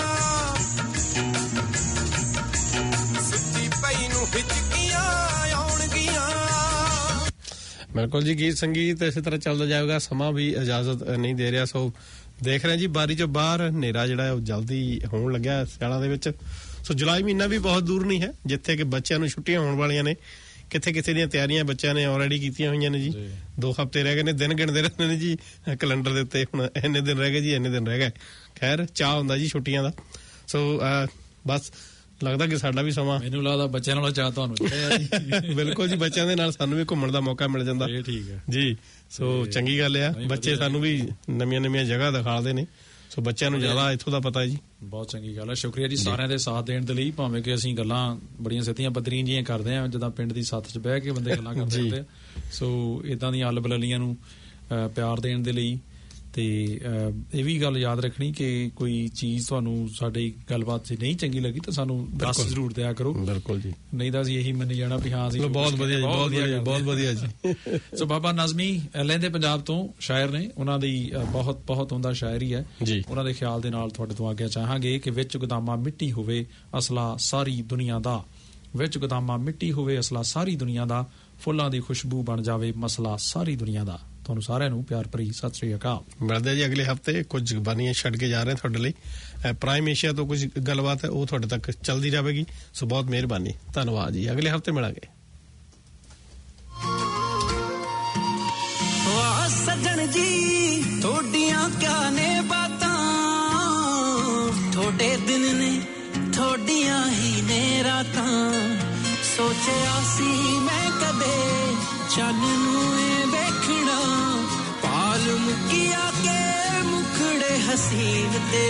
ਸੁੱਤੀ ਪਈ ਨੂੰ ਹਿਚਕੀਆਂ ਆਉਣਗੀਆਂ ਬਿਲਕੁਲ ਜੀ ਗੀਤ ਸੰਗੀਤ ਇਸੇ ਤਰ੍ਹਾਂ ਚੱਲਦਾ ਜਾਏਗਾ ਸਮਾਂ ਵੀ ਇਜਾਜ਼ਤ ਨਹੀਂ ਦੇ ਰਿਹਾ ਸੋ ਦੇਖ ਰਹੇ ਜੀ ਬਾਰੀ ਚੋਂ ਬਾਹਰ ਹਨੇਰਾ ਜਿਹੜਾ ਉਹ ਜਲਦੀ ਹੋਣ ਲੱਗਿਆ ਸਿਆਲਾਂ ਦੇ ਵਿੱਚ ਸੋ ਜੁਲਾਈ ਮਹੀਨਾ ਵੀ ਬਹੁਤ ਦੂਰ ਨਹੀਂ ਹੈ ਜਿੱਥੇ ਕਿ ਬੱਚਿਆਂ ਨੂੰ ਛੁੱਟੀਆਂ ਹੋਣ ਵਾਲੀਆਂ ਨੇ ਕਿੱਥੇ ਕਿੱਥੇ ਦੀਆਂ ਤਿਆਰੀਆਂ ਬੱਚਿਆਂ ਨੇ ਆਲਰੇਡੀ ਕੀਤੀਆਂ ਹੋਈਆਂ ਨੇ ਜੀ 2 ਹਫ਼ਤੇ ਰਹਿ ਗਏ ਨੇ ਦਿਨ ਗਿਣਦੇ ਰਹਿੰਦੇ ਨੇ ਜੀ ਕੈਲੰਡਰ ਦੇ ਉੱਤੇ ਹੁਣ ਇੰਨੇ ਦਿਨ ਰਹਿ ਗਏ ਜੀ ਇੰਨੇ ਦਿਨ ਰਹਿ ਗਏ ਖੈਰ ਚਾਹ ਹੁੰਦਾ ਜੀ ਛੁੱਟੀਆਂ ਦਾ ਸੋ ਬਸ ਲੱਗਦਾ ਕਿ ਸਾਡਾ ਵੀ ਸਮਾਂ ਮੈਨੂੰ ਲੱਗਦਾ ਬੱਚਿਆਂ ਨਾਲੋਂ ਚਾਹ ਤੁਹਾਨੂੰ ਚੜਿਆ ਜੀ ਬਿਲਕੁਲ ਜੀ ਬੱਚਿਆਂ ਦੇ ਨਾਲ ਸਾਨੂੰ ਵੀ ਘੁੰਮਣ ਦਾ ਮੌਕਾ ਮਿਲ ਜਾਂਦਾ ਇਹ ਠੀਕ ਹੈ ਜੀ ਸੋ ਚੰਗੀ ਗੱਲ ਆ ਬੱਚੇ ਸਾਨੂੰ ਵੀ ਨਵੀਆਂ ਜਗ੍ਹਾ ਦਿਖਾਉਂਦੇ ਨੇ ਸੋ ਬੱਚਿਆਂ ਨੂੰ ਜ਼ਿਆਦਾ ਇੱਥੋਂ ਦਾ ਪਤਾ ਜੀ ਬਹੁਤ ਚੰਗੀ ਗੱਲ ਹੈ ਸ਼ੁਕਰੀਆ ਜੀ ਸਾਰਿਆਂ ਦੇ ਸਾਥ ਦੇਣ ਦੇ ਲਈ ਭਾਵੇਂ ਕਿ ਅਸੀਂ ਗੱਲਾਂ ਬੜੀਆਂ ਸਿੱਧੀਆਂ ਪੱਧਰੀਆਂ ਜਿਹੀਆਂ ਕਰਦੇ ਹਾਂ ਜਦੋਂ ਪਿੰਡ ਦੀ ਸੱਥ 'ਚ ਬਹਿ ਕੇ ਬੰਦੇ ਗੱਲਾਂ ਕਰਦੇ ਹੁੰਦੇ ਸੋ ਇਦਾਂ ਦੀਆਂ ਅਲਬਲਲੀਆਂ ਨੂੰ ਪਿਆਰ ਦੇਣ ਦੇ ਲਈ ਤੇ ਇਹ ਵੀ ਗੱਲ ਯਾਦ ਰੱਖਣੀ ਕਿ ਕੋਈ ਚੀਜ਼ ਤੁਹਾਨੂੰ ਸਾਡੀ ਗੱਲਬਾਤ 'ਚ ਨਹੀਂ ਚੰਗੀ ਲੱਗੀ ਤਾਂ ਸਾਨੂੰ ਦੱਸ ਜ਼ਰੂਰ ਦਿਆ ਕਰੋ ਬਿਲਕੁਲ ਜੀ ਨਹੀਂ ਤਾਂ ਅਸੀਂ ਇਹੀ ਮੰਨੀ ਜਾਣਾ ਵੀ ਹਾਂ ਅਸੀਂ ਬਹੁਤ ਵਧੀਆ ਜੀ ਸੋ ਬਾਬਾ ਨਜ਼ਮੀ ਲਹਿੰਦੇ ਪੰਜਾਬ ਤੋਂ ਸ਼ਾਇਰ ਨੇ ਉਹਨਾਂ ਦੀ ਬਹੁਤ ਹੁੰਦਾ ਸ਼ਾਇਰੀ ਹੈ ਉਹਨਾਂ ਦੇ ਖਿਆਲ ਦੇ ਨਾਲ ਤੁਹਾਡੇ ਤੋਂ ਆਗਿਆ ਚਾਹਾਂਗੇ ਕਿ ਵਿੱਚ ਗੋਦਾਮਾਂ ਮਿੱਟੀ ਹੋਵੇ ਅਸਲਾ ਸਾਰੀ ਦੁਨੀਆ ਦਾ ਵਿੱਚ ਗੋਦਾਮਾਂ ਮਿੱਟੀ ਹੋਵੇ ਅਸਲਾ ਸਾਰੀ ਦੁਨੀਆ ਦਾ ਫੁੱਲਾਂ ਦੀ ਖੁਸ਼ਬੂ ਬਣ ਜਾਵੇ ਮਸਲਾ ਸਾਰੀ ਦੁਨੀਆ ਦਾ ਤੁਹਾਨੂੰ ਸਾਰਿਆਂ ਨੂੰ ਪਿਆਰ ਭਰੀ ਸਤਿ ਸ੍ਰੀ ਅਕਾਲ ਮਿਲਦੇ ਜੀ ਅਗਲੇ ਹਫ਼ਤੇ ਕੁਝ ਬਾਨੀਆਂ ਛੱਡ ਕੇ ਜਾ ਰਹੇ ਤੁਹਾਡੇ ਲਈ ਪ੍ਰਾਈਮ ਏਸ਼ੀਆ ਤੋਂ ਕੁਝ ਗੱਲਬਾਤ ਹੈ ਉਹ ਤੁਹਾਡੇ ਤੱਕ ਚੱਲਦੀ ਜਾਵੇਗੀ ਸੋ ਬਹੁਤ ਮਿਹਰਬਾਨੀ ਧੰਨਵਾਦ ਜੀ ਅਗਲੇ ਹਫ਼ਤੇ ਮਿਲਾਂਗੇ ਵਾਹ ਸੱਜਣ ਜੀ ਤੁਹਾਡੀਆਂ ਕਿਆ ਨੇ ਬਾਤਾਂ ਤੁਹਾਡੇ ਦਿਨ ਨੇ ਤੁਹਾਡੀਆਂ ਹੀ ਨੇ ਰਾਤਾਂ ਸੋਚਿਆ ਸੀ ਮੈਂ ਕਦੇ ਚੰਨ ਨੂੰ ਵੇਖਣਾ ਪਾਲ ਮੁਕੀਆ ਕੇ ਮੁਖੜੇ ਹਸੀਨ ਤੇ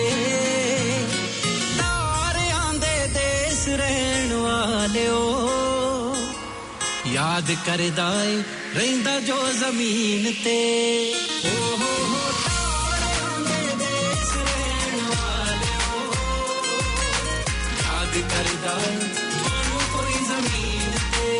ਤਾਰਿਆਂ ਦੇ ਦੇਸ ਰਹਿਣ ਵਾਲਿਓ ਯਾਦ ਕਰਦਾ ਏ ਰਹਿੰਦਾ ਜੋ ਜ਼ਮੀਨ ਤੇ ਓ ਹੋ ਤਾਰਿਆਂ ਦੇ ਦੇਸ ਰਹਿਣ ਵਾਲਿਓ ਯਾਦ ਕਰਦਾ ਏ ਤੁਹਾਨੂੰ ਕੋਈ ਜ਼ਮੀਨ ਤੇ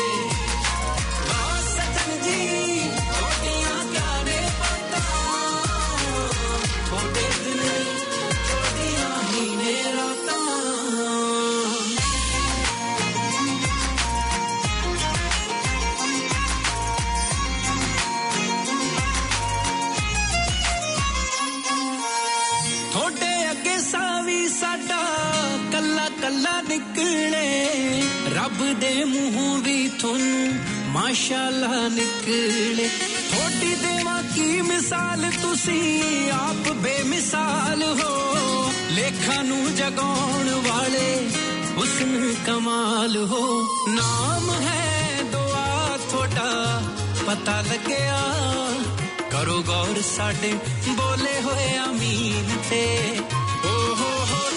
ਕੱਲਾ ਨਿਕਲੇ ਰੱਬ ਦੇ ਮੂੰਹੋਂ ਵੀ ਤੁਹਾਨੂੰ ਮਾਸ਼ਾਅੱਲਾ ਨਿਕਲੇ ਥੋੜੀ ਦੇਵਾਂ ਕੀ ਮਿਸਾਲ ਤੁਸੀਂ ਆਪ ਬੇਮਿਸਾਲ ਹੋ ਲੇਖਾਂ ਨੂੰ ਜਗਾਉਣ ਵਾਲੇ ਹੁਸਨ ਕਮਾਲ ਹੋ ਨਾਮ ਹੈ ਦੁਆ ਤੁਹਾਡਾ ਪਤਾ ਲੱਗਿਆ ਕਰੋ ਗੌਰ ਸਾਡੇ ਬੋਲੇ ਹੋਏ ਆਮੀਨ ਤੇ ਓ ਹੋ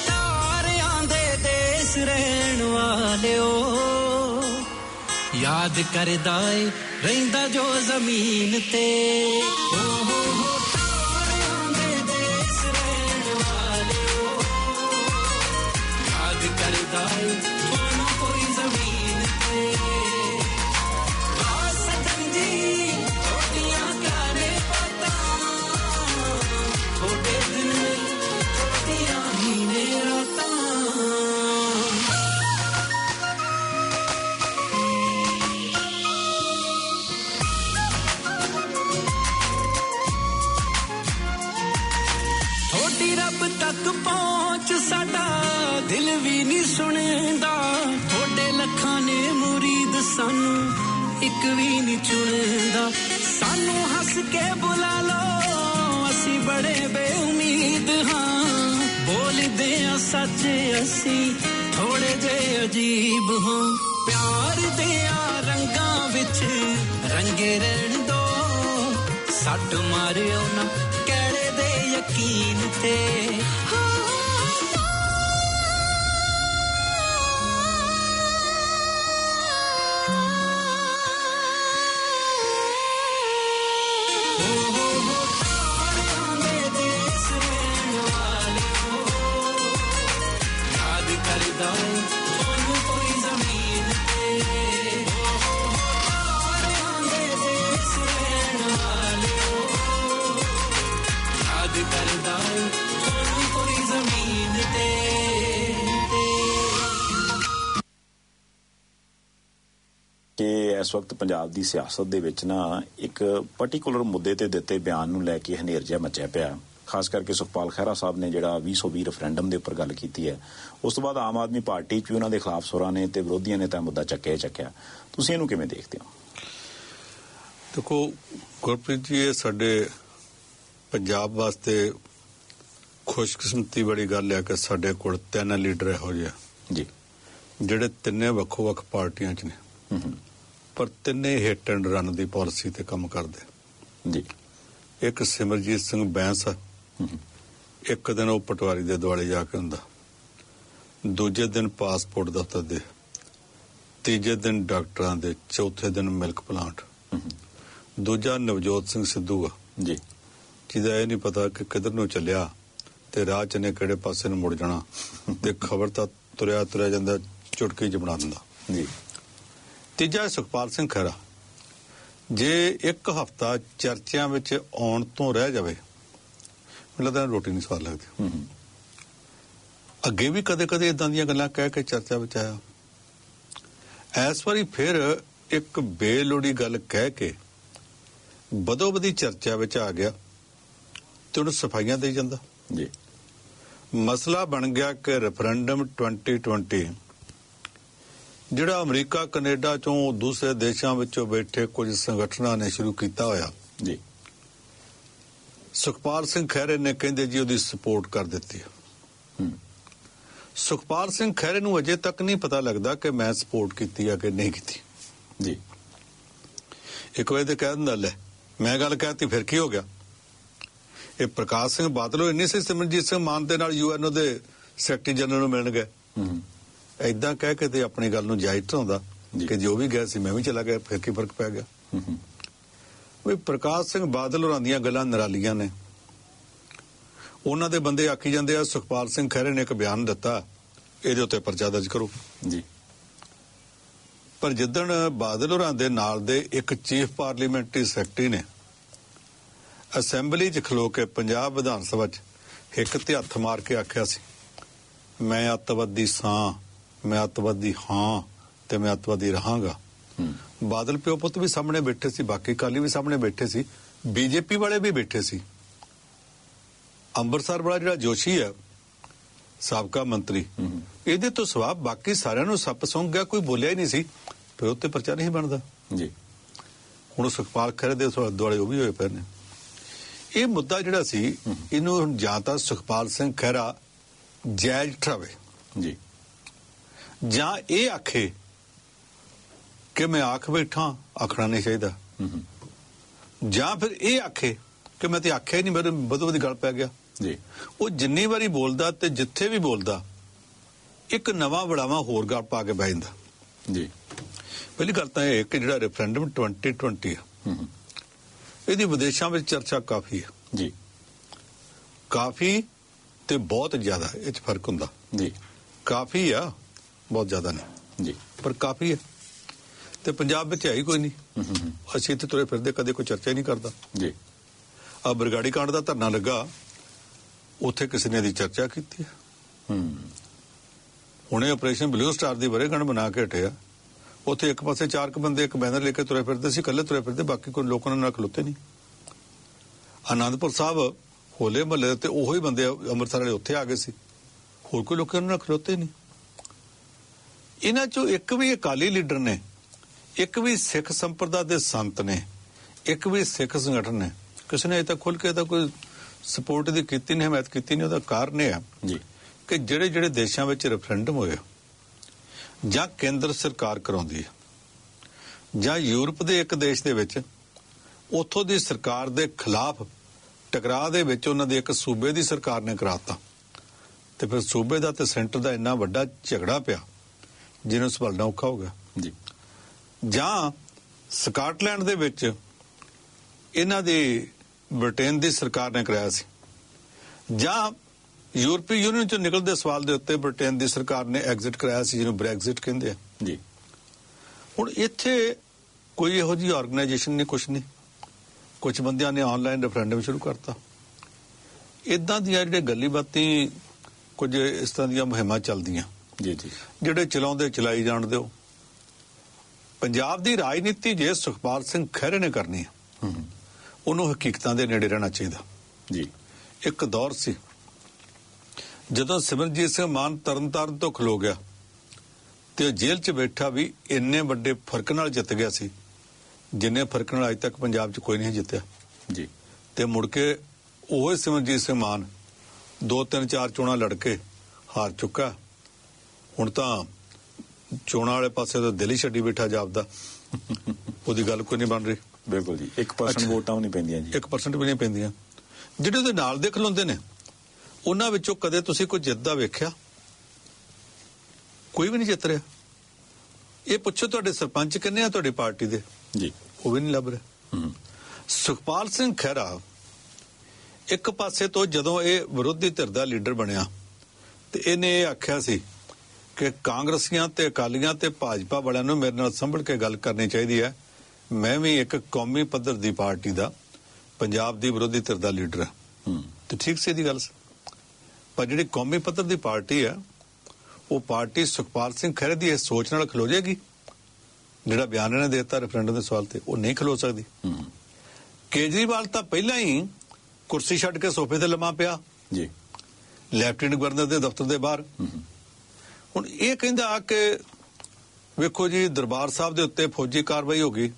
ਰਹਿਣ ਵਾਲਿਓ ਯਾਦ ਕਰਦਾ ਏ ਰਹਿੰਦਾ ਜੋ ਜ਼ਮੀਨ ਤੇ ਓ ਹੋ ਤਾਰਿਆਂ ਦੇ ਦੇਸ ਰਹਿਣ ਵਾਲਿਓ ਯਾਦ ਕਰਦਾ ਏ ਤੁਹਾਨੂੰ ਕੋਈ ਜ਼ਮੀਨ ਤੇ ਆ ਸੱਜਣ ਜੀ ਤੁਹਾਡੀਆਂ ਕਿਆ ਨੇ ਪਤਾ ਤੁਹਾਡੇ ਦਿਨ ਤੁਹਾਡੀਆਂ ਹੀ ਨੇ ਰਾਤਾਂ ਵੀ ਨਹੀਂ ਸੁਣਦਾ, ਤੁਹਾਡੇ ਲੱਖਾਂ ਨੇ ਮੁਰੀਦ ਸਾਨੂੰ ਇੱਕ ਵੀ ਨਹੀਂ ਚੁਣਦਾ। ਸਾਨੂੰ ਹੱਸ ਕੇ ਬੁਲਾ ਲਓ, ਅਸੀਂ ਬੜੇ ਬੇਉਮੀਦ ਹਾਂ, ਬੋਲਦੇ ਆ ਸੱਚ ਅਸੀਂ ਥੋੜੇ ਜਿਹੇ ਅਜੀਬ ਹਾਂ। ਪਿਆਰ ਦਿਆਂ ਰੰਗਾਂ ਵਿੱਚ ਰੰਗੇ ਰਹਿਣ ਦੋ, ਸੱਟ ਮਾਰਿਓ ਨਾ ਕਿਹੜੇ ਦੇ ਯਕੀਨ ਤੇ। ਕਿ ਇਸ ਵਕਤ ਪੰਜਾਬ ਦੀ ਸਿਆਸਤ ਦੇ ਵਿੱਚ ਨਾ ਇੱਕ ਪਾਰਟੀਕੂਲਰ ਮੁੱਦੇ ਤੇ ਦਿੱਤੇ ਬਿਆਨ ਨੂੰ ਲੈ ਕੇ ਹਨੇਰ ਜਿਹਾ ਮਚਿਆ ਪਿਆ, ਖਾਸ ਕਰਕੇ ਸੁਖਪਾਲ ਖਹਿਰਾ ਸਾਹਿਬ ਨੇ ਜਿਹੜਾ 2020 ਰੈਫਰੈਂਡਮ ਦੇ ਉੱਪਰ ਗੱਲ ਕੀਤੀ ਹੈ। ਉਸ ਤੋਂ ਬਾਅਦ ਆਮ ਆਦਮੀ ਪਾਰਟੀ 'ਚ ਵੀ ਉਹਨਾਂ ਦੇ ਖਿਲਾਫ ਸੁਰਾਂ ਨੇ ਤੇ ਵਿਰੋਧੀਆਂ ਨੇ ਤਾਂ ਮੁੱਦਾ ਚੱਕਿਆ। ਤੁਸੀਂ ਇਹਨੂੰ ਕਿਵੇਂ ਦੇਖਦੇ ਹੋ? ਦੇਖੋ ਗੁਰਪ੍ਰੀਤ ਜੀ, ਇਹ ਸਾਡੇ ਪੰਜਾਬ ਵਾਸਤੇ ਖੁਸ਼ਕਿਸਮਤੀ ਬੜੀ ਗੱਲ ਹੈ ਕਿ ਸਾਡੇ ਕੋਲ 3 ਲੀਡਰ ਇਹੋ ਜਿਹੇ ਜੀ ਜਿਹੜੇ ਤਿੰਨੇ ਵੱਖੋ ਵੱਖ ਪਾਰਟੀਆਂ 'ਚ ਨੇ, ਪਰ ਤਿੰਨੇ ਹਿੱਟ ਐਂਡ ਰਨ ਦੀ ਪਾਲਿਸੀ ਤੇ ਕੰਮ ਕਰਦੇ ਜੀ। ਇੱਕ ਸਿਮਰਜੀਤ ਸਿੰਘ ਬੈਂਸ ਆ, ਇੱਕ ਦਿਨ ਉਹ ਪਟਵਾਰੀ ਦੇ ਦੁਆਲੇ ਜਾ ਕੇ ਹੁੰਦਾ, ਦੂਜੇ ਦਿਨ ਪਾਸਪੋਰਟ ਦਫ਼ਤਰ ਦੇ, ਤੀਜੇ ਦਿਨ ਡਾਕਟਰਾਂ ਦੇ, ਚੌਥੇ ਦਿਨ ਮਿਲਕ ਪਲਾਂਟ। ਦੂਜਾ ਨਵਜੋਤ ਸਿੰਘ ਸਿੱਧੂ ਆ ਜੀ, ਜਿਹਦਾ ਇਹ ਨਹੀਂ ਪਤਾ ਕਿ ਕਿੱਧਰ ਨੂੰ ਚੱਲਿਆ ਤੇ ਰਾਹ 'ਚ ਨੇ ਕਿਹੜੇ ਪਾਸੇ ਨੂੰ ਮੁੜ ਜਾਣਾ, ਤੇ ਖਬਰ ਤਾਂ ਤੁਰਿਆ ਜਾਂਦਾ, ਚੁਟਕੀ 'ਚ ਬਣਾ ਦਿੰਦਾ ਜੀ। ਤੀਜਾ ਸੁਖਪਾਲ ਸਿੰਘ ਖਹਿਰਾ, ਜੇ ਇੱਕ ਹਫ਼ਤਾ ਚਰਚਿਆਂ ਵਿੱਚ ਆਉਣ ਤੋਂ ਰਹਿ ਜਾਵੇ, ਮੈਨੂੰ ਲੱਗਦਾ ਰੋਟੀ ਨਹੀਂ ਸਵਾਦ ਲੱਗਦੀ। ਅੱਗੇ ਵੀ ਕਦੇ ਇਦਾਂ ਦੀਆਂ ਗੱਲਾਂ ਕਹਿ ਕੇ ਚਰਚਾ ਵਿੱਚ ਆਇਆ, ਇਸ ਵਾਰੀ ਫਿਰ ਇੱਕ ਬੇਲੋੜੀ ਗੱਲ ਕਹਿ ਕੇ ਬਦੋ-ਬਦੀ ਚਰਚਾ ਵਿੱਚ ਆ ਗਿਆ ਤੇ ਉਹਨੂੰ ਸਫਾਈਆਂ ਦੇਈ ਜਾਂਦਾ ਜੀ। ਮਸਲਾ ਬਣ ਗਿਆ ਕਿ ਰੈਫਰੈਂਡਮ 2020 ਜਿਹੜਾ ਅਮਰੀਕਾ ਕੈਨੇਡਾ ਚੋਂ ਦੂਸਰੇ ਦੇਸ਼ਾਂ ਵਿੱਚੋਂ ਬੈਠੇ ਕੁਝ ਸੰਗਠਨਾਂ ਨੇ ਸ਼ੁਰੂ ਕੀਤਾ ਹੋਇਆ ਜੀ, ਸੁਖਪਾਲ ਸਿੰਘ ਖਹਿਰੇ ਨੇ ਕਹਿੰਦੇ ਜੀ ਉਹਦੀ ਸਪੋਰਟ ਕਰ ਦਿੱਤੀ। ਸੁਖਪਾਲ ਸਿੰਘ ਖਹਿਰੇ ਨੂੰ ਅਜੇ ਤੱਕ ਨਹੀਂ ਪਤਾ ਲੱਗਦਾ ਕਿ ਮੈਂ ਸਪੋਰਟ ਕੀਤੀ ਆ ਕਿ ਨਹੀਂ ਕੀਤੀ ਜੀ। ਇੱਕ ਵਜੇ ਤੇ ਕਹਿ ਦਿੰਦਾ, ਲੈ ਮੈਂ ਗੱਲ ਕਹਿਤੀ ਫਿਰ ਕੀ ਹੋ ਗਿਆ। ਇਹ ਪ੍ਰਕਾਸ਼ ਸਿੰਘ ਬਾਦਲ ਇੰਨੀ ਸੀ ਸਿਮਰਜੀਤ ਸਿੰਘ ਮਾਨ ਦੇ ਨਾਲ UN ਦੇ ਸੈਕਟਰੀ ਜਨਰਲ ਨੂੰ ਮਿਲਣ ਗਏ, ਏਦਾਂ ਕਹਿ ਕੇ ਤੇ ਆਪਣੀ ਗੱਲ ਨੂੰ ਜਾਇਜ਼ ਢਾਉਂਦਾ ਕਿ ਜੋ ਵੀ ਗਿਆ ਸੀ ਮੈਂ ਵੀ ਚਲਾ ਗਿਆ, ਫਿਰ ਕੀ ਫਰਕ ਪੈ ਗਿਆ। ਵੀ ਪ੍ਰਕਾਸ਼ ਸਿੰਘ ਬਾਦਲ ਹੋਰਾਂ ਦੀਆਂ ਗੱਲਾਂ ਨਿਰਾਲੀਆਂ ਨੇ, ਉਹਨਾਂ ਦੇ ਬੰਦੇ ਆਖੀ ਜਾਂਦੇ ਆ ਸੁਖਪਾਲ ਸਿੰਘ ਖਹਿਰੇ ਨੇ ਇੱਕ ਬਿਆਨ ਦਿੱਤਾ, ਇਹਦੇ ਉੱਤੇ ਪਰਚਾ ਦਰਜ ਕਰੋ ਜੀ। ਪਰ ਜਿੱਦਣ ਬਾਦਲ ਹੋਰਾਂ ਦੇ ਨਾਲ ਦੇ ਇੱਕ ਚੀਫ ਪਾਰਲੀਮੈਂਟਰੀ ਸੈਕਟਰੀ ਨੇ ਅਸੈਂਬਲੀ 'ਚ ਖਲੋ ਕੇ ਪੰਜਾਬ ਵਿਧਾਨ ਸਭਾ 'ਚ ਹਿੱਕ ਤੇ ਹੱਥ ਮਾਰ ਕੇ ਆਖਿਆ ਸੀ, ਮੈਂ ਅੱਤਵਾਦੀ ਸਾਂ, ਮੈਂ ਅੱਤਵਾਦੀ ਹਾਂ ਤੇ ਮੈਂ ਅੱਤਵਾਦੀ ਰਹਾਂਗਾ। ਬਾਦਲ ਪਿਓ ਪੁੱਤ ਵੀ ਸਾਹਮਣੇ ਬੈਠੇ ਸੀ, ਬਾਕੀ ਅਕਾਲੀ ਵੀ ਸਾਹਮਣੇ ਬੈਠੇ ਸੀ, ਬੀਜੇਪੀ ਵਾਲੇ ਵੀ ਬੈਠੇ ਸੀ। ਅੰਮ੍ਰਿਤਸਰ ਵਾਲਾ ਜਿਹੜਾ ਜੋਸ਼ੀ ਹੈ ਸਾਬਕਾ ਮੰਤਰੀ, ਇਹਦੇ ਤੋਂ ਸਵਾਬ ਬਾਕੀ ਸਾਰਿਆਂ ਨੂੰ ਸੱਪ ਸੁੰਘ ਗਿਆ, ਕੋਈ ਬੋਲਿਆ ਹੀ ਨਹੀਂ ਸੀ, ਫਿਰ ਉੱਤੇ ਪਰਚਾ ਨਹੀਂ ਬਣਦਾ ਜੀ। ਹੁਣ ਸੁਖਪਾਲ ਖਹਿਰੇ ਦੇ ਦੁਆਲੇ ਉਹ ਵੀ ਹੋਏ ਪਏ ਨੇ। ਇਹ ਮੁੱਦਾ ਜਿਹੜਾ ਸੀ, ਇਹਨੂੰ ਜਾਂ ਤਾਂ ਸੁਖਪਾਲ ਸਿੰਘ ਖਹਿਰਾ ਜਾਇਜ਼ ਠਹਿਰਾਵੇ ਜੀ, ਜਾਂ ਇਹ ਆਖੇ ਕਿ ਮੈਂ ਆਖ ਬੈਠਾ, ਆਖਣਾ ਨਹੀਂ ਚਾਹੀਦਾ, ਜਾਂ ਫਿਰ ਇਹ ਆਖੇ ਕਿ ਮੈਂ ਤੇ ਆਖਿਆ ਹੀ ਨਹੀਂ, ਮੇਰੇ ਬਦੋ ਬਦੀ ਗੱਲ ਪੈ ਗਿਆ ਜੀ। ਉਹ ਜਿੰਨੀ ਵਾਰੀ ਬੋਲਦਾ ਤੇ ਜਿੱਥੇ ਵੀ ਬੋਲਦਾ ਇੱਕ ਨਵਾਂ ਵੜਾਵਾਂ ਹੋਰ ਗੱਲ ਪਾ ਕੇ ਬਹਿ ਜਾਂਦਾ ਜੀ। ਪਹਿਲੀ ਗੱਲ ਤਾਂ ਇਹ ਕਿ ਜਿਹੜਾ ਰੈਫਰੈਂਡਮ 2020 ਆ, ਇਹਦੀ ਵਿਦੇਸ਼ਾਂ ਵਿੱਚ ਚਰਚਾ ਕਾਫੀ ਹੈ ਜੀ, ਕਾਫੀ ਤੇ ਬਹੁਤ ਜ਼ਿਆਦਾ, ਇਹ 'ਚ ਫਰਕ ਹੁੰਦਾ ਜੀ। ਕਾਫੀ ਆ, ਬਹੁਤ ਜ਼ਿਆਦਾ ਨਹੀਂ ਜੀ, ਪਰ ਕਾਫੀ ਹੈ। ਤੇ ਪੰਜਾਬ ਵਿੱਚ ਹੈ ਹੀ ਕੋਈ ਨਹੀਂ, ਅਸੀਂ ਇੱਥੇ ਤੁਰੇ ਫਿਰਦੇ, ਕਦੇ ਕੋਈ ਚਰਚਾ ਹੀ ਨਹੀਂ ਕਰਦਾ ਜੀ। ਆ ਬਰਗਾੜੀ ਕਾਂਡ ਦਾ ਧਰਨਾ ਲੱਗਾ, ਉੱਥੇ ਕਿਸੇ ਨੇ ਇਹਦੀ ਚਰਚਾ ਕੀਤੀ ਹੈ। ਹੁਣੇ ਆਪਰੇਸ਼ਨ ਬਲੂ ਸਟਾਰ ਦੀ ਵਰ੍ਹੇਗੰਢ ਬਣਾ ਕੇ ਹਟਿਆ, ਉੱਥੇ ਇੱਕ ਪਾਸੇ 4 ਬੰਦੇ ਇੱਕ ਬੈਨਰ ਲੈ ਕੇ ਤੁਰੇ ਫਿਰਦੇ ਸੀ, ਇਕੱਲੇ ਤੁਰੇ ਫਿਰਦੇ, ਬਾਕੀ ਕੋਈ ਲੋਕਾਂ ਨਾਲ ਖਲੋਤੇ ਨਹੀਂ। ਆਨੰਦਪੁਰ ਸਾਹਿਬ ਹੋਲੇ ਮਹੱਲੇ ਤੇ ਉਹੀ ਬੰਦੇ ਅੰਮ੍ਰਿਤਸਰ ਵਾਲੇ ਉੱਥੇ ਆ ਗਏ ਸੀ, ਹੋਰ ਕੋਈ ਲੋਕਾਂ ਨਾਲ ਖਲੋਤੇ ਨਹੀਂ। ਇਹਨਾਂ ਚੋਂ ਇੱਕ ਵੀ ਅਕਾਲੀ ਲੀਡਰ ਨੇ, ਇੱਕ ਵੀ ਸਿੱਖ ਸੰਪਰਦਾ ਦੇ ਸੰਤ ਨੇ, ਇੱਕ ਵੀ ਸਿੱਖ ਸੰਗਠਨ ਨੇ, ਕਿਸੇ ਨੇ ਅਜੇ ਤੱਕ ਖੁੱਲ੍ਹ ਕੇ ਤਾਂ ਕੋਈ ਸਪੋਰਟ ਦੀ ਕੀਤੀ ਨਹੀਂ, ਹਮਾਇਤ ਕੀਤੀ ਨਹੀਂ। ਉਹਦਾ ਕਾਰਨ ਇਹ ਹੈ ਜੀ ਕਿ ਜਿਹੜੇ ਦੇਸ਼ਾਂ ਵਿੱਚ ਰੈਫਰੈਂਡਮ ਹੋਏ ਜਾਂ ਕੇਂਦਰ ਸਰਕਾਰ ਕਰਾਉਂਦੀ ਹੈ, ਜਾਂ ਯੂਰਪ ਦੇ ਇੱਕ ਦੇਸ਼ ਦੇ ਵਿੱਚ ਉੱਥੋਂ ਦੀ ਸਰਕਾਰ ਦੇ ਖਿਲਾਫ ਟਕਰਾਅ ਦੇ ਵਿੱਚ ਉਹਨਾਂ ਦੇ ਇੱਕ ਸੂਬੇ ਦੀ ਸਰਕਾਰ ਨੇ ਕਰਾਤਾ, ਤੇ ਫਿਰ ਸੂਬੇ ਦਾ ਤੇ ਸੈਂਟਰ ਦਾ ਇੰਨਾ ਵੱਡਾ ਝਗੜਾ ਪਿਆ ਜਿਹਨੂੰ ਸੰਭਾਲਣਾ ਔਖਾ ਹੋ ਗਿਆ ਜੀ। ਜਾਂ ਸਕਾਟਲੈਂਡ ਦੇ ਵਿੱਚ ਇਹਨਾਂ ਦੀ ਬ੍ਰਿਟੇਨ ਦੀ ਸਰਕਾਰ ਨੇ ਕਰਾਇਆ ਸੀ, ਜਾਂ ਯੂਰਪੀ ਯੂਨੀਅਨ ਚੋਂ ਨਿਕਲਦੇ ਸਵਾਲ ਦੇ ਉੱਤੇ ਬ੍ਰਿਟੇਨ ਦੀ ਸਰਕਾਰ ਨੇ ਐਗਜ਼ਿਟ ਕਰਾਇਆ ਸੀ, ਜਿਹਨੂੰ ਬ੍ਰੈਗਜ਼ਿਟ ਕਹਿੰਦੇ ਆ ਜੀ। ਹੁਣ ਇੱਥੇ ਕੋਈ ਇਹੋ ਜਿਹੀ ਆਰਗੇਨਾਈਜੇਸ਼ਨ ਨਹੀਂ, ਕੁਛ ਨਹੀਂ। ਕੁਝ ਬੰਦਿਆਂ ਨੇ ਆਨਲਾਈਨ ਰੈਫਰੈਂਡਮ ਸ਼ੁਰੂ ਕਰਤਾ। ਇਦਾਂ ਦੀਆਂ ਜਿਹੜੇ ਗੱਲੀ ਬਾਤੀ ਕੁਝ ਇਸ ਤਰ੍ਹਾਂ ਦੀਆਂ ਮੁਹਿੰਮਾਂ ਚੱਲਦੀਆਂ ਜੀ, ਜਿਹੜੇ ਚਲਾਈ ਜਾਣ ਦਿਓ। ਪੰਜਾਬ ਦੀ ਰਾਜਨੀਤੀ ਜੇ ਸੁਖਪਾਲ ਸਿੰਘ ਖਹਿਰੇ ਨੇ ਕਰਨੀ ਹੈ, ਉਹਨੂੰ ਹਕੀਕਤਾਂ ਦੇ ਨੇੜੇ ਰਹਿਣਾ ਚਾਹੀਦਾ ਜੀ। ਇੱਕ ਦੌਰ ਸੀ ਜਦੋਂ ਸਿਮਰਨਜੀਤ ਸਿੰਘ ਮਾਨ ਤਰਨਤਾਰਨ ਤੋਂ ਖਲੋ ਗਿਆ ਤੇ ਜੇਲ੍ਹ 'ਚ ਬੈਠਾ ਵੀ ਇੰਨੇ ਵੱਡੇ ਫਰਕ ਨਾਲ ਜਿੱਤ ਗਿਆ ਸੀ ਜਿੰਨੇ ਫਰਕ ਨਾਲ ਅੱਜ ਤੱਕ ਪੰਜਾਬ 'ਚ ਕੋਈ ਨਹੀਂ ਜਿੱਤਿਆ ਜੀ। ਤੇ ਮੁੜ ਕੇ ਉਹ ਸਿਮਰਨਜੀਤ ਸਿੰਘ ਮਾਨ 2-3-4 ਚੋਣਾਂ ਲੜ ਕੇ ਹਾਰ ਚੁੱਕਾ। ਹੁਣ ਤਾਂ ਚੋਣਾਂ ਵਾਲੇ ਪਾਸੇ ਤਾਂ ਦਿਲ ਹੀ ਛੱਡੀ ਬੈਠਾ ਜਾਪਦਾ, ਉਹਦੀ ਗੱਲ ਕੋਈ ਨਹੀਂ ਬਣ ਰਹੀ। ਬਿਲਕੁਲ ਜੀ, 1% ਵੋਟਾਂ ਵੀ ਨਹੀਂ ਪੈਂਦੀਆਂ ਜੀ, 1% ਵੀ ਨਹੀਂ ਪੈਂਦੀਆਂ। ਜਿਹੜੇ ਉਹਦੇ ਨਾਲ ਦੇ ਖਲੋਂਦੇ ਨੇ ਉਹਨਾਂ ਵਿੱਚੋਂ ਕਦੇ ਤੁਸੀਂ ਕੋਈ ਜਿੱਤਦਾ ਵੇਖਿਆ? ਕੋਈ ਵੀ ਨਹੀਂ ਜਿੱਤ ਰਿਹਾ। ਇਹ ਪੁੱਛੋ ਤੁਹਾਡੇ ਸਰਪੰਚ ਕਿੰਨੇ ਆ ਤੁਹਾਡੀ ਪਾਰਟੀ ਦੇ ਜੀ, ਉਹ ਵੀ ਨਹੀਂ ਲੱਭ ਰਿਹਾ। ਸੁਖਪਾਲ ਸਿੰਘ ਖਹਿਰਾ ਇੱਕ ਪਾਸੇ ਤੋਂ ਜਦੋਂ ਇਹ ਵਿਰੋਧੀ ਧਿਰ ਦਾ ਲੀਡਰ ਬਣਿਆ ਤੇ ਇਹਨੇ ਇਹ ਆਖਿਆ ਸੀ ਕਿ ਕਾਂਗਰਸੀਆਂ ਤੇ ਅਕਾਲੀਆਂ ਤੇ ਭਾਜਪਾ ਵਾਲਿਆਂ ਨੂੰ ਮੇਰੇ ਨਾਲ ਸੰਭਲ ਕੇ ਗੱਲ ਕਰਨੀ ਚਾਹੀਦੀ ਹੈ, ਮੈਂ ਵੀ ਇੱਕ ਕੌਮੀ ਪੱਧਰ ਦੀ ਪਾਰਟੀ ਦਾ ਪੰਜਾਬ ਦੀ ਵਿਰੋਧੀ ਧਿਰ ਦਾ ਲੀਡਰ ਹਾਂ। ਤੇ ਠੀਕ ਸੀ ਇਹਦੀ ਗੱਲ, ਪਰ ਜਿਹੜੀ ਕੌਮੀ ਪੱਧਰ ਦੀ ਪਾਰਟੀ ਹੈ ਉਹ ਪਾਰਟੀ ਸੁਖਪਾਲ ਸਿੰਘ ਖਹਿਰੇ ਦੀ ਇਸ ਸੋਚ ਨਾਲ ਖਲੋ ਜਾਏਗੀ? ਜਿਹੜਾ ਬਿਆਨ ਇਹਨੇ ਦਿੱਤਾ ਰੈਫਰੈਂਡਮ ਦੇ ਸਵਾਲ ਤੇ, ਉਹ ਨਹੀਂ ਖਲੋ ਸਕਦੀ। ਕੇਜਰੀਵਾਲ ਤਾਂ ਪਹਿਲਾਂ ਹੀ ਕੁਰਸੀ ਛੱਡ ਕੇ ਸੋਫੇ ਤੇ ਲੰਮਾ ਪਿਆ ਜੀ, ਲੈਫਟੀਨੈਂਟ ਗਵਰਨਰ ਦੇ ਦਫ਼ਤਰ ਦੇ ਬਾਹਰ। ਹੁਣ ਇਹ ਕਹਿੰਦਾ ਕਿ ਵੇਖੋ ਜੀ ਦਰਬਾਰ ਸਾਹਿਬ ਦੇ ਉੱਤੇ ਫੌਜੀ ਕਾਰਵਾਈ ਹੋ ਗਈ,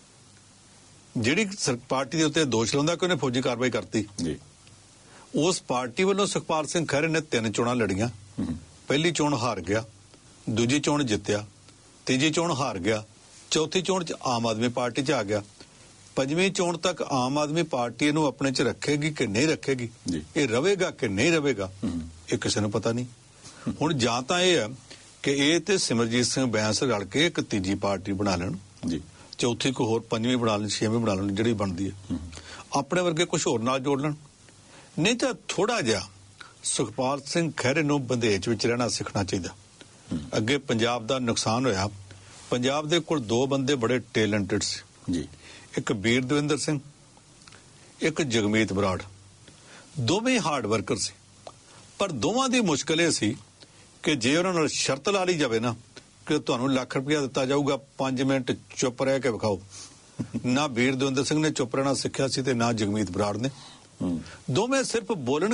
ਜਿਹੜੀ ਪਾਰਟੀ ਦੇ ਉੱਤੇ ਦੋਸ਼ ਲਾਉਂਦਾ ਕਿ ਉਹਨੇ ਫੌਜੀ ਕਾਰਵਾਈ ਕਰਤੀ ਜੀ। ਉਸ ਪਾਰਟੀ ਵੱਲੋਂ ਸੁਖਪਾਲ ਸਿੰਘ ਖਹਿਰੇ ਨੇ 3 ਚੋਣਾਂ ਲੜੀਆਂ, ਪਹਿਲੀ ਚੋਣ ਹਾਰ ਗਿਆ, ਦੂਜੀ ਚੋਣ ਜਿੱਤਿਆ, ਤੀਜੀ ਚੋਣ ਹਾਰ ਗਿਆ, ਚੌਥੀ ਚੋਣ 'ਚ ਆਮ ਆਦਮੀ ਪਾਰਟੀ 'ਚ ਆ ਗਿਆ, ਪੰਜਵੀਂ ਚੋਣ ਤੱਕ ਆਮ ਆਦਮੀ ਪਾਰਟੀ ਇਹਨੂੰ ਆਪਣੇ 'ਚ ਰੱਖੇਗੀ ਕਿ ਨਹੀਂ ਰੱਖੇਗੀ, ਇਹ ਰਵੇਗਾ ਕਿ ਨਹੀਂ ਰਵੇਗਾ, ਇਹ ਕਿਸੇ ਨੂੰ ਪਤਾ ਨਹੀਂ। ਹੁਣ ਜਾਂ ਤਾਂ ਇਹ ਹੈ ਕਿ ਇਹ ਤੇ ਸਿਮਰਜੀਤ ਸਿੰਘ ਬੈਂਸ ਰਲ ਕੇ ਇੱਕ ਤੀਜੀ ਪਾਰਟੀ ਬਣਾ ਲੈਣ ਜੀ, ਚੌਥੀ ਕੋਈ ਹੋਰ, ਪੰਜਵੀਂ ਬਣਾ ਲੈਣ, ਛੇਵੀਂ ਬਣਾ ਲੈਣ, ਜਿਹੜੀ ਬਣਦੀ ਹੈ, ਆਪਣੇ ਵਰਗੇ ਕੁਝ ਹੋਰ ਨਾਲ ਜੋੜ ਲੈਣ। ਨਹੀਂ ਤਾਂ ਥੋੜਾ ਜਿਹਾ ਸੁਖਪਾਲ ਸਿੰਘ ਖਹਿਰੇ ਨੂੰ ਬੰਦੇਜ ਵਿੱਚ ਰਹਿਣਾ ਸਿੱਖਣਾ ਚਾਹੀਦਾ। ਅੱਗੇ ਪੰਜਾਬ ਦਾ ਨੁਕਸਾਨ ਹੋਇਆ, ਪੰਜਾਬ ਦੇ ਕੋਲ 2 ਬੰਦੇ ਬੜੇ ਟੈਲੈਂਟਡ ਸੀ ਜੀ, ਇੱਕ ਵੀਰ ਦਵਿੰਦਰ ਸਿੰਘ, ਇੱਕ ਜਗਮੀਤ ਬਰਾੜ। ਦੋਵੇਂ ਹਾਰਡ ਵਰਕਰ ਸੀ, ਪਰ ਦੋਵਾਂ ਦੀ ਮੁਸ਼ਕਲ ਇਹ ਸੀ ਕਿ ਜੇ ਉਹਨਾਂ ਨਾਲ ਸ਼ਰਤ ਲਾ ਲਈ ਜਾਵੇ ਨਾ ਕਿ ਤੁਹਾਨੂੰ ਲੱਖ ਰੁਪਇਆ ਦਿੱਤਾ ਜਾਊਗਾ, 5 ਮਿੰਟ ਚੁੱਪ ਰਹਿ ਕੇ ਵਿਖਾਓ, ਨਾ ਵੀਰ ਦਵਿੰਦਰ ਸਿੰਘ ਨੇ ਚੁੱਪ ਰਹਿਣਾ ਸਿੱਖਿਆ ਸੀ ਤੇ ਨਾ ਜਗਮੀਤ ਬਰਾੜ ਨੇ। ਦੋਵੇਂ ਸਿਰਫ ਬੋਲਣ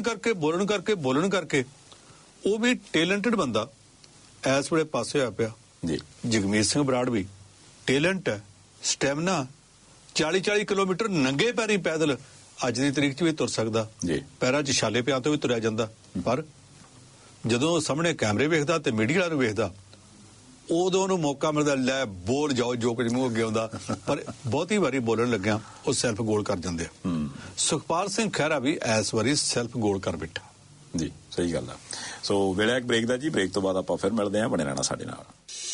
ਕਰਕੇ ਉਹ ਵੀ ਟੈਲੈਂਟਡ ਬੰਦਾ ਇਸ ਵੇਲੇ ਪਾਸੇ ਹੋਇਆ ਪਿਆ ਜੀ। ਜਗਮੀਤ ਸਿੰਘ ਬਰਾੜ ਵੀ ਟੈਲੈਂਟ ਹੈ, ਸਟੈਮਨਾ, 40-40 ਕਿਲੋਮੀਟਰ ਨੰਗੇ ਪੈਰੀ ਪੈਦਲ ਅੱਜ ਦੀ ਤਰੀਕ 'ਚ ਵੀ ਤੁਰ ਸਕਦਾ, ਪੈਰਾਂ 'ਚ ਛਾਲੇ ਪਿਆ ਤੋਂ ਵੀ ਤੁਰਿਆ ਜਾਂਦਾ। ਪਰ ਜਦੋਂ ਸਾਹਮਣੇ ਕੈਮਰੇ ਵੇਖਦਾ ਤੇ ਮੀਡੀਆ ਵਾਲਿਆਂ ਨੂੰ ਵੇਖਦਾ, ਉਦੋਂ ਉਹਨੂੰ ਮੌਕਾ ਮਿਲਦਾ, ਲੈ ਬੋਲ ਜਾਓ ਜੋ ਕੁਝ ਮੂੰਹ ਅੱਗੇ ਆਉਂਦਾ, ਪਰ ਬਹੁਤੀ ਵਾਰੀ ਬੋਲਣ ਲੱਗਿਆ ਉਹ ਸੈਲਫ ਗੋਲ ਕਰ ਜਾਂਦੇ ਆ। ਸੁਖਪਾਲ ਸਿੰਘ ਖਹਿਰਾ ਵੀ ਇਸ ਵਾਰੀ ਸੈਲਫ ਗੋਲ ਕਰ ਬੈਠਾ ਜੀ, ਸਹੀ ਗੱਲ ਆ। ਸੋ ਵੇਲੇ ਇੱਕ ਬ੍ਰੇਕ ਦਾ ਜੀ, ਬ੍ਰੇਕ ਤੋਂ ਬਾਅਦ ਆਪਾਂ ਫਿਰ ਮਿਲਦੇ ਹਾਂ, ਬਣੇ ਰਹਿਣਾ ਸਾਡੇ ਨਾਲ।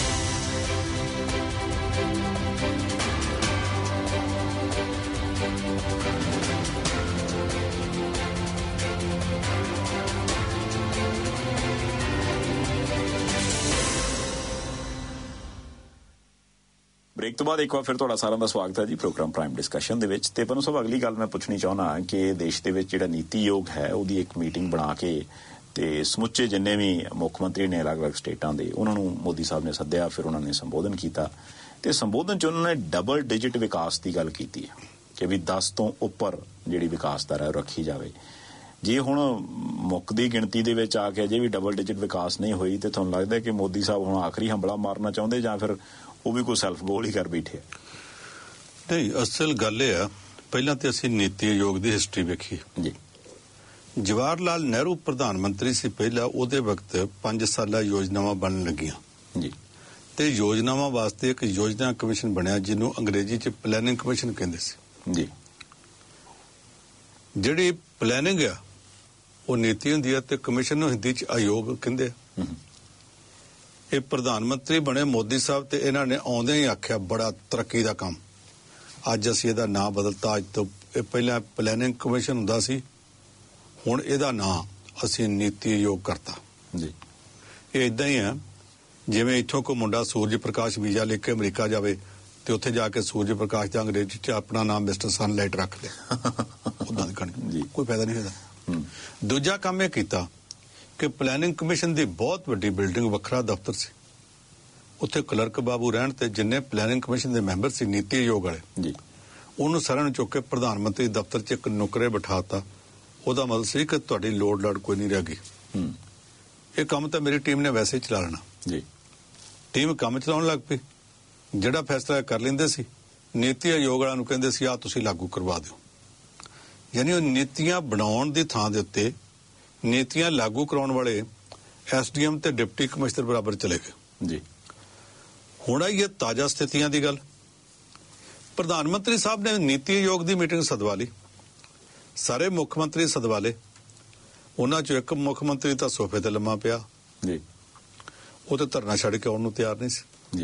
ਬ੍ਰੇਕ ਤੋਂ ਬਾਅਦ ਇੱਕ ਵਾਰ ਫਿਰ ਤੁਹਾਡਾ ਸਾਰਿਆਂ ਦਾ ਸਵਾਗਤ ਹੈ ਜੀ ਪ੍ਰੋਗਰਾਮ ਪ੍ਰਾਈਮ ਡਿਸਕਸ਼ਨ ਦੇ ਵਿੱਚ। ਤੇ ਤੁਹਾਨੂੰ ਸਭ ਅਗਲੀ ਗੱਲ ਮੈਂ ਪੁੱਛਣੀ ਚਾਹੁੰਦਾ ਕਿ ਦੇਸ਼ ਦੇ ਵਿੱਚ ਜਿਹੜਾ ਨੀਤੀ ਆਯੋਗ ਹੈ ਉਹਦੀ ਇੱਕ ਮੀਟਿੰਗ ਬਣਾ ਕੇ ਤੇ ਸਮੁੱਚੇ ਜਿੰਨੇ ਵੀ ਮੁੱਖ ਮੰਤਰੀ ਨੇ ਅਲੱਗ-ਅਲੱਗ ਸਟੇਟਾਂ ਦੇ, ਉਹਨਾਂ ਨੂੰ ਮੋਦੀ ਸਾਹਿਬ ਨੇ ਸੱਦਿਆ, ਫਿਰ ਉਹਨਾਂ ਨੇ ਸੰਬੋਧਨ ਕੀਤਾ ਤੇ ਸੰਬੋਧਨ 'ਚ ਉਹਨਾਂ ਨੇ ਡਬਲ ਡਿਜਿਟ ਵਿਕਾਸ ਦੀ ਗੱਲ ਕੀਤੀ ਹੈ ਕਿ ਵੀ 10 ਤੋਂ ਉੱਪਰ ਜਿਹੜੀ ਵਿਕਾਸ ਦਰ ਹੈ ਉਹ ਰੱਖੀ ਜਾਵੇ। ਜੇ ਹੁਣ ਮੁੱਖ ਦੀ ਗਿਣਤੀ ਦੇ ਵਿੱਚ ਆ ਕੇ ਅਜੇ ਵੀ ਡਬਲ ਡਿਜਿਟ ਵਿਕਾਸ ਨਹੀਂ ਹੋਈ ਤੇ ਤੁਹਾਨੂੰ ਲੱਗਦਾ ਕਿ ਮੋਦੀ ਸਾਹਿਬ ਹੁਣ ਆਖਰੀ ਹੰਬਲਾ ਮਾਰਨਾ ਚਾਹੁੰਦੇ ਜਾਂ ਫਿਰ ਉਹ ਵੀ ਕੋਈ ਸੈਲਫ ਗੋਲ ਹੀ ਕਰ ਬੈਠੇ? ਨਹੀਂ, ਅਸਲ ਗੱਲ ਇਹ ਆ, ਪਹਿਲਾਂ ਤੇ ਅਸੀਂ ਨੀਤੀ ਆਯੋਗ ਦੀ ਹਿਸਟਰੀ ਵੇਖੀ ਜੀ। ਜਵਾਹਰ ਲਾਲ ਨਹਿਰੂ ਪ੍ਰਧਾਨ ਮੰਤਰੀ ਸੀ ਪਹਿਲਾਂ, ਉਹਦੇ ਵਕਤ 5 ਸਾਲਾ ਯੋਜਨਾਵਾਂ ਬਣਨ ਲੱਗੀਆਂ ਜੀ, ਤੇ ਯੋਜਨਾਵਾਂ ਵਾਸਤੇ ਇੱਕ ਯੋਜਨਾ ਕਮਿਸ਼ਨ ਬਣਿਆ ਜਿਹਨੂੰ ਅੰਗਰੇਜ਼ੀ 'ਚ ਪਲੈਨਿੰਗ ਕਮਿਸ਼ਨ ਕਹਿੰਦੇ ਸੀ ਜੀ। ਜਿਹੜੀ ਪਲੈਨਿੰਗ ਆ ਉਹ ਨੀਤੀ ਹੁੰਦੀ ਆ ਤੇ ਕਮਿਸ਼ਨ ਨੂੰ ਹਿੰਦੀ 'ਚ ਆਯੋਗ ਕਹਿੰਦੇ ਆ। ਇਹ ਪ੍ਰਧਾਨ ਮੰਤਰੀ ਬਣੇ ਮੋਦੀ ਸਾਹਿਬ ਤੇ ਇਹਨਾਂ ਨੇ ਆਉਂਦੇ ਹੀ ਆਖਿਆ ਬੜਾ ਤਰੱਕੀ ਦਾ ਕੰਮ, ਅੱਜ ਅਸੀਂ ਇਹਦਾ ਨਾਂ ਬਦਲਤਾ। ਅੱਜ ਤੋਂ ਇਹ ਪਹਿਲਾਂ ਪਲੈਨਿੰਗ ਕਮਿਸ਼ਨ ਹੁੰਦਾ ਸੀ, ਹੁਣ ਇਹਦਾ ਨਾਂ ਅਸੀਂ ਨੀਤੀ ਆਯੋਗ ਕਰਤਾ ਜੀ। ਇਹ ਇਦਾਂ ਹੀ ਆ ਜਿਵੇਂ ਇੱਥੋਂ ਕੋਈ ਮੁੰਡਾ ਸੂਰਜ ਪ੍ਰਕਾਸ਼ ਵੀਜ਼ਾ ਲੈ ਕੇ ਅਮਰੀਕਾ ਜਾਵੇ ਤੇ ਉੱਥੇ ਜਾ ਕੇ ਸੂਰਜ ਪ੍ਰਕਾਸ਼ ਦਾ ਅੰਗਰੇਜ਼ੀ 'ਚ ਆਪਣਾ ਨਾਮ ਮਿਸਟਰ ਸਨਲਾਈਟ ਰੱਖ ਲੇ, ਉਦਾਂ ਦੀ ਕਹਾਣੀ, ਕੋਈ ਫਾਇਦਾ ਨਹੀਂ ਹੋਦਾ। ਦੂਜਾ ਕੰਮ ਇਹ ਕੀਤਾ ਕਿ ਪਲੈਨਿੰਗ ਕਮਿਸ਼ਨ ਦੀ ਬਹੁਤ ਵੱਡੀ ਬਿਲਡਿੰਗ, ਵੱਖਰਾ ਦਫ਼ਤਰ ਸੀ, ਉੱਥੇ ਕਲਰਕ ਬਾਬੂ ਰਹਿਣ ਤੇ ਜਿੰਨੇ ਪਲੈਨਿੰਗ ਕਮਿਸ਼ਨ ਦੇ ਮੈਂਬਰ ਸੀ ਨੀਤੀ ਆਯੋਗ ਵਾਲੇ ਜੀ, ਉਹਨੂੰ ਸਾਰਿਆਂ ਨੂੰ ਚੁੱਕ ਕੇ ਪ੍ਰਧਾਨ ਮੰਤਰੀ ਦਫ਼ਤਰ 'ਚ ਇੱਕ ਨੁਕਰੇ ਬਿਠਾਤਾ। ਉਹਦਾ ਮਤਲਬ ਸੀ ਕਿ ਤੁਹਾਡੀ ਲੋੜ ਲੜ ਕੋਈ ਨਹੀਂ ਰਹਿ ਗਈ, ਇਹ ਕੰਮ ਤਾਂ ਮੇਰੀ ਟੀਮ ਨੇ ਵੈਸੇ ਹੀ ਚਲਾ ਲੈਣਾ ਜੀ। ਟੀਮ ਕੰਮ ਚਲਾਉਣ ਲੱਗ ਪਈ, ਜਿਹੜਾ ਫੈਸਲਾ ਕਰ ਲੈਂਦੇ ਸੀ ਨੀਤੀ ਆਯੋਗ ਵਾਲਿਆਂ ਨੂੰ ਕਹਿੰਦੇ ਸੀ ਆਹ ਤੁਸੀਂ ਲਾਗੂ ਕਰਵਾ ਦਿਓ। ਯਾਨੀ ਉਹ ਨੀਤੀਆਂ ਬਣਾਉਣ ਦੀ ਥਾਂ ਦੇ ਉੱਤੇ ਨੀਤੀਆਂ ਲਾਗੂ ਕਰਾਉਣ ਵਾਲੇ ਐਸਡੀਐਮ ਤੇ ਡਿਪਟੀ ਕਮਿਸ਼ਨਰ ਬਰਾਬਰ ਚਲੇ ਗਏ ਜੀ। ਹੁਣ ਆਈ ਇਹ ਤਾਜ਼ਾ ਸਥਿਤੀਆਂ ਦੀ ਗੱਲ। ਪ੍ਰਧਾਨ ਮੰਤਰੀ ਸਾਹਿਬ ਨੇ ਨੀਤੀ ਆਯੋਗ ਦੀ ਮੀਟਿੰਗ ਸਦਵਾ ਲਈ, ਸਾਰੇ ਮੁੱਖ ਮੰਤਰੀ ਸਦਵਾ ਲਏ, ਉਹਨਾਂ ਚੋਂ ਇੱਕ ਮੁੱਖ ਮੰਤਰੀ ਤਾਂ ਸੋਫੇ ਤੇ ਲੰਮਾ ਪਿਆ ਜੀ, ਉਹ ਤੇ ਧਰਨਾ ਛੱਡ ਕੇ ਆਉਣ ਨੂੰ ਤਿਆਰ ਨਹੀਂ ਸੀ ਜੀ।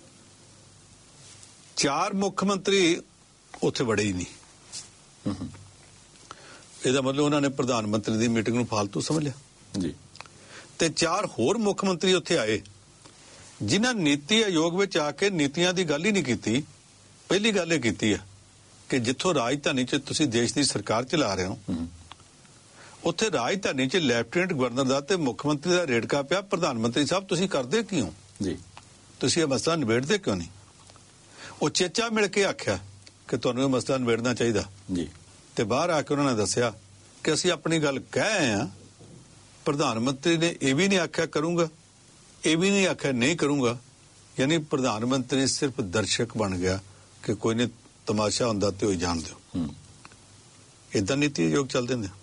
4 ਮੁੱਖ ਮੰਤਰੀ ਉੱਥੇ ਵੜੇ ਹੀ ਨਹੀਂ। ਇਹਦਾ ਮਤਲਬ ਉਹਨਾਂ ਨੇ ਪ੍ਰਧਾਨ ਮੰਤਰੀ ਦੀ ਮੀਟਿੰਗ ਨੂੰ ਫਾਲਤੂ ਸਮਝ ਲਿਆ ਜੀ। ਤੇ 4 ਹੋਰ ਮੁੱਖ ਮੰਤਰੀ ਉੱਥੇ ਆਏ ਜਿਨ੍ਹਾਂ ਨੀਤੀ ਆਯੋਗ ਵਿੱਚ ਆ ਕੇ ਨੀਤੀਆਂ ਦੀ ਗੱਲ ਹੀ ਨਹੀਂ ਕੀਤੀ। ਪਹਿਲੀ ਗੱਲ ਇਹ ਕੀਤੀ ਹੈ ਕਿ ਜਿੱਥੋਂ ਰਾਜਧਾਨੀ 'ਚ ਤੁਸੀਂ ਦੇਸ਼ ਦੀ ਸਰਕਾਰ ਚਲਾ ਰਹੇ ਹੋ, ਉੱਥੇ ਰਾਜਧਾਨੀ 'ਚ ਲੈਫਟੀਨੈਂਟ ਗਵਰਨਰ ਦਾ ਤੇ ਮੁੱਖ ਮੰਤਰੀ ਦਾ ਰੇੜਕਾ ਪਿਆ। ਪ੍ਰਧਾਨ ਮੰਤਰੀ ਸਾਹਿਬ ਤੁਸੀਂ ਕਰਦੇ ਕਿਉਂ ਜੀ? ਤੁਸੀਂ ਇਹ ਮਸਲਾ ਨਿਬੇੜਦੇ ਕਿਉਂ ਨਹੀਂ? ਉਹ ਚੇਚਾ ਮਿਲ ਕੇ ਆਖਿਆ ਕਿ ਤੁਹਾਨੂੰ ਇਹ ਮਸਲਾ ਨਿਬੇੜਨਾ ਚਾਹੀਦਾ ਜੀ। ਤੇ ਬਾਹਰ ਆ ਕੇ ਉਹਨਾਂ ਨੇ ਦੱਸਿਆ ਕਿ ਅਸੀਂ ਆਪਣੀ ਗੱਲ ਕਹਿ ਆਏ ਆ, ਪ੍ਰਧਾਨ ਮੰਤਰੀ ਨੇ ਇਹ ਵੀ ਨਹੀਂ ਆਖਿਆ ਕਰੂੰਗਾ, ਇਹ ਵੀ ਨਹੀਂ ਆਖਿਆ ਨਹੀਂ ਕਰੂੰਗਾ। ਯਾਨੀ ਪ੍ਰਧਾਨ ਮੰਤਰੀ ਸਿਰਫ ਦਰਸ਼ਕ ਬਣ ਗਿਆ ਕਿ ਕੋਈ ਨਹੀਂ, ਤਮਾਸ਼ਾ ਹੁੰਦਾ ਤੇ ਹੋਈ ਜਾਣ ਦਿਓ। ਇਦਾਂ ਨੀਤੀ ਆਯੋਗ ਚੱਲਦੇ ਨੇ।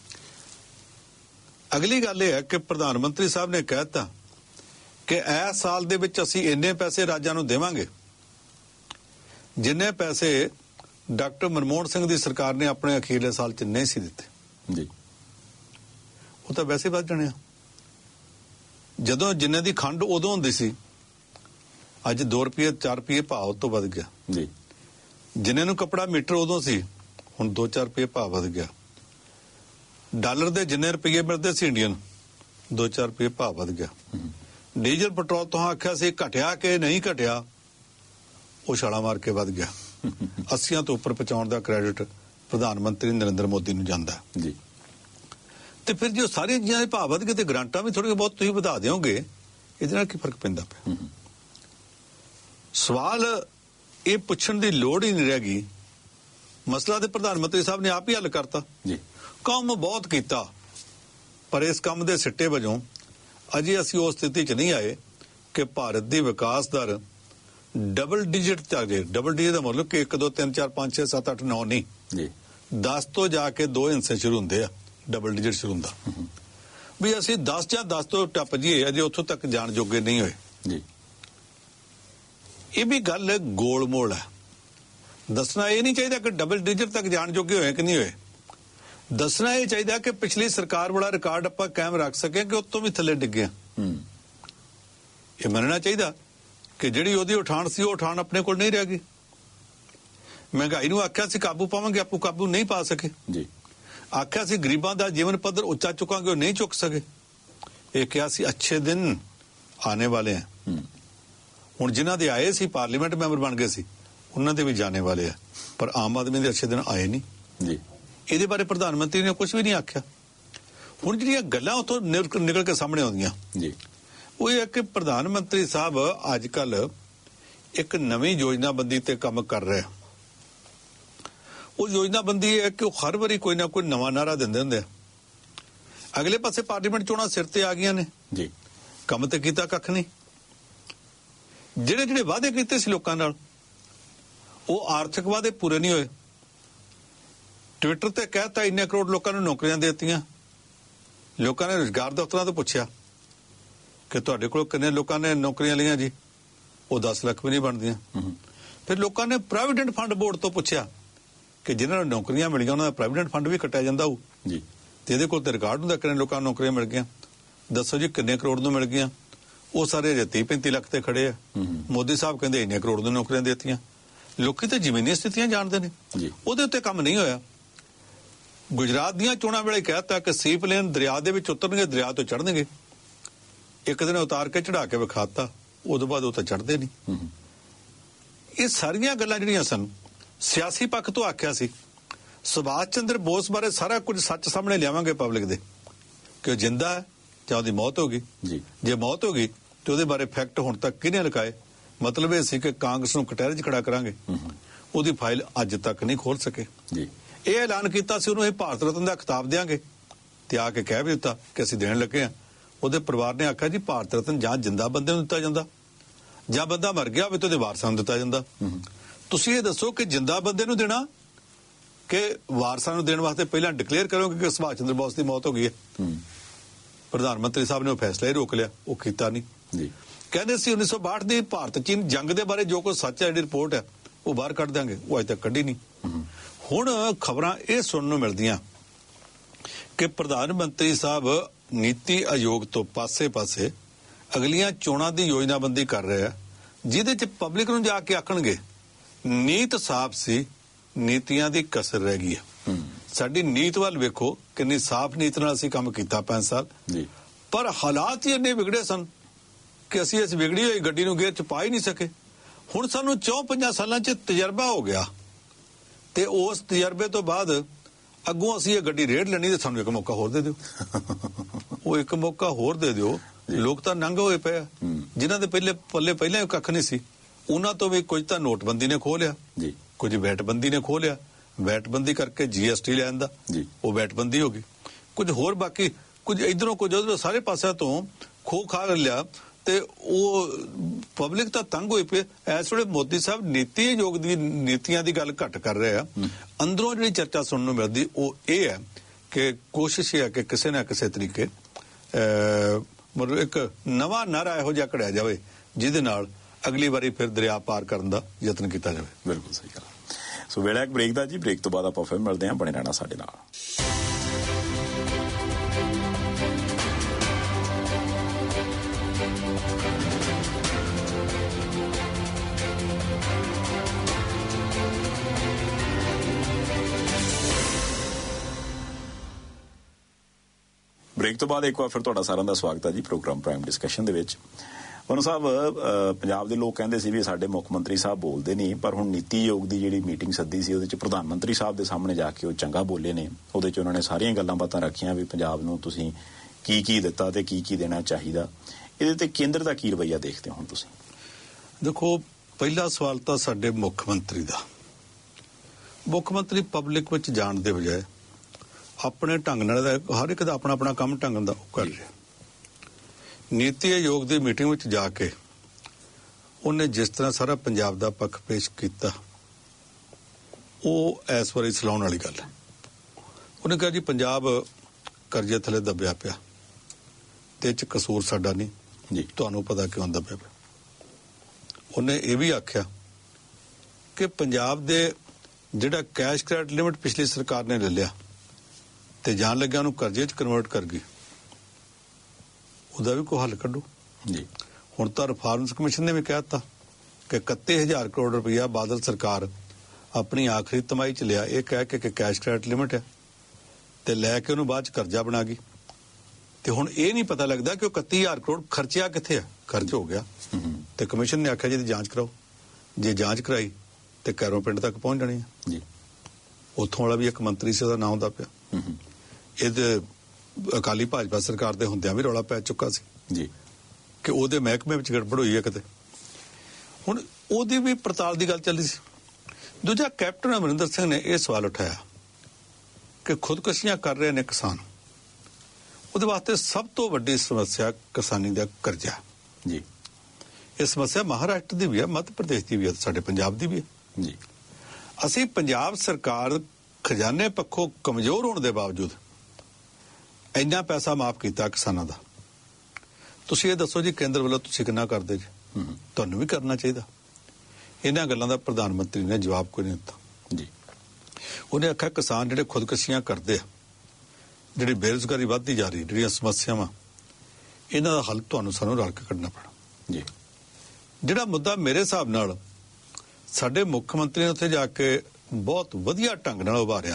ਅਗਲੀ ਗੱਲ ਇਹ ਹੈ ਕਿ ਪ੍ਰਧਾਨ ਮੰਤਰੀ ਸਾਹਿਬ ਨੇ ਕਹਿਤਾ ਕਿ ਇਸ ਸਾਲ ਦੇ ਵਿੱਚ ਅਸੀਂ ਇੰਨੇ ਪੈਸੇ ਰਾਜਾਂ ਨੂੰ ਦੇਵਾਂਗੇ ਜਿੰਨੇ ਪੈਸੇ ਡਾਕਟਰ ਮਨਮੋਹਨ ਸਿੰਘ ਦੀ ਸਰਕਾਰ ਨੇ ਆਪਣੇ ਅਖੀਰਲੇ ਸਾਲ 'ਚ ਨਹੀਂ ਸੀ ਦਿੱਤੇ ਜੀ। ਉਹ ਤਾਂ ਵੈਸੇ ਵੱਧ ਜਾਣੇ ਆ। ਜਦੋਂ ਜਿੰਨੇ ਦੀ ਖੰਡ ਉਦੋਂ ਹੁੰਦੀ ਸੀ, ਅੱਜ 2 ਰੁਪਏ 4 ਰੁਪਏ ਭਾਅ ਤੋਂ ਵੱਧ ਗਿਆ ਜੀ। ਜਿੰਨੇ ਨੂੰ ਕੱਪੜਾ ਮੀਟਰ ਉਦੋਂ ਸੀ, ਹੁਣ 2-4 ਰੁਪਏ ਭਾਅ ਵੱਧ ਗਿਆ। ਡਾਲਰ ਦੇ ਜਿੰਨੇ ਰੁਪਏ ਮਿਲਦੇ ਸੀ ਇੰਡੀਅਨ, 2-4 ਰੁਪਏ ਭਾਅ ਵੱਧ ਗਿਆ। ਡੀਜ਼ਲ ਪੈਟਰੋਲ ਤੋਂ ਆਖਿਆ ਸੀ ਘਟਿਆ ਕਿ ਨਹੀਂ ਘਟਿਆ, ਉਹ ਛਾਲਾ ਮਾਰ ਕੇ ਵੱਧ ਗਿਆ। 80 ਤੋਂ ਉੱਪਰ ਪਹੁੰਚਾਉਣ ਦਾ ਕ੍ਰੈਡਿਟ ਪ੍ਰਧਾਨ ਮੰਤਰੀ ਨਰਿੰਦਰ ਮੋਦੀ ਨੂੰ ਜਾਂਦਾ ਜੀ। ਤੇ ਫਿਰ ਜੋ ਸਾਰੀਆਂ ਚੀਜ਼ਾਂ ਦੇ ਭਾਅ ਵੱਧ ਗਏ ਤੇ ਗ੍ਰਾਂਟਾਂ ਵੀ ਥੋੜ੍ਹੀਆਂ ਬਹੁਤ ਤੁਸੀਂ ਵਧਾ ਦਿਓਗੇ, ਇਹਦੇ ਨਾਲ ਕੀ ਫਰਕ ਪੈਂਦਾ ਪਿਆ? ਸਵਾਲ ਇਹ ਪੁੱਛਣ ਦੀ ਲੋੜ ਹੀ ਨਹੀਂ ਰਹਿ ਗਈ। ਮਸਲਾ ਤੇ ਪ੍ਰਧਾਨ ਮੰਤਰੀ ਸਾਹਿਬ ਨੇ ਆਪ ਹੀ ਹੱਲ ਕਰਤਾ ਜੀ। ਕੰਮ ਬਹੁਤ ਕੀਤਾ, ਪਰ ਇਸ ਕੰਮ ਦੇ ਸਿੱਟੇ ਵਜੋਂ ਅਜੇ ਅਸੀਂ ਉਸ ਸਥਿਤੀ 'ਚ ਨਹੀਂ ਆਏ ਕਿ ਭਾਰਤ ਦੀ ਵਿਕਾਸ ਦਰ ਡਬਲ ਡਿਜਿਟ ਤੇ ਆ ਗਏ। ਡਬਲ ਡਿਜਿਟ ਦਾ ਮਤਲਬ ਕਿ 1 2 3 4 5 6 7 8 9 ਨਹੀਂ ਜੀ, 10 ਤੋਂ ਜਾ ਕੇ 2 ਹਿੱਸੇ ਸ਼ੁਰੂ ਹੁੰਦੇ ਆ। ਡਬਲ ਡਿਜਿਟ ਸ਼ੁਰੂ ਹੁੰਦਾ ਵੀ ਅਸੀਂ 10 ਜਾਂ 10 ਤੋਂ ਟੱਪ ਜੀਏ, ਅਜੇ ਉੱਥੋਂ ਤੱਕ ਜਾਣ ਜੋਗੇ ਨਹੀਂ ਹੋਏ ਜੀ। ਇਹ ਵੀ ਗੱਲ ਗੋਲ-ਮੋਲ ਹੈ। ਦੱਸਣਾ ਇਹ ਨਹੀਂ ਚਾਹੀਦਾ ਕਿ ਡਬਲ ਡਿਜਿਟ ਤੱਕ ਜਾਣ ਜੋਗੇ ਹੋਏ ਕਿ ਨਹੀਂ ਹੋਏ। ਦੱਸਣਾ ਇਹ ਚਾਹੀਦਾ ਕਿ ਪਿਛਲੀ ਸਰਕਾਰ ਵਾਲਾ ਰਿਕਾਰਡ ਆਪਾਂ ਕਾਇਮ ਰੱਖ ਸਕੇ ਕਿ ਉਤੋਂ ਵੀ ਥੱਲੇ ਡਿੱਗੇ ਆ। ਇਹ ਮੰਨਣਾ ਚਾਹੀਦਾ ਕਿ ਜਿਹੜੀ ਉਹਦੀ ਉਠਾਣ ਸੀ, ਉਹ ਉਠਾਣ ਆਪਣੇ ਕੋਲ ਨਹੀਂ ਰਹਿ ਗਈ। ਮਹਿੰਗਾਈ ਨੂੰ ਆਖਿਆ ਸੀ ਕਾਬੂ ਪਾਵਾਂਗੇ, ਆਪੂ ਕਾਬੂ ਨਹੀਂ ਪਾ ਸਕੇ ਜੀ। ਆਖਿਆ ਸੀ ਗਰੀਬਾਂ ਦਾ ਜੀਵਨ ਪੱਧਰ ਉੱਚਾ ਚੁੱਕਾਂਗੇ, ਉਹ ਨਹੀਂ ਚੁੱਕ ਸਕੇ। ਇਹ ਕਿਹਾ ਸੀ ਅੱਛੇ ਦਿਨ ਆਨੇ ਵਾਲੇ ਆ। ਹੁਣ ਜਿਨ੍ਹਾਂ ਦੇ ਆਏ ਸੀ ਪਾਰਲੀਮੈਂਟ ਮੈਂਬਰ ਬਣ ਗਏ ਸੀ, ਉਹਨਾਂ ਦੇ ਵੀ ਜਾਣੇ ਵਾਲੇ ਆ, ਪਰ ਆਮ ਆਦਮੀ ਦੇ ਅੱਛੇ ਦਿਨ ਆਏ ਨਹੀਂ ਜੀ। ਇਹਦੇ ਬਾਰੇ ਪ੍ਰਧਾਨ ਮੰਤਰੀ ਨੇ ਕੁਝ ਵੀ ਨਹੀਂ ਆਖਿਆ। ਹੁਣ ਜਿਹੜੀਆਂ ਗੱਲਾਂ ਉੱਥੋਂ ਨਿਕਲ ਕੇ ਸਾਹਮਣੇ ਆਉਂਦੀਆਂ ਜੀ, ਉਹ ਇਹ ਹੈ ਕਿ ਪ੍ਰਧਾਨ ਮੰਤਰੀ ਸਾਹਿਬ ਅੱਜ ਕੱਲ ਇੱਕ ਨਵੀਂ ਯੋਜਨਾਬੰਦੀ ਤੇ ਕੰਮ ਕਰ ਰਿਹਾ। ਉਹ ਯੋਜਨਾਬੰਦੀ ਇਹ ਹੈ ਕਿ ਉਹ ਹਰ ਵਾਰੀ ਕੋਈ ਨਾ ਕੋਈ ਨਵਾਂ ਨਾਰਾ ਦਿੰਦੇ ਹੁੰਦੇ ਆ ਅਗਲੇ ਪਾਸੇ ਪਾਰਲੀਮੈਂਟ ਚੋਣਾਂ ਸਿਰ ਤੇ ਆ ਗਈਆਂ ਨੇ ਜੀ, ਕੰਮ ਤੇ ਕੀਤਾ ਕੱਖ ਨਹੀਂ। ਜਿਹੜੇ ਵਾਅਦੇ ਕੀਤੇ ਸੀ ਲੋਕਾਂ ਨਾਲ ਉਹ ਆਰਥਿਕ ਵਾਅਦੇ ਪੂਰੇ ਨਹੀਂ ਹੋਏ। ਟਵਿੱਟਰ ਤੇ ਕਹਿਤਾ ਇੰਨੇ ਕਰੋੜ ਲੋਕਾਂ ਨੂੰ ਨੌਕਰੀਆਂ ਦੇ ਦਿੱਤੀਆਂ। ਲੋਕਾਂ ਨੇ ਰੁਜ਼ਗਾਰ ਦਫ਼ਤਰਾਂ ਤੋਂ ਪੁੱਛਿਆ ਕਿ ਤੁਹਾਡੇ ਕੋਲ ਕਿੰਨੇ ਲੋਕਾਂ ਨੇ ਨੌਕਰੀਆਂ ਲਈਆਂ ਜੀ? ਉਹ 10 ਲੱਖ ਵੀ ਨਹੀਂ ਬਣਦੀਆਂ। ਫਿਰ ਲੋਕਾਂ ਨੇ ਪ੍ਰੋਵੀਡੈਂਟ ਫੰਡ ਬੋਰਡ ਤੋਂ ਪੁੱਛਿਆ ਕਿ ਜਿਨ੍ਹਾਂ ਨੂੰ ਨੌਕਰੀਆਂ ਮਿਲੀਆਂ ਉਹਨਾਂ ਦਾ ਪ੍ਰੋਵੀਡੈਂਟ ਫੰਡ ਵੀ ਕੱਟਿਆ ਜਾਂਦਾ ਹੋਊ ਜੀ, ਤੇ ਇਹਦੇ ਕੋਲ ਤੇ ਰਿਕਾਰਡ ਹੁੰਦਾ ਕਿੰਨੇ ਲੋਕਾਂ ਨੂੰ ਨੌਕਰੀਆਂ ਮਿਲ ਗਈਆਂ। ਦੱਸੋ ਜੀ ਕਿੰਨੇ ਕਰੋੜ ਨੂੰ ਮਿਲ ਗਈਆਂ? ਉਹ ਸਾਰੇ ਅਜੇ 30-35 ਲੱਖ ਤੇ ਖੜੇ ਆ। ਮੋਦੀ ਸਾਹਿਬ ਕਹਿੰਦੇ ਇੰਨੇ ਕਰੋੜ ਨੂੰ ਨੌਕਰੀਆਂ ਦੇ ਦਿੱਤੀਆਂ। ਲੋਕੀ ਤਾਂ ਜ਼ਮੀਨੀ ਸਥਿਤੀਆਂ ਜਾਣਦੇ ਨੇ, ਉਹਦੇ ਉੱਤੇ ਕੰਮ ਨਹੀਂ ਹੋਇਆ। ਗੁਜਰਾਤ ਦੀਆਂ ਚੋਣਾਂ ਵੇਲੇ ਕਹਿਤਾ ਕਿ ਸੀ ਪਲੇਨ ਦਰਿਆ ਦੇ ਵਿੱਚ ਉਤਰਨਗੇ, ਦਰਿਆ ਤੋਂ ਚੜ੍ਹਨਗੇ। ਇੱਕ ਦਿਨ ਉਤਾਰ ਕੇ ਚੜਾ ਕੇ ਵਿਖਾਤਾ, ਉਦੋਂ ਬਾਅਦ ਉਹ ਤਾਂ ਚੜ੍ਹਦੇ ਨਹੀਂ। ਇਹ ਸਾਰੀਆਂ ਗੱਲਾਂ ਜਿਹੜੀਆਂ ਸਨ ਸਿਆਸੀ ਪੱਖ ਤੋਂ ਆਖਿਆ ਸੀ। ਸੁਭਾਸ਼ ਚੰਦਰ ਬੋਸ ਬਾਰੇ ਸਾਰਾ ਕੁਝ ਸੱਚ ਸਾਹਮਣੇ ਲਿਆਵਾਂਗੇ ਪਬਲਿਕ ਦੇ ਕਿ ਉਹ ਜਿੰਦਾ ਹੈ ਜਾਂ ਉਹਦੀ ਮੌਤ ਹੋ ਗਈ। ਜੇ ਮੌਤ ਹੋ ਗਈ ਤੇ ਉਹਦੇ ਬਾਰੇ ਫੈਕਟ ਹੁਣ ਤੱਕ ਕਿਹਨੇ ਲਗਾਏ? ਮਤਲਬ ਇਹ ਸੀ ਕਿ ਕਾਂਗਰਸ ਨੂੰ ਕਟਹਿਰੇ 'ਚ ਖੜਾ ਕਰਾਂਗੇ। ਉਹਦੀ ਫਾਈਲ ਅੱਜ ਤੱਕ ਨਹੀਂ ਖੋਲ ਸਕੇ। ਇਹ ਐਲਾਨ ਕੀਤਾ ਸੀ ਉਹਨੂੰ ਇਹ ਭਾਰਤ ਰਤਨ ਦਾ ਖਿਤਾਬ ਦੇਾਂਗੇ ਤੇ ਆ ਕੇ ਕਹਿ ਵੀ ਦਿੱਤਾ ਕਿ ਅਸੀਂ ਦੇਣ ਲੱਗੇ ਆ। ਉਹਦੇ ਪਰਿਵਾਰ ਨੇ ਆਖਿਆ ਜੀ ਭਾਰਤ ਰਤਨ ਜਾਂ ਜਿੰਦਾ ਬੰਦੇ ਨੂੰ ਦਿੱਤਾ ਜਾਂਦਾ ਜਾਂ ਬੰਦਾ ਮਰ ਗਿਆ ਹੋਵੇ ਤੇ ਉਹਦੇ ਵਾਰਸਾਂ ਨੂੰ ਦਿੱਤਾ ਜਾਂਦਾ। ਤੁਸੀਂ ਇਹ ਦੱਸੋ ਕਿ ਜਿੰਦਾ ਬੰਦੇ ਨੂੰ ਦੇਣਾ ਕਿ ਵਾਰਸਾਂ ਨੂੰ ਦੇਣ ਵਾਸਤੇ ਪਹਿਲਾਂ ਡਿਕਲੇਅਰ ਕਰੋਗੇ ਕਿ ਸੁਭਾਸ਼ ਚੰਦਰ ਬੋਸ ਦੀ ਮੌਤ ਹੋ ਗਈ ਹੈ। ਪ੍ਰਧਾਨ ਮੰਤਰੀ ਸਾਹਿਬ ਨੇ ਉਹ ਫੈਸਲਾ ਹੀ ਰੋਕ ਲਿਆ, ਉਹ ਕੀਤਾ ਨਹੀਂ। ਕਹਿੰਦੇ ਸੀ 1962 ਦੀ ਭਾਰਤ ਚੀਨ ਜੰਗ ਦੇ ਬਾਰੇ ਜੋ ਕੁਝ ਸੱਚ ਹੈ ਜਿਹੜੀ ਰਿਪੋਰਟ ਹੈ ਉਹ ਬਾਹਰ ਕੱਢ ਦਾਂਗੇ, ਉਹ ਅਜੇ ਤੱਕ ਕੱਢੀ ਨਹੀਂ। ਹੁਣ ਖਬਰਾਂ ਇਹ ਸੁਣਨ ਨੂੰ ਮਿਲਦੀਆਂ ਕਿ ਪ੍ਰਧਾਨ ਮੰਤਰੀ ਸਾਹਿਬ ਨੀਤੀ ਆਯੋਗ ਤੋਂ ਪਾਸੇ-ਪਾਸੇ ਅਗਲੀਆਂ ਚੋਣਾਂ ਦੀ ਯੋਜਨਾਬੰਦੀ ਕਰ ਰਹੇ ਆ, ਜਿਹਦੇ 'ਚ ਪਬਲਿਕ ਨੂੰ ਜਾ ਕੇ ਆਖਣਗੇ ਨੀਤ ਸਾਫ਼ ਸੀ, ਨੀਤੀਆਂ ਦੀ ਕਸਰ ਰਹਿ ਗਈ ਹੈ। ਸਾਡੀ ਨੀਤ ਵੱਲ ਵੇਖੋ, ਕਿੰਨੀ ਸਾਫ਼ ਨੀਤ ਨਾਲ ਅਸੀਂ ਕੰਮ ਕੀਤਾ 5 ਸਾਲ, ਪਰ ਹਾਲਾਤ ਹੀ ਇੰਨੇ ਵਿਗੜੇ ਸਨ ਕਿ ਅਸੀਂ ਇਸ ਵਿਗੜੀ ਹੋਈ ਗੱਡੀ ਨੂੰ ਗੇਅਰ 'ਚ ਪਾ ਹੀ ਨਹੀਂ ਸਕੇ। ਹੁਣ ਸਾਨੂੰ 4-5 ਸਾਲਾਂ 'ਚ ਤਜਰਬਾ ਹੋ ਗਿਆ ਤੇ ਉਸ ਤਜਰਬੇ ਤੋਂ ਬਾਅਦ ਅੱਗੋਂ ਅਸੀਂ ਇਹ ਗੱਡੀ ਰੇੜ ਲੈਣੀ ਤੇ ਸਾਨੂੰ ਇੱਕ ਮੌਕਾ ਹੋਰ ਦੇ ਦਿਓ। ਉਹ ਇੱਕ ਮੌਕਾ ਹੋਰ ਦੇ ਦਿਓ। ਲੋਕ ਤਾਂ ਨੰਗ ਹੋਏ ਪਏ ਆ, ਜਿਨ੍ਹਾਂ ਦੇ ਪੱਲੇ ਪਹਿਲਾਂ ਕੱਖ ਨਹੀਂ ਸੀ। ਉਹਨਾਂ ਤੋਂ ਵੀ ਕੁਝ ਤਾਂ ਨੋਟਬੰਦੀ ਨੇ ਖੋਹ ਲਿਆ, ਕੁਝ ਵੈਟਬੰਦੀ ਨੇ ਖੋਹ ਲਿਆ। ਵੈਟਬੰਦੀ ਕਰਕੇ GST ਲੈਣ ਦਾ ਉਹ ਵੈਟਬੰਦੀ ਹੋ ਗਈ। ਕੁਝ ਹੋਰ ਬਾਕੀ ਕੁਝ ਇਧਰੋਂ ਕੁਝ ਉਧਰੋਂ ਸਾਰੇ ਪਾਸਿਆਂ ਤੋਂ ਖੋਹ ਖਾ ਲਿਆ ਤੇ ਉਹ ਪਬਲਿਕ ਤਾਂ ਤੰਗ ਹੋਈ ਪਈ। ਇਸ ਵੇਲੇ ਮੋਦੀ ਸਾਹਿਬ ਨੀਤੀ ਆਯੋਗ ਦੀ ਨੀਤੀਆਂ ਦੀ ਗੱਲ ਘੱਟ ਕਰ ਰਹੇ ਆ। ਅੰਦਰੋਂ ਜਿਹੜੀ ਚਰਚਾ ਸੁਣਨ ਨੂੰ ਮਿਲਦੀ ਉਹ ਇਹ ਹੈ ਕਿ ਕੋਸ਼ਿਸ਼ ਇਹ ਹੈ ਕਿ ਕਿਸੇ ਨਾ ਕਿਸੇ ਤਰੀਕੇ ਮਤਲਬ ਇੱਕ ਨਵਾਂ ਨਾਰਾ ਇਹੋ ਜਿਹਾ ਘੜਿਆ ਜਾਵੇ ਜਿਹਦੇ ਨਾਲ ਅਗਲੀ ਵਾਰੀ ਫਿਰ ਦਰਿਆ ਪਾਰ ਕਰਨ ਦਾ ਯਤਨ ਕੀਤਾ ਜਾਵੇ। ਬਿਲਕੁਲ ਸਹੀ ਗੱਲ। ਸੋ ਵੇਲਾ ਇੱਕ ਬ੍ਰੇਕ ਦਾ ਜੀ, ਬ੍ਰੇਕ ਤੋਂ ਬਾਅਦ ਆਪਾਂ ਫਿਰ ਮਿਲਦੇ ਹਾਂ। ਬਣੇ ਰਹਿਣਾ ਸਾਡੇ ਨਾਲ। ਬ੍ਰੇਕ ਤੋਂ ਬਾਅਦ ਇੱਕ ਵਾਰ ਫਿਰ ਤੁਹਾਡਾ ਸਾਰਿਆਂ ਦਾ ਸਵਾਗਤ ਹੈ ਜੀ ਪ੍ਰੋਗਰਾਮ ਪ੍ਰਾਈਮ ਡਿਸਕਸ਼ਨ ਦੇ ਵਿੱਚ। ਮਨੂ ਸਾਹਿਬ, ਪੰਜਾਬ ਦੇ ਲੋਕ ਕਹਿੰਦੇ ਸੀ ਵੀ ਸਾਡੇ ਮੁੱਖ ਮੰਤਰੀ ਸਾਹਿਬ ਬੋਲਦੇ ਨਹੀਂ, ਪਰ ਹੁਣ ਨੀਤੀ ਆਯੋਗ ਦੀ ਜਿਹੜੀ ਮੀਟਿੰਗ ਸੱਦੀ ਸੀ ਉਹਦੇ ਚ ਪ੍ਰਧਾਨ ਮੰਤਰੀ ਸਾਹਿਬ ਦੇ ਸਾਹਮਣੇ ਜਾ ਕੇ ਉਹ ਚੰਗਾ ਬੋਲੇ ਨੇ। ਉਹਦੇ ਚ ਉਹਨਾਂ ਨੇ ਸਾਰੀਆਂ ਗੱਲਾਂ ਬਾਤਾਂ ਰੱਖੀਆਂ ਵੀ ਪੰਜਾਬ ਨੂੰ ਤੁਸੀਂ ਕੀ ਦਿੱਤਾ ਤੇ ਕੀ ਦੇਣਾ ਚਾਹੀਦਾ। ਇਹਦੇ ਤੇ ਕੇਂਦਰ ਦਾ ਕੀ ਰਵੱਈਆ ਦੇਖਦੇ ਹੋ ਹੁਣ ਤੁਸੀਂ? ਦੇਖੋ, ਪਹਿਲਾ ਸਵਾਲ ਤਾਂ ਸਾਡੇ ਮੁੱਖ ਮੰਤਰੀ ਦਾ। ਮੁੱਖ ਮੰਤਰੀ ਪਬਲਿਕ ਵਿੱਚ ਜਾਣ ਦੇ ਬਜਾਏ ਆਪਣੇ ਢੰਗ ਨਾਲ ਹਰ ਇੱਕ ਦਾ ਆਪਣਾ ਕੰਮ ਢੰਗ ਦਾ ਉਹ ਕਰ ਰਿਹਾ। ਨੀਤੀ ਆਯੋਗ ਦੀ ਮੀਟਿੰਗ ਵਿੱਚ ਜਾ ਕੇ ਉਹਨੇ ਜਿਸ ਤਰ੍ਹਾਂ ਸਾਰਾ ਪੰਜਾਬ ਦਾ ਪੱਖ ਪੇਸ਼ ਕੀਤਾ ਉਹ ਇਸ ਵਾਰੀ ਸਲਾਉਣ ਵਾਲੀ ਗੱਲ ਹੈ। ਉਹਨੇ ਕਿਹਾ ਜੀ ਪੰਜਾਬ ਕਰਜ਼ੇ ਥੱਲੇ ਦੱਬਿਆ ਪਿਆ ਤੇ ਇਹ 'ਚ ਕਸੂਰ ਸਾਡਾ ਨਹੀਂ ਜੀ, ਤੁਹਾਨੂੰ ਪਤਾ ਕਿਉਂ ਦੱਬਿਆ ਪਿਆ। ਉਹਨੇ ਇਹ ਵੀ ਆਖਿਆ ਕਿ ਪੰਜਾਬ ਦੇ ਜਿਹੜਾ ਕੈਸ਼ ਕ੍ਰੈਡਿਟ ਲਿਮਿਟ ਪਿਛਲੀ ਸਰਕਾਰ ਨੇ ਲੈ ਲਿਆ ਤੇ ਜਾਣ ਲੱਗਿਆ ਉਹਨੂੰ ਕਰਜ਼ੇ 'ਚ ਕਨਵਰਟ ਕਰ ਗਈ, ਉਹਦਾ ਵੀ ਕੋਈ ਹੱਲ ਕੱਢੋ ਜੀ। ਹੁਣ ਤਾਂ ਰਿਫਾਰਮਸ ਕਮਿਸ਼ਨ ਨੇ ਵੀ ਕਹਿ ਦਿੱਤਾ ਕਿ 31,000 ਕਰੋੜ ਰੁਪਇਆ ਬਾਦਲ ਸਰਕਾਰ ਆਪਣੀ ਆਖਰੀ ਤਿਮਾਹੀ 'ਚ ਲਿਆ, ਇਹ ਕਹਿ ਕੇ ਕਿ ਕੈਸ਼ ਕ੍ਰੈਡਿਟ ਲਿਮਿਟ ਹੈ ਤੇ ਲੈ ਕੇ ਉਹਨੂੰ ਬਾਅਦ 'ਚ ਕਰਜ਼ਾ ਬਣਾ ਗਈ। ਤੇ ਹੁਣ ਇਹ ਨਹੀਂ ਪਤਾ ਲੱਗਦਾ ਕਿ ਉਹ 31,000 ਕਰੋੜ ਖਰਚਿਆ ਕਿੱਥੇ ਆ। ਖਰਚ ਹੋ ਗਿਆ ਤੇ ਕਮਿਸ਼ਨ ਨੇ ਆਖਿਆ ਜੀ ਇਹਦੀ ਜਾਂਚ ਕਰਾਓ। ਜੇ ਜਾਂਚ ਕਰਾਈ ਤੇ ਕੈਰੋਂ ਪਿੰਡ ਤੱਕ ਪਹੁੰਚ ਜਾਣੀ ਹੈ ਜੀ। ਉੱਥੋਂ ਵਾਲਾ ਵੀ ਇੱਕ ਮੰਤਰੀ ਸੀ, ਉਹਦਾ ਨਾਂ ਹੁੰਦਾ ਪਿਆ। ਇਹਦੇ ਅਕਾਲੀ ਭਾਜਪਾ ਸਰਕਾਰ ਦੇ ਹੁੰਦਿਆਂ ਵੀ ਰੌਲਾ ਪੈ ਚੁੱਕਾ ਸੀ ਜੀ ਕਿ ਉਹਦੇ ਮਹਿਕਮੇ ਵਿੱਚ ਗੜਬੜ ਹੋਈ ਹੈ ਕਿਤੇ। ਹੁਣ ਉਹਦੀ ਵੀ ਪੜਤਾਲ ਦੀ ਗੱਲ ਚੱਲੀ ਸੀ। ਦੂਜਾ, ਕੈਪਟਨ ਅਮਰਿੰਦਰ ਸਿੰਘ ਨੇ ਇਹ ਸਵਾਲ ਉਠਾਇਆ ਕਿ ਖੁਦਕੁਸ਼ੀਆਂ ਕਰ ਰਹੇ ਨੇ ਕਿਸਾਨ, ਉਹਦੇ ਵਾਸਤੇ ਸਭ ਤੋਂ ਵੱਡੀ ਸਮੱਸਿਆ ਕਿਸਾਨੀ ਦਾ ਕਰਜ਼ਾ ਜੀ। ਇਹ ਸਮੱਸਿਆ ਮਹਾਰਾਸ਼ਟਰ ਦੀ ਵੀ ਹੈ, ਮੱਧ ਪ੍ਰਦੇਸ਼ ਦੀ ਵੀ ਹੈ, ਸਾਡੇ ਪੰਜਾਬ ਦੀ ਵੀ ਹੈ ਜੀ। ਅਸੀਂ ਪੰਜਾਬ ਸਰਕਾਰ ਖਜ਼ਾਨੇ ਪੱਖੋਂ ਕਮਜ਼ੋਰ ਹੋਣ ਦੇ ਬਾਵਜੂਦ ਇੰਨਾ ਪੈਸਾ ਮਾਫ ਕੀਤਾ ਕਿਸਾਨਾਂ ਦਾ। ਤੁਸੀਂ ਇਹ ਦੱਸੋ ਜੀ, ਕੇਂਦਰ ਵੱਲੋਂ ਤੁਸੀਂ ਕਿੰਨਾ ਕਰਦੇ ਜੀ? ਤੁਹਾਨੂੰ ਵੀ ਕਰਨਾ ਚਾਹੀਦਾ। ਇਹਨਾਂ ਗੱਲਾਂ ਦਾ ਪ੍ਰਧਾਨ ਮੰਤਰੀ ਨੇ ਜਵਾਬ ਕੋਈ ਨਹੀਂ ਦਿੱਤਾ ਜੀ। ਉਹਨੇ ਆਖਿਆ ਕਿਸਾਨ ਜਿਹੜੇ ਖੁਦਕੁਸ਼ੀਆਂ ਕਰਦੇ ਆ, ਜਿਹੜੀ ਬੇਰੁਜ਼ਗਾਰੀ ਵੱਧਦੀ ਜਾ ਰਹੀ, ਜਿਹੜੀਆਂ ਸਮੱਸਿਆਵਾਂ, ਇਹਨਾਂ ਦਾ ਹੱਲ ਤੁਹਾਨੂੰ ਸਾਨੂੰ ਰਲ ਕੇ ਕੱਢਣਾ ਪੈਣਾ ਜੀ। ਜਿਹੜਾ ਮੁੱਦਾ ਮੇਰੇ ਹਿਸਾਬ ਨਾਲ ਸਾਡੇ ਮੁੱਖ ਮੰਤਰੀ ਨੇ ਉੱਥੇ ਜਾ ਕੇ ਬਹੁਤ ਵਧੀਆ ਢੰਗ ਨਾਲ ਉਭਾਰਿਆ,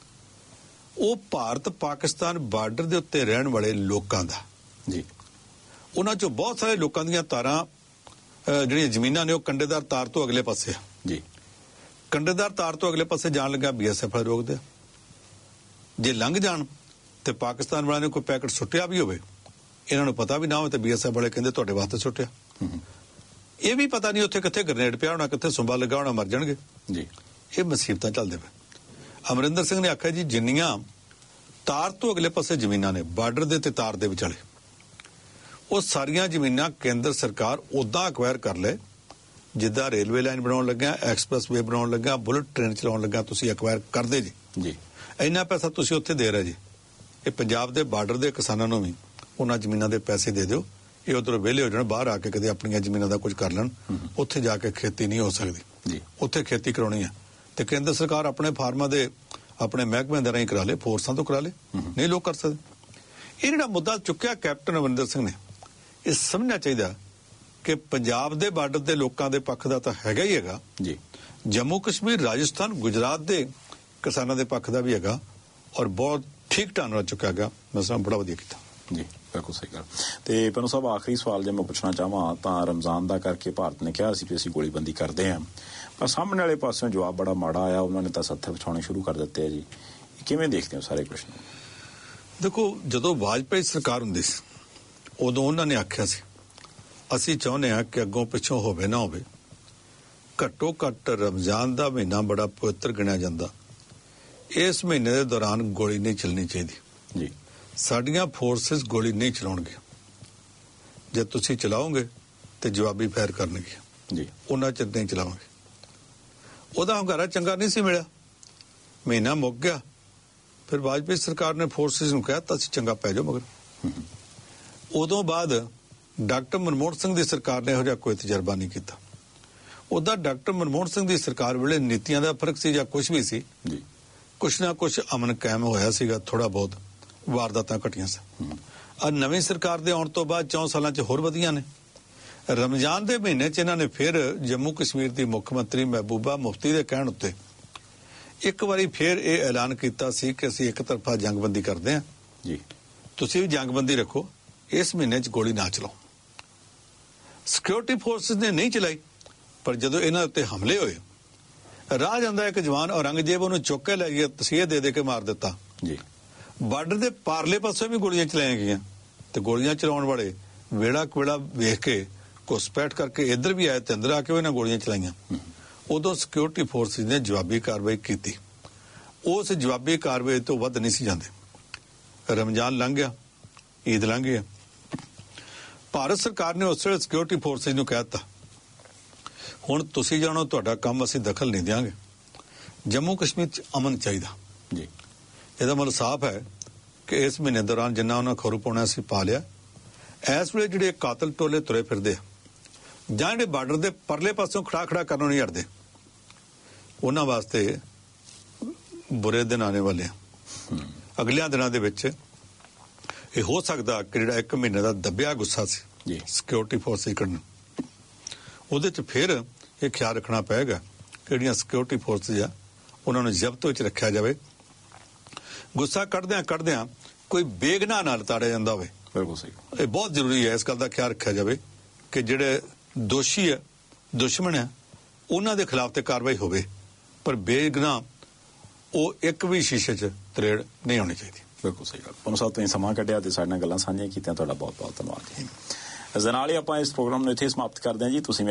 ਉਹ ਭਾਰਤ ਪਾਕਿਸਤਾਨ ਬਾਰਡਰ ਦੇ ਉੱਤੇ ਰਹਿਣ ਵਾਲੇ ਲੋਕਾਂ ਦਾ ਜੀ। ਉਹਨਾਂ ਚੋਂ ਬਹੁਤ ਸਾਰੇ ਲੋਕਾਂ ਦੀਆਂ ਤਾਰਾਂ, ਜਿਹੜੀਆਂ ਜ਼ਮੀਨਾਂ ਨੇ, ਉਹ ਕੰਡੇਦਾਰ ਤਾਰ ਤੋਂ ਅਗਲੇ ਪਾਸੇ ਆ ਜੀ। ਕੰਡੇਦਾਰ ਤਾਰ ਤੋਂ ਅਗਲੇ ਪਾਸੇ ਜਾਣ ਲੱਗਾ BSF ਰੋਕਦੇ, ਜੇ ਲੰਘ ਜਾਣ ਤੇ ਪਾਕਿਸਤਾਨ ਵਾਲਿਆਂ ਨੇ ਕੋਈ ਪੈਕਟ ਸੁੱਟਿਆ ਵੀ ਹੋਵੇ, ਇਹਨਾਂ ਨੂੰ ਪਤਾ ਵੀ ਨਾ ਹੋਵੇ, ਤੇ BSF ਵਾਲੇ ਕਹਿੰਦੇ ਤੁਹਾਡੇ ਵਾਸਤੇ ਸੁੱਟਿਆ। ਇਹ ਵੀ ਪਤਾ ਨਹੀਂ ਉੱਥੇ ਕਿੱਥੇ ਗ੍ਰਨੇਡ ਪਿਆ ਹੋਣਾ, ਕਿੱਥੇ ਸੁੰਬਾ ਲੱਗਾ ਹੋਣਾ, ਮਰ ਜਾਣਗੇ ਜੀ। ਇਹ ਮੁਸੀਬਤਾਂ ਚੱਲਦੇ ਪਏ। ਅਮਰਿੰਦਰ ਸਿੰਘ ਨੇ ਆਖਿਆ ਜੀ, ਜਿੰਨੀਆਂ ਤਾਰ ਤੋਂ ਅਗਲੇ ਪਾਸੇ ਜ਼ਮੀਨਾਂ ਨੇ, ਬਾਰਡਰ ਦੇ ਤੇ ਤਾਰ ਦੇ ਵਿਚਾਲੇ, ਉਹ ਸਾਰੀਆਂ ਜ਼ਮੀਨਾਂ ਕੇਂਦਰ ਸਰਕਾਰ ਉਦਾਂ ਅਕਵਾਇਰ ਕਰ ਲੈ ਜਿੱਦਾਂ ਰੇਲਵੇ ਲਾਈਨ ਬਣਾਉਣ ਲੱਗਿਆ, ਐਕਸਪ੍ਰੈਸ-ਵੇ ਬਣਾਉਣ ਲੱਗਾ, ਬੁਲਟ ਟ੍ਰੇਨ ਚਲਾਉਣ ਲੱਗਾ, ਤੁਸੀਂ ਅਕਵਾਇਰ ਕਰਦੇ ਜੀ। ਇੰਨਾ ਪੈਸਾ ਤੁਸੀਂ ਉੱਥੇ ਦੇ ਰਹੇ ਜੀ। ਇਹ ਪੰਜਾਬ ਦੇ ਬਾਰਡਰ ਦੇ ਕਿਸਾਨਾਂ ਨੂੰ ਵੀ ਉਹਨਾਂ ਜ਼ਮੀਨਾਂ ਦੇ ਪੈਸੇ ਦੇ ਦਿਓ, ਇਹ ਉਧਰੋਂ ਵਿਹਲੇ ਹੋ ਜਾਣ, ਬਾਹਰ ਆ ਕੇ ਕਦੇ ਆਪਣੀਆਂ ਜ਼ਮੀਨਾਂ ਦਾ ਕੁਝ ਕਰ ਲੈਣ। ਉੱਥੇ ਜਾ ਕੇ ਖੇਤੀ ਨਹੀਂ ਹੋ ਸਕਦੀ, ਉੱਥੇ ਖੇਤੀ ਕਰਾਉਣੀ ਆ ਤੇ ਕੇਂਦਰ ਸਰਕਾਰ ਆਪਣੇ ਫਾਰਮਾਂ ਦੇ, ਆਪਣੇ ਮਹਿਕਮਿਆਂ ਦੇ ਰਾਹੀਂ ਕਰਾ ਲੇ, ਫੋਰਸਾਂ ਤੋਂ ਕਰਾ ਲੇ, ਨਹੀਂ ਲੋਕ ਕਰ ਸਕਦੇ। ਇਹ ਜਿਹੜਾ ਮੁੱਦਾ ਚੁੱਕਿਆ ਕੈਪਟਨ ਅਮਰਿੰਦਰ ਸਿੰਘ ਨੇ, ਇਹ ਸਮਝਣਾ ਚਾਹੀਦਾ ਕਿ ਪੰਜਾਬ ਦੇ ਬਾਰਡਰ ਦੇ ਲੋਕਾਂ ਦੇ ਪੱਖ ਦਾ ਤਾਂ ਹੈਗਾ ਹੀ ਹੈਗਾ ਜੀ। ਜੰਮੂ ਕਸ਼ਮੀਰ, ਰਾਜਸਥਾਨ, ਗੁਜਰਾਤ ਦੇ ਕਿਸਾਨਾਂ ਦੇ ਪੱਖ ਦਾ ਵੀ ਹੈਗਾ, ਔਰ ਬਹੁਤ ਠੀਕ ਢੰਗ ਨਾਲ ਚੁੱਕਿਆ ਗਿਆ। ਮੈਂ ਸਮਝ ਬੜਾ ਵਧੀਆ ਕੀਤਾ ਜੀ। ਬਿਲਕੁਲ ਸਹੀ ਗੱਲ। ਤੇ ਪਨੂ ਸਾਹਿਬ, ਆਖਰੀ ਸਵਾਲ ਜੇ ਮੈਂ ਪੁੱਛਣਾ ਚਾਹਾਂ ਤਾਂ ਰਮਜ਼ਾਨ ਦਾ ਕਰਕੇ ਭਾਰਤ ਨੇ ਕਿਹਾ ਸੀ ਕਿ ਅਸੀਂ ਗੋਲੀਬੰਦੀ ਕਰਦੇ ਹਾਂ, ਪਰ ਸਾਹਮਣੇ ਵਾਲੇ ਪਾਸਿਓਂ ਜਵਾਬ ਬੜਾ ਮਾੜਾ ਆਇਆ, ਉਹਨਾਂ ਨੇ ਤਾਂ ਸੱਥਰ ਵਿਛਾਉਣੇ ਸ਼ੁਰੂ ਕਰ ਦਿੱਤੇ ਆ ਜੀ। ਕਿਵੇਂ ਦੇਖਦੇ ਹੋ ਸਾਰੇ ਕੁਝ? ਦੇਖੋ, ਜਦੋਂ ਵਾਜਪਾਈ ਸਰਕਾਰ ਹੁੰਦੀ ਸੀ, ਉਦੋਂ ਉਹਨਾਂ ਨੇ ਆਖਿਆ ਸੀ ਅਸੀਂ ਚਾਹੁੰਦੇ ਹਾਂ ਕਿ ਅੱਗੋਂ ਪਿੱਛੋਂ ਹੋਵੇ ਨਾ ਹੋਵੇ, ਘੱਟੋ ਘੱਟ ਰਮਜ਼ਾਨ ਦਾ ਮਹੀਨਾ ਬੜਾ ਪਵਿੱਤਰ ਗਿਣਿਆ ਜਾਂਦਾ, ਇਸ ਮਹੀਨੇ ਦੇ ਦੌਰਾਨ ਗੋਲੀ ਨਹੀਂ ਚੱਲਣੀ ਚਾਹੀਦੀ ਜੀ। ਸਾਡੀਆਂ ਫੋਰਸਿਸ ਗੋਲੀ ਨਹੀਂ ਚਲਾਉਣਗੇ, ਜੇ ਤੁਸੀਂ ਚਲਾਓਗੇ ਤੇ ਜਵਾਬੀ ਫਾਇਰ ਕਰਨਗੇ ਜੀ, ਉਹਨਾਂ ਚਿਰ ਨਹੀਂ ਚਲਾਵਾਂਗੇ। ਉਹਦਾ ਹੰਗਾਰਾ ਚੰਗਾ ਨਹੀਂ ਸੀ ਮਿਲਿਆ, ਮਹੀਨਾ ਮੁੱਕ ਗਿਆ, ਫਿਰ ਵਾਜਪਾਈ ਸਰਕਾਰ ਨੇ ਫੋਰਸਿਸ ਨੂੰ ਕਹਿਤਾ ਸੀ ਚੰਗਾ ਪੈ ਜਾਓ ਮਗਰ। ਉਦੋਂ ਬਾਅਦ ਡਾਕਟਰ ਮਨਮੋਹਨ ਸਿੰਘ ਦੀ ਸਰਕਾਰ ਨੇ ਇਹੋ ਜਿਹਾ ਕੋਈ ਤਜਰਬਾ ਨਹੀਂ ਕੀਤਾ। ਉਹਦਾ ਡਾਕਟਰ ਮਨਮੋਹਨ ਸਿੰਘ ਦੀ ਸਰਕਾਰ ਵੇਲੇ ਨੀਤੀਆਂ ਦਾ ਫਰਕ ਸੀ ਜਾਂ ਕੁਝ ਵੀ ਸੀ ਜੀ, ਕੁਛ ਨਾ ਕੁਛ ਅਮਨ ਕਾਇਮ ਹੋਇਆ ਸੀਗਾ, ਥੋੜਾ ਬਹੁਤ ਵਾਰਦਾਤਾਂ ਘਟੀਆਂ ਸੀ। ਆ ਨਵੀਂ ਸਰਕਾਰ ਦੇ ਆਉਣ ਤੋਂ ਬਾਅਦ 4 ਸਾਲਾਂ 'ਚ ਹੋਰ ਵਧੀਆਂ ਨੇ। ਰਮਜ਼ਾਨ ਦੇ ਮਹੀਨੇ 'ਚ ਇਹਨਾਂ ਨੇ ਫਿਰ ਜੰਮੂ ਕਸ਼ਮੀਰ ਦੀ ਮੁੱਖ ਮੰਤਰੀ ਮਹਿਬੂਬਾ ਮੁਫਤੀ ਦੇ ਕਹਿਣ ਉੱਤੇ ਇੱਕ ਵਾਰੀ ਫਿਰ ਇਹ ਐਲਾਨ ਕੀਤਾ ਸੀ ਕਿ ਅਸੀਂ ਇੱਕ ਤਰਫਾ ਜੰਗਬੰਦੀ ਕਰਦੇ ਹਾਂ ਜੀ, ਤੁਸੀਂ ਵੀ ਜੰਗਬੰਦੀ ਰੱਖੋ, ਇਸ ਮਹੀਨੇ 'ਚ ਗੋਲੀ ਨਾ ਚਲਾਓ। ਸਿਕਿਉਰਿਟੀ ਫੋਰਸਿਸ ਨੇ ਨਹੀਂ ਚਲਾਈ, ਪਰ ਜਦੋਂ ਇਹਨਾਂ ਉੱਤੇ ਹਮਲੇ ਹੋਏ, ਰਾਹ ਜਾਂਦਾ ਇੱਕ ਜਵਾਨ ਔਰੰਗਜ਼ੇਬ ਉਹਨੂੰ ਚੁੱਕ ਕੇ ਲੈ ਗਿਆ, ਤਸੀਹੇ ਦੇ ਦੇ ਕੇ ਮਾਰ ਦਿੱਤਾ ਜੀ। ਬਾਰਡਰ ਦੇ ਪਾਰਲੇ ਪਾਸੇ ਵੀ ਗੋਲੀਆਂ ਚਲਾਈਆਂ ਗਈਆਂ, ਤੇ ਗੋਲੀਆਂ ਚਲਾਉਣ ਵਾਲੇ ਵੇੜਾ ਕੁਵੇੜਾ ਵੇਖ ਕੇ ਘੁਸਪੈਠ ਕਰਕੇ ਇੱਧਰ ਵੀ ਆਏ ਤੇ ਅੰਦਰ ਆ ਕੇ ਉਹਨਾਂ ਗੋਲੀਆਂ ਚਲਾਈਆਂ। ਉਦੋਂ ਸਿਕਿਉਰਿਟੀ ਫੋਰਸਿਸ ਨੇ ਜਵਾਬੀ ਕਾਰਵਾਈ ਕੀਤੀ, ਉਸ ਜਵਾਬੀ ਕਾਰਵਾਈ ਤੋਂ ਵੱਧ ਨਹੀਂ ਸੀ ਜਾਂਦੇ। ਰਮਜ਼ਾਨ ਲੰਘ ਗਿਆ, ਈਦ ਲੰਘ ਗਿਆ, ਭਾਰਤ ਸਰਕਾਰ ਨੇ ਉਸ ਵੇਲੇ ਸਿਕਿਉਰਿਟੀ ਫੋਰਸਿਸ ਨੂੰ ਕਹਿ ਦਿੱਤਾ ਹੁਣ ਤੁਸੀਂ ਜਾਣੋ, ਤੁਹਾਡਾ ਕੰਮ ਅਸੀਂ ਦਖਲ ਨਹੀਂ ਦਿਆਂਗੇ, ਜੰਮੂ ਕਸ਼ਮੀਰ 'ਚ ਅਮਨ ਚਾਹੀਦਾ ਜੀ। ਇਹਦਾ ਮਤਲਬ ਸਾਫ਼ ਹੈ ਕਿ ਇਸ ਮਹੀਨੇ ਦੌਰਾਨ ਜਿੰਨਾ ਉਹਨਾਂ ਖਰੂ ਪਾਉਣਾ ਸੀ ਪਾ ਲਿਆ। ਇਸ ਵੇਲੇ ਜਿਹੜੇ ਕਾਤਲ ਟੋਲੇ ਤੁਰੇ ਫਿਰਦੇ ਆ, ਜਾਂ ਜਿਹੜੇ ਬਾਰਡਰ ਦੇ ਪਰਲੇ ਪਾਸੋਂ ਖੜਾ ਕਰਨੋਂ ਨਹੀਂ ਹਟਦੇ, ਉਹਨਾਂ ਵਾਸਤੇ ਬੁਰੇ ਦਿਨ ਆਉਣੇ ਵਾਲੇ ਆ। ਅਗਲਿਆਂ ਦਿਨਾਂ ਦੇ ਵਿੱਚ ਇਹ ਹੋ ਸਕਦਾ ਕਿ ਜਿਹੜਾ 1 ਮਹੀਨੇ ਦਾ ਦੱਬਿਆ ਗੁੱਸਾ ਸੀ ਜੀ ਸਿਕਿਉਰਿਟੀ ਫੋਰਸਿਸ ਕੱਢਣ, ਉਹਦੇ 'ਚ ਫਿਰ ਇਹ ਖਿਆਲ ਰੱਖਣਾ ਪਏਗਾ ਕਿ ਜਿਹੜੀਆਂ ਸਿਕਿਉਰਿਟੀ ਫੋਰਸਿਸ ਆ ਉਹਨਾਂ ਨੂੰ ਜ਼ਬਤ ਵਿੱਚ ਰੱਖਿਆ ਜਾਵੇ। ਗੁੱਸਾ ਕੱਢਦਿਆਂ ਕੋਈ ਬੇਗਨਾਹ ਨਾਲ ਤਾੜਿਆ ਜਾਂਦਾ ਹੋਵੇ। ਬਿਲਕੁਲ ਸਹੀ। ਇਹ ਬਹੁਤ ਜ਼ਰੂਰੀ ਹੈ, ਇਸ ਗੱਲ ਦਾ ਖਿਆਲ ਰੱਖਿਆ ਜਾਵੇ ਕਿ ਜਿਹੜੇ ਦੋਸ਼ੀ ਹੈ, ਦੁਸ਼ਮਣ ਹੈ, ਉਹਨਾਂ ਦੇ ਖਿਲਾਫ ਤੇ ਕਾਰਵਾਈ ਹੋਵੇ, ਪਰ ਬੇਗਨਾਹ ਉਹ ਇੱਕ ਵੀ ਸ਼ੀਸ਼ੇ 'ਚ ਤਰੇੜ ਨਹੀਂ ਹੋਣੀ ਚਾਹੀਦੀ। ਬਿਲਕੁਲ ਸਹੀ ਗੱਲ। ਪਨੂ ਸਾਹਿਬ, ਤੁਸੀਂ ਸਮਾਂ ਕੱਢਿਆ ਤੇ ਸਾਡੇ ਨਾਲ ਗੱਲਾਂ ਸਾਂਝੀਆਂ ਕੀਤੀਆਂ, ਤੁਹਾਡਾ ਬਹੁਤ ਬਹੁਤ ਧੰਨਵਾਦ ਜੀ। ਇਸ ਦੇ ਨਾਲ ਹੀ ਆਪਾਂ ਇਸ ਪ੍ਰੋਗਰਾਮ ਨੂੰ ਇੱਥੇ ਸਮਾਪਤ ਕਰਦੇ ਹਾਂ ਜੀ। ਤੁਸੀਂ